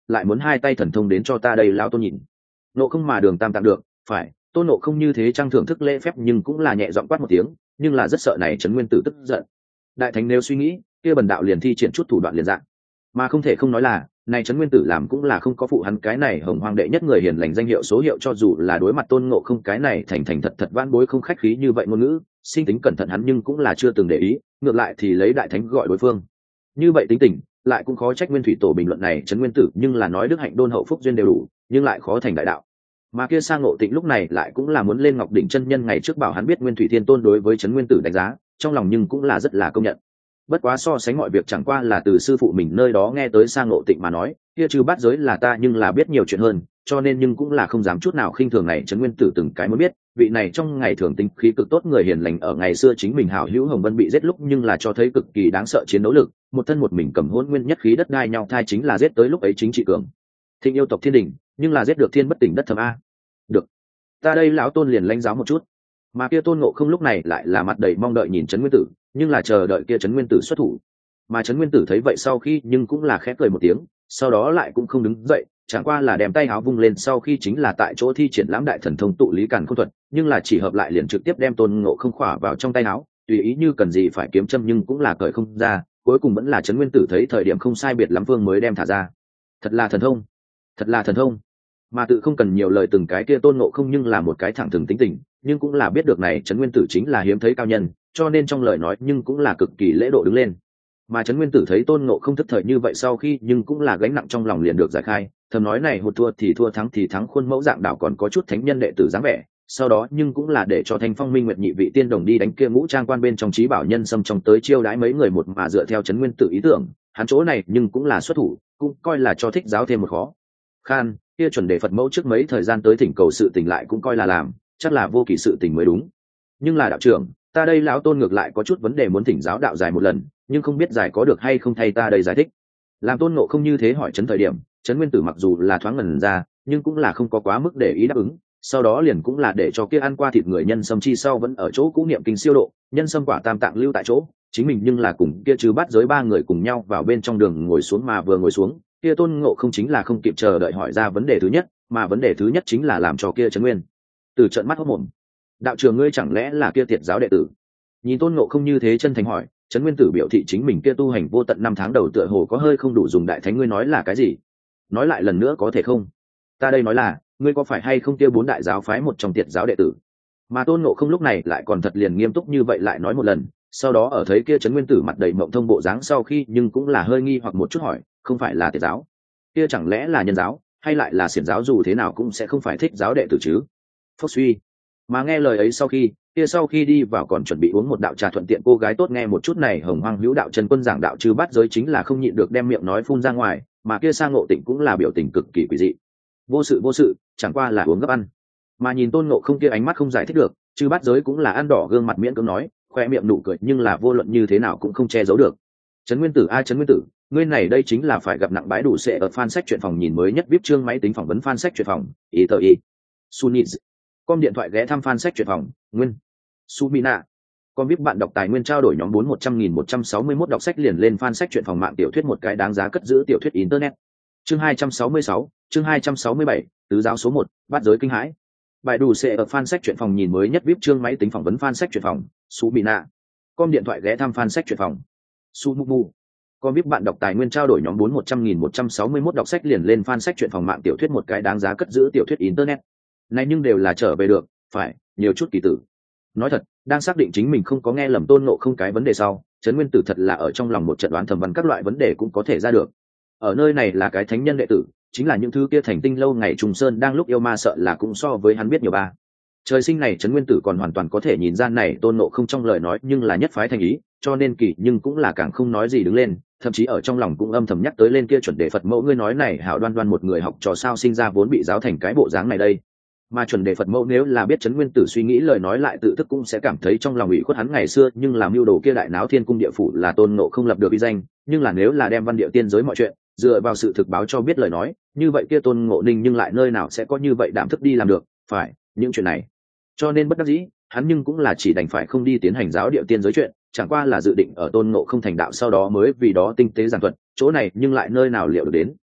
lại muốn hai tay thần thông đến cho ta đây lão tôn nhìn. Nộ không mà đường tam tạng được, phải, tôn nộ không như thế trang thưởng thức lễ phép nhưng cũng là nhẹ giọng quát một tiếng, nhưng là rất sợ này trấn nguyên tử tức giận. Đại thánh nếu suy nghĩ, kia bần đạo liền thi triển chút thủ đoạn liền dạng, mà không thể không nói là này trấn nguyên tử làm cũng là không có phụ hắn cái này hồng hoang đệ nhất người hiền lành danh hiệu số hiệu, cho dù là đối mặt tôn ngộ không cái này thành thành thật thật vãn bối không khách khí như vậy ngôn ngữ, sinh tính cẩn thận hắn nhưng cũng là chưa từng để ý, ngược lại thì lấy đại thánh gọi đối phương như vậy tính tình, lại cũng khó trách nguyên thủy tổ bình luận này trấn nguyên tử nhưng là nói đức hạnh đôn hậu phúc duyên đều đủ, nhưng lại khó thành đại đạo. Mà kia sang ngộ tịnh lúc này lại cũng là muốn lên ngọc đỉnh chân nhân ngày trước bảo hắn biết nguyên thủy thiên tôn đối với trấn nguyên tử đánh giá, trong lòng nhưng cũng là rất là công nhận. Bất quá so sánh mọi việc chẳng qua là từ sư phụ mình nơi đó nghe tới sang ngộ tịnh mà nói, kia trừ bát giới là ta nhưng là biết nhiều chuyện hơn, cho nên nhưng cũng là không dám chút nào khinh thường này trấn nguyên tử từng cái muốn biết, vị này trong ngày thường tính khí cực tốt người hiền lành ở ngày xưa chính mình hảo hữu Hồng Vân bị giết lúc nhưng là cho thấy cực kỳ đáng sợ chiến đấu lực, một thân một mình cầm hỗn nguyên nhất khí đất đai nhau thai chính là giết tới lúc ấy chính trị cường thịnh yêu tộc thiên đình, nhưng là giết được thiên bất tỉnh đất thầm a. Được, ta đây lão tôn liền lãnh giáo một chút. Mà kia tôn ngộ không lúc này lại là mặt đầy mong đợi nhìn trấn nguyên tử, nhưng là chờ đợi kia trấn nguyên tử xuất thủ. Mà trấn nguyên tử thấy vậy sau khi nhưng cũng là khẽ cười một tiếng, sau đó lại cũng không đứng dậy, chẳng qua là đem tay áo vung lên sau khi chính là tại chỗ thi triển lãm đại thần thông tụ lý càn khôn thuật, nhưng là chỉ hợp lại liền trực tiếp đem tôn ngộ không khỏa vào trong tay áo, tùy ý như cần gì phải kiếm châm nhưng cũng là cởi không ra, cuối cùng vẫn là trấn nguyên tử thấy thời điểm không sai biệt lắm phương mới đem thả ra. Thật là thần thông, thật là thần thông. Mà tự không cần nhiều lời từng cái kia tôn ngộ không nhưng là một cái thẳng thừng tính tình, nhưng cũng là biết được này trấn nguyên tử chính là hiếm thấy cao nhân, cho nên trong lời nói nhưng cũng là cực kỳ lễ độ đứng lên. Mà trấn nguyên tử thấy tôn ngộ không thức thời như vậy sau khi nhưng cũng là gánh nặng trong lòng liền được giải khai, thầm nói này hụt thua thì thua thắng thì thắng, khuôn mẫu dạng đảo còn có chút thánh nhân đệ tử dáng vẻ. Sau đó nhưng cũng là để cho Thanh Phong Minh Nguyệt nhị vị tiên đồng đi đánh kia ngũ trang quan bên trong trí bảo nhân xâm trong tới chiêu đãi mấy người một, mà dựa theo trấn nguyên tử ý tưởng, hắn chỗ này nhưng cũng là xuất thủ, cũng coi là cho thích giáo thêm một khó khan. Kia chuẩn đề Phật mẫu trước mấy thời gian tới thỉnh cầu sự tình lại cũng coi là làm, chắc là vô kỳ sự tình mới đúng. Nhưng là đạo trưởng, ta đây lão tôn ngược lại có chút vấn đề muốn thỉnh giáo đạo dài một lần, nhưng không biết giải có được hay không thay ta đây giải thích. Làm tôn ngộ không như thế hỏi trấn thời điểm, trấn nguyên tử mặc dù là thoáng ngần ra, nhưng cũng là không có quá mức để ý đáp ứng, sau đó liền cũng là để cho kia ăn qua thịt người nhân sâm chi sau vẫn ở chỗ cũ niệm kinh siêu độ, nhân sâm quả tam tạng lưu tại chỗ, chính mình nhưng là cùng kia trừ bát giới ba người cùng nhau vào bên trong đường ngồi xuống, mà vừa ngồi xuống, kia tôn ngộ không chính là không kịp chờ đợi hỏi ra vấn đề thứ nhất, mà vấn đề thứ nhất chính là làm cho kia trấn nguyên từ trận mắt hốc mồm. Đạo trưởng ngươi chẳng lẽ là kia tiệt giáo đệ tử? Nhìn tôn ngộ không như thế chân thành hỏi, trấn nguyên tử biểu thị chính mình kia tu hành vô tận 5 tháng đầu tựa hồ có hơi không đủ dùng. Đại thánh ngươi nói là cái gì? Nói lại lần nữa có thể không? Ta đây nói là, ngươi có phải hay không kia 4 đại giáo phái một trong tiệt giáo đệ tử? Mà tôn ngộ không lúc này lại còn thật liền nghiêm túc như vậy lại nói một lần, sau đó ở thấy kia trấn nguyên tử mặt đầy mộng thông bộ dáng sau khi nhưng cũng là hơi nghi hoặc một chút hỏi, không phải là tiệt giáo? Kia chẳng lẽ là nhân giáo, hay lại là xiển giáo, dù thế nào cũng sẽ không phải thích giáo đệ tử chứ? Phúc suy. Mà nghe lời ấy sau khi đi vào còn chuẩn bị uống một đạo trà thuận tiện cô gái tốt nghe một chút này hồng hoang hữu đạo chân quân giảng đạo chư bát giới chính là không nhịn được đem miệng nói phun ra ngoài, mà kia sang ngộ tịnh cũng là biểu tình cực kỳ quỷ dị. Vô sự, chẳng qua là uống gấp ăn. Mà nhìn tôn ngộ không kia ánh mắt không giải thích được, chư bát giới cũng là ăn đỏ gương mặt miễn cưỡng nói, khoe miệng nụ cười nhưng là vô luận như thế nào cũng không che giấu được. Trấn nguyên tử trấn nguyên tử, ngươi này đây chính là phải gặp nặng bãi đủ sẽ ở fan sách truyện phòng nhìn mới nhất viết chương máy tính phỏng vấn fan sách truyện phòng, ý tờ ý. Sunniz. Com điện thoại ghé thăm fan sách truyện phòng, nguyên. Sumina. Com biết bạn đọc tài nguyên trao đổi nhóm 4-100.161 đọc sách liền lên fan sách truyện phòng mạng tiểu thuyết một cái đáng giá cất giữ tiểu thuyết internet. Chương 266, chương 267, tứ giáo số 1, bát giới kinh hãi. Bài đủ sẽ ở fan sách truyện phòng nhìn mới nhất viết chương máy tính phỏng vấn fan sách truyện phòng, Sumina. Com điện thoại ghé thăm fan sách truyện phòng. Sumumu. Com biết bạn đọc tài nguyên trao đổi nhóm 4-100.161 đọc sách liền lên fan sách truyện phòng mạng tiểu thuyết một cái đáng giá cất giữ tiểu thuyết internet. Này nhưng đều là trở về được, phải, nhiều chút kỳ tử. Nói thật, đang xác định chính mình không có nghe lầm tôn ngộ không cái vấn đề sau, trấn nguyên tử thật là ở trong lòng một trận đoán thầm văn các loại vấn đề cũng có thể ra được. Ở nơi này là cái thánh nhân đệ tử, chính là những thứ kia thành tinh lâu ngày trùng sơn đang lúc yêu ma sợ là cũng so với hắn biết nhiều ba. Trời sinh này trấn nguyên tử còn hoàn toàn có thể nhìn ra này tôn ngộ không trong lời nói nhưng là nhất phái thành ý, cho nên kỳ nhưng cũng là càng không nói gì đứng lên, thậm chí ở trong lòng cũng âm thầm nhắc tới lên kia chuẩn đề Phật mẫu ngươi nói này hảo đoan đoan một người học trò sao sinh ra vốn bị giáo thành cái bộ dáng này đây. Mà chuẩn đề Phật mẫu nếu là biết trấn nguyên tử suy nghĩ lời nói lại tự thức cũng sẽ cảm thấy trong lòng ủy khuất hắn ngày xưa nhưng làm mưu đồ kia đại náo thiên cung địa phủ là tôn ngộ không lập được uy danh, nhưng là nếu là đem văn địa tiên giới mọi chuyện dựa vào sự thực báo cho biết lời nói, như vậy kia tôn ngộ ninh nhưng lại nơi nào sẽ có như vậy đảm thức đi làm được, phải, những chuyện này. Cho nên bất đắc dĩ, hắn nhưng cũng là chỉ đành phải không đi tiến hành giáo địa tiên giới chuyện, chẳng qua là dự định ở tôn ngộ không thành đạo sau đó mới vì đó tinh tế giảng thuật, chỗ này nhưng lại nơi nào liệu được đến.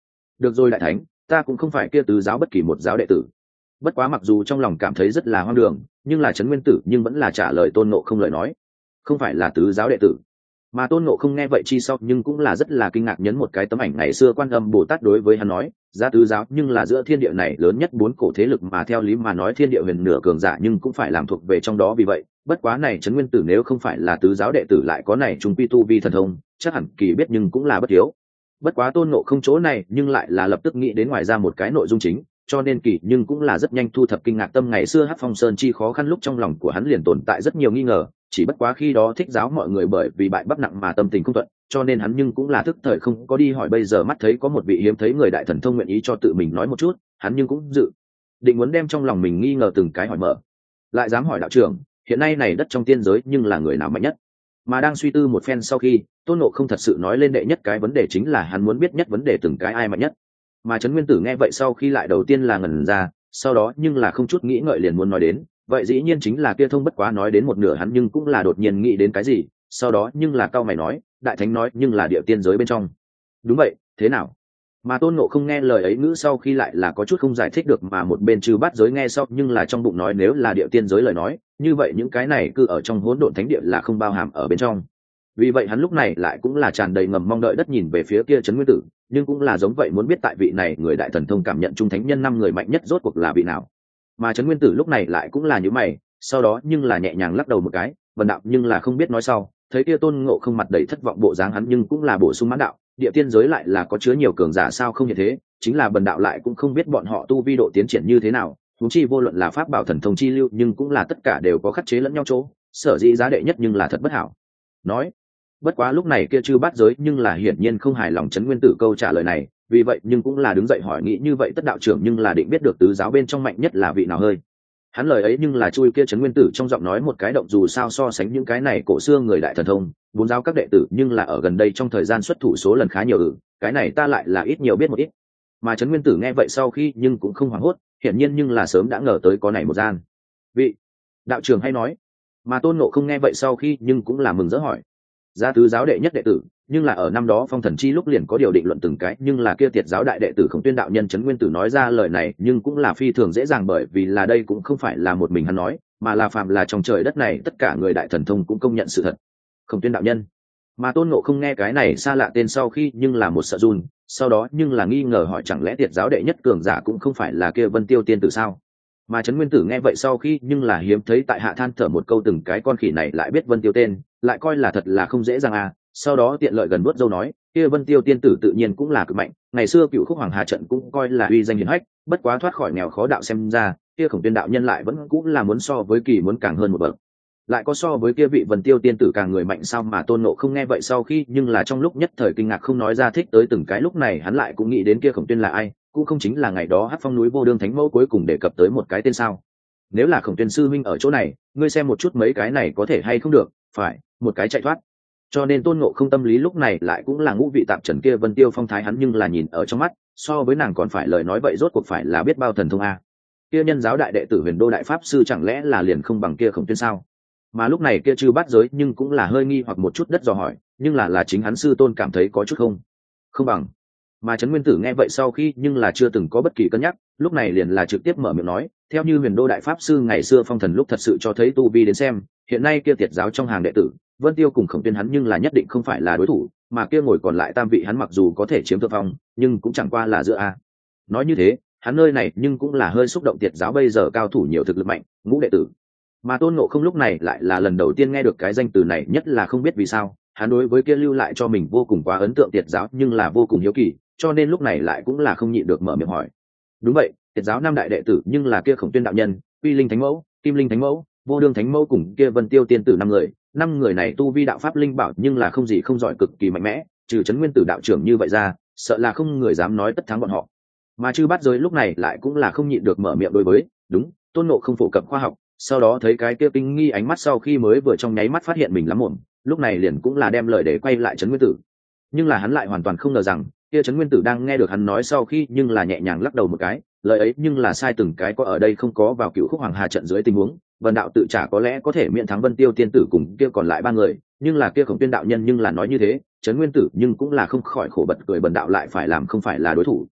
được rồi đại thánh, ta cũng không phải kia tứ giáo bất kỳ một giáo đệ tử. Bất quá mặc dù trong lòng cảm thấy rất là hoang đường, nhưng là trấn nguyên tử nhưng vẫn là trả lời Tôn Ngộ Không lời nói, không phải là tứ giáo đệ tử. Mà Tôn Ngộ Không nghe vậy chi sau nhưng cũng là rất là kinh ngạc, nhấn một cái tấm ảnh ngày xưa Quan Âm Bồ Tát đối với hắn nói, ra tứ giáo nhưng là giữa thiên địa này lớn nhất bốn cổ thế lực, mà theo lý mà nói thiên địa huyền nửa cường giả nhưng cũng phải làm thuộc về trong đó, vì vậy bất quá này trấn nguyên tử nếu không phải là tứ giáo đệ tử lại có này trung quy tu vi thần thông, chắc hẳn kỳ biết nhưng cũng là bất thiếu. Bất quá Tôn Ngộ Không chỗ này nhưng lại là lập tức nghĩ đến ngoài ra một cái nội dung chính, cho nên kỳ nhưng cũng là rất nhanh thu thập kinh ngạc tâm ngày xưa Hắc Phong Sơn chi khó khăn lúc trong lòng của hắn liền tồn tại rất nhiều nghi ngờ, chỉ bất quá khi đó thích giáo mọi người bởi vì bại bắc nặng mà tâm tình không thuận, cho nên hắn nhưng cũng là thức thời không có đi hỏi. Bây giờ mắt thấy có một vị hiếm thấy người đại thần thông nguyện ý cho tự mình nói một chút, hắn nhưng cũng dự định muốn đem trong lòng mình nghi ngờ từng cái hỏi mở. Lại dám hỏi đạo trưởng, hiện nay này đất trong tiên giới nhưng là người nào mạnh nhất? Mà đang suy tư một phen sau khi, Tôn Ngộ Không thật sự nói lên đệ nhất cái vấn đề, chính là hắn muốn biết nhất vấn đề từng cái ai mạnh nhất. Mà trấn nguyên tử nghe vậy sau khi lại đầu tiên là ngẩn ra, sau đó nhưng là không chút nghĩ ngợi liền muốn nói đến, vậy dĩ nhiên chính là kia thông. Bất quá nói đến một nửa hắn nhưng cũng là đột nhiên nghĩ đến cái gì, sau đó nhưng là cau mày nói, đại thánh nói nhưng là địa tiên giới bên trong. Đúng vậy, thế nào? Mà Tôn Ngộ Không nghe lời ấy ngữ sau khi lại là có chút không giải thích được, mà một bên Trư Bát Giới nghe sau nhưng là trong bụng nói, nếu là địa tiên giới lời nói, như vậy những cái này cứ ở trong hỗn độn thánh địa là không bao hàm ở bên trong. Vì vậy hắn lúc này lại cũng là tràn đầy ngầm mong đợi đất nhìn về phía kia trấn nguyên tử, nhưng cũng là giống vậy muốn biết tại vị này người đại thần thông cảm nhận trung thánh nhân năm người mạnh nhất rốt cuộc là vị nào. Mà trấn nguyên tử lúc này lại cũng là như mày, sau đó nhưng là nhẹ nhàng lắc đầu một cái, vần đạo nhưng là không biết nói sau. Thấy kia Tôn Ngộ Không mặt đầy thất vọng bộ dáng, hắn nhưng cũng là bổ sung mãn đạo, địa tiên giới lại là có chứa nhiều cường giả sao không như thế, chính là bần đạo lại cũng không biết bọn họ tu vi độ tiến triển như thế nào, huống chi vô luận là pháp bảo thần thông chi lưu nhưng cũng là tất cả đều có khắc chế lẫn nhau chỗ, sở dĩ giá đệ nhất nhưng là thật bất hảo. Nói bất quá lúc này kia Chư Bát Giới nhưng là hiển nhiên không hài lòng trấn nguyên tử câu trả lời này, vì vậy nhưng cũng là đứng dậy hỏi, nghĩ như vậy tất đạo trưởng nhưng là định biết được tứ giáo bên trong mạnh nhất là vị nào hơi. Hắn lời ấy nhưng là chui kia trấn nguyên tử trong giọng nói một cái động, dù sao so sánh những cái này cổ xưa người đại thần thông bốn giáo các đệ tử nhưng là ở gần đây trong thời gian xuất thủ số lần khá nhiều, cái này ta lại là ít nhiều biết một ít. Mà trấn nguyên tử nghe vậy sau khi nhưng cũng không hoảng hốt, hiển nhiên nhưng là sớm đã ngờ tới có này một gian vị đạo trưởng hay nói. Mà Tôn Ngộ Không nghe vậy sau khi nhưng cũng là mừng rỡ hỏi, gia tứ giáo đệ nhất đệ tử nhưng là ở năm đó phong thần chi lúc liền có điều định luận từng cái, nhưng là kia tiệt giáo đại đệ tử Khổng Tuyên đạo nhân. Trấn nguyên tử nói ra lời này nhưng cũng là phi thường dễ dàng, bởi vì là đây cũng không phải là một mình hắn nói, mà là phàm là trong trời đất này tất cả người đại thần thông cũng công nhận sự thật. Khổng Tuyên đạo nhân. Mà Tôn Ngộ Không nghe cái này xa lạ tên sau khi nhưng là một sợ run, sau đó nhưng là nghi ngờ hỏi, chẳng lẽ tiệt giáo đệ nhất cường giả cũng không phải là kia Vân Tiêu tiên tử sao? Mà trấn nguyên tử nghe vậy sau khi nhưng là hiếm thấy tại hạ than thở một câu, từng cái con khỉ này lại biết Vân Tiêu tên, lại coi là thật là không dễ dàng à. Sau đó tiện lợi gần vuốt dâu nói, kia Vân Tiêu tiên tử tự nhiên cũng là cực mạnh, ngày xưa Cựu Khúc Hoàng Hà trận cũng coi là uy danh hiển hách, bất quá thoát khỏi nghèo khó đạo xem ra kia Khổng Tuyên đạo nhân lại vẫn cũng là muốn so với kỳ muốn càng hơn một bậc. Lại có so với kia vị Vân Tiêu tiên tử càng người mạnh sao? Mà Tôn Ngộ Không nghe vậy sau khi nhưng là trong lúc nhất thời kinh ngạc không nói ra thích tới từng cái. Lúc này hắn lại cũng nghĩ đến kia Khổng Tuyên là ai, cũng không chính là ngày đó Hắc Phong núi Vô Đương Thánh Mẫu cuối cùng đề cập tới một cái tên sao? Nếu là Khổng Tuyên sư huynh ở chỗ này, ngươi xem một chút mấy cái này có thể hay không được, phải một cái chạy thoát. Cho nên Tôn Ngộ Không tâm lý lúc này lại cũng là ngũ vị tạp trần, kia Vân Tiêu phong thái hắn nhưng là nhìn ở trong mắt, so với nàng còn phải lời nói vậy rốt cuộc phải là biết bao thần thông a. Kia nhân giáo đại đệ tử Huyền Đô đại pháp sư chẳng lẽ là liền không bằng kia Khổng Tuyên sao? Mà lúc này kia Chư Bát Giới nhưng cũng là hơi nghi hoặc một chút đất dò hỏi, nhưng là chính hắn sư tôn cảm thấy có chút không bằng. Mà trấn nguyên tử nghe vậy sau khi nhưng là chưa từng có bất kỳ cân nhắc, lúc này liền là trực tiếp mở miệng nói, theo như Huyền Đô đại pháp sư ngày xưa phong thần lúc thật sự cho thấy tu vi đến xem, hiện nay kia tiệt giáo trong hàng đệ tử Vân Tiêu cùng Khổng Tuyên hắn nhưng là nhất định không phải là đối thủ, mà kia ngồi còn lại tam vị hắn mặc dù có thể chiếm thượng phong nhưng cũng chẳng qua là giữa a. Nói như thế hắn nơi này nhưng cũng là hơi xúc động tiệt giáo bây giờ cao thủ nhiều thực lực mạnh ngũ đệ tử. Mà Tôn Ngộ Không lúc này lại là lần đầu tiên nghe được cái danh từ này, nhất là không biết vì sao hắn đối với kia lưu lại cho mình vô cùng quá ấn tượng tiệt giáo nhưng là vô cùng hiếu kỳ, cho nên lúc này lại cũng là không nhịn được mở miệng hỏi. Đúng vậy, tiệt giáo năm đại đệ tử nhưng là kia Khổng Tuyên đạo nhân, Uy Linh Thánh Mẫu, Kim Linh Thánh Mẫu, Vô Đương Thánh Mẫu cùng kia Vân Tiêu tiên tử năm người này tu vi đạo pháp linh bảo nhưng là không gì không giỏi, cực kỳ mạnh mẽ, trừ trấn nguyên tử đạo trưởng như vậy ra sợ là không người dám nói tất thắng bọn họ. Mà Chư Bát Giới lúc này lại cũng là không nhịn được mở miệng đối với đúng Tôn Ngộ Không phổ cập khoa học, sau đó thấy cái kia kinh nghi ánh mắt sau khi mới vừa trong nháy mắt phát hiện mình lắm mồm, lúc này liền cũng là đem lời để quay lại trấn nguyên tử. Nhưng là hắn lại hoàn toàn không ngờ rằng kia trấn nguyên tử đang nghe được hắn nói sau khi nhưng là nhẹ nhàng lắc đầu một cái, lời ấy nhưng là sai từng cái, có ở đây không có vào Cựu Khúc Hoàng Hà trận dưới tình huống Vân đạo tự trả có lẽ có thể miễn thắng Vân Tiêu tiên tử cùng kia còn lại ba người, nhưng là kia Khổng Tuyên đạo nhân nhưng là nói như thế, trấn nguyên tử nhưng cũng là không khỏi khổ bật cười, Bần đạo lại phải làm không phải là đối thủ.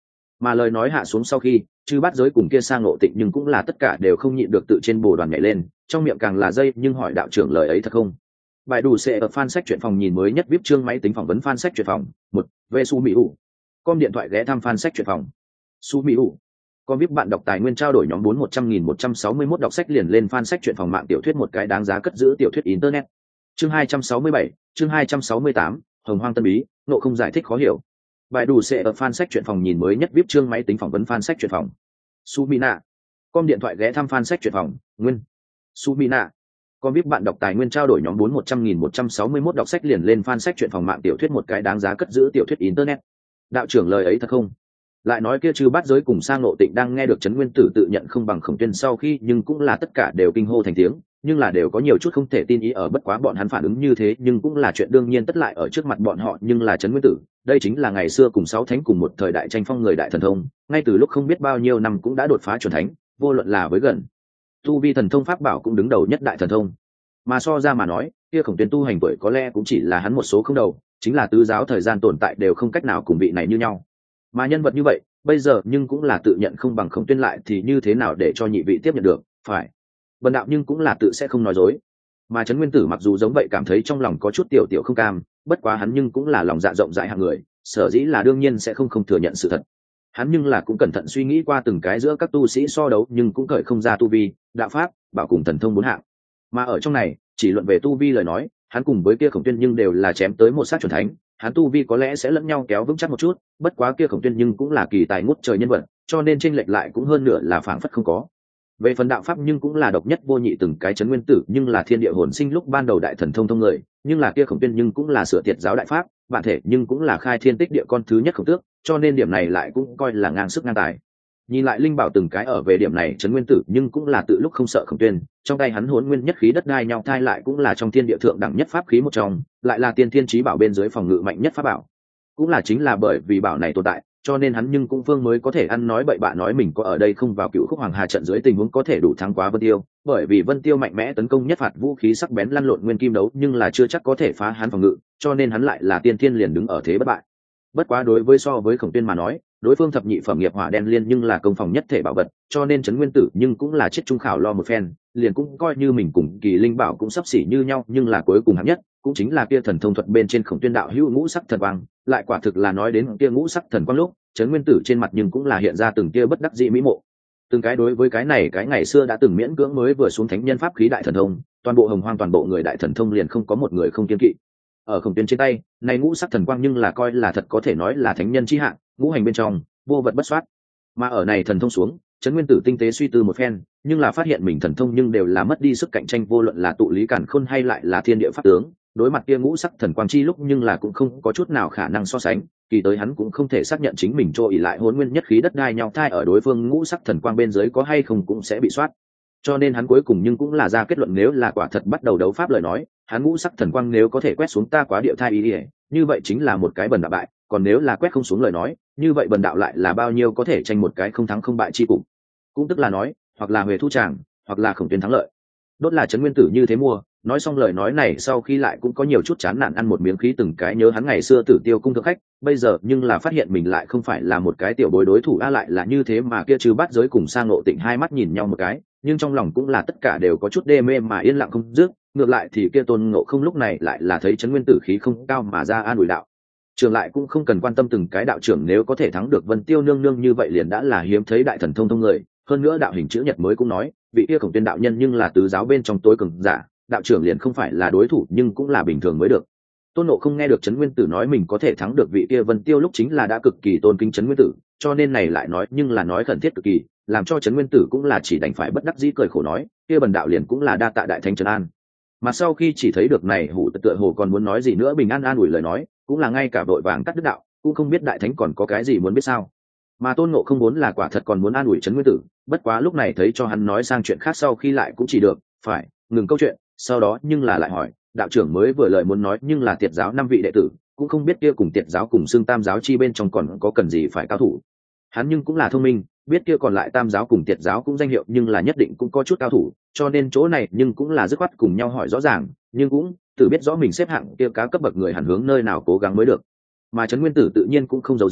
Mà lời nói hạ xuống sau khi chư bát giới cùng kia sang ngộ tịnh nhưng cũng là tất cả đều không nhịn được tự trên bồ đoàn nhảy lên, trong miệng càng là dây nhưng hỏi đạo trưởng lời ấy thật không. Bài đủ sẽ ở fan sách truyện phòng nhìn mới nhất vip chương máy tính phỏng vấn fan sách truyện phòng một về su mỹ ủ com điện thoại ghé thăm fan sách truyện phòng su mỹ ủ com vip bạn đọc tài nguyên trao đổi nhóm 4100.161 đọc sách liền lên fan sách truyện phòng mạng tiểu thuyết một cái đáng giá cất giữ tiểu thuyết internet chương 267 chương 268 hồng hoang tân bí nộ không giải thích khó hiểu. Bài đủ sẽ ở fan sách truyện phòng nhìn mới nhất vip chương máy tính phỏng vấn fan sách truyện phòng su mina com điện thoại ghé thăm fan sách truyện phòng nguyên su mina con biết bạn đọc tài nguyên trao đổi nhóm 4100.161 đọc sách liền lên fan sách truyện phòng mạng tiểu thuyết một cái đáng giá cất giữ tiểu thuyết internet. Đạo trưởng lời ấy thật không? Lại nói kia chư bát giới cùng sang ngộ tịnh đang nghe được Trấn Nguyên Tử tự nhận không bằng Khổng Tuyên sau khi nhưng cũng là tất cả đều kinh hô thành tiếng, nhưng là đều có nhiều chút không thể tin ý ở bất quá bọn hắn phản ứng như thế nhưng cũng là chuyện đương nhiên tất lại ở trước mặt bọn họ nhưng là Trấn Nguyên Tử, đây chính là ngày xưa cùng sáu thánh cùng một thời đại tranh phong người đại thần thông, ngay từ lúc không biết bao nhiêu năm cũng đã đột phá chuẩn thánh, vô luận là với gần tu vi thần thông pháp bảo cũng đứng đầu nhất đại thần thông. Mà so ra mà nói kia Khổng Tuyên tu hành tuổi có lẽ cũng chỉ là hắn một số không đầu, chính là tứ giáo thời gian tồn tại đều không cách nào cùng vị này như nhau, mà nhân vật như vậy bây giờ nhưng cũng là tự nhận không bằng Khổng Tuyên lại thì như thế nào để cho nhị vị tiếp nhận được, phải bần đạo nhưng cũng là tự sẽ không nói dối. Mà Trấn Nguyên Tử mặc dù giống vậy cảm thấy trong lòng có chút tiểu tiểu không cam, bất quá hắn nhưng cũng là lòng dạ rộng rãi hạng người, sở dĩ là đương nhiên sẽ không thừa nhận sự thật. Hắn nhưng là cũng cẩn thận suy nghĩ qua từng cái giữa các tu sĩ so đấu nhưng cũng cởi không ra tu vi, đạo pháp, bảo cùng thần thông bốn hạng. Mà ở trong này chỉ luận về tu vi lời nói hắn cùng với kia Khổng Tuyên nhưng đều là chém tới một sát chuẩn thánh, hắn tu vi có lẽ sẽ lẫn nhau kéo vững chắc một chút, bất quá kia Khổng Tuyên nhưng cũng là kỳ tài ngút trời nhân vật, cho nên chênh lệch lại cũng hơn nửa là phảng phất không có. Về phần đạo pháp nhưng cũng là độc nhất vô nhị từng cái Trấn Nguyên Tử nhưng là thiên địa hồn sinh lúc ban đầu đại thần thông thông người, nhưng là kia Khổng Tuyên nhưng cũng là sửa tiệt giáo đại pháp, bản thể nhưng cũng là khai thiên tích địa con thứ nhất Khổng Tước, cho nên điểm này lại cũng coi là ngang sức ngang tài. Nhìn lại linh bảo từng cái ở về điểm này Trấn Nguyên Tử nhưng cũng là tự lúc không sợ Khổng Tuyên, trong tay hắn Hỗn Nguyên nhất khí đất đai nhau thai lại cũng là trong thiên địa thượng đẳng nhất pháp khí một trong, lại là tiên thiên chí bảo bên dưới phòng ngự mạnh nhất pháp bảo. Cũng là chính là bởi vì bảo này tồn tại, cho nên hắn nhưng cũng phương mới có thể ăn nói bậy bạ nói mình có ở đây không vào Cựu Khúc Hoàng Hà trận dưới tình huống có thể đủ thắng quá Vân Tiêu, bởi vì Vân Tiêu mạnh mẽ tấn công nhất phạt vũ khí sắc bén lăn lộn nguyên kim đấu nhưng là chưa chắc có thể phá hắn phòng ngự, cho nên hắn lại là tiên thiên liền đứng ở thế bất bại. Bất quá đối với so với Khổng Tuyên mà nói, đối phương thập nhị phẩm nghiệp hỏa đen liên nhưng là công phòng nhất thể bảo vật, cho nên Trấn Nguyên Tử nhưng cũng là chết trung khảo lo một phen, liền cũng coi như mình cùng kỳ linh bảo cũng sắp xỉ như nhau, nhưng là cuối cùng hạng nhất cũng chính là kia thần thông thuật bên trên Khổng Tuyên đạo hữu ngũ sắc thần quang, lại quả thực là nói đến kia ngũ sắc thần quang lúc Trấn Nguyên Tử trên mặt nhưng cũng là hiện ra từng kia bất đắc dĩ mỹ mộ. Từng cái đối với cái này cái ngày xưa đã từng miễn cưỡng mới vừa xuống thánh nhân pháp khí đại thần thông, toàn bộ hồng hoang toàn bộ người đại thần thông liền không có một người không kiên kỵ. Ở Khổng Tuyên trên tay này ngũ sắc thần quang nhưng là coi là thật có thể nói là thánh nhân chi hạng, ngũ hành bên trong vô vật bất soát. Mà ở này thần thông xuống Trấn Nguyên Tử tinh tế suy tư một phen nhưng là phát hiện mình thần thông nhưng đều là mất đi sức cạnh tranh, vô luận là tụ lý càn khôn hay lại là thiên địa pháp tướng, đối mặt kia ngũ sắc thần quang chi lúc nhưng là cũng không có chút nào khả năng so sánh, kỳ tới hắn cũng không thể xác nhận chính mình cho ỷ lại Hỗn Nguyên nhất khí đất đai nhau thai ở đối phương ngũ sắc thần quang bên dưới có hay không cũng sẽ bị soát, cho nên hắn cuối cùng nhưng cũng là ra kết luận nếu là quả thật bắt đầu đấu pháp lời nói hắn ngũ sắc thần quang nếu có thể quét xuống ta quá địa thai ý ỉa như vậy chính là một cái bần đạo bại, còn nếu là quét không xuống lời nói như vậy bần đạo lại là bao nhiêu có thể tranh một cái không thắng không bại chi cục, cũng tức là nói hoặc là Huệ Thu Tràng hoặc là Khổng Tuyên thắng lợi. Đốt là Trấn Nguyên Tử như thế mua, nói xong lời nói này sau khi lại cũng có nhiều chút chán nản ăn một miếng khí từng cái nhớ hắn ngày xưa Tử Tiêu cung thượng khách, bây giờ nhưng là phát hiện mình lại không phải là một cái tiểu bối đối thủ lại là như thế mà kia trừ bát giới cùng sang ngộ tịnh hai mắt nhìn nhau một cái, nhưng trong lòng cũng là tất cả đều có chút đê mê mà yên lặng không dứt, ngược lại thì kia Tôn Ngộ Không lúc này lại là thấy Trấn Nguyên Tử khí không cao mà ra an ủi đạo trưởng lại cũng không cần quan tâm từng cái đạo trưởng nếu có thể thắng được Vân Tiêu nương nương như vậy liền đã là hiếm thấy đại thần thông thông người, hơn nữa đạo hình chữ nhật mới cũng nói vị kia Khổng Tuyên đạo nhân nhưng là tứ giáo bên trong tối cường giả, đạo trưởng liền không phải là đối thủ nhưng cũng là bình thường mới được. Tôn Ngộ Không nghe được Trấn Nguyên Tử nói mình có thể thắng được vị kia Vân Tiêu lúc chính là đã cực kỳ tôn kính Trấn Nguyên Tử, cho nên này lại nói nhưng là nói khẩn thiết cực kỳ, làm cho Trấn Nguyên Tử cũng là chỉ đành phải bất đắc dĩ cười khổ nói kia bần đạo liền cũng là đa tạ đại thánh trấn an. Mà sau khi chỉ thấy được này hủ tựa hồ còn muốn nói gì nữa bình an an ủi lời nói cũng là ngay cả vội vàng cắt đứt đạo, cũng không biết đại thánh còn có cái gì muốn biết sao. Mà Tôn Ngộ Không muốn là quả thật còn muốn an ủi Trấn Nguyên Tử, bất quá lúc này thấy cho hắn nói sang chuyện khác sau khi lại cũng chỉ được phải ngừng câu chuyện, sau đó nhưng là lại hỏi đạo trưởng mới vừa lời muốn nói nhưng là tiệt giáo 5 vị đệ tử, cũng không biết kia cùng tiệt giáo cùng xương tam giáo chi bên trong còn có cần gì phải cao thủ. Hắn nhưng cũng là thông minh, biết kia còn lại tam giáo cùng tiệt giáo cũng danh hiệu nhưng là nhất định cũng có chút cao thủ, cho nên chỗ này nhưng cũng là dứt khoát cùng nhau hỏi rõ ràng, nhưng cũng tự biết rõ mình xếp hạng kia cá cấp bậc người hẳn hướng nơi nào cố gắng mới được. Mà Trấn Nguyên Tử tự nhiên cũng không giấu giếm,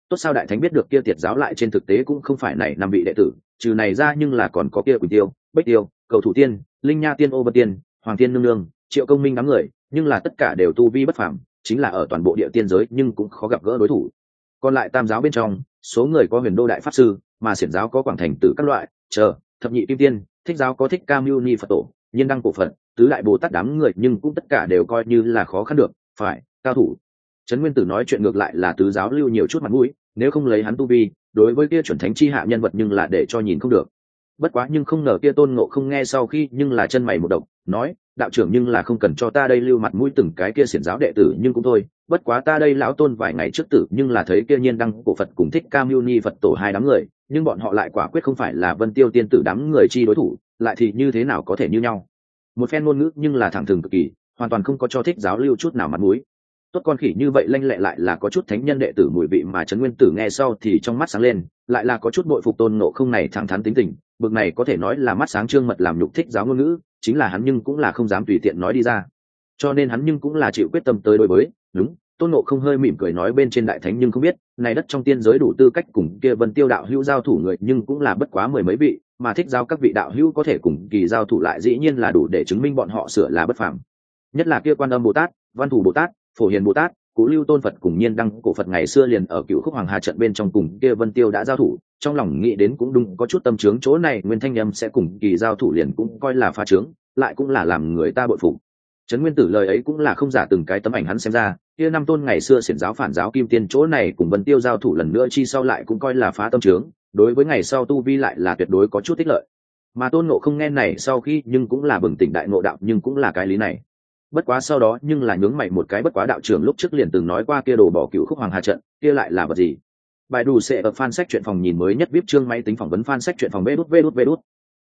tốt sao đại thánh biết được kia tiệt giáo lại trên thực tế cũng không phải này 5 vị đệ tử, trừ này ra nhưng là còn có kia Quỳnh Tiêu, Bích Tiêu, Cầu Thủ Tiên, Linh Nha Tiên, Ô Vân Tiên, Hoàng Tiên nương nương, Triệu Công Minh đám người, nhưng là tất cả đều tu vi bất phàm, chính là ở toàn bộ địa tiên giới nhưng cũng khó gặp gỡ đối thủ. Còn lại tam giáo bên trong, số người có Huyền Đô đại pháp sư, mà xiển giáo có Quảng Thành Tử các loại, thập nhị kim tiên, thích giáo có Thích Ca Mâu Ni Phật tổ, Nhiên Đăng cổ Phật, tứ đại Bồ Tát đám người nhưng cũng tất cả đều coi như là khó khăn được, phải, cao thủ. Trấn Nguyên Tử nói chuyện ngược lại là tứ giáo lưu nhiều chút mặt mũi, nếu không lấy hắn tu vi, đối với kia chuẩn thánh chi hạ nhân vật nhưng là để cho nhìn không được. Bất quá nhưng không ngờ kia Tôn Ngộ không nghe sau khi nhưng là chân mày một động, nói, đạo trưởng nhưng là không cần cho ta đây lưu mặt mũi từng cái kia xiển giáo đệ tử nhưng cũng thôi, bất quá ta đây lão Tôn vài ngày trước tử nhưng là thấy kia Nhiên Đăng cổ Phật cùng Thích Ca Mâu Ni Phật tổ hai đám người, nhưng bọn họ lại quả quyết không phải là Vân Tiêu tiên tử đám người chi đối thủ, lại thì như thế nào có thể như nhau. Một phen ngôn ngữ nhưng là thẳng thừng cực kỳ, hoàn toàn không có cho Thích giáo lưu chút nào mặt mũi. Tốt con khỉ như vậy lanh lẹ lại là có chút thánh nhân đệ tử mùi vị, mà Trấn Nguyên Tử nghe sau thì trong mắt sáng lên, lại là có chút bội phục Tôn Ngộ không này thẳng thắn tính tình, bực này có thể nói là mắt sáng trương mật làm nhục Thích giáo ngôn ngữ, chính là hắn nhưng cũng là không dám tùy tiện nói đi ra, cho nên hắn nhưng cũng là chịu quyết tâm tới đối với. Đúng, Tôn Ngộ không hơi mỉm cười nói, bên trên đại thánh nhưng không biết này đất trong tiên giới đủ tư cách cùng kia Vân Tiêu đạo hữu giao thủ người nhưng cũng là bất quá 10 mấy vị, mà Thích giáo các vị đạo hữu có thể cùng kỳ giao thủ lại dĩ nhiên là đủ để chứng minh bọn họ sửa là bất phàm. Nhất là kia Quan Âm Bồ Tát, Văn Thủ Bồ Tát, Phổ Hiền Bồ Tát, Cú Lưu Tôn Phật cùng Nhiên Đăng cổ Phật ngày xưa liền ở Cửu Khúc Hoàng Hà trận bên trong cùng kia Vân Tiêu đã giao thủ, trong lòng nghĩ đến cũng đúng có chút tâm trướng, chỗ này Nguyên Thanh Âm sẽ cùng kỳ giao thủ liền cũng coi là phá trướng, lại cũng là làm người ta bội phục. Trấn Nguyên Tử lời ấy cũng là không giả, từng cái tấm ảnh hắn xem ra, kia 5 tôn ngày xưa xiển giáo phản giáo kim tiên chỗ này cùng Vân Tiêu giao thủ lần nữa chi sau lại cũng coi là phá tâm trướng, đối với ngày sau tu vi lại là tuyệt đối có chút tích lợi. Mà Tôn Ngộ không nghe này sau khi nhưng cũng là bừng tỉnh đại ngộ đạo, nhưng cũng là cái lý này. Bất quá sau đó nhưng là nhướng mày một cái, bất quá đạo trưởng lúc trước liền từng nói qua kia đồ bỏ Cửu Khúc Hoàng Hà trận, kia lại là vật gì? Bài đủ sẽ ở fan sách truyện phòng nhìn mới nhất, VIP chương máy tính phỏng vấn fan sách truyện phòng vé đút.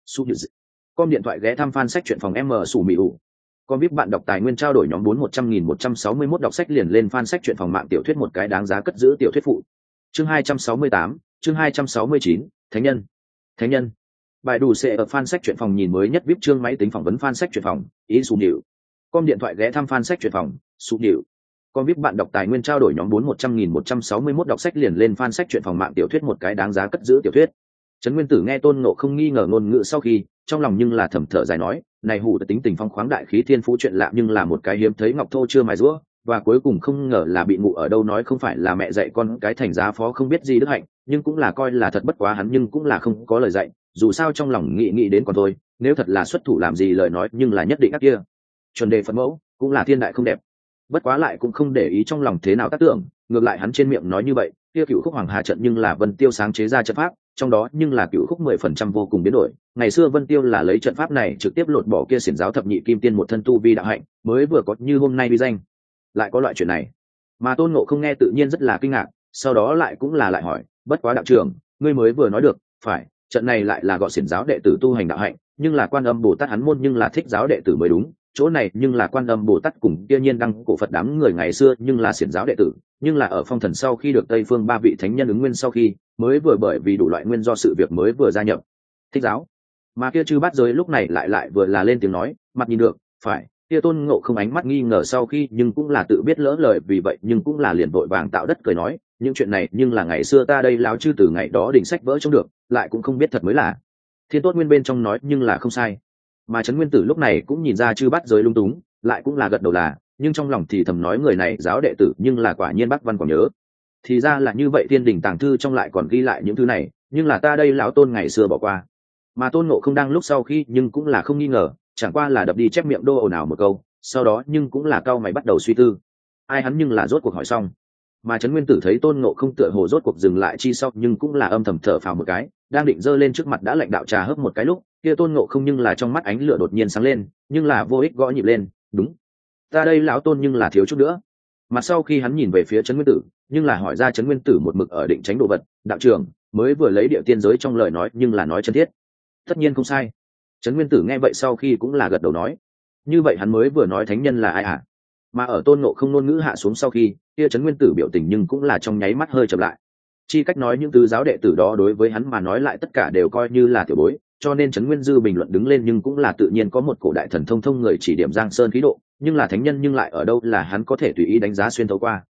Com điện thoại ghé thăm fan sách truyện phòng sủ mì ủ. Com VIP bạn đọc tài nguyên trao đổi nhóm 4100.161 đọc sách liền lên fan sách truyện phòng mạng tiểu thuyết một cái đáng giá cất giữ tiểu thuyết phụ. Chương 268, chương 269, Thánh nhân. Bài đủ sẽ ở fan sách truyện phòng nhìn mới nhất, VIP chương máy tính phỏng vấn fan sách truyện phòng, ý sủ điệu. Com điện thoại ghé thăm fan sách truyện phòng, sủ điệu. Com VIP bạn đọc tài nguyên trao đổi nhóm 4100.161 đọc sách liền lên fan sách truyện phòng mạng tiểu thuyết một cái đáng giá cất giữ tiểu thuyết. Trấn Nguyên Tử nghe Tôn Ngộ không nghi ngờ ngôn ngữ sau khi, trong lòng nhưng là thầm thở dài nói, này hủ tính tình phong khoáng đại khí thiên phú chuyện lạ nhưng là một cái hiếm thấy ngọc thô chưa mài rũa, và cuối cùng không ngờ là bị ngụ ở đâu, nói không phải là mẹ dạy con cái thành giá phó không biết gì đức hạnh, nhưng cũng là coi là thật, bất quá hắn nhưng cũng là không có lời dạy, dù sao trong lòng nghĩ đến còn thôi, nếu thật là xuất thủ làm gì lời nói nhưng là nhất định ác kia. Chuẩn đề Phật mẫu cũng là thiên đại không đẹp. Bất quá lại cũng không để ý trong lòng thế nào tác tưởng, ngược lại hắn trên miệng nói như vậy, kia Cửu Khúc Hoàng Hà trận nhưng là Vân Tiêu sáng chế ra trận pháp, trong đó nhưng là Cửu Khúc 10% vô cùng biến đổi. Ngày xưa Vân Tiêu là lấy trận pháp này trực tiếp lột bỏ kia xiển giáo thập nhị kim tiên một thân tu vi đạo hạnh, mới vừa có như hôm nay uy danh. Lại có loại chuyện này, mà Tôn Ngộ không nghe tự nhiên rất là kinh ngạc, sau đó lại cũng là lại hỏi, bất quá đạo trưởng, ngươi mới vừa nói được, phải, trận này lại là gọi xiển giáo đệ tử tu hành đạo hạnh, nhưng là Quan Âm Bồ Tát hắn môn nhưng là Thích giáo đệ tử mới đúng. Chỗ này nhưng là Quan Âm Bồ Tát cùng kia Nhiên Đăng cổ Phật đám người ngày xưa nhưng là xiển giáo đệ tử, nhưng là ở phong thần sau khi được Tây Phương 3 vị thánh nhân ứng nguyên sau khi, mới vừa bởi vì đủ loại nguyên do sự việc mới vừa gia nhập Thích giáo. Mà kia Chư Bát Giới lúc này lại vừa là lên tiếng nói, mặt nhìn được, phải, kia Tôn Ngộ không ánh mắt nghi ngờ sau khi nhưng cũng là tự biết lỡ lời, vì vậy nhưng cũng là liền vội vàng tạo đất cười nói, những chuyện này nhưng là ngày xưa ta đây láo chư từ ngày đó đỉnh sách vỡ trông được, lại cũng không biết thật mới là. Thiên Tốt Nguyên bên trong nói nhưng là không sai. Mà Trấn Nguyên Tử lúc này cũng nhìn ra Chư Bát Giới lung túng, lại cũng là gật đầu là, nhưng trong lòng thì thầm nói người này giáo đệ tử nhưng là quả nhiên Bắc Văn còn nhớ. Thì ra là như vậy, Thiên Đình tàng thư trong lại còn ghi lại những thứ này, nhưng là ta đây lão Tôn ngày xưa bỏ qua. Mà Tôn Ngộ không đang lúc sau khi nhưng cũng là không nghi ngờ, chẳng qua là đập đi chép miệng đô ồn ào một câu, sau đó nhưng cũng là cau mày bắt đầu suy tư. Ai hắn nhưng là rốt cuộc hỏi xong. Mà Trấn Nguyên Tử thấy Tôn Ngộ không tựa hồ rốt cuộc dừng lại chi sau, nhưng cũng là âm thầm thở phào một cái, đang định giơ lên trước mặt đã lệnh đạo trà hớp một cái lúc, kia Tôn Ngộ không nhưng là trong mắt ánh lửa đột nhiên sáng lên, nhưng là vô ích gõ nhịp lên, đúng, ta đây lão Tôn nhưng là thiếu chút nữa. Mà sau khi hắn nhìn về phía Trấn Nguyên Tử, nhưng là hỏi ra Trấn Nguyên Tử một mực ở định tránh đồ vật, đạo trưởng mới vừa lấy địa tiên giới trong lời nói nhưng là nói chân thiết, tất nhiên không sai. Trấn Nguyên Tử nghe vậy sau khi cũng là gật đầu nói, như vậy hắn mới vừa nói thánh nhân là ai hả? Mà ở Tôn Ngộ không ngôn ngữ hạ xuống sau khi, kia Trấn Nguyên Tử biểu tình nhưng cũng là trong nháy mắt hơi chậm lại. Chi cách nói những tứ giáo đệ tử đó đối với hắn mà nói lại tất cả đều coi như là tiểu bối, cho nên Trấn Nguyên Dư bình luận đứng lên nhưng cũng là tự nhiên có một cổ đại thần thông người chỉ điểm Giang Sơn khí độ, nhưng là thánh nhân nhưng lại ở đâu là hắn có thể tùy ý đánh giá xuyên thấu qua.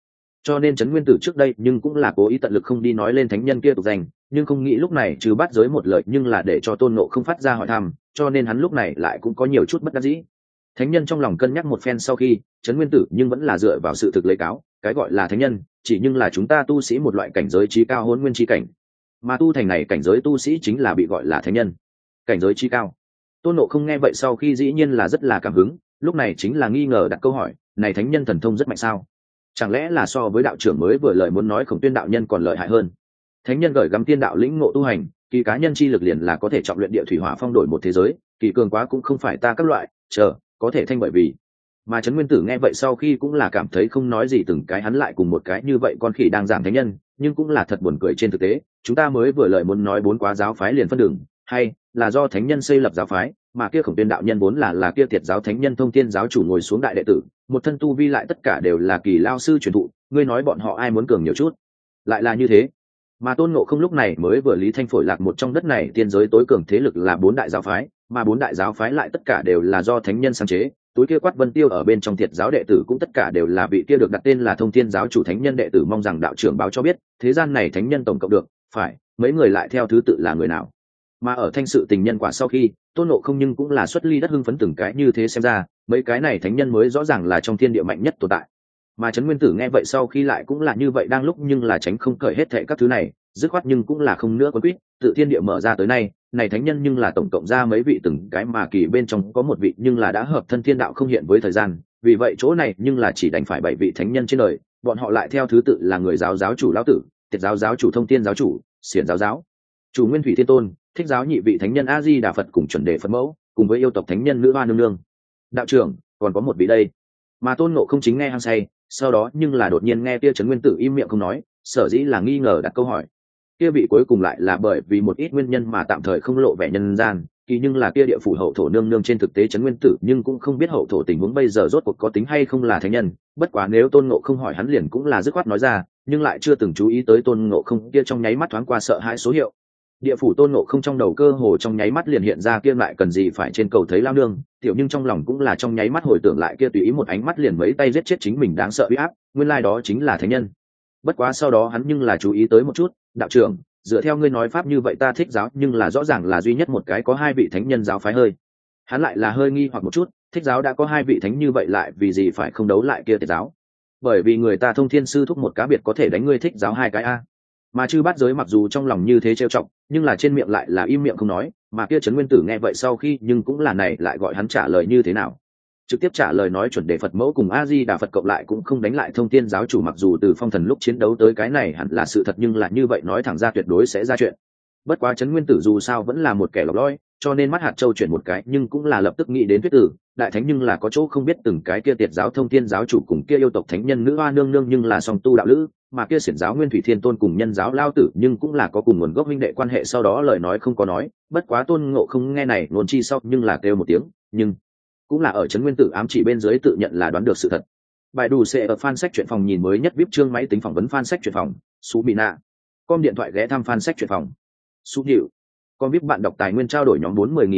cho nên trấn nguyên tử trước đây nhưng cũng là cố ý tận lực không đi nói lên thánh nhân kia tục danh, nhưng không nghĩ lúc này trừ bắt giới một lời nhưng là để cho tôn ngộ không phát ra hỏi thăm, cho nên hắn lúc này lại cũng có nhiều chút bất đắc dĩ. Thánh nhân trong lòng cân nhắc một phen sau khi, trấn nguyên tử nhưng vẫn là dựa vào sự thực lấy cáo, cái gọi là thánh nhân chỉ nhưng là chúng ta tu sĩ một loại cảnh giới trí cao hôn nguyên trí cảnh, mà tu thành này cảnh giới tu sĩ chính là bị gọi là thánh nhân, cảnh giới trí cao. Tôn Ngộ không nghe vậy sau khi dĩ nhiên là rất là cảm hứng, lúc này chính là nghi ngờ đặt câu hỏi, này thánh nhân thần thông rất mạnh sao? Chẳng lẽ là so với đạo trưởng mới vừa lời muốn nói Khổng Tuyên đạo nhân còn lợi hại hơn? Thánh nhân gửi gắm tiên đạo lĩnh ngộ tu hành, kỳ cá nhân chi lực liền là có thể trọng luyện địa thủy hỏa phong đổi một thế giới, kỳ cường quá cũng không phải ta các loại, có thể thanh bởi vì. Mà Trấn Nguyên Tử nghe vậy sau khi cũng là cảm thấy không nói gì, từng cái hắn lại cùng một cái như vậy con khỉ đang giảng thánh nhân, nhưng cũng là thật buồn cười. Trên thực tế, chúng ta mới vừa lời muốn nói bốn quá giáo phái liền phân đường, hay là do thánh nhân xây lập giáo phái, mà kia Khổng Tuyên đạo nhân vốn là kia Tiệt giáo thánh nhân Thông Thiên giáo chủ ngồi xuống đại đệ tử, một thân tu vi lại tất cả đều là kỳ lao sư truyền thụ, ngươi nói bọn họ ai muốn cường nhiều chút? Lại là như thế. Mà Tôn Ngộ không lúc này mới vừa lý thanh phổi lạc một trong đất này tiên giới tối cường thế lực là bốn đại giáo phái, mà bốn đại giáo phái lại tất cả đều là do thánh nhân sáng chế, túi kia Quát Vân Tiêu ở bên trong Tiệt giáo đệ tử cũng tất cả đều là vị kia được đặt tên là Thông Thiên giáo chủ thánh nhân đệ tử, mong rằng đạo trưởng báo cho biết, thế gian này thánh nhân tổng cộng được, phải, mấy người lại theo thứ tự là người nào? Mà ở thanh sự tình nhân quả sau khi, Tôn Ngộ không nhưng cũng là xuất ly đất hưng phấn từng cái như thế, xem ra mấy cái này thánh nhân mới rõ ràng là trong thiên địa mạnh nhất tồn tại. Mà Trấn Nguyên Tử nghe vậy sau khi lại cũng là như vậy, đang lúc nhưng là tránh không cởi hết thệ các thứ này, dứt khoát nhưng cũng là không nữa quấn quýt, tự thiên địa mở ra tới nay, này thánh nhân nhưng là tổng cộng ra mấy vị, từng cái mà kỳ bên trong có một vị nhưng là đã hợp thân thiên đạo không hiện với thời gian, vì vậy chỗ này nhưng là chỉ đành phải 7 vị thánh nhân trên đời, bọn họ lại theo thứ tự là người giáo giáo chủ lão tử, Tiệt giáo giáo chủ Thông Thiên giáo chủ, Xiển giáo giáo chủ Nguyên Thủy Thiên Tôn, Thích giáo nhị vị thánh nhân A Di Đà Phật cùng chuẩn đề Phật mẫu, cùng với yêu tộc thánh nhân Nữ Hoa nương nương. Đạo trưởng, còn có một vị đây. Mà Tôn Ngộ không chính nghe hăng say, sau đó nhưng là đột nhiên nghe kia Trấn Nguyên Tử im miệng không nói, sở dĩ là nghi ngờ đặt câu hỏi. Kia vị cuối cùng lại là bởi vì một ít nguyên nhân mà tạm thời không lộ vẻ nhân gian, kỳ nhưng là kia địa phủ hậu thổ nương nương, trên thực tế Trấn Nguyên Tử nhưng cũng không biết hậu thổ tình huống bây giờ rốt cuộc có tính hay không là thánh nhân, bất quá nếu Tôn Ngộ không hỏi hắn liền cũng là dứt khoát nói ra, nhưng lại chưa từng chú ý tới Tôn Ngộ không kia trong nháy mắt thoáng qua sợ hãi số hiệu. Địa phủ Tôn Ngộ không trong đầu cơ hồ trong nháy mắt liền hiện ra kia lại cần gì phải trên cầu thấy lao nương, tiểu nhưng trong lòng cũng là trong nháy mắt hồi tưởng lại kia tùy ý một ánh mắt liền mấy tay giết chết chính mình đáng sợ uy áp, nguyên lai đó chính là thánh nhân. Bất quá sau đó hắn nhưng là chú ý tới một chút, đạo trưởng, dựa theo ngươi nói pháp như vậy ta Thích giáo nhưng là rõ ràng là duy nhất một cái có 2 vị thánh nhân giáo phái hơi. Hắn lại là hơi nghi hoặc một chút, Thích giáo đã có 2 vị thánh như vậy lại vì gì phải không đấu lại kia Tiệt giáo? Bởi vì người ta Thông Thiên sư thúc một cá biệt có thể đánh ngươi Thích giáo 2 cái a. Mà Chư Bát Giới mặc dù trong lòng như thế trêu chọc, nhưng là trên miệng lại là im miệng không nói, mà kia Trấn Nguyên Tử nghe vậy sau khi nhưng cũng là này lại gọi hắn trả lời như thế nào. Trực tiếp trả lời nói chuẩn đề Phật mẫu cùng A Di Đà Phật cộng lại cũng không đánh lại Thông Thiên giáo chủ, mặc dù từ phong thần lúc chiến đấu tới cái này hẳn là sự thật, nhưng là như vậy nói thẳng ra tuyệt đối sẽ ra chuyện. Bất quá Trấn Nguyên Tử dù sao vẫn là một kẻ lọc loi, cho nên mắt hạt châu chuyển một cái nhưng cũng là lập tức nghĩ đến thuyết tử đại thánh, nhưng là có chỗ không biết từng cái kia Tiệt giáo Thông Thiên giáo chủ cùng kia yêu tộc thánh nhân Nữ Hoa nương nương nhưng là song tu đạo lữ, mà kia Xiển giáo Nguyên Thủy Thiên Tôn cùng nhân giáo Lao Tử nhưng cũng là có cùng nguồn gốc huynh đệ quan hệ. Sau đó lời nói không có nói, bất quá Tôn Ngộ không nghe này luôn chi sau nhưng là kêu một tiếng, nhưng cũng là ở Trấn Nguyên Tử ám chỉ bên dưới tự nhận là đoán được sự thật. Bài đủ sẽ ở fan sách truyện phòng nhìn mới nhất VIP chương máy tính phỏng vấn fan sách truyện phòng, Sú Bị Nạ. Com điện thoại ghé thăm fan sách truyện phòng. Sú Hiệu. Com VIP bạn đọc tài nguyên trao đổi nhóm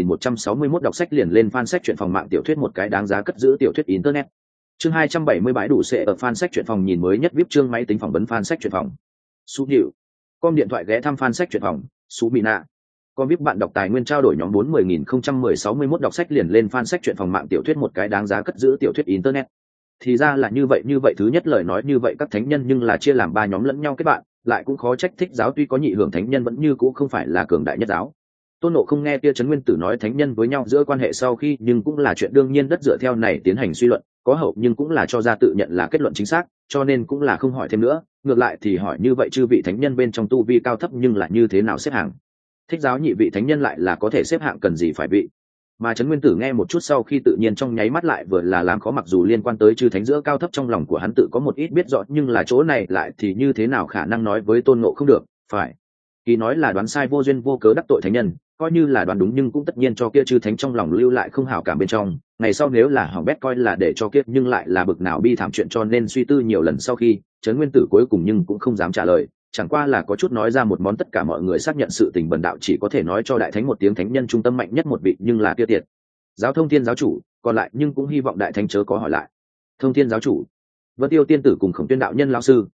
40.161 đọc sách liền lên fan sách truyện phòng mạng tiểu thuyết một cái đáng giá cất giữ tiểu thuyết internet. Chương 270 bãi đủ sẽ ở fan sách truyện phòng nhìn mới nhất VIP chương máy tính phỏng vấn fan sách truyện phòng. Sú Hiệu. Com điện thoại ghé thăm fan sách truyện phòng, Sú Bị Nạ. Com VIP bạn đọc tài nguyên trao đổi nhóm 40.061 đọc sách liền lên fan sách truyện phòng mạng tiểu thuyết một cái đáng giá cất giữ tiểu thuyết internet. Thì ra là như vậy, thứ nhất lời nói như vậy các thánh nhân nhưng là chia làm 3 nhóm lẫn nhau kết bạn, lại cũng khó trách Thích giáo tuy có nhị hưởng thánh nhân vẫn như cũ không phải là cường đại nhất giáo. Tôn Ngộ không nghe kia Trấn Nguyên Tử nói thánh nhân với nhau giữa quan hệ sau khi, nhưng cũng là chuyện đương nhiên đất dựa theo này tiến hành suy luận, có hậu nhưng cũng là cho ra tự nhận là kết luận chính xác, cho nên cũng là không hỏi thêm nữa, ngược lại thì hỏi như vậy chư vị thánh nhân bên trong tu vi cao thấp nhưng là như thế nào xếp hạng. Thích giáo nhị vị thánh nhân lại là có thể xếp hạng cần gì phải vị. Mà Trấn Nguyên Tử nghe một chút sau khi tự nhiên trong nháy mắt lại vừa là làm khó, mặc dù liên quan tới chư thánh giữa cao thấp trong lòng của hắn tự có một ít biết rõ, nhưng là chỗ này lại thì như thế nào khả năng nói với Tôn Ngộ không được, phải. Kỳ nói là đoán sai vô duyên vô cớ đắc tội thánh nhân, coi như là đoán đúng nhưng cũng tất nhiên cho kia chư thánh trong lòng lưu lại không hảo cảm bên trong, ngày sau nếu là hỏng bét coi là để cho kiếp nhưng lại là bực nào bi thảm chuyện, cho nên suy tư nhiều lần sau khi Trấn Nguyên Tử cuối cùng nhưng cũng không dám trả lời, chẳng qua là có chút nói ra một món tất cả mọi người xác nhận sự tình bần đạo chỉ có thể nói cho đại thánh một tiếng thánh nhân trung tâm mạnh nhất một vị nhưng là kia Tiệt giáo Thông Thiên giáo chủ, còn lại nhưng cũng hy vọng đại thánh chớ có hỏi lại. Thông Thiên giáo chủ, Vân Tiêu tiên tử cùng Khổng Tuyên đạo nhân lão sư,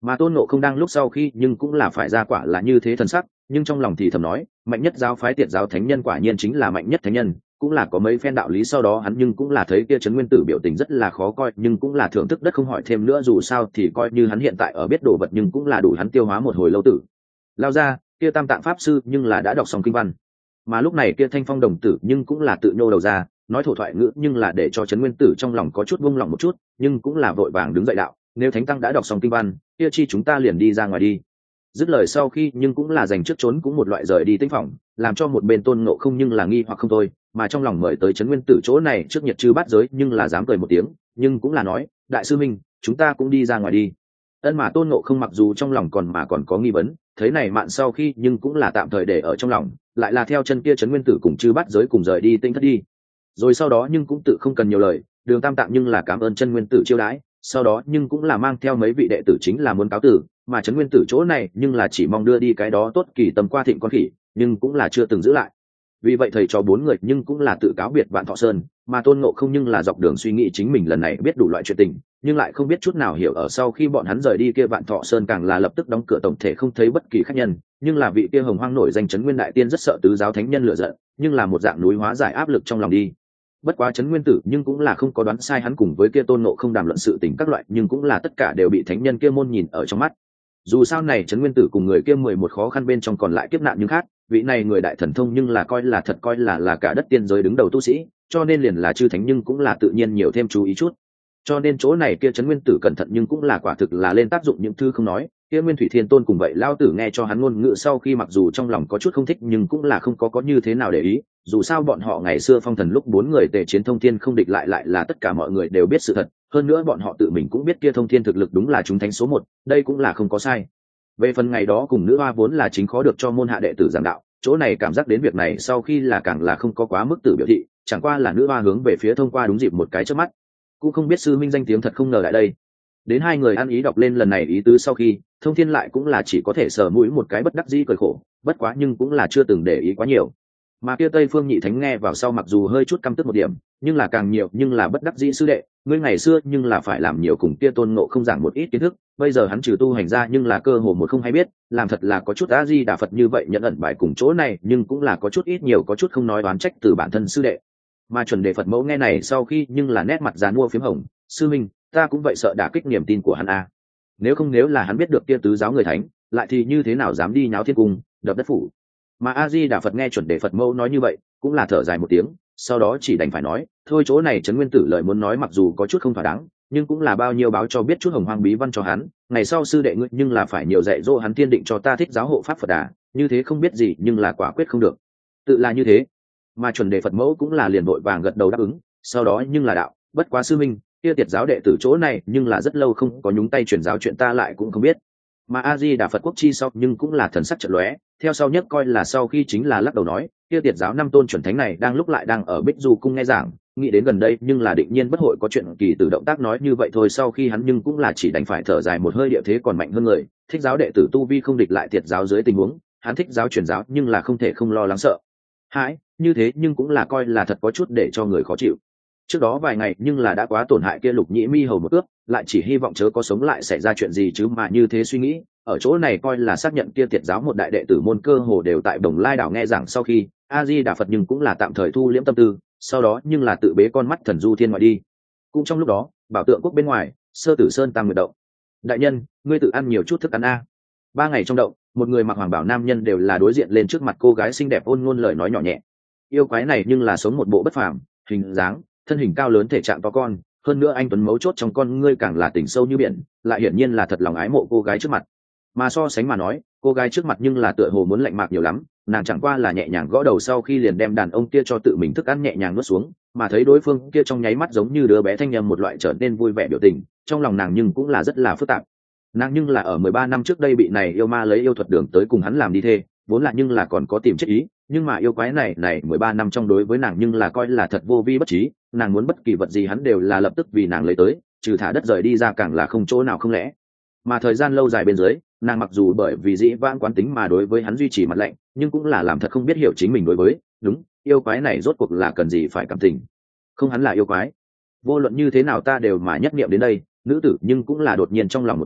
Mà Tôn Ngộ không đang lúc sau khi nhưng cũng là phải ra quả là như thế thần sắc, nhưng trong lòng thì thầm nói, mạnh nhất giáo phái Tiệt giáo thánh nhân quả nhiên chính là mạnh nhất thánh nhân, cũng là có mấy phen đạo lý. Sau đó hắn nhưng cũng là thấy kia Trấn Nguyên Tử biểu tình rất là khó coi, nhưng cũng là thưởng thức đất không hỏi thêm nữa, dù sao thì coi như hắn hiện tại ở biết đồ vật nhưng cũng là đủ hắn tiêu hóa một hồi lâu tử. Lao ra, kia Tam Tạng pháp sư nhưng là đã đọc xong kinh văn. Mà lúc này kia Thanh Phong đồng tử nhưng cũng là tự nhô đầu ra, nói thổ thoại ngữ nhưng là để cho Trấn Nguyên Tử trong lòng có chút buông lòng một chút, nhưng cũng là vội vàng đứng dậy đạo, nếu thánh tăng đã đọc xong kinh văn, kia chi chúng ta liền đi ra ngoài đi. Dứt lời sau khi nhưng cũng là dành trước trốn cũng một loại rời đi tĩnh phòng, làm cho một bên Tôn Ngộ không nhưng là nghi hoặc không thôi, mà trong lòng mời tới Trấn Nguyên Tử chỗ này trước nhiệt chư bát giới nhưng là dám cười một tiếng, nhưng cũng là nói, đại sư minh, chúng ta cũng đi ra ngoài đi. Ân mà Tôn Ngộ không mặc dù trong lòng còn có nghi vấn, thấy này mạn sau khi nhưng cũng là tạm thời để ở trong lòng, lại là theo chân kia Trấn Nguyên Tử cùng chư bát giới cùng rời đi tinh thất đi. Rồi sau đó nhưng cũng tự không cần nhiều lời, Đường Tam Tạng nhưng là cảm ơn chân Nguyên Tử chiêu đãi, sau đó nhưng cũng là mang theo mấy vị đệ tử chính là muốn cáo tử, mà Trấn Nguyên Tử chỗ này nhưng là chỉ mong đưa đi cái đó tốt kỳ tâm qua thịnh con khỉ, nhưng cũng là chưa từng giữ lại. Vì vậy thầy trò bốn người nhưng cũng là tự cáo biệt Vạn Thọ Sơn, mà Tôn Ngộ không nhưng là dọc đường suy nghĩ chính mình lần này biết đủ loại chuyện tình, nhưng lại không biết chút nào hiểu ở sau khi bọn hắn rời đi kia Vạn Thọ Sơn càng là lập tức đóng cửa tổng thể không thấy bất kỳ khách nhân, nhưng là vị kia hồng hoang nổi danh Trấn Nguyên đại tiên rất sợ tứ giáo thánh nhân lựa giận, nhưng là một dạng núi hóa giải áp lực trong lòng đi. Bất quá Trấn Nguyên Tử nhưng cũng là không có đoán sai, hắn cùng với kia Tôn Ngộ không đàm luận sự tình các loại, nhưng cũng là tất cả đều bị thánh nhân kia môn nhìn ở trong mắt. Dù sao này Trấn Nguyên Tử cùng người kia 11 khó khăn bên trong còn lại kiếp nạn nhưng khác, vị này người đại thần thông nhưng là coi là thật coi là cả đất tiên giới đứng đầu tu sĩ, cho nên liền là chư thánh nhưng cũng là tự nhiên nhiều thêm chú ý chút. Cho nên chỗ này kia Trấn Nguyên Tử cẩn thận nhưng cũng là quả thực là lên tác dụng những thứ không nói. Kia Nguyên Thủy Thiên Tôn cùng vậy lao tử nghe cho hắn ngôn ngữ sau khi mặc dù trong lòng có chút không thích nhưng cũng là không có như thế nào để ý, dù sao bọn họ ngày xưa phong thần lúc bốn người tề chiến thông thiên không địch lại là tất cả mọi người đều biết sự thật, hơn nữa bọn họ tự mình cũng biết kia thông thiên thực lực đúng là chúng thánh số 1, đây cũng là không có sai. Về phần ngày đó cùng nữ hoa vốn là chính khó được cho môn hạ đệ tử giảng đạo, chỗ này cảm giác đến việc này sau khi là càng là không có quá mức tử biểu thị, chẳng qua là nữ hoa hướng về phía thông qua đúng dịp một cái chớp mắt, cũng không biết sư minh danh tiếng thật không ngờ lại đây. Đến hai người ăn ý đọc lên lần này ý tứ sau khi, thông thiên lại cũng là chỉ có thể sờ mũi một cái bất đắc dĩ cười khổ, bất quá nhưng cũng là chưa từng để ý quá nhiều. Mà kia Tây Phương Nhị Thánh nghe vào sau mặc dù hơi chút căm tức một điểm, nhưng là càng nhiều nhưng là bất đắc dĩ sư đệ, ngươi ngày xưa nhưng là phải làm nhiều cùng kia Tôn Ngộ không giảng một ít kiến thức, bây giờ hắn trừ tu hành ra nhưng là cơ hồ một không hay biết, làm thật là có chút A Di Đà Phật như vậy nhận ẩn bài cùng chỗ này, nhưng cũng là có chút ít nhiều có chút không nói oán trách từ bản thân sư đệ. Mà chuẩn đề Phật mẫu nghe này sau khi nhưng là nét mặt giàn mua phím hồng, sư minh, ta cũng vậy sợ đả kích niềm tin của hắn a. Nếu là hắn biết được kia tứ giáo người thánh, lại thì như thế nào dám đi nháo thiên cung, đập đất phủ. Mà A Di Đà Phật nghe chuẩn đề Phật mẫu nói như vậy, cũng là thở dài một tiếng, sau đó chỉ đành phải nói, thôi chỗ này Trấn Nguyên Tử lời muốn nói mặc dù có chút không thỏa đáng, nhưng cũng là bao nhiêu báo cho biết chút hồng hoang bí văn cho hắn, ngày sau sư đệ ngươi nhưng là phải nhiều dạy dỗ hắn, tiên định cho ta thích giáo hộ pháp Phật Đà, như thế không biết gì nhưng là quả quyết không được. Tự là như thế. Mà chuẩn đề Phật mẫu cũng là liền vội vàng gật đầu đáp ứng, sau đó nhưng là đạo, bất quá sư minh, kia Tiệt giáo đệ tử chỗ này nhưng là rất lâu không có nhúng tay truyền giáo chuyện ta lại cũng không biết. Mà A Di Đà Phật quốc chi sau nhưng cũng là thần sắc chợt lóe, theo sau nhất coi là sau khi chính là lắc đầu nói, kia Tiệt giáo năm tôn chuẩn thánh này đang lúc lại đang ở Bích Du cung nghe giảng, nghĩ đến gần đây nhưng là định nhiên bất hội có chuyện kỳ từ động tác nói như vậy thôi. Sau khi hắn nhưng cũng là chỉ đành phải thở dài một hơi, địa thế còn mạnh hơn người, thích giáo đệ tử tu vi không địch lại Tiệt giáo dưới tình huống, hắn thích giáo truyền giáo nhưng là không thể không lo lắng sợ hãi, như thế nhưng cũng là coi là thật có chút để cho người khó chịu. Trước đó vài ngày nhưng là đã quá tổn hại kia Lục Nhĩ Mi hầu một ước, lại chỉ hy vọng chớ có sống lại xảy ra chuyện gì chứ mà như thế suy nghĩ, ở chỗ này coi là xác nhận kia Tiệt giáo một đại đệ tử môn cơ hồ đều tại Đồng Lai đảo nghe giảng sau khi, A Di Đà Phật nhưng cũng là tạm thời thu liễm tâm tư, sau đó nhưng là tự bế con mắt thần du thiên ngoại đi. Cũng trong lúc đó, Bảo Tượng quốc bên ngoài, Sơ Tử Sơn Tam Nguyệt động. Đại nhân, ngươi tự ăn nhiều chút thức ăn a. 3 ngày trong động, một người mặc hoàng bảo nam nhân đều là đối diện lên trước mặt cô gái xinh đẹp ôn ngôn lời nói nhỏ nhẹ. Yêu quái này nhưng là sống một bộ bất phàm, hình dáng, thân hình cao lớn, thể trạng to con, hơn nữa anh tuấn mấu chốt trong con ngươi càng là tình sâu như biển, lại hiển nhiên là thật lòng ái mộ cô gái trước mặt. Mà so sánh mà nói, cô gái trước mặt nhưng là tựa hồ muốn lạnh mạc nhiều lắm, nàng chẳng qua là nhẹ nhàng gõ đầu sau khi liền đem đàn ông kia cho tự mình thức ăn nhẹ nhàng nuốt xuống, mà thấy đối phương kia trong nháy mắt giống như đứa bé thanh nhầm một loại trở nên vui vẻ biểu tình, trong lòng nàng nhưng cũng là rất là phức tạp. Nàng nhưng là ở 13 năm trước đây bị này yêu ma lấy yêu thuật đường tới cùng hắn làm đi thê, vốn là nhưng là còn có tìm chết ý, nhưng mà yêu quái này 13 năm trong đối với nàng nhưng là coi là thật vô vi bất trí, nàng muốn bất kỳ vật gì hắn đều là lập tức vì nàng lấy tới, trừ thả đất rời đi ra càng là không chỗ nào không lẽ. Mà thời gian lâu dài bên dưới, nàng mặc dù bởi vì dĩ vãng quán tính mà đối với hắn duy trì mặt lạnh, nhưng cũng là làm thật không biết hiểu chính mình đối với, đúng, yêu quái này rốt cuộc là cần gì phải cảm tình. Không, hắn là yêu quái. Vô luận như thế nào ta đều mà nhất niệm đến đây, nữ tử nhưng cũng là đột nhiên trong lòng một tấm,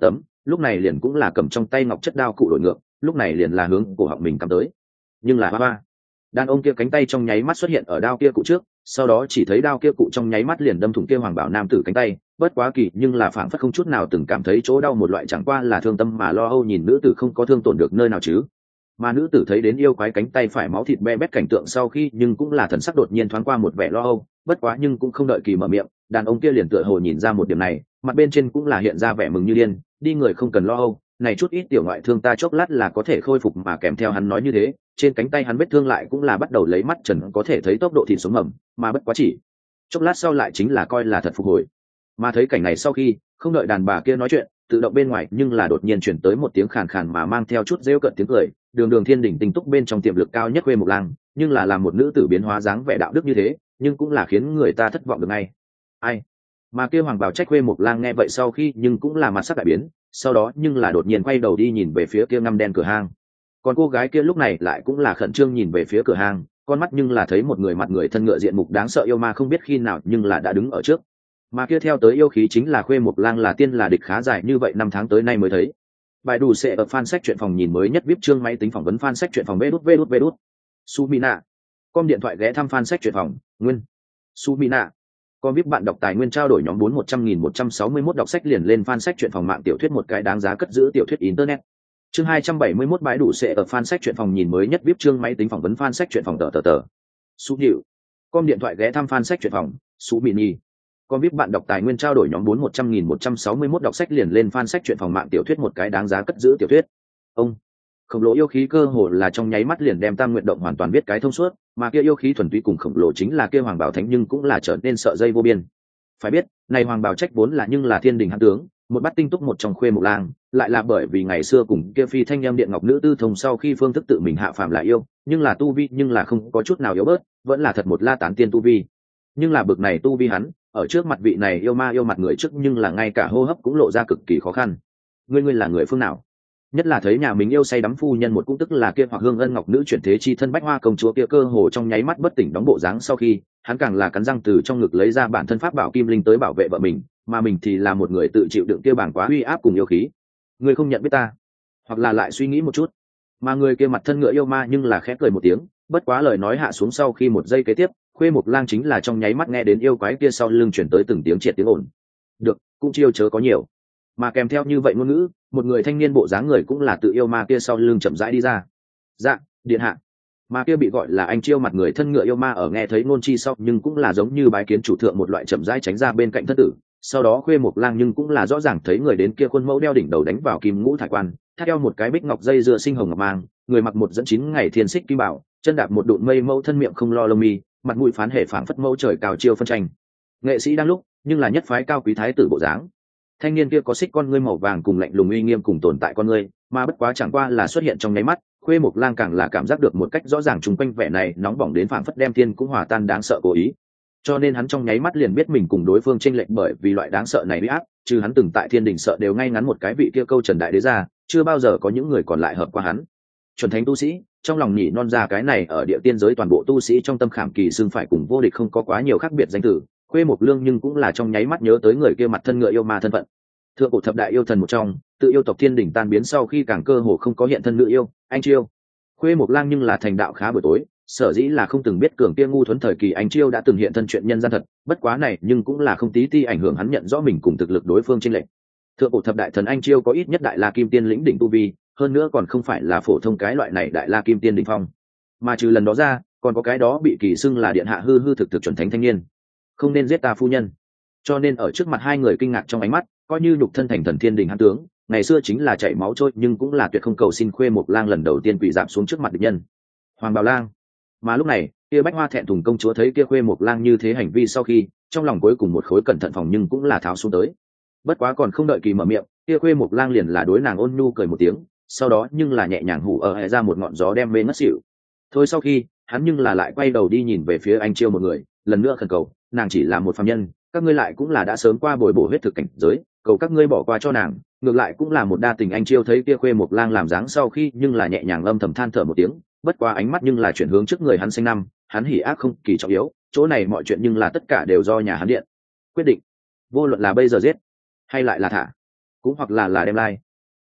lúc này liền cũng là cầm trong tay ngọc chất đao cụ đổi ngược, lúc này liền là hướng cổ họng mình cắm tới. Nhưng là ba đàn ông kia cánh tay trong nháy mắt xuất hiện ở đao kia cụ trước, sau đó chỉ thấy đao kia cụ trong nháy mắt liền đâm thủng kia hoàng bảo nam tử cánh tay, bất quá kỳ nhưng là phảng phất không chút nào từng cảm thấy chỗ đau một loại, chẳng qua là thương tâm mà lo âu nhìn nữ tử không có thương tổn được nơi nào chứ. Mà nữ tử thấy đến yêu quái cánh tay phải máu thịt be bét cảnh tượng sau khi nhưng cũng là thần sắc đột nhiên thoáng qua một vẻ lo âu, bất quá nhưng cũng không đợi kỳ mở miệng, đàn ông kia liền tựa hồ nhìn ra một điểm này, mặt bên trên cũng là hiện ra vẻ mừng như điên, đi người không cần lo âu, này chút ít tiểu ngoại thương ta chốc lát là có thể khôi phục, mà kèm theo hắn nói như thế, trên cánh tay hắn vết thương lại cũng là bắt đầu lấy mắt trần có thể thấy tốc độ thịt xuống mầm, mà bất quá chỉ chốc lát sau lại chính là coi là thật phục hồi. Mà thấy cảnh này sau khi, không đợi đàn bà kia nói chuyện, tự động bên ngoài nhưng là đột nhiên chuyển tới một tiếng khàn khàn mà mang theo chút rêu cận tiếng cười, đường đường thiên đỉnh tinh túc bên trong tiềm lực cao nhất Khuê Mộc Lang, nhưng là làm một nữ tử biến hóa dáng vẻ đạo đức như thế, nhưng cũng là khiến người ta thất vọng được ngay. Ai? Mà kia hoàng bào trách Khuê Mộc Lang nghe vậy sau khi nhưng cũng là mặt sắc đại biến, sau đó nhưng là đột nhiên quay đầu đi nhìn về phía kia ngăm đen cửa hang. Còn cô gái kia lúc này lại cũng là khẩn trương nhìn về phía cửa hang, con mắt nhưng là thấy một người mặt người thân ngựa diện mục đáng sợ yêu ma không biết khi nào nhưng là đã đứng ở trước. Mà kia theo tới yêu khí chính là Khuê Mộc Lang, là tiên là địch khá dài như vậy 5 tháng tới nay mới thấy. Bài đủ sẽ ở fan sách truyện phòng nhìn mới nhất VIP chương máy tính phỏng vấn fan sách truyện phòng vđvđvđ. Sumina. Com điện thoại ghé thăm fan sách truyện phòng, nguyên. Sumina. Com VIP bạn đọc tài nguyên trao đổi nhóm 4100.161 đọc sách liền lên fan sách truyện phòng mạng tiểu thuyết một cái đáng giá cất giữ tiểu thuyết internet. Chương 271 bãi đủ sẽ ở fan sách truyện phòng nhìn mới nhất VIP chương máy tính phỏng vấn fan sách truyện phòng tờ. Su Diệu. Com điện thoại ghé thăm fan sách truyện phòng, Su Mini. Com VIP bạn đọc tài nguyên trao đổi nhóm 4100.161 đọc sách liền lên fan sách truyện phòng mạng tiểu thuyết một cái đáng giá cất giữ tiểu thuyết. Ông khổng lồ yêu khí cơ hồ là trong nháy mắt liền đem Tam Nguyện động hoàn toàn biết cái thông suốt, mà kia yêu khí thuần túy cùng khổng lồ chính là kia hoàng bảo thánh nhưng cũng là trở nên sợ dây vô biên. Phải biết, này hoàng bảo trách vốn là nhưng là thiên đình hãn tướng, một bát tinh túc một trong Khuê Mộc Lang, lại là bởi vì ngày xưa cùng kia phi thanh âm điện ngọc nữ tư thông sau khi phương thức tự mình hạ phàm lại yêu, nhưng là tu vi nhưng là không có chút nào yếu bớt, vẫn là thật một la tán tiên tu vi. Nhưng là bực này tu vi hắn, ở trước mặt vị này yêu ma yêu mặt người trước nhưng là ngay cả hô hấp cũng lộ ra cực kỳ khó khăn. Ngươi là người phương nào? Nhất là thấy nhà mình yêu say đắm phu nhân một cũng tức là kia hoặc hương ân ngọc nữ chuyển thế chi thân bách hoa công chúa kia cơ hồ trong nháy mắt bất tỉnh đóng bộ dáng sau khi, hắn càng là cắn răng từ trong ngực lấy ra bản thân pháp bảo kim linh tới bảo vệ vợ mình, mà mình thì là một người tự chịu đựng kia bảng quá uy áp cùng yêu khí. Ngươi không nhận biết ta, hoặc là lại suy nghĩ một chút. Mà người kia mặt thân ngựa yêu ma nhưng là khẽ cười một tiếng, bất quá lời nói hạ xuống sau khi một giây kế tiếp, Khuê Mộc Lang chính là trong nháy mắt nghe đến yêu quái kia sau lưng chuyển tới từng tiếng triệt tiếng ồn. Được, cũng chiêu chớ có nhiều. Mà kèm theo như vậy ngôn ngữ, một người thanh niên bộ dáng người cũng là tự yêu ma kia sau lưng chậm rãi đi ra. Dạ, điện hạ. Mà kia bị gọi là anh chiêu mặt người thân ngựa yêu ma ở nghe thấy ngôn chi sau nhưng cũng là giống như bái kiến chủ thượng một loại chậm rãi tránh ra bên cạnh thân tử. Sau đó Khuê Mộc Lang nhưng cũng là rõ ràng thấy người đến kia khuôn mẫu đeo đỉnh đầu đánh vào kim ngũ thải quan, thắt eo một cái bích ngọc dây dựa sinh hồng ngọc mang, người mặc một dẫn 9 ngày thiên xích kim bảo, chân đạp một đụn mây mẫu thân miệng không lo lông mi, mặt mũi phán hệ phảng phất mẫu trời cao chiêu phân tranh. Nghệ sĩ đang lúc, nhưng là nhất phái cao quý thái tử bộ dáng. Thanh niên kia có xích con ngươi màu vàng cùng lạnh lùng uy nghiêm cùng tồn tại con ngươi, mà bất quá chẳng qua là xuất hiện trong nháy mắt, Khuê Mộc Lang càng là cảm giác được một cách rõ ràng chung quanh vẻ này nóng bỏng đến phảng phất đem thiên cũng hòa tan đáng sợ cố ý. Cho nên hắn trong nháy mắt liền biết mình cùng đối phương chênh lệch, bởi vì loại đáng sợ này uy áp, trừ hắn từng tại thiên đình sợ đều ngay ngắn một cái vị kia câu Trần Đại Đế ra, chưa bao giờ có những người còn lại hợp qua hắn. Chuẩn thánh tu sĩ, trong lòng nhỉ non ra cái này ở địa tiên giới toàn bộ tu sĩ trong tâm khảm kỳ xưng phải cùng vô địch không có quá nhiều khác biệt danh từ. Khuê Mộc Lương nhưng cũng là trong nháy mắt nhớ tới người kia mặt thân ngựa yêu ma thân phận. Thượng cổ thập đại yêu thần một trong, tự yêu tộc thiên đỉnh tan biến sau khi càng cơ hồ không có hiện thân nữ yêu, anh chiêu. Khuê Mộc Lang nhưng là thành đạo khá buổi tối, sở dĩ là không từng biết cường kia ngu thuấn thời kỳ anh chiêu đã từng hiện thân chuyện nhân gian thật, bất quá này nhưng cũng là không tí ti ảnh hưởng hắn nhận rõ mình cùng thực lực đối phương chênh lệch. Thượng cổ thập đại thần anh chiêu có ít nhất đại la kim tiên lĩnh đỉnh tu vi, hơn nữa còn không phải là phổ thông cái loại này đại la kim tiên đỉnh phong, mà trừ lần đó ra, còn có cái đó bị kỳ xưng là điện hạ hư hư thực thực chuẩn thánh thanh niên. Không nên giết ta phu nhân. Cho nên ở trước mặt hai người kinh ngạc trong ánh mắt, coi như nhục thân thành thần thiên đình hãn tướng, ngày xưa chính là chảy máu trôi nhưng cũng là tuyệt không cầu xin. Khuê Mộc Lang lần đầu tiên quỳ dạp xuống trước mặt địch nhân. Hoàng Bảo Lang. Mà lúc này, kia bách hoa thẹn thùng công chúa thấy kia Khuê Mộc Lang như thế hành vi sau khi, trong lòng cuối cùng một khối cẩn thận phòng nhưng cũng là tháo xuống tới. Bất quá còn không đợi kỳ mở miệng, kia Khuê Mộc Lang liền là đối nàng ôn nhu cười một tiếng, sau đó nhưng là nhẹ nhàng hù ở ra một ngọn gió đem mê ngất xỉu. Thôi sau khi, hắn nhưng là lại quay đầu đi nhìn về phía anh chiêu một người, lần nữa khẩn cầu, nàng chỉ là một phàm nhân, các ngươi lại cũng là đã sớm qua bồi bổ huyết thực cảnh giới, cầu các ngươi bỏ qua cho nàng, ngược lại cũng là một đa tình. Anh chiêu thấy kia Khuê Mộc Lang làm dáng sau khi nhưng là nhẹ nhàng âm thầm than thở một tiếng, bất qua ánh mắt nhưng là chuyển hướng trước người hắn xanh năm, hắn hỉ ác không kỳ trọng yếu, chỗ này mọi chuyện nhưng là tất cả đều do nhà hắn điện quyết định, vô luận là bây giờ giết hay lại là thả, cũng hoặc là đem lai,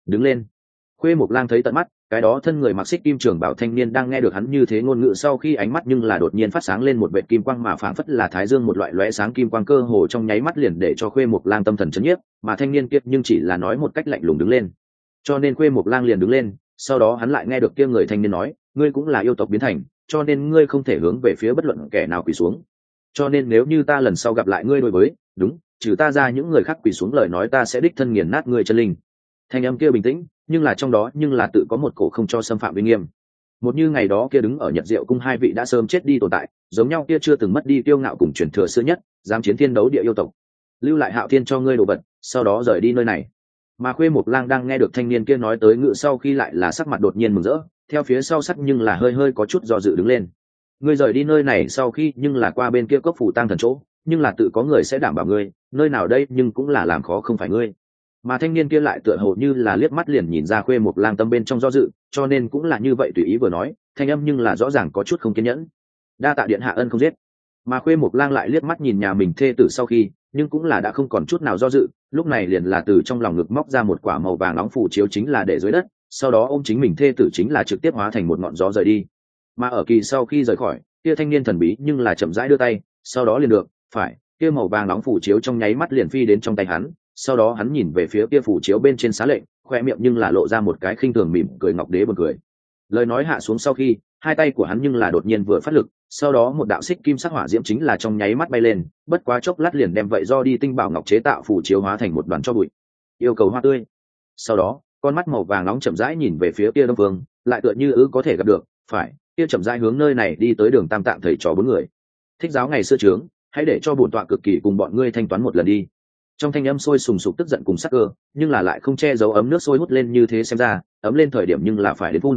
đứng lên. Khuê Mộc Lang thấy tận mắt, cái đó thân người mặc xích kim trường bảo thanh niên đang nghe được hắn như thế ngôn ngữ sau khi ánh mắt nhưng là đột nhiên phát sáng lên một vệt kim quang mà phảng phất là thái dương một loại lóe sáng kim quang cơ hồ trong nháy mắt liền để cho Khuê Mộc Lang tâm thần chấn nhiếp, mà thanh niên kia nhưng chỉ là nói một cách lạnh lùng đứng lên. Cho nên Khuê Mộc Lang liền đứng lên, sau đó hắn lại nghe được kia người thanh niên nói, ngươi cũng là yêu tộc biến thành, cho nên ngươi không thể hướng về phía bất luận kẻ nào quỳ xuống. Cho nên nếu như ta lần sau gặp lại ngươi đối với, đúng, trừ ta ra những người khác quỳ xuống lời nói ta sẽ đích thân nghiền nát ngươi chân linh. Thanh âm kia bình tĩnh, nhưng là trong đó nhưng là tự có một cổ không cho xâm phạm uy nghiêm. Một như ngày đó kia đứng ở Nhật Diệu cung hai vị đã sớm chết đi tồn tại, giống nhau kia chưa từng mất đi kiêu ngạo cùng truyền thừa xưa nhất, dám chiến thiên đấu địa yêu tộc. Lưu lại Hạo Thiên cho ngươi đồ vật, sau đó rời đi nơi này. Mà Khuê Mộc Lang đang nghe được thanh niên kia nói tới ngự sau khi lại là sắc mặt đột nhiên mừng rỡ, theo phía sau sắc nhưng là hơi hơi có chút do dự đứng lên. Ngươi rời đi nơi này sau khi nhưng là qua bên kia cốc phủ tang thần chỗ, nhưng là tự có người sẽ đảm bảo ngươi, nơi nào đây nhưng cũng là làm khó không phải ngươi. Mà thanh niên kia lại tựa hồ như là liếc mắt liền nhìn ra Khuê Mộc Lang tâm bên trong do dự, cho nên cũng là như vậy tùy ý vừa nói, thanh âm nhưng là rõ ràng có chút không kiên nhẫn. Đa tạ điện hạ ân không giết. Mà Khuê Mộc Lang lại liếc mắt nhìn nhà mình thê tử sau khi, nhưng cũng là đã không còn chút nào do dự, lúc này liền là từ trong lòng ngực móc ra một quả màu vàng nóng phủ chiếu chính là để dưới đất, sau đó ôm chính mình thê tử chính là trực tiếp hóa thành một ngọn gió rời đi. Mà ở kỳ sau khi rời khỏi, kia thanh niên thần bí nhưng là chậm rãi đưa tay, sau đó liền được, phải, kia màu vàng nóng phủ chiếu trong nháy mắt liền phi đến trong tay hắn, sau đó hắn nhìn về phía kia phủ chiếu bên trên xá lệnh, khoe miệng nhưng là lộ ra một cái khinh thường mỉm cười ngọc đế buồn cười. Lời nói hạ xuống sau khi, hai tay của hắn nhưng là đột nhiên vừa phát lực, sau đó một đạo xích kim sắc hỏa diễm chính là trong nháy mắt bay lên, bất quá chốc lát liền đem vậy do đi tinh bảo ngọc chế tạo phủ chiếu hóa thành một đoàn cho bụi. Yêu cầu hoa tươi. Sau đó, con mắt màu vàng nóng chậm rãi nhìn về phía kia Đông Vương, lại tựa như có thể gặp được, phải, kia chậm rãi hướng nơi này đi tới đường Tam Tạng thầy trò bốn người. Thích giáo ngày xưa trướng, hãy để cho bổn tọa cực kỳ cùng bọn ngươi thanh toán một lần đi. Trong thanh âm sôi sùng sục tức giận cùng sắc cơ, nhưng là lại không che giấu ấm nước sôi hút lên như thế xem ra, ấm lên thời điểm nhưng là phải đến phun.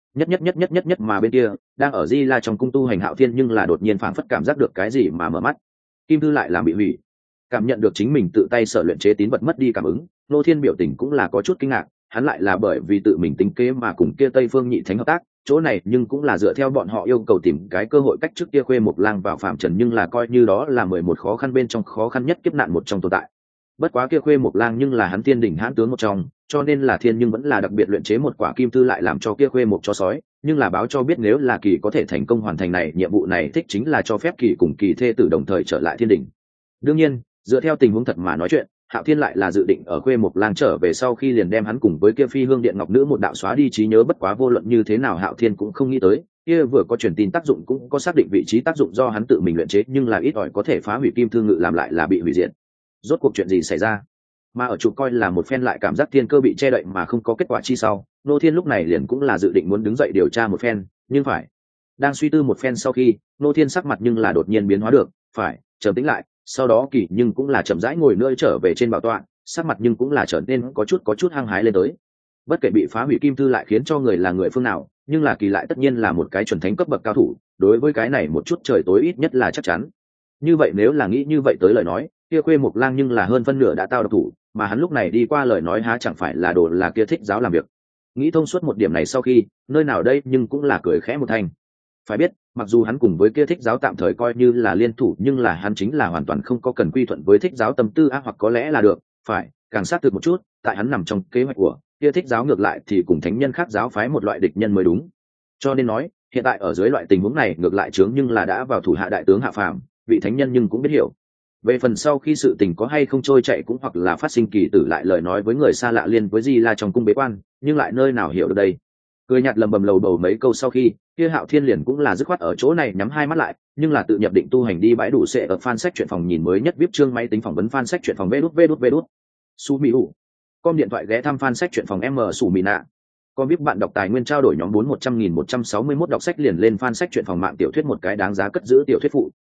Nhất mà bên kia đang ở Di La trong cung tu hành Hạo Thiên nhưng là đột nhiên phảng phất cảm giác được cái gì mà mở mắt. Kim thư lại làm bị hủy, cảm nhận được chính mình tự tay sở luyện chế tín vật mất đi cảm ứng, Nô Thiên biểu tình cũng là có chút kinh ngạc, hắn lại là bởi vì tự mình tính kế mà cùng kia Tây Phương Nhị Thánh hợp tác, chỗ này nhưng cũng là dựa theo bọn họ yêu cầu tìm cái cơ hội cách trước kia Khuê Mộc Lang vào phạm trần nhưng là coi như đó là 11 khó khăn bên trong khó khăn nhất kiếp nạn một trong tồn tại. Bất quá kia Khuê Mộc Lang nhưng là hắn tiên đỉnh hãn tướng một trong, cho nên là thiên nhưng vẫn là đặc biệt luyện chế một quả kim thư lại làm cho kia Khuê Mộc cho sói, nhưng là báo cho biết nếu là kỳ có thể thành công hoàn thành này nhiệm vụ này thích chính là cho phép kỳ cùng kỳ thê tử đồng thời trở lại thiên đỉnh. Đương nhiên, dựa theo tình huống thật mà nói chuyện, Hạo Thiên lại là dự định ở Khuê Mộc Lang trở về sau khi liền đem hắn cùng với kia Phi Hương Điện Ngọc Nữ một đạo xóa đi trí nhớ, bất quá vô luận như thế nào Hạo Thiên cũng không nghĩ tới, kia vừa có truyền tin tác dụng cũng có xác định vị trí tác dụng do hắn tự mình luyện chế nhưng là ít ỏi có thể phá hủy kim thư ngự làm lại là bị hủy diệt. Rốt cuộc chuyện gì xảy ra? Mà ở chụp coi là một phen lại cảm giác thiên cơ bị che đậy mà không có kết quả chi sau, Nô Thiên lúc này liền cũng là dự định muốn đứng dậy điều tra một phen, nhưng phải đang suy tư một phen sau khi, Nô Thiên sắc mặt nhưng là đột nhiên biến hóa được, phải trầm tĩnh lại, sau đó kỳ nhưng cũng là chậm rãi ngồi nơi trở về trên bảo tọa, sắc mặt nhưng cũng là trở nên có chút hăng hái lên tới. Bất kể bị phá hủy kim thư lại khiến cho người là người phương nào, nhưng là kỳ lại tất nhiên là một cái chuẩn thánh cấp bậc cao thủ, đối với cái này một chút trời tối ít nhất là chắc chắn. Như vậy nếu là nghĩ như vậy tới lời nói, kia Khuê Mộc Lang nhưng là hơn phân nửa đã tao độc thủ, mà hắn lúc này đi qua lời nói há chẳng phải là đồ là kia Thích giáo làm việc. Nghĩ thông suốt một điểm này sau khi, nơi nào đây nhưng cũng là cười khẽ một thanh. Phải biết, mặc dù hắn cùng với kia Thích giáo tạm thời coi như là liên thủ, nhưng là hắn chính là hoàn toàn không có cần quy thuận với Thích giáo tâm tư hoặc có lẽ là được, phải, càng xác thực một chút, tại hắn nằm trong kế hoạch của kia Thích giáo ngược lại thì cùng thánh nhân khác giáo phái một loại địch nhân mới đúng. Cho nên nói, hiện tại ở dưới loại tình huống này ngược lại chướng nhưng là đã vào thủ hạ đại tướng hạ phàm, vị thánh nhân nhưng cũng biết hiểu. Về phần sau khi sự tình có hay không trôi chạy cũng hoặc là phát sinh kỳ tử lại lời nói với người xa lạ liên với Di La trong cung bế quan, nhưng lại nơi nào hiểu được đây. Cười nhạt lầm bầm lầu bầu mấy câu sau khi, kia Hạo Thiên liền cũng là dứt khoát ở chỗ này nhắm hai mắt lại, nhưng là tự nhập định tu hành đi bãi đủ sẽ ở fan sách truyện phòng nhìn mới nhất viết chương máy tính phỏng vấn fan sách truyện phòng vđvđvđ. Su Mỹ Hủ. Com điện thoại ghé thăm fan sách truyện phòng M Su Mỹ Nạ. Com biết bạn đọc tài nguyên trao đổi nhóm 400.161 đọc sách liền lên fan sách truyện phòng mạng tiểu thuyết một cái đáng giá cất giữ tiểu thuyết phụ,